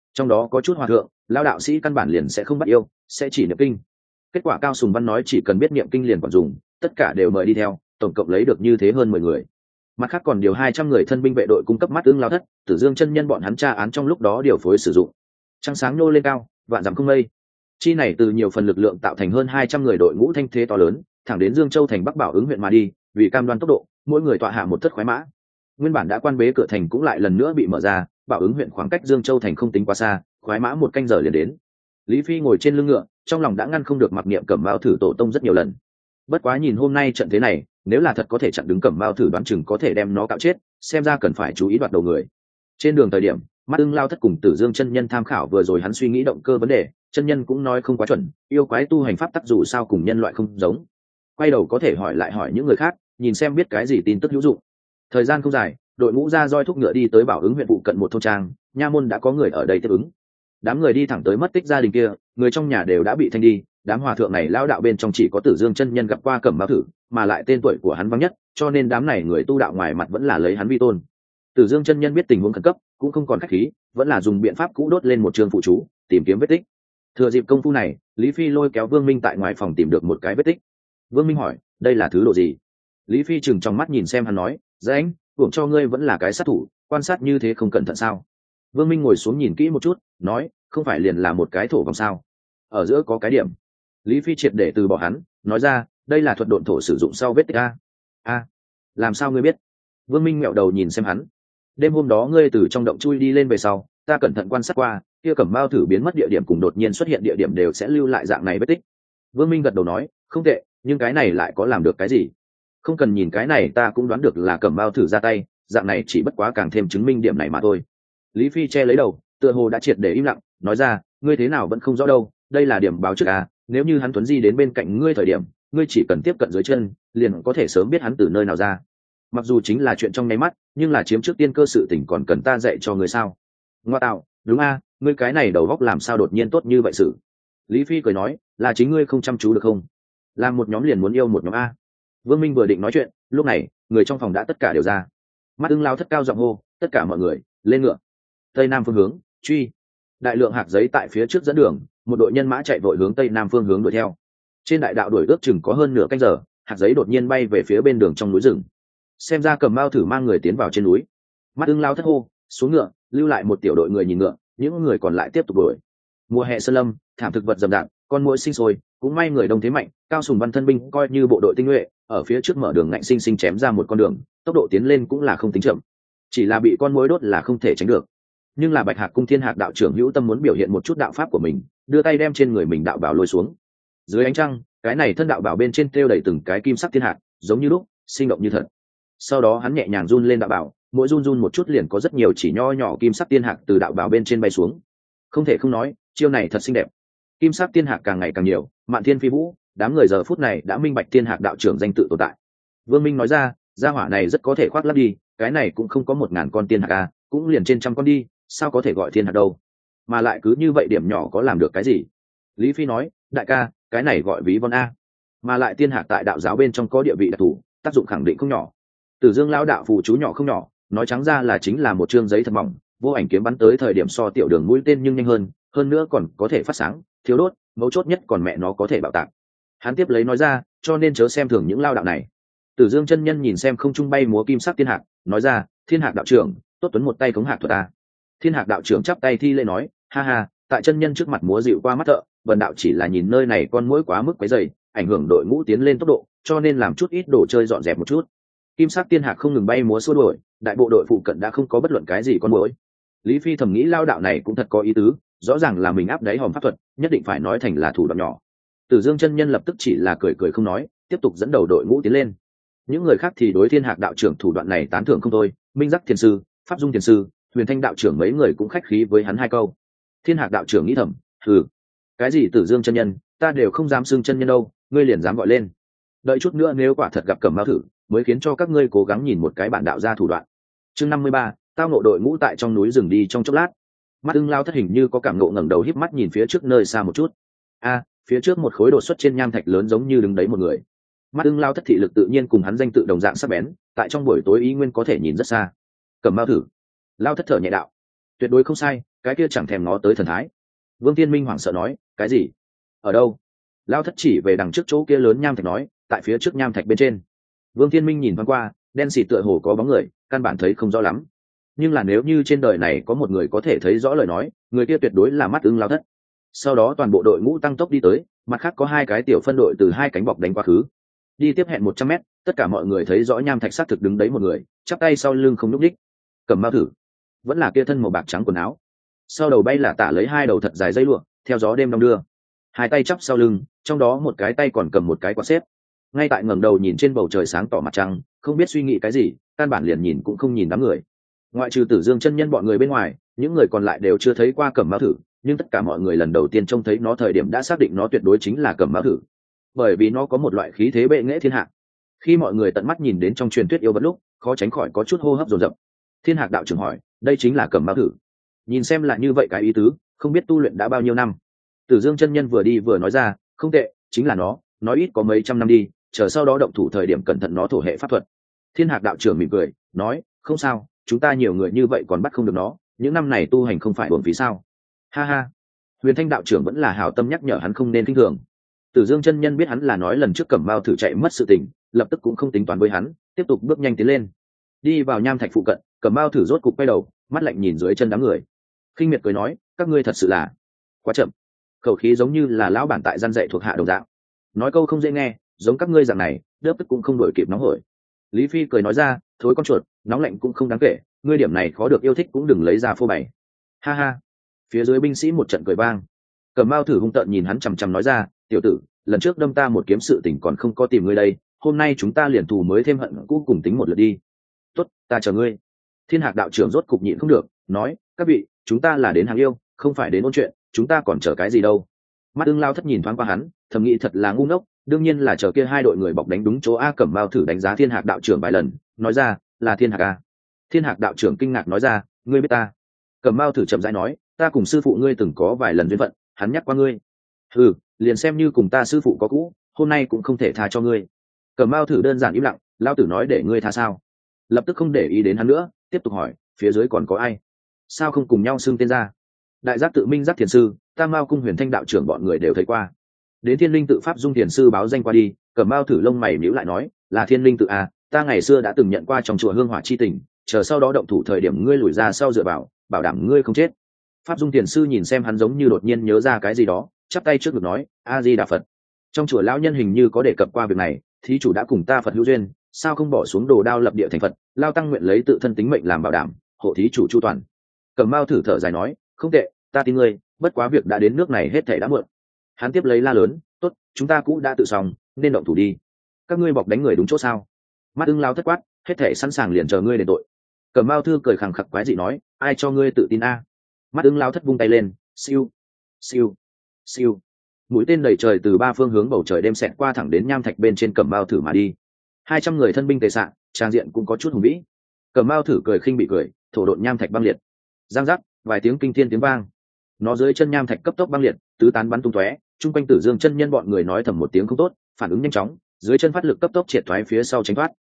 trong đó có chút hòa thượng lao đạo sĩ căn bản liền sẽ không bắt yêu, sẽ chỉ niệm kinh. Kết quả Cao Sùng Văn nói chỉ cần biết niệm kinh liền còn dùng, tất cả đều mời đi theo, tổng cộng lấy được như thế hơn 10 người. Mặt khác còn điều 200 người thân binh vệ đội cung cấp mắt ưng lao thất, Tử Dương chân nhân bọn hắn tra án trong lúc đó điều phối sử dụng. Trăng sáng nô lên cao, vạn dặm không mây. Chi này từ nhiều phần lực lượng tạo thành hơn 200 người đội ngũ thanh thế to lớn, thẳng đến Dương Châu thành Bắc Bảo Ứng huyện mà đi, vì cam đoan tốc độ, mỗi người tọa hạ một thất khoái mã. Nguyên bản đã quan bế cửa thành cũng lại lần nữa bị mở ra, Bảo Ứng huyện khoảng cách Dương Châu thành không tính quá xa, khoái mã một canh giờ liền đến. Lý Phi ngồi trên lưng ngựa, trong lòng đã ngăn không được mặc niệm Cẩm Mao thử tổ tông rất nhiều lần. Bất quá nhìn hôm nay trận thế này, nếu là thật có thể chặn đứng Cẩm Mao thử đoán chừng có thể đem nó cạo chết, xem ra cần phải chú ý đoạt đầu người. Trên đường thời điểm, Mắt Ưng Lao Thất cùng Tử Dương chân nhân tham khảo vừa rồi hắn suy nghĩ động cơ vấn đề, chân nhân cũng nói không quá chuẩn, yêu quái tu hành pháp tắc dù sao cùng nhân loại không giống. Quay đầu có thể hỏi lại hỏi những người khác, nhìn xem biết cái gì tin tức hữu dụng. Thời gian không dài, đội ngũ ra roi thúc ngựa đi tới Bảo Ứng huyện phụ cận một thôn trang, nha môn đã có người ở đây tiếp ứng. Đám người đi thẳng tới mất tích gia đình kia, người trong nhà đều đã bị thanh đi, đám hòa thượng này lao đạo bên trong chỉ có Tử Dương chân nhân gặp qua Cẩm Mao thử, mà lại tên tuổi của hắn vắng nhất, cho nên đám này người tu đạo ngoài mặt vẫn là lấy hắn vi tôn. Tử Dương chân nhân biết tình huống khẩn cấp, cũng không còn khách khí, vẫn là dùng biện pháp cũ đốt lên một trường phụ chú, tìm kiếm vết tích. Thừa dịp công phu này, Lý Phi lôi kéo Vương Minh tại ngoài phòng tìm được một cái vết tích. Vương Minh hỏi, đây là thứ độ gì? Lý Phi chừng trong mắt nhìn xem hắn nói, "Dãnh, hưởng cho ngươi vẫn là cái sát thủ, quan sát như thế không cẩn thận sao?" Vương Minh ngồi xuống nhìn kỹ một chút, nói, "Không phải liền là một cái thổ vòng sao? Ở giữa có cái điểm." Lý Phi triệt để từ bỏ hắn, nói ra, "Đây là thuật độn thổ sử dụng sau vết tích a." "A, làm sao ngươi biết?" Vương Minh ngẹo đầu nhìn xem hắn. "Đêm hôm đó ngươi từ trong động chui đi lên về sau, ta cẩn thận quan sát qua, kia Cẩm Mao thử biến mất địa điểm cùng đột nhiên xuất hiện địa điểm đều sẽ lưu lại dạng này vết tích." Vương Minh gật đầu nói, "Không tệ, nhưng cái này lại có làm được cái gì? Không cần nhìn cái này ta cũng đoán được là Cẩm Mao thử ra tay, dạng này chỉ bất quá càng thêm chứng minh điểm này mà thôi." Lý Phi che lấy đầu, tựa hồ đã triệt để im lặng, nói ra, "Ngươi thế nào vẫn không rõ đâu, đây là điểm báo trước à, nếu như hắn tuấn di đến bên cạnh ngươi thời điểm, ngươi chỉ cần tiếp cận dưới chân, liền có thể sớm biết hắn từ nơi nào ra. Mặc dù chính là chuyện trong nháy mắt, nhưng là chiếm trước tiên cơ sự tình còn cần ta dạy cho ngươi sao?" "Ngoa tạo, đúng a, ngươi cái này đầu óc làm sao đột nhiên tốt như vậy sự?" Lý Phi cười nói, "Là chính ngươi không chăm chú được không? Làm một nhóm liền muốn yêu một nhóm a." Vương Minh vừa định nói chuyện, lúc này, người trong phòng đã tất cả đều ra. Mắt Ưng Lao Thất cao giọng hô, "Tất cả mọi người, lên ngựa." Tây nam phương hướng, truy. Đại lượng hạc giấy tại phía trước dẫn đường, một đội nhân mã chạy vội hướng tây nam phương hướng đuổi theo. Trên đại đạo đuổi ước chừng có hơn nửa canh giờ, hạc giấy đột nhiên bay về phía bên đường trong núi rừng. Xem ra Cẩm Mao thử mang người tiến vào trên núi. Mắt Ưng Lao Thất hô, "Xuống ngựa", lưu lại một tiểu đội người nhìn ngựa, những người còn lại tiếp tục đuổi. Mùa hè sơn lâm, thảm thực vật rậm rạp, con muỗi sinh sôi, cũng may người đông thế mạnh, Cao Sùng Văn thân binh coi như bộ đội tinh nhuệ, ở phía trước mở đường ngạnh sinh sinh chém ra một con đường, tốc độ tiến lên cũng là không tính chậm. Chỉ là bị con muỗi đốt là không thể tránh được. Nhưng là Bạch Hạc cung Thiên Hạc đạo trưởng hữu tâm muốn biểu hiện một chút đạo pháp của mình, đưa tay đem trên người mình đạo bảo lôi xuống. Dưới ánh trăng, cái này thân đạo bảo bên trên treo đầy từng cái kim sắc thiên hạc, giống như lúc, sinh động như thật. Sau đó hắn nhẹ nhàng run lên đạo bảo, mỗi run run một chút liền có rất nhiều chỉ nho nhỏ kim sắc tiên hạc từ đạo bảo bên trên bay xuống. Không thể không nói, chiêu này thật xinh đẹp. Kim sắc tiên hạc càng ngày càng nhiều, mạn thiên phi vũ, đám người giờ phút này đã minh bạch Thiên Hạc đạo trưởng danh tự tồn tại. Vương Minh nói ra, gia hỏa này rất có thể khoác lác đi, cái này cũng không có 1000 con tiên hạc à, cũng liền trên trăm con đi, sao có thể gọi thiên hạc đâu? Mà lại cứ như vậy điểm nhỏ có làm được cái gì? Lý Phi nói, đại ca, cái này gọi ví von a. Mà lại tiên hạc tại đạo giáo bên trong có địa vị đặc thù, tác dụng khẳng định không nhỏ. Tử Dương lão đạo phù chú nhỏ không nhỏ, nói trắng ra là chính là một chương giấy thật mỏng, vô ảnh kiếm bắn tới thời điểm so tiểu đường mũi tên nhưng nhanh hơn nữa còn có thể phát sáng, thiếu đốt, mấu chốt nhất còn mẹ nó có thể bạo tạc. Hắn tiếp lấy nói ra, cho nên chớ xem thường những lao đạo này. Tử Dương chân nhân nhìn xem không trung bay múa kim sắc tiên hạc, nói ra, Thiên Hạc đạo trưởng, tốt tuấn một tay khống hạc thuật ta. Thiên Hạc đạo trưởng chắp tay thi lễ nói, ha ha, tại chân nhân trước mặt múa dịu qua mắt thợ, vần đạo chỉ là nhìn nơi này con muỗi quá mức quấy dày, ảnh hưởng đội ngũ tiến lên tốc độ, cho nên làm chút ít đồ chơi dọn dẹp một chút. Kim sắc tiên hạc không ngừng bay múa xua đuổi, đại bộ đội phụ cận đã không có bất luận cái gì con muỗi. Lý Phi thầm nghĩ lao đạo này cũng thật có ý tứ, rõ ràng là mình áp đáy hòm pháp thuật, nhất định phải nói thành là thủ đoạn nhỏ. Tử Dương chân nhân lập tức chỉ là cười cười không nói, tiếp tục dẫn đầu đội ngũ tiến lên. Những người khác thì đối Thiên Hạc đạo trưởng thủ đoạn này tán thưởng không thôi, Minh Giác thiền sư, Pháp Dung thiền sư, Huyền Thanh đạo trưởng mấy người cũng khách khí với hắn hai câu. Thiên Hạc đạo trưởng nghĩ thầm, hừ, cái gì Tử Dương chân nhân, ta đều không dám xưng chân nhân đâu, ngươi liền dám gọi lên. Đợi chút nữa nếu quả thật gặp Cẩm Mao thử, mới khiến cho các ngươi cố gắng nhìn một cái bản đạo ra thủ đoạn. Chương 53, tao ngộ đội ngũ tại trong núi rừng đi trong chốc lát. Mắt Ưng Lao Thất hình như có cảm ngộ ngẩng đầu híp mắt nhìn phía trước nơi xa một chút. A, phía trước một khối đột xuất trên nham thạch lớn giống như đứng đấy một người. Mắt Ưng Lao Thất thị lực tự nhiên cùng hắn danh tự đồng dạng sắc bén, tại trong buổi tối ý nguyên có thể nhìn rất xa. Cẩm Mao thử. Lao Thất thở nhẹ đạo, tuyệt đối không sai, cái kia chẳng thèm ngó tới thần thái. Vương Thiên Minh hoảng sợ nói, cái gì? Ở đâu? Lao thất chỉ về đằng trước chỗ kia lớn nham thạch nói, tại phía trước nham thạch bên trên. Vương Thiên Minh nhìn thoáng qua, đen xịt tựa hồ có bóng người, căn bản thấy không rõ lắm. Nhưng là nếu như trên đời này có một người có thể thấy rõ lời nói, người kia tuyệt đối là Mắt Ưng Lao thất. Sau đó toàn bộ đội ngũ tăng tốc đi tới, mặt khác có hai cái tiểu phân đội từ hai cánh bọc đánh quá khứ. Đi tiếp hẹn 100 mét, tất cả mọi người thấy rõ nham thạch xác thực đứng đấy một người, chắp tay sau lưng không nhúc nhích. Cầm Mao Thử, vẫn là kia thân màu bạc trắng quần áo, sau đầu bay là tả lấy hai đầu thật dài dây lụa, theo gió đêm đong đưa, hai tay chắp sau lưng, trong đó một cái tay còn cầm một cái quạt xếp. Ngay tại ngẩng đầu nhìn trên bầu trời sáng tỏ mặt trăng, không biết suy nghĩ cái gì, căn bản liền nhìn cũng không nhìn đám người. Ngoại trừ Tử Dương chân nhân bọn người bên ngoài, những người còn lại đều chưa thấy qua Cẩm Mao Thử, nhưng tất cả mọi người lần đầu tiên trông thấy nó thời điểm đã xác định nó tuyệt đối chính là Cẩm Mao Thử, bởi vì nó có một loại khí thế bệ nghệ thiên hạ. Khi mọi người tận mắt nhìn đến trong truyền thuyết yêu vật lúc, khó tránh khỏi có chút hô hấp dồn dập. Thiên Hạc đạo trưởng hỏi, đây chính là Cẩm Mao Thử? Nhìn xem là như vậy cái ý tứ, không biết tu luyện đã bao nhiêu năm. Tử Dương chân nhân vừa đi vừa nói ra, không tệ, chính là nó, nói ít có mấy trăm năm đi, chờ sau đó động thủ thời điểm cẩn thận nó thổ hệ pháp thuật. Thiên Hạc đạo trưởng mỉm cười, nói, không sao, chúng ta nhiều người như vậy còn bắt không được nó, những năm này tu hành không phải uổng phí sao? Ha ha. Huyền Thanh đạo trưởng vẫn là hảo tâm nhắc nhở hắn không nên khinh thường. Tử Dương chân nhân biết hắn là nói lần trước Cẩm Mao Thử chạy mất sự tình, lập tức cũng không tính toán với hắn, tiếp tục bước nhanh tiến lên. Đi vào nham thạch phụ cận, Cẩm Mao Thử rốt cục quay đầu, mắt lạnh nhìn dưới chân đám người. Khinh miệt cười nói, các ngươi thật sự là quá chậm. Khẩu khí giống như là lão bản tại gian dạy thuộc hạ đồng dạng. Nói câu không dễ nghe, giống các ngươi dạng này, đớp tức cũng không đổi kịp nóng hổi. Lý Phi cười nói ra, thối con chuột, nóng lạnh cũng không đáng kể, ngươi điểm này khó được yêu thích cũng đừng lấy ra phô bày. Ha ha. Phía dưới binh sĩ một trận cười vang. Cẩm Mao Thử hung tợn nhìn hắn chằm chằm nói ra, tiểu tử, lần trước đâm ta một kiếm sự tình còn không có tìm ngươi đây, hôm nay chúng ta liền thù mới thêm hận cũ cùng tính một lượt đi. Tốt, ta chờ ngươi. Thiên Hạc đạo trưởng rốt cục nhịn không được, nói, các vị, chúng ta là đến hàng yêu, không phải đến ôn chuyện, chúng ta còn chờ cái gì đâu? Mắt Ưng Lao thất nhìn thoáng qua hắn, thầm nghĩ thật là ngu ngốc, đương nhiên là chờ kia hai đội người bọc đánh đúng chỗ. A Cẩm Mao Thử đánh giá Thiên Hạc đạo trưởng vài lần, nói ra, là Thiên Hạc a. Thiên Hạc đạo trưởng kinh ngạc nói ra, ngươi biết ta? Cẩm Mao Thử chậm rãi nói, ta cùng sư phụ ngươi từng có vài lần duyên phận, hắn nhắc qua ngươi. Ừ, liền xem như cùng ta sư phụ có cũ, hôm nay cũng không thể tha cho ngươi. Cẩm Mao Thử đơn giản im lặng, Lao tử nói để ngươi tha sao? Lập tức không để ý đến hắn nữa, tiếp tục hỏi, phía dưới còn có ai? Sao không cùng nhau xưng tên ra? Đại giác tự minh giác thiền sư, Tam Mao cung Huyền Thanh đạo trưởng bọn người đều thấy qua. Đến Thiên Linh tự pháp dung thiền sư báo danh qua đi, Cẩm Mao Thử lông mày nhíu lại nói, là Thiên Linh tự à, ta ngày xưa đã từng nhận qua trong chùa hương hỏa chi tình, chờ sau đó động thủ thời điểm ngươi lùi ra sau dựa vào, bảo đảm ngươi không chết. Pháp dung thiền sư nhìn xem hắn giống như đột nhiên nhớ ra cái gì đó, chắp tay trước ngực nói, A Di Đà Phật. Trong chùa lão nhân hình như có đề cập qua việc này, thí chủ đã cùng ta Phật hữu duyên, sao không bỏ xuống đồ đao lập địa thành Phật, lao tăng nguyện lấy tự thân tính mệnh làm bảo đảm, hộ thí chủ chu toàn. Cẩm Mao Thử thở dài nói, không tệ, ta tin ngươi, bất quá việc đã đến nước này hết thảy đã muộn. Hắn tiếp lấy la lớn, tốt, chúng ta cũng đã tự xong, nên động thủ đi. Các ngươi bọc đánh người đúng chỗ sao? Mắt Ưng Lao thất quát, hết thảy sẵn sàng liền chờ ngươi đền tội. Cẩm Mao Thư cười khẳng khặc quái dị nói, ai cho ngươi tự tin a? Mắt Ưng Lao thất vung tay lên, siêu, siêu, siêu. Mũi tên đầy trời từ ba phương hướng bầu trời đêm xẹt qua thẳng đến nham thạch bên trên Cẩm Mao Thử mà đi. 200 người thân binh tề xạ, trang diện cũng có chút hùng vĩ. Cẩm Mao Thử cười khinh bị cười, thổ độn nham thạch băng liệt. Giang giác, vài tiếng kinh thiên tiếng vang. Nó dưới chân nham thạch cấp tốc băng liệt, tứ tán bắn tung tóe, chung quanh Tử Dương chân nhân bọn người nói thầm một tiếng không tốt, phản ứng nhanh chóng, dưới chân phát lực cấp tốc triệt thoái phía sau tránh thoát.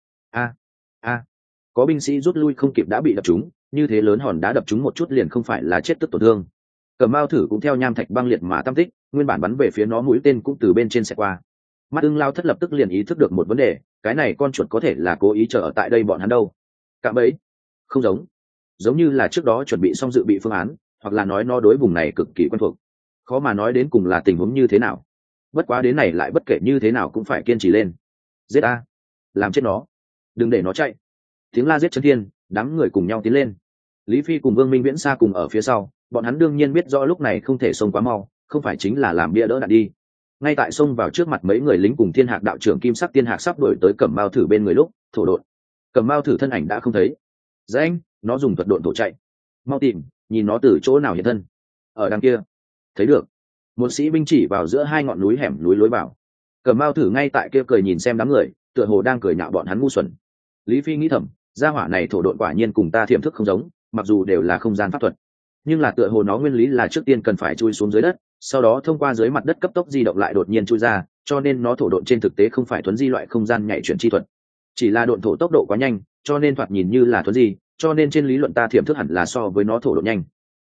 A, có binh sĩ rút lui không kịp đã bị đập trúng, như thế lớn hòn đá đập trúng một chút liền không phải là chết tức tổn thương. Cẩm Mao Thử cũng theo nham thạch băng liệt mà tam tích, nguyên bản bắn về phía nó mũi tên cũng từ bên trên xẹt qua. Mắt Ưng Lao thất lập tức liền ý thức được một vấn đề, cái này con chuột có thể là cố ý chờ ở tại đây bọn hắn đâu? Cạm bẫy? Không giống như là trước đó chuẩn bị xong dự bị phương án, hoặc là nói nó đối vùng này cực kỳ quen thuộc. Khó mà nói đến cùng là tình huống như thế nào. Bất quá đến này lại bất kể như thế nào cũng phải kiên trì lên. Giết a, làm chết nó, đừng để nó chạy. Tiếng la giết chấn thiên, đám người cùng nhau tiến lên. Lý Phi cùng Vương Minh Viễn xa cùng ở phía sau, bọn hắn đương nhiên biết rõ lúc này không thể xông quá mau, không phải chính là làm bia đỡ đạn đi. Ngay tại xông vào trước mặt mấy người lính cùng Thiên Hạc đạo trưởng Kim Sắc Tiên Hạc sắp đuổi tới Cẩm Mao Thử bên người lúc, thổ độn. Cẩm Mao Thử thân ảnh đã không thấy. Danh, nó dùng thuật độn thổ chạy. Mau tìm, nhìn nó từ chỗ nào hiện thân. Ở đằng kia. Thấy được. Một sĩ binh chỉ vào giữa hai ngọn núi hẻm núi lối vào. Cẩm Mao Thử ngay tại kia cười nhìn xem đám người, tựa hồ đang cười nhạo bọn hắn ngu xuẩn. Lý Phi nghĩ thầm, gia hỏa này thổ độn quả nhiên cùng ta thiểm thức không giống, mặc dù đều là không gian pháp thuật, nhưng là tựa hồ nó nguyên lý là trước tiên cần phải chui xuống dưới đất, sau đó thông qua dưới mặt đất cấp tốc di động lại đột nhiên chui ra, cho nên nó thổ độn trên thực tế không phải thuấn di loại không gian nhảy chuyển chi thuật, chỉ là độn thổ tốc độ quá nhanh, cho nên thoạt nhìn như là thuấn di, cho nên trên lý luận ta thiểm thức hẳn là so với nó thổ độn nhanh.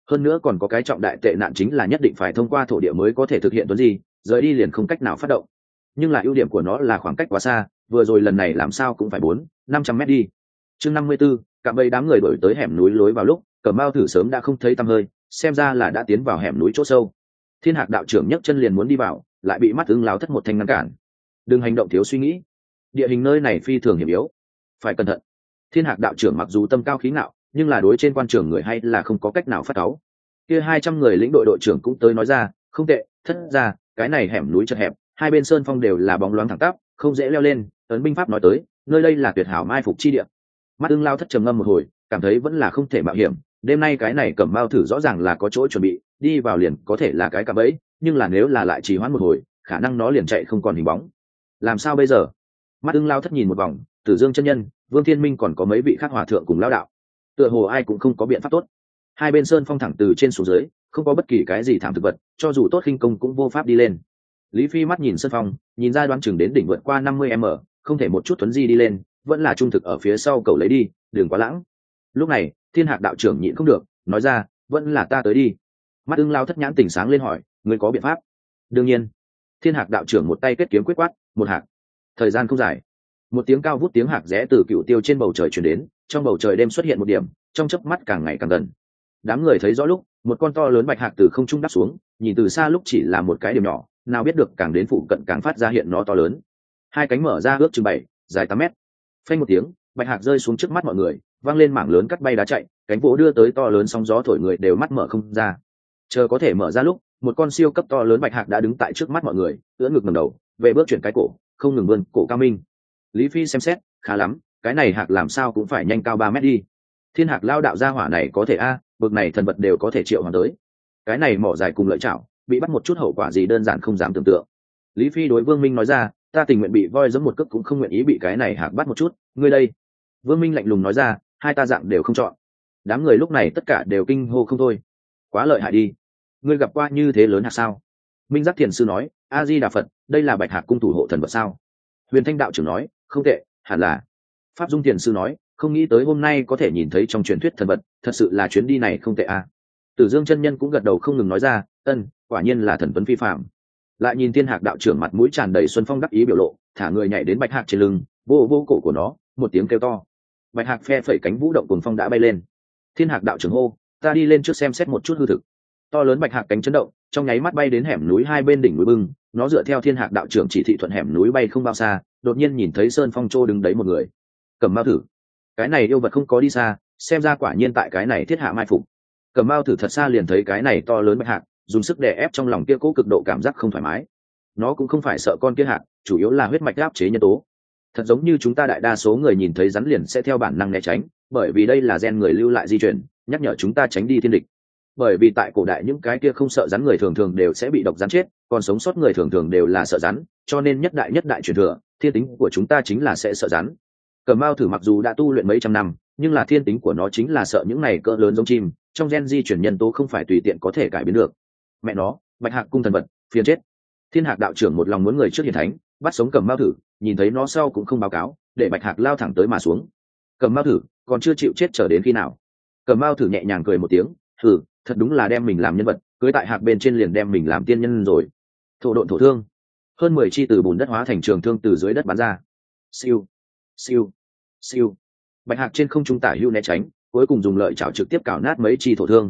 hơn nữa còn có cái trọng đại tệ nạn chính là nhất định phải thông qua thổ địa mới có thể thực hiện tuấn di, rời đi liền không cách nào phát động. Nhưng là ưu điểm của nó là khoảng cách quá xa, vừa rồi lần này làm sao cũng phải 400-500 mét đi. chương 54, cả bầy đám người đổi tới hẻm núi lối vào lúc Cẩm Mao Thử sớm đã không thấy tăm hơi, xem ra là đã tiến vào hẻm núi chỗ sâu. Thiên Hạc đạo trưởng nhấc chân liền muốn đi vào, lại bị Mắt Ưng Lão Thất một thanh ngăn cản. Đừng hành động thiếu suy nghĩ, địa hình nơi này phi thường hiểm yếu, phải cẩn thận. Thiên Hạc đạo trưởng mặc dù tâm cao khí ngạo, nhưng là đối trên quan trường người hay là không có cách nào phát cáu. Kia 200 người lĩnh đội đội trưởng cũng tới nói ra, không tệ, thất ra, cái này hẻm núi chật hẹp, hai bên sơn phong đều là bóng loáng thẳng tắp, không dễ leo lên. Ấn binh pháp nói tới, nơi đây là tuyệt hảo mai phục chi địa. Mắt Ưng Lão Thất trầm ngâm một hồi, cảm thấy vẫn là không thể mạo hiểm. Đêm nay cái này Cẩm Mao Thử rõ ràng là có chỗ chuẩn bị, đi vào liền có thể là cái cạm bẫy, nhưng là nếu là lại trì hoãn một hồi, khả năng nó liền chạy không còn hình bóng. Làm sao bây giờ? Mắt Ưng Lão Thất nhìn một vòng, Tử Dương chân nhân, Vương Thiên Minh còn có mấy vị khác hòa thượng cùng lão đạo, tựa hồ ai cũng không có biện pháp tốt. Hai bên sơn phong thẳng từ trên xuống dưới, không có bất kỳ cái gì thảm thực vật, cho dù tốt khinh công cũng vô pháp đi lên. Lý Phi mắt nhìn sơn phong, nhìn ra đoán chừng đến đỉnh vượt qua 50m, không thể một chút thuấn di đi lên, vẫn là trung thực ở phía sau cầu lấy đi, đừng quá lãng. Lúc này, Thiên Hạc đạo trưởng nhịn không được, nói ra, vẫn là ta tới đi. Mắt Ưng Lão Thất nhãn tỉnh sáng lên hỏi, ngươi có biện pháp? Đương nhiên. Thiên Hạc đạo trưởng một tay kết kiếm quyết quát, một hạc. Thời gian không dài, một tiếng cao vút tiếng hạc rẽ từ cựu tiêu trên bầu trời truyền đến, trong bầu trời đêm xuất hiện một điểm, trong chớp mắt càng ngày càng gần. Đám người thấy rõ lúc, một con to lớn bạch hạc từ không trung đáp xuống, nhìn từ xa lúc chỉ là một cái điểm nhỏ, nào biết được càng đến phụ cận càng phát ra hiện nó to lớn. Hai cánh mở ra ước chừng 7, dài 8 mét. Phanh một tiếng, bạch hạc rơi xuống trước mắt mọi người, vang lên mảng lớn cắt bay đá chạy, cánh vỗ đưa tới to lớn sóng gió thổi người đều mắt mở không ra. Chờ có thể mở ra lúc, một con siêu cấp to lớn bạch hạc đã đứng tại trước mắt mọi người, ưỡn ngực ngẩng đầu, về bước chuyển cái cổ, không ngừng vươn cổ cao minh. Lý Phi xem xét, khá lắm, cái này hạc làm sao cũng phải nhanh cao 3 mét đi. Thiên Hạc lao đạo gia hỏa này có thể bực này thần vật đều có thể triệu hoàn tới. Cái này mỏ dài cùng lợi chảo, bị bắt một chút hậu quả gì đơn giản không dám tưởng tượng. Lý Phi đối Vương Minh nói ra, ta tình nguyện bị voi giẫm một cước cũng không nguyện ý bị cái này hạc bắt một chút, ngươi đây. Vương Minh lạnh lùng nói ra, hai ta dạng đều không chọn. Đám người lúc này tất cả đều kinh hô không thôi. Quá lợi hại đi, ngươi gặp qua như thế lớn hạc sao? Minh Giác Thiền sư nói, A Di Đà Phật, đây là bạch hạc cung thủ hộ thần vật sao? Huyền Thanh đạo trưởng nói, không tệ, hẳn là. Pháp Dung Thiền sư nói, không nghĩ tới hôm nay có thể nhìn thấy trong truyền thuyết thần vật, thật sự là chuyến đi này không tệ Tử Dương chân nhân cũng gật đầu không ngừng nói ra, quả nhiên là thần tuấn phi phạm. Lại nhìn Thiên Hạc đạo trưởng mặt mũi tràn đầy xuân phong đắc ý biểu lộ, thả người nhảy đến bạch hạc trên lưng, vô cổ của nó, một tiếng kêu to. Bạch hạc phe phẩy cánh vũ động cùng phong đã bay lên. Thiên Hạc đạo trưởng hô, ta đi lên trước xem xét một chút hư thực. To lớn bạch hạc cánh chấn động, trong nháy mắt bay đến hẻm núi hai bên đỉnh núi bưng, nó dựa theo Thiên Hạc đạo trưởng chỉ thị thuận hẻm núi bay không bao xa, đột nhiên nhìn thấy sơn phong trô đứng đấy một người. Cẩm Mao Thử, cái này yêu vật không có đi xa, xem ra quả nhiên tại cái này thiết hạ mai phục. Cẩm Mao Thử thật xa liền thấy cái này to lớn bạch hạc, dùng sức đè ép trong lòng kia cố cực độ cảm giác không thoải mái. Nó cũng không phải sợ con kia hạc, chủ yếu là huyết mạch áp chế nhân tố. Thật giống như chúng ta đại đa số người nhìn thấy rắn liền sẽ theo bản năng né tránh, bởi vì đây là gen người lưu lại di truyền, nhắc nhở chúng ta tránh đi thiên địch. Bởi vì tại cổ đại những cái kia không sợ rắn người thường thường đều sẽ bị độc rắn chết, còn sống sót người thường thường đều là sợ rắn, cho nên nhất đại truyền thừa, thiên tính của chúng ta chính là sẽ sợ rắn. Cẩm Mao Thử mặc dù đã tu luyện mấy trăm năm, nhưng là thiên tính của nó chính là sợ những này cỡ lớn giống chim, trong gen di chuyển nhân tố không phải tùy tiện có thể cải biến được. Mẹ nó, bạch hạc cung thần vật, phiền chết. Thiên Hạc đạo trưởng một lòng muốn người trước hiển thánh, bắt sống Cẩm Mao Thử, nhìn thấy nó sau cũng không báo cáo, để bạch hạc lao thẳng tới mà xuống. Cẩm Mao Thử còn chưa chịu chết chờ đến khi nào? Cẩm Mao Thử nhẹ nhàng cười một tiếng, thật đúng là đem mình làm nhân vật, cưới tại hạc bên trên liền đem mình làm tiên nhân rồi. Thổ độn thổ thương, hơn 10 chi từ bùn đất hóa thành trường thương từ dưới đất bắn ra. Siêu, siêu, siêu. Bạch hạc trên không trung tả hữu né tránh, cuối cùng dùng lợi chảo trực tiếp cào nát mấy chi thổ thương.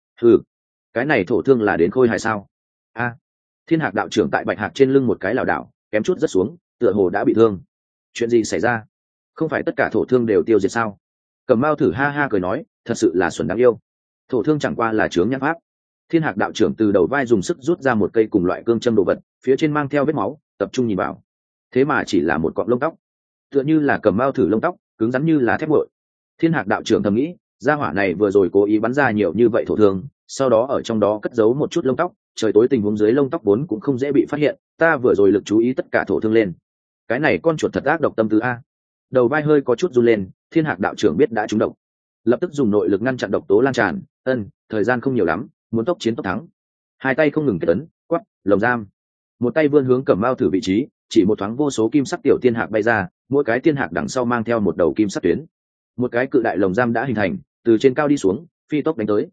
Cái này thổ thương là đến khôi hài sao? Thiên Hạc đạo trưởng tại bạch hạc trên lưng một cái lảo đảo, kém chút rất xuống, tựa hồ đã bị thương. Chuyện gì xảy ra? Không phải tất cả thổ thương đều tiêu diệt sao? Cẩm Mao Thử ha ha cười nói, thật sự là xuẩn đáng yêu. Thổ thương chẳng qua là chướng nhãn pháp. Thiên Hạc đạo trưởng từ đầu vai dùng sức rút ra một cây cùng loại cương châm đồ vật, phía trên mang theo vết máu, tập trung nhìn vào. Thế mà chỉ là một cọng lông tóc, tựa như là Cẩm Mao Thử lông tóc, cứng rắn như là thép nguội. Thiên Hạc đạo trưởng thầm nghĩ, gia hỏa này vừa rồi cố ý bắn ra nhiều như vậy thổ thương, sau đó ở trong đó cất giấu một chút lông tóc, trời tối tình huống dưới lông tóc vốn cũng không dễ bị phát hiện, ta vừa rồi lực chú ý tất cả thổ thương lên. Cái này con chuột thật ác độc tâm tư Đầu vai hơi có chút run lên, Thiên Hạc đạo trưởng biết đã trúng độc, lập tức dùng nội lực ngăn chặn độc tố lan tràn. Thời gian không nhiều lắm, muốn tốc chiến tốc thắng. Hai tay không ngừng kết ấn, quắc, lồng giam. Một tay vươn hướng Cẩm Mao Thử vị trí, chỉ một thoáng vô số kim sắc tiểu tiên hạc bay ra, mỗi cái tiên hạc đằng sau mang theo một đầu kim sắc tuyến. Một cái cự đại lồng giam đã hình thành, từ trên cao đi xuống, phi tốc đánh tới.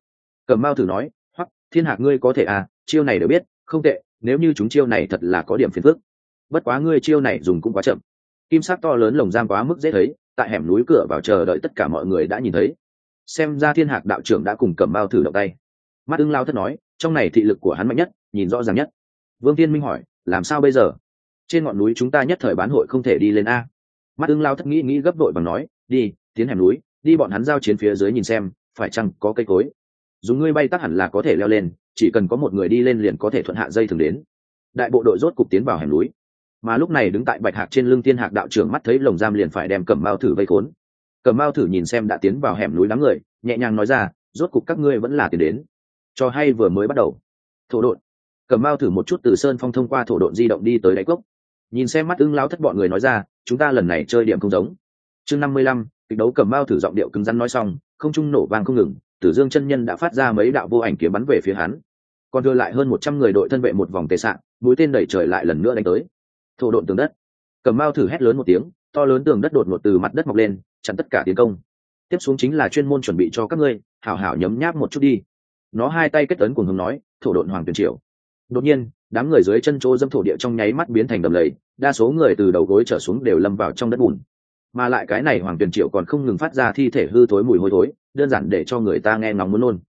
Cẩm Mao thử nói, hoặc Thiên Hạc ngươi có thể à, chiêu này đều biết, không tệ, nếu như chúng chiêu này thật là có điểm phiền phức. Bất quá ngươi chiêu này dùng cũng quá chậm. Kim sắc to lớn lồng giam quá mức dễ thấy, tại hẻm núi cửa vào chờ đợi tất cả mọi người đã nhìn thấy. Xem ra Thiên Hạc đạo trưởng đã cùng Cẩm Mao thử động tay. Mắt Ưng Lao Thất nói, trong này thị lực của hắn mạnh nhất, nhìn rõ ràng nhất. Vương Tiên Minh hỏi, làm sao bây giờ? Trên ngọn núi chúng ta nhất thời bán hội không thể đi lên a. Mắt Ưng Lao Thất nghĩ gấp đội bằng nói, đi, tiến hẻm núi, đi bọn hắn giao chiến phía dưới nhìn xem, phải chăng có cây cối. Dùng ngươi bay tắc hẳn là có thể leo lên, chỉ cần có một người đi lên liền có thể thuận hạ dây thường đến. Đại bộ đội rốt cục tiến vào hẻm núi, mà lúc này đứng tại Bạch Hạc trên lưng Thiên Hạc đạo trưởng mắt thấy lồng giam liền phải đem Cẩm Mao thử vây khốn. Cẩm Mao thử nhìn xem đã tiến vào hẻm núi đám người, nhẹ nhàng nói ra, rốt cục các ngươi vẫn là tiến đến. Cho hay vừa mới bắt đầu. Thổ độn. Cẩm Mao thử một chút từ sơn phong thông qua thổ độn di động đi tới đáy cốc. Nhìn xem mắt Ưng Lao Thất bọn người nói ra, chúng ta lần này chơi điểm không giống. Chương 55, kịch đấu. Cẩm Mao thử giọng điệu cứng rắn nói xong, không trung nổ vang không ngừng, Tử Dương chân nhân đã phát ra mấy đạo vô ảnh kiếm bắn về phía hắn. Còn đưa lại hơn 100 người đội thân vệ một vòng tề sạng, mũi tên đẩy trời lại lần nữa đánh tới. Thổ độn tường đất. Cẩm Mao thử hét lớn một tiếng, to lớn tường đất đột ngột từ mặt đất mọc lên, chặn tất cả tiến công. Tiếp xuống chính là chuyên môn chuẩn bị cho các ngươi, hảo hảo nhấm nháp một chút đi. Nó hai tay kết ấn cùng hướng nói, thổ độn hoàng tuyển triều. Đột nhiên, đám người dưới chân chỗ dâm thổ địa trong nháy mắt biến thành đầm lầy, đa số người từ đầu gối trở xuống đều lâm vào trong đất bùn. Mà lại cái này hoàng tuyển triệu còn không ngừng phát ra thi thể hư thối mùi hôi thối, đơn giản để cho người ta nghe ngóng muốn nôn.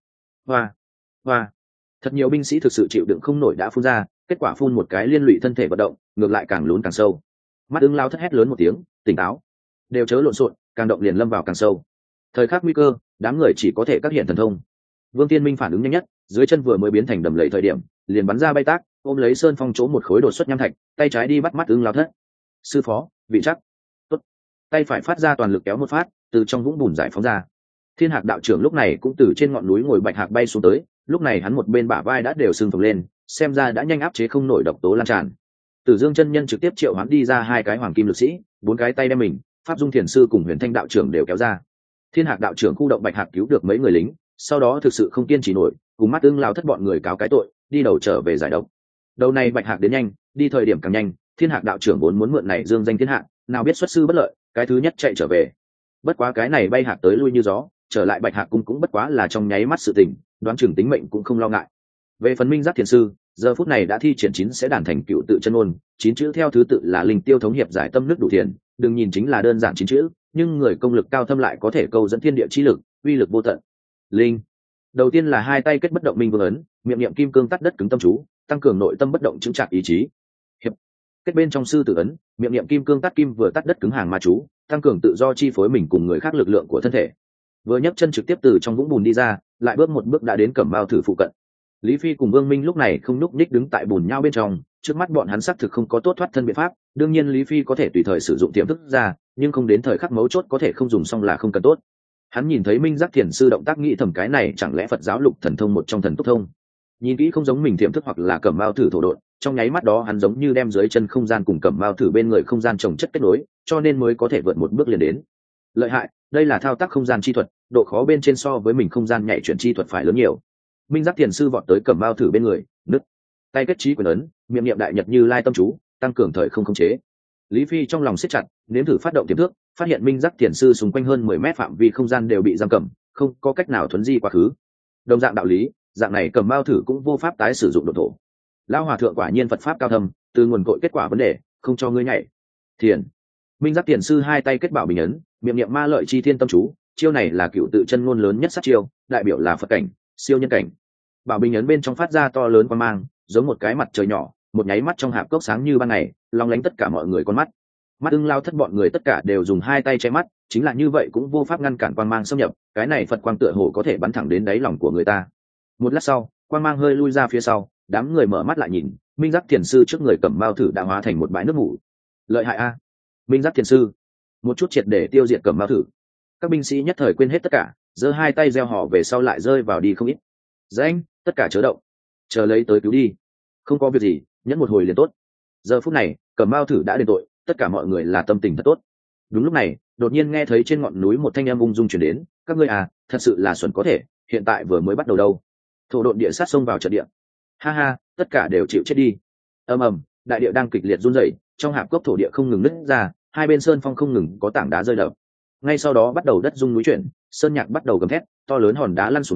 Hoa, thật nhiều binh sĩ thực sự chịu đựng không nổi đã phun ra, kết quả phun một cái liên lụy thân thể vận động, ngược lại càng lún càng sâu. Mắt Ưng Lao Thất hét lớn một tiếng, tỉnh táo, đều chớ lộn xộn, càng động liền lâm vào càng sâu. Thời khắc nguy cơ, đám người chỉ có thể các hiện thần thông. Vương Tiên Minh phản ứng nhanh nhất, dưới chân vừa mới biến thành đầm lầy thời điểm, liền bắn ra bay tác, ôm lấy sơn phong chỗ một khối đột xuất nham thạch, tay trái đi bắt mắt Ưng Lao Thất. Sư phó, vị chắc. Tốt. Tay phải phát ra toàn lực kéo một phát, từ trong vũng bùn giải phóng ra. Thiên Hạc đạo trưởng lúc này cũng từ trên ngọn núi ngồi Bạch Hạc bay xuống tới, lúc này hắn một bên bả vai đã đều sưng phồng lên, xem ra đã nhanh áp chế không nổi độc tố lan tràn. Tử Dương chân nhân trực tiếp triệu hoán đi ra hai cái hoàng kim lực sĩ, bốn cái tay đem mình, Pháp Dung Thiền sư cùng Huyền Thanh đạo trưởng đều kéo ra. Thiên Hạc đạo trưởng khu động Bạch Hạc cứu được mấy người lính, sau đó thực sự không kiên trì nổi, cùng mắt Ưng Lao Thất bọn người cáo cái tội, đi đầu trở về giải độc. Đầu này Bạch Hạc đến nhanh, đi thời điểm càng nhanh, Thiên Hạc đạo trưởng vốn muốn mượn này dương danh thiên hạ, nào biết xuất sư bất lợi, cái thứ nhất chạy trở về. Bất quá cái này bay hạc tới lui như gió, trở lại Bạch Hạc cung cũng bất quá là trong nháy mắt sự tình, đoán chừng tính mệnh cũng không lo ngại. Về phần Minh Giác Thiền sư, giờ phút này đã thi triển 9 sẽ đản thành cựu tự chân ngôn, 9 chữ theo thứ tự là linh tiêu thống hiệp giải tâm nước đủ thiền, đừng nhìn chính là đơn giản 9 chữ, nhưng người công lực cao thâm lại có thể câu dẫn thiên địa chi lực, uy lực vô tận. Linh. Đầu tiên là hai tay kết bất động minh vương ấn, miệng niệm kim cương tắt đất cứng tâm chú, tăng cường nội tâm bất động chứng trạng ý chí. Hiệp. Kết bên trong sư tử ấn, miệng niệm kim cương tắt kim vừa tắt đất cứng hàng ma chú, tăng cường tự do chi phối mình cùng người khác lực lượng của thân thể. Vừa nhấc chân trực tiếp từ trong vũng bùn đi ra, lại bước một bước đã đến Cẩm Mao thử phụ cận. Lý Phi cùng Vương Minh lúc này không nhúc nhích đứng tại bùn nhau bên trong, trước mắt bọn hắn xác thực không có tốt thoát thân biện pháp, đương nhiên Lý Phi có thể tùy thời sử dụng tiềm thức ra, nhưng không đến thời khắc mấu chốt có thể không dùng xong là không cần tốt. Hắn nhìn thấy Minh Giác Thiền sư động tác nghĩ thầm cái này chẳng lẽ Phật giáo lục thần thông một trong thần túc thông. Nhìn kỹ không giống mình tiềm thức hoặc là Cẩm Mao thử thổ độn, trong nháy mắt đó hắn giống như đem dưới chân không gian cùng Cẩm Mao thử bên người không gian chồng chất kết nối, cho nên mới có thể vượt một bước liền đến. Lợi hại, đây là thao tác không gian chi thuật, độ khó bên trên so với mình không gian nhảy chuyển chi thuật phải lớn nhiều. Minh Giác Thiền sư vọt tới Cẩm Mao thử bên người, nứt tay kết trí quyền ấn, miệng niệm đại nhật như lai tâm chú, tăng cường thời không khống chế. Lý Phi trong lòng siết chặt, nếm thử phát động tiềm thức, phát hiện Minh Giác Thiền sư xung quanh hơn 10 mét phạm vi không gian đều bị giam cầm, không có cách nào thuấn di quá khứ. Đồng dạng đạo lý, dạng này Cẩm Mao thử cũng vô pháp tái sử dụng độ thổ. Lão hòa thượng quả nhiên Phật pháp cao thâm, từ nguồn cội kết quả vấn đề, không cho ngươi nhảy. Thiền. Minh Giác Thiền sư hai tay kết bảo bình ấn, miệng niệm ma lợi chi thiên tâm chú, chiêu này là cựu tự chân ngôn lớn nhất sát chiêu, đại biểu là Phật cảnh, siêu nhân cảnh. Bảo bình ấn bên trong phát ra to lớn quang mang, giống một cái mặt trời nhỏ, một nháy mắt trong hạp cốc sáng như ban ngày, long lánh tất cả mọi người con mắt. Mắt Ưng Lao Thất bọn người tất cả đều dùng hai tay che mắt, chính là như vậy cũng vô pháp ngăn cản quang mang xâm nhập, cái này Phật quang tựa hồ có thể bắn thẳng đến đáy lòng của người ta. Một lát sau, quang mang hơi lui ra phía sau, đám người mở mắt lại nhìn, Minh Giác Thiền sư trước người Cẩm Mao thử đã hóa thành một bãi nước mủ. Lợi hại a, Minh Giác Thiền sư, một chút triệt để tiêu diệt Cẩm Mao thử. Các binh sĩ nhất thời quên hết tất cả, giơ hai tay gieo họ về sau lại rơi vào đi không ít. Danh, tất cả chớ động, chờ lấy tới cứu đi. Không có việc gì, nhẫn một hồi liền tốt. Giờ phút này, Cẩm Mao thử đã đền tội, tất cả mọi người là tâm tình thật tốt. Đúng lúc này, đột nhiên nghe thấy trên ngọn núi một thanh âm ung dung truyền đến, các ngươi à, thật sự là xuẩn có thể, hiện tại vừa mới bắt đầu đâu. Thổ độn địa sát xông vào trận địa. Ha ha, tất cả đều chịu chết đi. Ầm ầm, đại địa đang kịch liệt run rẩy, trong hạp cốc thổ địa không ngừng nứt ra, hai bên sơn phong không ngừng có tảng đá rơi đập. Ngay sau đó bắt đầu đất rung núi chuyển, sơn nhạc bắt đầu gầm thét, to lớn hòn đá lăn xuống đến,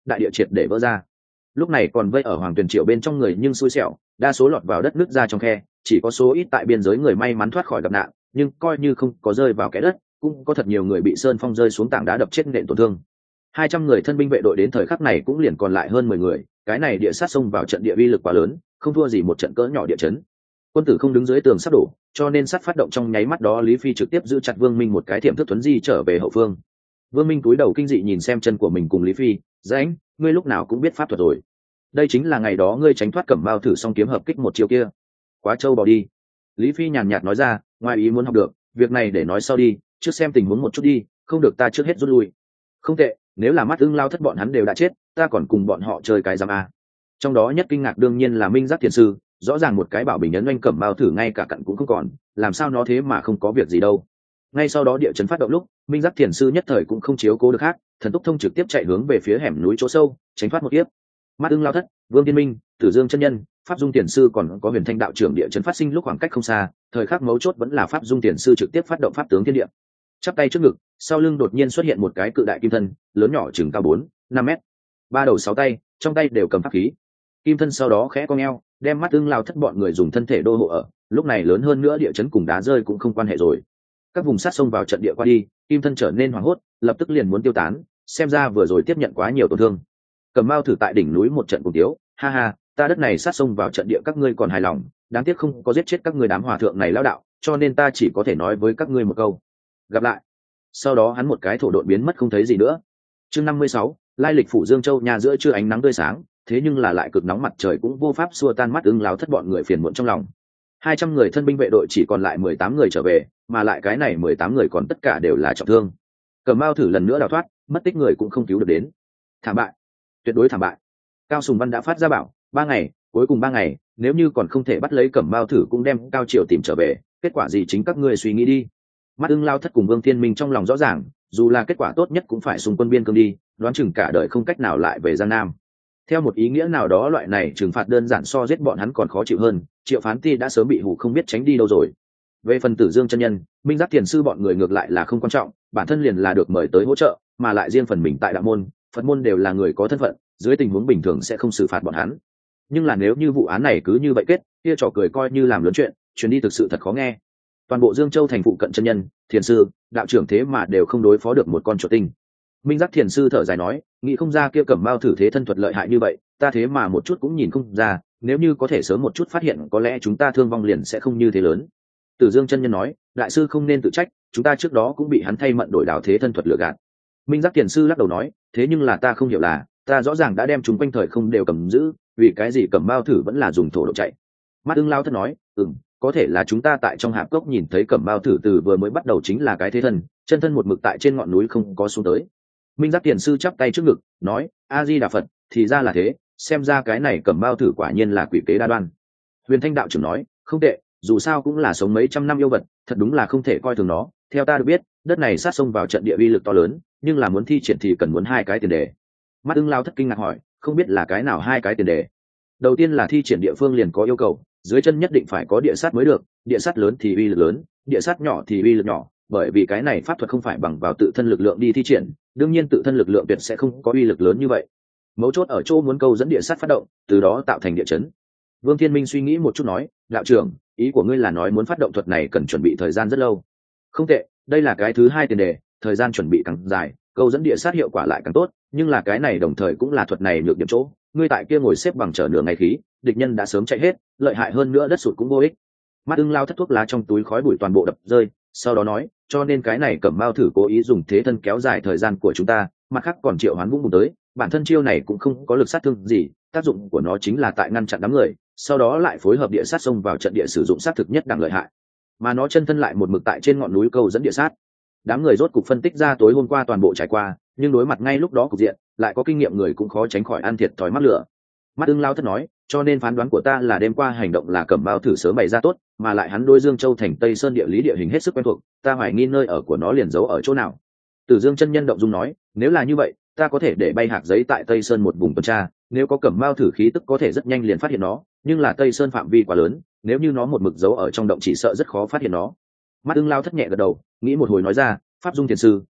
đại địa triệt để vỡ ra. Lúc này còn vây ở Hoàng Tuyền Triệu bên trong người nhưng xui xẻo, đa số lọt vào đất nứt ra trong khe, chỉ có số ít tại biên giới người may mắn thoát khỏi gặp nạn, nhưng coi như không có rơi vào kẽ đất, cũng có thật nhiều người bị sơn phong rơi xuống tảng đá đập chết nện tổn thương. 200 người thân binh vệ đội đến thời khắc này cũng liền còn lại hơn 10 người, cái này địa sát xông vào trận địa uy lực quá lớn, không thua gì một trận cỡ nhỏ địa chấn. Quân tử không đứng dưới tường sắp đổ, cho nên sát phát động trong nháy mắt đó Lý Phi trực tiếp giữ chặt Vương Minh một cái thiểm thức thuấn di trở về hậu phương. Vương Minh cúi đầu kinh dị nhìn xem chân của mình cùng Lý Phi, "Dãnh, ngươi lúc nào cũng biết pháp thuật rồi. Đây chính là ngày đó ngươi tránh thoát Cẩm Mao thử xong kiếm hợp kích một chiều kia. Quá trâu bò đi." Lý Phi nhàn nhạt nói ra, "Ngoài ý muốn học được, việc này để nói sau đi, trước xem tình huống một chút đi, không được ta trước hết rút lui." "Không tệ, nếu là Mắt Ưng Lao Thất bọn hắn đều đã chết, ta còn cùng bọn họ chơi cái giám a." Trong đó nhất kinh ngạc đương nhiên là Minh Giác Thiền sư, rõ ràng một cái bảo bình ấn oanh Cẩm Mao thử ngay cả cặn cũng không còn, làm sao nó thế mà không có việc gì đâu. Ngay sau đó địa chấn phát động lúc, Minh Giác Thiền sư nhất thời cũng không chiếu cố được khác, thần túc thông trực tiếp chạy hướng về phía hẻm núi chỗ sâu, tránh thoát một kiếp. Mắt Ưng Lao Thất, Vương Tiên Minh, Tử Dương chân nhân, Pháp Dung Tiền sư còn có Huyền Thanh đạo trưởng địa chấn phát sinh lúc khoảng cách không xa, thời khắc mấu chốt vẫn là Pháp Dung Tiền sư trực tiếp phát động pháp tướng thiên địa. Chắp tay trước ngực, sau lưng đột nhiên xuất hiện một cái cự đại kim thân, lớn nhỏ chừng cao 4-5 mét, ba đầu 6 tay, trong tay đều cầm pháp khí. Kim thân sau đó khẽ cong eo, đem Mắt Ưng Lao Thất bọn người dùng thân thể đô hộ ở, lúc này lớn hơn nữa địa chấn cùng đá rơi cũng không quan hệ rồi. Các vùng sát xông vào trận địa qua đi, kim thân trở nên hoảng hốt, lập tức liền muốn tiêu tán, xem ra vừa rồi tiếp nhận quá nhiều tổn thương. Cẩm Mao thử tại đỉnh núi một trận cùng tiếu, "Ha ha, ta đất này sát xông vào trận địa các ngươi còn hài lòng, đáng tiếc không có giết chết các ngươi đám hòa thượng này lão đạo, cho nên ta chỉ có thể nói với các ngươi một câu, gặp lại." Sau đó hắn một cái thổ độn biến mất không thấy gì nữa. Chương 56, lai lịch phủ Dương Châu nhà giữa trưa ánh nắng tươi sáng, thế nhưng là lại cực nóng mặt trời cũng vô pháp xua tan Mắt Ưng Lao Thất bọn người phiền muộn trong lòng. 200 người thân binh vệ đội chỉ còn lại 18 người trở về, mà lại cái này 18 người còn tất cả đều là trọng thương. Cẩm Mao thử lần nữa đào thoát, mất tích người cũng không cứu được đến. Thảm bại, tuyệt đối thảm bại. Cao Sùng Văn đã phát ra bảo, 3 ngày, cuối cùng 3 ngày, nếu như còn không thể bắt lấy Cẩm Mao thử cũng đem Cao Triều tìm trở về, kết quả gì chính các ngươi suy nghĩ đi. Mắt Ưng Lao Thất cùng Vương Thiên Minh trong lòng rõ ràng, dù là kết quả tốt nhất cũng phải xung quân biên cương đi, đoán chừng cả đời không cách nào lại về Giang Nam. Theo một ý nghĩa nào đó loại này trừng phạt đơn giản so giết bọn hắn còn khó chịu hơn, Triệu Phán Ti đã sớm bị hù không biết tránh đi đâu rồi. Về phần Tử Dương chân nhân, Minh Giác Thiền sư bọn người ngược lại là không quan trọng, bản thân liền là được mời tới hỗ trợ, mà lại riêng phần mình tại đạo môn, Phật môn đều là người có thân phận, dưới tình huống bình thường sẽ không xử phạt bọn hắn. Nhưng là nếu như vụ án này cứ như vậy kết, kia trò cười coi như làm lớn chuyện, chuyến đi thực sự thật khó nghe. Toàn bộ Dương Châu thành phụ cận chân nhân, thiền sư, đạo trưởng thế mà đều không đối phó được một con chuột tinh. Minh Giác Thiền sư thở dài nói, nghĩ không ra kia Cẩm Mao thử thế thân thuật lợi hại như vậy, ta thế mà một chút cũng nhìn không ra, nếu như có thể sớm một chút phát hiện có lẽ chúng ta thương vong liền sẽ không như thế lớn. Tử Dương chân nhân nói, đại sư không nên tự trách, chúng ta trước đó cũng bị hắn thay mận đổi đảo thế thân thuật lừa gạt. Minh Giác Thiền sư lắc đầu nói, thế nhưng là ta không hiểu là, ta rõ ràng đã đem chúng quanh thời không đều cầm giữ, vì cái gì Cẩm Mao thử vẫn là dùng thổ độ chạy. Mắt Ưng Lao Thất nói, có thể là chúng ta tại trong hạp cốc nhìn thấy Cẩm Mao thử từ vừa mới bắt đầu chính là cái thế thân, chân thân một mực tại trên ngọn núi không có xuống tới. Minh Giác Thiền sư chắp tay trước ngực, nói, A Di Đà Phật, thì ra là thế, xem ra cái này Cẩm Mao thử quả nhiên là quỷ kế đa đoan. Huyền Thanh đạo trưởng nói, không tệ, dù sao cũng là sống mấy trăm năm yêu vật, thật đúng là không thể coi thường nó. Theo ta được biết, đất này sát xông vào trận địa uy lực to lớn, nhưng là muốn thi triển thì cần muốn 2 cái tiền đề. Mắt Ưng Lao Thất kinh ngạc hỏi, không biết là cái nào 2 cái tiền đề? Đầu tiên là thi triển địa phương liền có yêu cầu, dưới chân nhất định phải có địa sát mới được, địa sát lớn thì uy lực lớn, địa sát nhỏ thì uy lực nhỏ, bởi vì cái này pháp thuật không phải bằng vào tự thân lực lượng đi thi triển, đương nhiên tự thân lực lượng tuyệt sẽ không có uy lực lớn như vậy. Mấu chốt ở chỗ muốn câu dẫn địa sát phát động, từ đó tạo thành địa chấn. Vương Thiên Minh suy nghĩ một chút nói, đạo trưởng, ý của ngươi là nói muốn phát động thuật này cần chuẩn bị thời gian rất lâu. Không tệ, đây là cái thứ 2 tiền đề, thời gian chuẩn bị càng dài, câu dẫn địa sát hiệu quả lại càng tốt, nhưng là cái này đồng thời cũng là thuật này nhược điểm chỗ, ngươi tại kia ngồi xếp bằng chờ nửa ngày khí, địch nhân đã sớm chạy hết, lợi hại hơn nữa đất sụt cũng vô ích. Mắt Ưng Lao Thất thuốc lá trong túi khói bụi toàn bộ đập rơi, sau đó nói, cho nên cái này Cẩm Mao thử cố ý dùng thế thân kéo dài thời gian của chúng ta, mặt khác còn triệu hoán vũng bùn tới, bản thân chiêu này cũng không có lực sát thương gì, tác dụng của nó chính là tại ngăn chặn đám người, sau đó lại phối hợp địa sát xông vào trận địa sử dụng sát thực nhất đẳng lợi hại, mà nó chân thân lại một mực tại trên ngọn núi câu dẫn địa sát. Đám người rốt cục phân tích ra tối hôm qua toàn bộ trải qua, nhưng đối mặt ngay lúc đó cục diện, lại có kinh nghiệm người cũng khó tránh khỏi ăn thiệt thòi mắc lửa. Mắt Ưng Lao Thất nói, cho nên phán đoán của ta là đêm qua hành động là Cẩm Mao thử sớm bày ra tốt, mà lại hắn đối Dương Châu thành Tây Sơn địa lý địa hình hết sức quen thuộc, ta hoài nghi nơi ở của nó liền giấu ở chỗ nào. Tử Dương chân nhân động dung nói, nếu là như vậy, ta có thể để bay hạt giấy tại Tây Sơn một vùng tuần tra, nếu có Cẩm Mao thử khí tức có thể rất nhanh liền phát hiện nó, nhưng là Tây Sơn phạm vi quá lớn, nếu như nó một mực giấu ở trong động chỉ sợ rất khó phát hiện nó. Mắt Ưng Lao Thất nhẹ gật đầu, nghĩ một hồi nói ra, Pháp Dung thiền sư,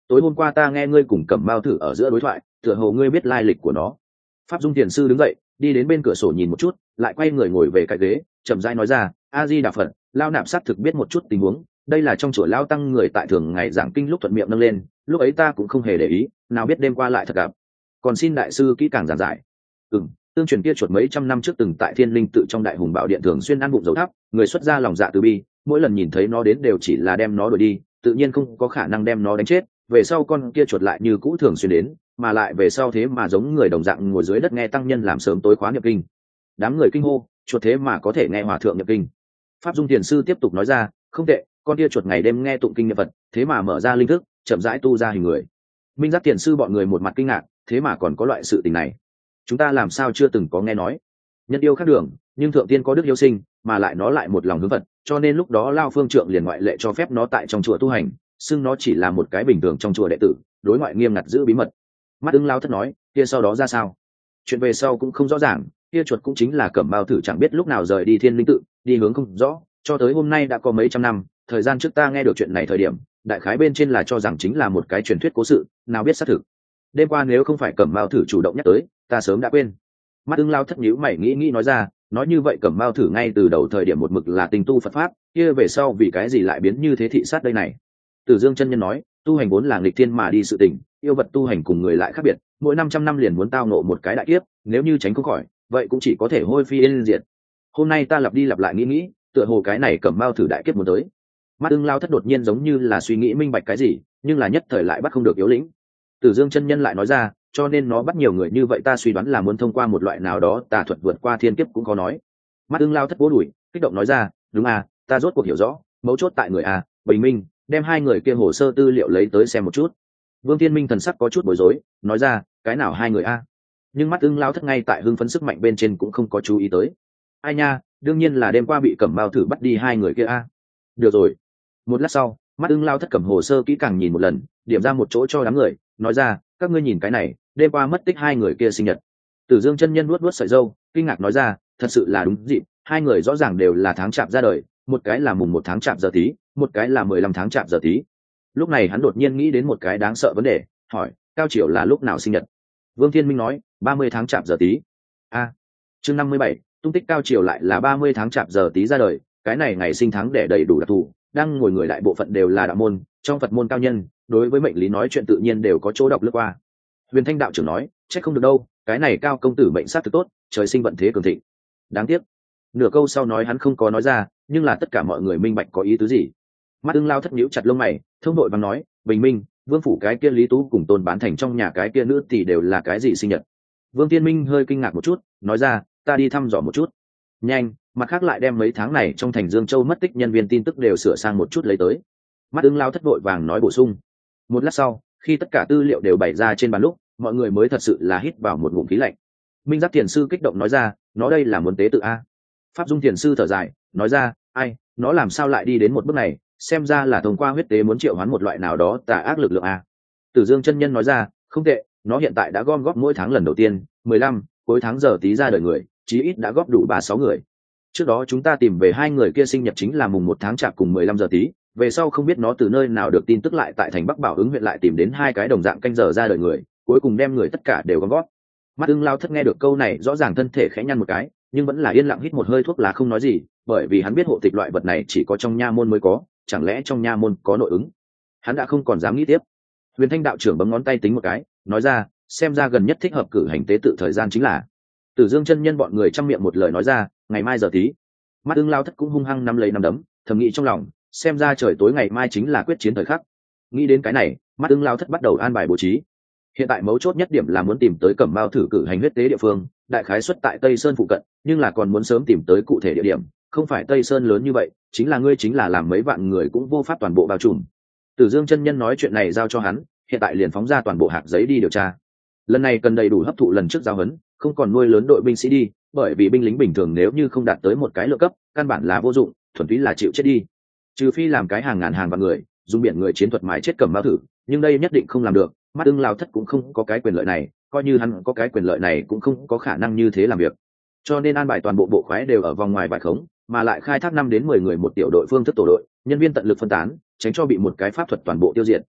tối hôm qua ta nghe ngươi cùng Cẩm Mao thử ở giữa đối thoại, tựa hồ ngươi biết lai lịch của nó. Pháp Dung Thiền sư đứng dậy, đi đến bên cửa sổ nhìn một chút, lại quay người ngồi về cái ghế, chậm rãi nói ra, A Di Đà Phật, lao nạp xác thực biết một chút tình huống, đây là trong chùa lao tăng người tại thường ngày giảng kinh lúc thuận miệng nâng lên, lúc ấy ta cũng không hề để ý, nào biết đêm qua lại thật gặp. Còn xin đại sư kỹ càng giảng giải. Tương truyền kia chuột mấy trăm năm trước từng tại Thiên Linh tự trong Đại Hùng Bảo Điện thường xuyên ăn bụng dầu thắp, người xuất gia lòng dạ từ bi, mỗi lần nhìn thấy nó đến đều chỉ là đem nó đuổi đi, tự nhiên không có khả năng đem nó đánh chết. Về sau con kia chuột lại như cũ thường xuyên đến, mà lại về sau thế mà giống người đồng dạng ngồi dưới đất nghe tăng nhân làm sớm tối khóa niệm kinh. Đám người kinh hô, chuột thế mà có thể nghe hòa thượng niệm kinh. Pháp Dung Thiền sư tiếp tục nói ra, không tệ, con kia chuột ngày đêm nghe tụng kinh niệm Phật, thế mà mở ra linh thức, chậm rãi tu ra hình người. Minh Giác Thiền sư bọn người một mặt kinh ngạc, thế mà còn có loại sự tình này, chúng ta làm sao chưa từng có nghe nói. Nhân yêu khác đường, nhưng thượng tiên có đức yêu sinh, mà lại nó lại một lòng hướng Phật, cho nên lúc đó Lao Phương Trượng liền ngoại lệ cho phép nó tại trong chùa tu hành, xưng nó chỉ là một cái bình thường trong chùa đệ tử, đối ngoại nghiêm ngặt giữ bí mật. Mắt Ưng Lao Thất nói, kia sau đó ra sao? Chuyện về sau cũng không rõ ràng, kia chuột cũng chính là Cẩm Mao thử chẳng biết lúc nào rời đi Thiên Linh tự, đi hướng không rõ, cho tới hôm nay đã có mấy trăm năm. Thời gian trước ta nghe được chuyện này thời điểm, đại khái bên trên là cho rằng chính là một cái truyền thuyết cố sự, nào biết xác thực. Đêm qua nếu không phải Cẩm Mao thử chủ động nhắc tới, ta sớm đã quên. Mắt Ưng Lao Thất nhíu mày nghĩ nói ra, nói như vậy Cẩm Mao thử ngay từ đầu thời điểm một mực là tình tu Phật pháp, kia về sau vì cái gì lại biến như thế thị sát đây này? Từ Dương chân nhân nói, tu hành vốn là nghịch thiên mà đi sự tình, yêu vật tu hành cùng người lại khác biệt, mỗi 500 năm liền muốn tao ngộ một cái đại kiếp, nếu như tránh không khỏi, vậy cũng chỉ có thể hôi phi yên diệt. Hôm nay ta lặp đi lặp lại nghĩ, tựa hồ cái này Cẩm Mao thử đại kiếp muốn tới. Mắt Ưng Lao Thất đột nhiên giống như là suy nghĩ minh bạch cái gì, nhưng là nhất thời lại bắt không được yếu lĩnh. Từ Dương chân nhân lại nói ra, cho nên nó bắt nhiều người như vậy ta suy đoán là muốn thông qua một loại nào đó tà thuật vượt qua thiên kiếp cũng có nói. Mắt Ưng Lao Thất vỗ đùi, kích động nói ra, đúng à, ta rốt cuộc hiểu rõ, mấu chốt tại người à, Bình Minh, đem hai người kia hồ sơ tư liệu lấy tới xem một chút. Vương Thiên Minh thần sắc có chút bối rối, nói ra, cái nào hai người a? Nhưng Mắt Ưng Lao Thất ngay tại hưng phấn sức mạnh bên trên cũng không có chú ý tới. Ai nha, đương nhiên là đêm qua bị Cẩm Mao thử bắt đi hai người kia a. Được rồi. Một lát sau, Mắt Ưng Lao Thất cầm hồ sơ kỹ càng nhìn một lần, điểm ra một chỗ cho đám người, nói ra, các ngươi nhìn cái này, đêm qua mất tích hai người kia sinh nhật. Tử Dương chân nhân nuốt sợi râu, kinh ngạc nói ra, thật sự là đúng dịp, hai người rõ ràng đều là tháng chạp ra đời, một cái là mùng 1 tháng chạp giờ tí, một cái là 15 tháng chạp giờ tí. Lúc này hắn đột nhiên nghĩ đến một cái đáng sợ vấn đề, hỏi, Cao Triều là lúc nào sinh nhật? Vương Thiên Minh nói, 30 tháng chạp giờ tí. Chương 57, tung tích Cao Triều lại là 30 tháng chạp giờ tí ra đời, cái này ngày sinh tháng để đầy đủ đặc thù, đang ngồi người đại bộ phận đều là đạo môn, trong Phật môn cao nhân, đối với mệnh lý nói chuyện tự nhiên đều có chỗ đọc lướt qua. Huyền Thanh đạo trưởng nói, chắc không được đâu, cái này Cao công tử mệnh sát thực tốt, trời sinh vận thế cường thịnh. Đáng tiếc, nửa câu sau nói hắn không có nói ra, nhưng là tất cả mọi người minh bạch có ý tứ gì. Mắt Ưng Lao Thất nhíu chặt lông mày, thông đội vàng nói, Bình Minh, Vương phủ cái kia Lý Tú cùng Tôn Bán Thành trong nhà cái kia nữ thì đều là cái gì sinh nhật? Vương Tiên Minh hơi kinh ngạc một chút, nói ra, ta đi thăm dò một chút. Nhanh, mặt khác lại đem mấy tháng này trong thành Dương Châu mất tích nhân viên tin tức đều sửa sang một chút lấy tới. Mắt Ưng Lao Thất vội vàng nói bổ sung. Một lát sau, khi tất cả tư liệu đều bày ra trên bàn lúc, mọi người mới thật sự là hít vào một ngụm khí lạnh. Minh Giác Thiền sư kích động nói ra, nó đây là muốn tế tự a. Pháp Dung Thiền sư thở dài, nói ra, ai, nó làm sao lại đi đến một bước này, xem ra là thông qua huyết tế muốn triệu hoán một loại nào đó tà ác lực lượng a. Tử Dương chân nhân nói ra, không tệ, nó hiện tại đã gom góp mỗi tháng lần đầu tiên 15, cuối tháng giờ tí ra đời người, chí ít đã góp đủ 36 người. Trước đó chúng ta tìm về hai người kia sinh nhật chính là mùng 1 tháng chạp cùng 15 giờ tí, về sau không biết nó từ nơi nào được tin tức lại tại thành Bắc Bảo Ứng huyện lại tìm đến hai cái đồng dạng canh giờ ra đời người, cuối cùng đem người tất cả đều gom góp. Mắt Ưng Lao Thất nghe được câu này rõ ràng thân thể khẽ nhăn một cái, nhưng vẫn là yên lặng hít một hơi thuốc lá không nói gì, bởi vì hắn biết hộ tịch loại vật này chỉ có trong nha môn mới có, chẳng lẽ trong nha môn có nội ứng? Hắn đã không còn dám nghĩ tiếp. Huyền Thanh đạo trưởng bấm ngón tay tính một cái, nói ra, xem ra gần nhất thích hợp cử hành tế tự thời gian chính là. Tử Dương chân nhân bọn người trăm miệng một lời nói ra, ngày mai giờ tí. Mắt Ưng Lao Thất cũng hung hăng nắm lấy nắm đấm, thầm nghĩ trong lòng, xem ra trời tối ngày mai chính là quyết chiến thời khắc. Nghĩ đến cái này, Mắt Ưng Lao Thất bắt đầu an bài bố trí. Hiện tại mấu chốt nhất điểm là muốn tìm tới Cẩm Mao thử cử hành huyết tế địa phương, đại khái xuất tại Tây Sơn phụ cận, nhưng là còn muốn sớm tìm tới cụ thể địa điểm, không phải Tây Sơn lớn như vậy, chính là làm mấy vạn người cũng vô pháp toàn bộ bao trùm. Tử Dương chân nhân nói chuyện này giao cho hắn, hiện tại liền phóng ra toàn bộ hạt giấy đi điều tra. Lần này cần đầy đủ hấp thụ lần trước giao huấn, không còn nuôi lớn đội binh sĩ đi, bởi vì binh lính bình thường nếu như không đạt tới một cái lượng cấp, căn bản là vô dụng, thuần túy là chịu chết đi. Trừ phi làm cái hàng ngàn hàng vạn người, dùng biển người chiến thuật mài chết Cẩm Mao thử, nhưng đây nhất định không làm được. Mắt Ưng Lao Thất cũng không có cái quyền lợi này, coi như hắn có cái quyền lợi này cũng không có khả năng như thế làm việc. Cho nên an bài toàn bộ bộ khoái đều ở vòng ngoài vải khống, mà lại khai thác 5 đến 10 người một tiểu đội phương thức tổ đội, nhân viên tận lực phân tán, tránh cho bị một cái pháp thuật toàn bộ tiêu diệt.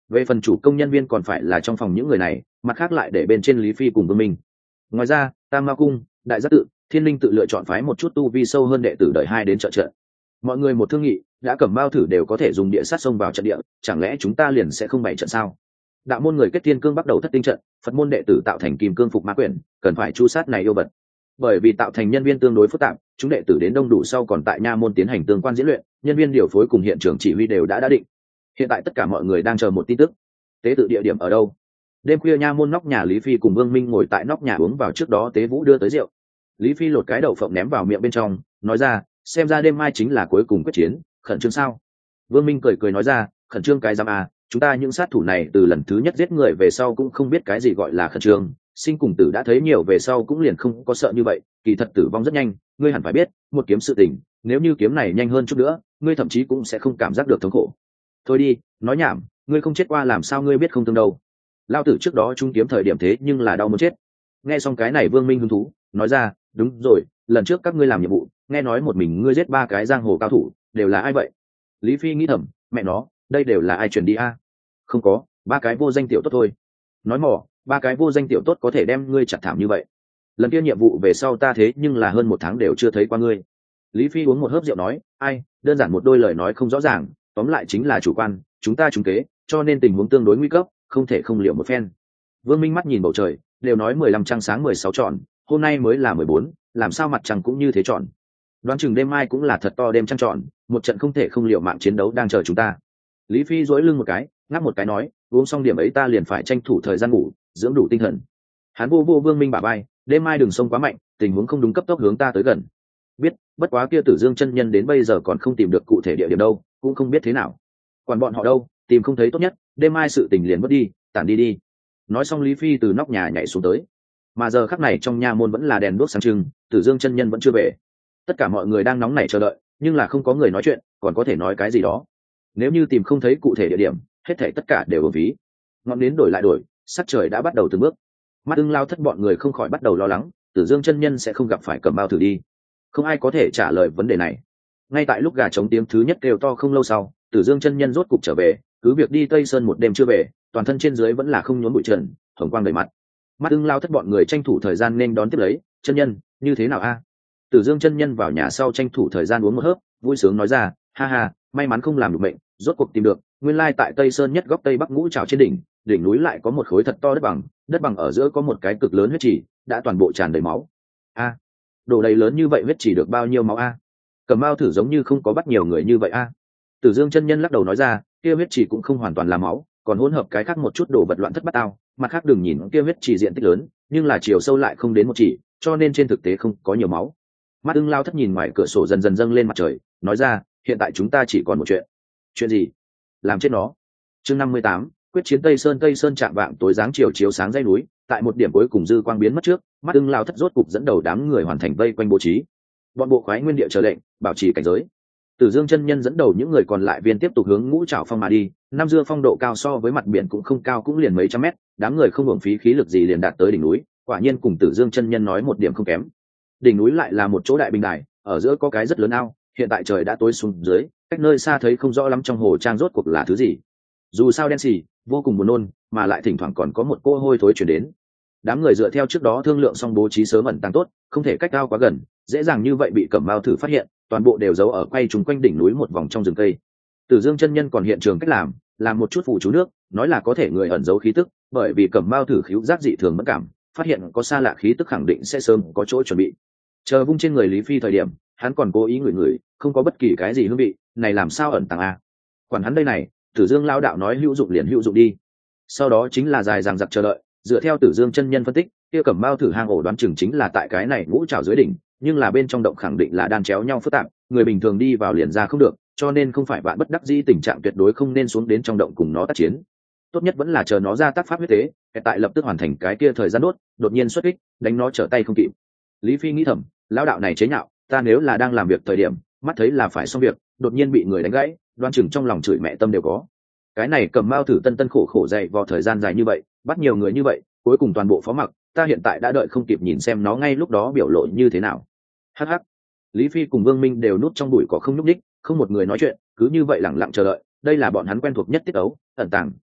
Về phần chủ công nhân viên còn phải là trong phòng những người này, mặt khác lại để bên trên Lý Phi cùng Vương Minh. Ngoài ra Tam Ma Cung, Đại Giác Tự, Thiên Linh tự lựa chọn phái một chút tu vi sâu hơn đệ tử đợi 2 đến trợ trận. Mọi người một thương nghị, đã Cẩm Mao thử đều có thể dùng địa sát xông vào trận địa, chẳng lẽ chúng ta liền sẽ không bày trận sao? Đạo môn người kết thiên cương bắt đầu thất tinh trận, Phật môn đệ tử tạo thành kim cương phục ma quyển, cần phải chu sát này yêu vật. Bởi vì tạo thành nhân viên tương đối phức tạp, chúng đệ tử đến đông đủ sau còn tại nha môn tiến hành tương quan diễn luyện, nhân viên điều phối cùng hiện trường chỉ huy đều đã định. Hiện tại tất cả mọi người đang chờ một tin tức. Tế tự địa điểm ở đâu? Đêm khuya nha môn nóc nhà, Lý Phi cùng Vương Minh ngồi tại nóc nhà uống vào trước đó Tế Vũ đưa tới rượu. Lý Phi lột cái đậu phộng ném vào miệng bên trong, nói ra, xem ra đêm mai chính là cuối cùng quyết chiến, khẩn trương sao? Vương Minh cười cười nói ra, khẩn trương cái giam à, chúng ta những sát thủ này từ lần thứ nhất giết người về sau cũng không biết cái gì gọi là khẩn trương, sinh cùng tử đã thấy nhiều về sau cũng liền không có sợ như vậy, kỳ thật tử vong rất nhanh, ngươi hẳn phải biết, một kiếm sự tình, nếu như kiếm này nhanh hơn chút nữa, ngươi thậm chí cũng sẽ không cảm giác được thống khổ. Thôi đi, nói nhảm, ngươi không chết qua làm sao ngươi biết không thương đâu. Lao tử trước đó trung kiếm thời điểm thế nhưng là đau muốn chết. Nghe xong cái này Vương Minh hứng thú, nói ra, đúng rồi, lần trước các ngươi làm nhiệm vụ, nghe nói một mình ngươi giết 3 cái giang hồ cao thủ, đều là ai vậy? Lý Phi nghĩ thầm, mẹ nó, đây đều là ai truyền đi a? Không có, 3 cái vô danh tiểu tốt thôi. Nói mỏ, 3 cái vô danh tiểu tốt có thể đem ngươi chặt thảm như vậy. Lần kia nhiệm vụ về sau ta thế nhưng là hơn 1 tháng đều chưa thấy qua ngươi. Lý Phi uống một hớp rượu nói, ai, đơn giản một đôi lời nói không rõ ràng, tóm lại chính là chủ quan, chúng ta trúng kế, cho nên tình huống tương đối nguy cấp, không thể không liệu một phen. Vương Minh mắt nhìn bầu trời, đều nói 15 trăng sáng 16 tròn, hôm nay mới là 14, làm sao mặt trăng cũng như thế tròn. Đoán chừng đêm mai cũng là thật to đêm trăng tròn, một trận không thể không liệu mạng chiến đấu đang chờ chúng ta. Lý Phi duỗi lưng một cái, ngáp một cái nói, uống xong điểm ấy ta liền phải tranh thủ thời gian ngủ, dưỡng đủ tinh thần. Hắn vô Vương Minh bả vai, đêm mai đừng xông quá mạnh, tình huống không đúng cấp tốc hướng ta tới gần. Biết, bất quá kia Tử Dương chân nhân đến bây giờ còn không tìm được cụ thể địa điểm đâu, cũng không biết thế nào. Quản bọn họ đâu, tìm không thấy tốt nhất, đêm mai sự tình liền mất đi, tản đi đi. Nói xong Lý Phi từ nóc nhà nhảy xuống tới. Mà giờ khắc này trong nha môn vẫn là đèn đuốc sáng trưng, Tử Dương chân nhân vẫn chưa về. Tất cả mọi người đang nóng nảy chờ đợi, nhưng là không có người nói chuyện, còn có thể nói cái gì đó. Nếu như tìm không thấy cụ thể địa điểm, hết thảy tất cả đều uổng phí. Ngọn nến đổi lại đổi, sắc trời đã bắt đầu từng bước. Mắt Ưng Lao Thất bọn người không khỏi bắt đầu lo lắng, Tử Dương chân nhân sẽ không gặp phải Cẩm Mao thử đi. Không ai có thể trả lời vấn đề này. Ngay tại lúc gà trống tiếng thứ nhất kêu to không lâu sau, Tử Dương chân nhân rốt cục trở về, cứ việc đi Tây Sơn một đêm chưa về, toàn thân trên dưới vẫn là không nhốn bụi trần, hồng quang đầy mặt. Mắt Ưng Lao Thất bọn người tranh thủ thời gian nên đón tiếp lấy, chân nhân, như thế nào a? Tử Dương chân nhân vào nhà sau tranh thủ thời gian uống một hớp, vui sướng nói ra, ha ha, may mắn không làm được bệnh, rốt cuộc tìm được, nguyên lai tại Tây Sơn nhất góc Tây Bắc Ngũ Trảo trên đỉnh núi lại có một khối thật to đất bằng ở giữa có một cái cực lớn huyết trì, đã toàn bộ tràn đầy máu. A, đổ đầy lớn như vậy huyết trì được bao nhiêu máu a? Cẩm Mao thử giống như không có bắt nhiều người như vậy a. Tử Dương chân nhân lắc đầu nói ra, kia huyết trì cũng không hoàn toàn là máu, còn hỗn hợp cái khác một chút đồ vật loạn thất bát ao, mặt khác đừng nhìn kia huyết trì diện tích lớn, nhưng là chiều sâu lại không đến 1 chỉ, cho nên trên thực tế không có nhiều máu. Mắt Ưng Lao Thất nhìn ngoài cửa sổ dần dần dâng lên mặt trời, nói ra, hiện tại chúng ta chỉ còn một chuyện. Chuyện gì? Làm chết nó. Chương 58, quyết chiến Tây Sơn chạm vạng tối dáng chiều chiếu sáng dãy núi, tại một điểm cuối cùng dư quang biến mất trước, Mắt Ưng Lao Thất rốt cục dẫn đầu đám người hoàn thành vây quanh bố trí. Bọn bộ khoái nguyên địa chờ lệnh, bảo trì cảnh giới. Tử Dương chân nhân dẫn đầu những người còn lại viên tiếp tục hướng Ngũ Trảo Phong mà đi, Nam Dương phong độ cao so với mặt biển cũng không cao cũng liền mấy trăm mét, đám người không hưởng phí khí lực gì liền đạt tới đỉnh núi, quả nhiên cùng Tử Dương chân nhân nói một điểm không kém. Đỉnh núi lại là một chỗ đại bình đài, ở giữa có cái rất lớn ao, hiện tại trời đã tối xuống dưới, cách nơi xa thấy không rõ lắm trong hồ trang rốt cuộc là thứ gì. Dù sao đen xì, vô cùng buồn nôn, mà lại thỉnh thoảng còn có một cô hôi thối chuyển đến. Đám người dựa theo trước đó thương lượng xong bố trí sớm ẩn tàng tốt, không thể cách ao quá gần, dễ dàng như vậy bị Cẩm Mao thử phát hiện, toàn bộ đều giấu ở quay trùng quanh đỉnh núi một vòng trong rừng cây. Tử Dương chân nhân còn hiện trường cách làm một chút phụ chú nước, nói là có thể người ẩn giấu khí tức, bởi vì Cẩm Mao thử khứu giác dị thường mẫn cảm, phát hiện có xa lạ khí tức khẳng định sẽ sớm có chỗ chuẩn bị. Chờ vung trên người Lý Phi thời điểm, hắn còn cố ý ngửi, không có bất kỳ cái gì hương vị, này làm sao ẩn tàng a? Quản hắn đây này, Tử Dương lao đạo nói hữu dụng liền hữu dụng đi. Sau đó chính là dài dằng dặc chờ đợi, dựa theo Tử Dương chân nhân phân tích, kia Cẩm Mao thử hang ổ đoán chừng chính là tại cái này Ngũ Trảo dưới đỉnh, nhưng là bên trong động khẳng định là đan chéo nhau phức tạp, người bình thường đi vào liền ra không được, cho nên không phải bạn bất đắc dĩ tình trạng tuyệt đối không nên xuống đến trong động cùng nó tác chiến. Tốt nhất vẫn là chờ nó ra tác pháp huyết tế, tại lập tức hoàn thành cái kia thời gian đột nhiên xuất kích, đánh nó trở tay không kịp. Lý Phi nghĩ thầm, lão đạo này chế nhạo, ta nếu là đang làm việc thời điểm, mắt thấy là phải xong việc, đột nhiên bị người đánh gãy, đoan chừng trong lòng chửi mẹ tâm đều có. Cái này Cẩm Mao thử tân khổ khổ dày vò thời gian dài như vậy, bắt nhiều người như vậy, cuối cùng toàn bộ phó mặc, ta hiện tại đã đợi không kịp nhìn xem nó ngay lúc đó biểu lộ như thế nào. Hắc hắc. Lý Phi cùng Vương Minh đều núp trong bụi cỏ không nhúc nhích, không một người nói chuyện, cứ như vậy lẳng lặng chờ đợi, đây là bọn hắn quen thuộc nhất tiết ấu, ẩn tàng,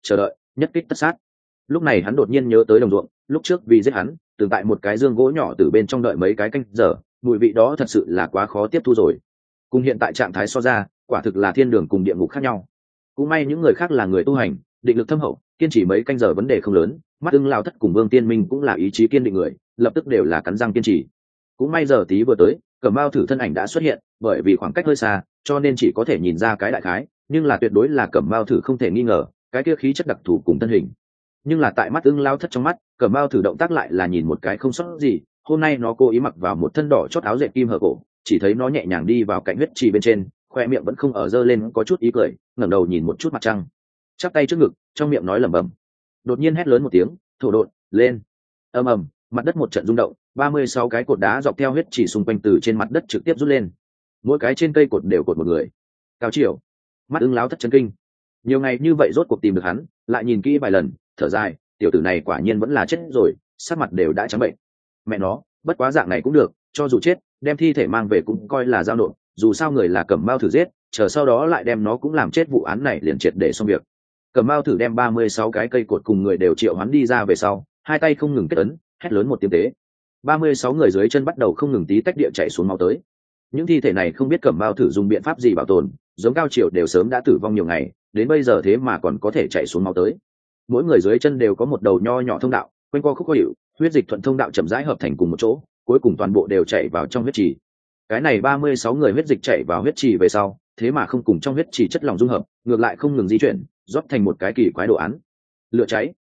chờ đợi, nhất kích tất sát. Lúc này hắn đột nhiên nhớ tới đồng ruộng, lúc trước vì giết hắn từng tại một cái dương gỗ nhỏ từ bên trong đợi mấy cái canh giờ, mùi vị đó thật sự là quá khó tiếp thu rồi. Cùng hiện tại trạng thái so ra, quả thực là thiên đường cùng địa ngục khác nhau. Cũng may những người khác là người tu hành, định lực thâm hậu, kiên trì mấy canh giờ vấn đề không lớn. Mắt Ưng Lão Thất cùng Vương Tiên Minh cũng là ý chí kiên định người, lập tức đều là cắn răng kiên trì. Cũng may giờ tí vừa tới, Cẩm Mao Thử thân ảnh đã xuất hiện, bởi vì khoảng cách hơi xa, cho nên chỉ có thể nhìn ra cái đại khái, nhưng là tuyệt đối là Cẩm Mao Thử không thể nghi ngờ, cái kia khí chất đặc thù cùng thân hình. Nhưng là tại mắt Ưng Lão Thất trong mắt, Cẩm Mao Thử động tác lại là nhìn một cái không sót gì. Hôm nay nó cố ý mặc vào một thân đỏ chót áo dệt kim hở cổ, chỉ thấy nó nhẹ nhàng đi vào cạnh huyết trì bên trên, khoe miệng vẫn không ở dơ lên có chút ý cười, ngẩng đầu nhìn một chút mặt trăng, chắp tay trước ngực, trong miệng nói lẩm bẩm. Đột nhiên hét lớn một tiếng, thổ độn lên. Ầm ầm, mặt đất một trận rung động, 36 cái cột đá dọc theo huyết trì xung quanh từ trên mặt đất trực tiếp rút lên, mỗi cái trên cây cột đều cột một người. Cao Triều, mắt Ưng Lão Thất chấn kinh, nhiều ngày như vậy rốt cuộc tìm được hắn, lại nhìn kỹ vài lần, thở dài, tiểu tử này quả nhiên vẫn là chết rồi, sắc mặt đều đã trắng bệnh. Mẹ nó, bất quá dạng này cũng được, cho dù chết, đem thi thể mang về cũng coi là giao nộp, dù sao người là Cẩm Mao Thử giết, chờ sau đó lại đem nó cũng làm chết, vụ án này liền triệt để xong việc. Cẩm Mao Thử đem 36 cái cây cột cùng người đều triệu hoán đi ra về sau, hai tay không ngừng kết ấn, hét lớn một tiếng tế. 36 người dưới chân bắt đầu không ngừng tí tách địa chảy xuống máu tới. Những thi thể này không biết Cẩm Mao Thử dùng biện pháp gì bảo tồn, giống Cao Triều đều sớm đã tử vong nhiều ngày, đến bây giờ thế mà còn có thể chảy xuống máu tới. Mỗi người dưới chân đều có một đầu nho nhỏ thông đạo, quanh qua khúc có hiệu, huyết dịch thuận thông đạo chậm rãi hợp thành cùng một chỗ, cuối cùng toàn bộ đều chảy vào trong huyết trì. Cái này 36 người huyết dịch chảy vào huyết trì về sau, thế mà không cùng trong huyết trì chất lỏng dung hợp, ngược lại không ngừng di chuyển, rót thành một cái kỳ quái đồ án. Lửa cháy.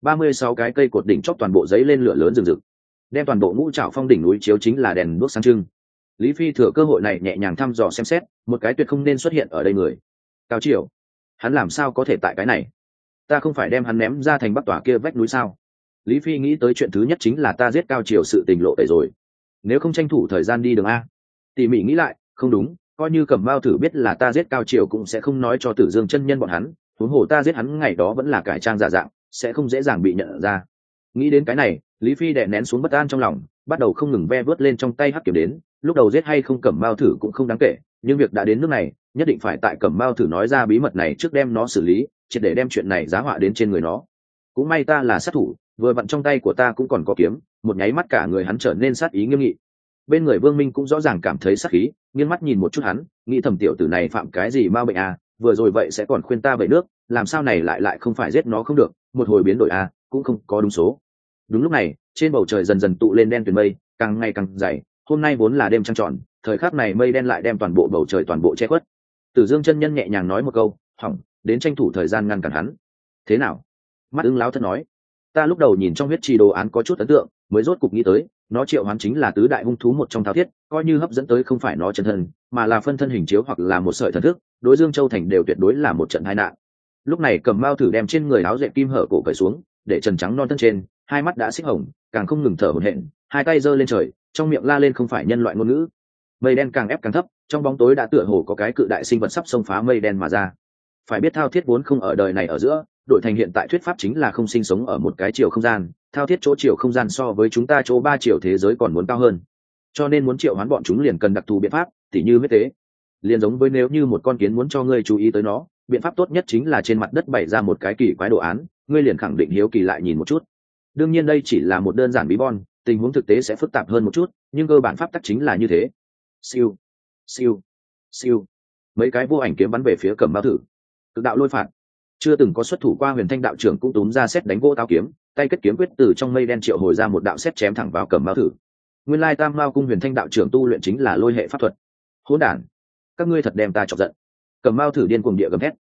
36 cái cây cột đỉnh chóp toàn bộ giấy lên lửa lớn rừng rực, đem toàn bộ Ngũ Trảo Phong đỉnh núi chiếu chính là đèn đuốc sáng trưng. Lý Phi thừa cơ hội này nhẹ nhàng thăm dò xem xét, một cái tuyệt không nên xuất hiện ở đây người. Cao Triều, hắn làm sao có thể tại cái này? Ta không phải đem hắn ném ra thành Bắc Tỏa kia vách núi sao? Lý Phi nghĩ tới chuyện thứ nhất chính là ta giết Cao Triều sự tình lộ tẩy rồi, nếu không tranh thủ thời gian đi đường a. Tỉ mỉ nghĩ lại, không đúng, coi như Cẩm Mao Thử biết là ta giết Cao Triều cũng sẽ không nói cho Tử Dương chân nhân bọn hắn, huống hồ ta giết hắn ngày đó vẫn là cải trang giả dạng, sẽ không dễ dàng bị nhận ra. Nghĩ đến cái này, Lý Phi đè nén xuống bất an trong lòng, bắt đầu không ngừng ve vớt lên trong tay hắc kiếm đến. Lúc đầu giết hay không Cẩm Mao Thử cũng không đáng kể, nhưng việc đã đến nước này, nhất định phải tại Cẩm Mao Thử nói ra bí mật này trước đem nó xử lý, triệt để đem chuyện này giá họa đến trên người nó. Cũng may ta là sát thủ, vừa vặn trong tay của ta cũng còn có kiếm, một nháy mắt cả người hắn trở nên sát ý nghiêm nghị. Bên người Vương Minh cũng rõ ràng cảm thấy sát khí, nghiêng mắt nhìn một chút hắn, nghĩ thầm tiểu tử này phạm cái gì ma bệnh à, vừa rồi vậy sẽ còn khuyên ta vậy nước, làm sao này lại không phải giết nó không được, một hồi biến đổi à, cũng không có đúng số. Đúng lúc này, trên bầu trời dần dần tụ lên đen tuyền mây, càng ngày càng dày, hôm nay vốn là đêm trăng tròn, thời khắc này mây đen lại đem toàn bộ bầu trời toàn bộ che khuất. Tử Dương chân nhân nhẹ nhàng nói một câu, hỏng, đến tranh thủ thời gian ngăn cản hắn. Thế nào? Mắt Ưng Lão Thất nói, ta lúc đầu nhìn trong huyết trì đồ án có chút ấn tượng, mới rốt cục nghĩ tới, nó triệu hoán chính là tứ đại hung thú một trong Thao Thiết, coi như hấp dẫn tới không phải nó chân thân, mà là phân thân hình chiếu hoặc là một sợi thần thức, đối Dương Châu thành đều tuyệt đối là một trận tai nạn. Lúc này Cẩm Mao Thử đem trên người áo dệt kim hở cổ cởi xuống, để trần trắng non thân trên, hai mắt đã xích hồng, càng không ngừng thở hổn hển, hai tay giơ lên trời, trong miệng la lên không phải nhân loại ngôn ngữ. Mây đen càng ép càng thấp, trong bóng tối đã tựa hồ có cái cự đại sinh vật sắp xông phá mây đen mà ra. Phải biết Thao Thiết vốn không ở đời này ở giữa, đổi thành hiện tại thuyết pháp chính là không sinh sống ở một cái chiều không gian, Thao Thiết chỗ chiều không gian so với chúng ta chỗ 3 chiều thế giới còn muốn cao hơn, cho nên muốn triệu hoán bọn chúng liền cần đặc thù biện pháp, tỉ như huyết tế. Liền giống với nếu như một con kiến muốn cho ngươi chú ý tới nó, biện pháp tốt nhất chính là trên mặt đất bày ra một cái kỳ quái đồ án, ngươi liền khẳng định hiếu kỳ lại nhìn một chút. Đương nhiên đây chỉ là một đơn giản bí bon, tình huống thực tế sẽ phức tạp hơn một chút, nhưng cơ bản pháp tắc chính là như thế. Siêu, siêu, siêu, mấy cái vô ảnh kiếm bắn về phía Cẩm Mao Thử. Cực đạo lôi phạt, chưa từng có xuất thủ qua Huyền Thanh đạo trưởng cũng túm ra xét đánh gỗ tao kiếm, tay kết kiếm quyết từ trong mây đen triệu hồi ra một đạo xét chém thẳng vào Cẩm Mao Thử. Nguyên lai Tam Mao cung Huyền Thanh đạo trưởng tu luyện chính là lôi hệ pháp thuật. Hỗn đản, các ngươi thật đem ta chọc giận. Cẩm Mao Thử điên cuồng địa gầm thét,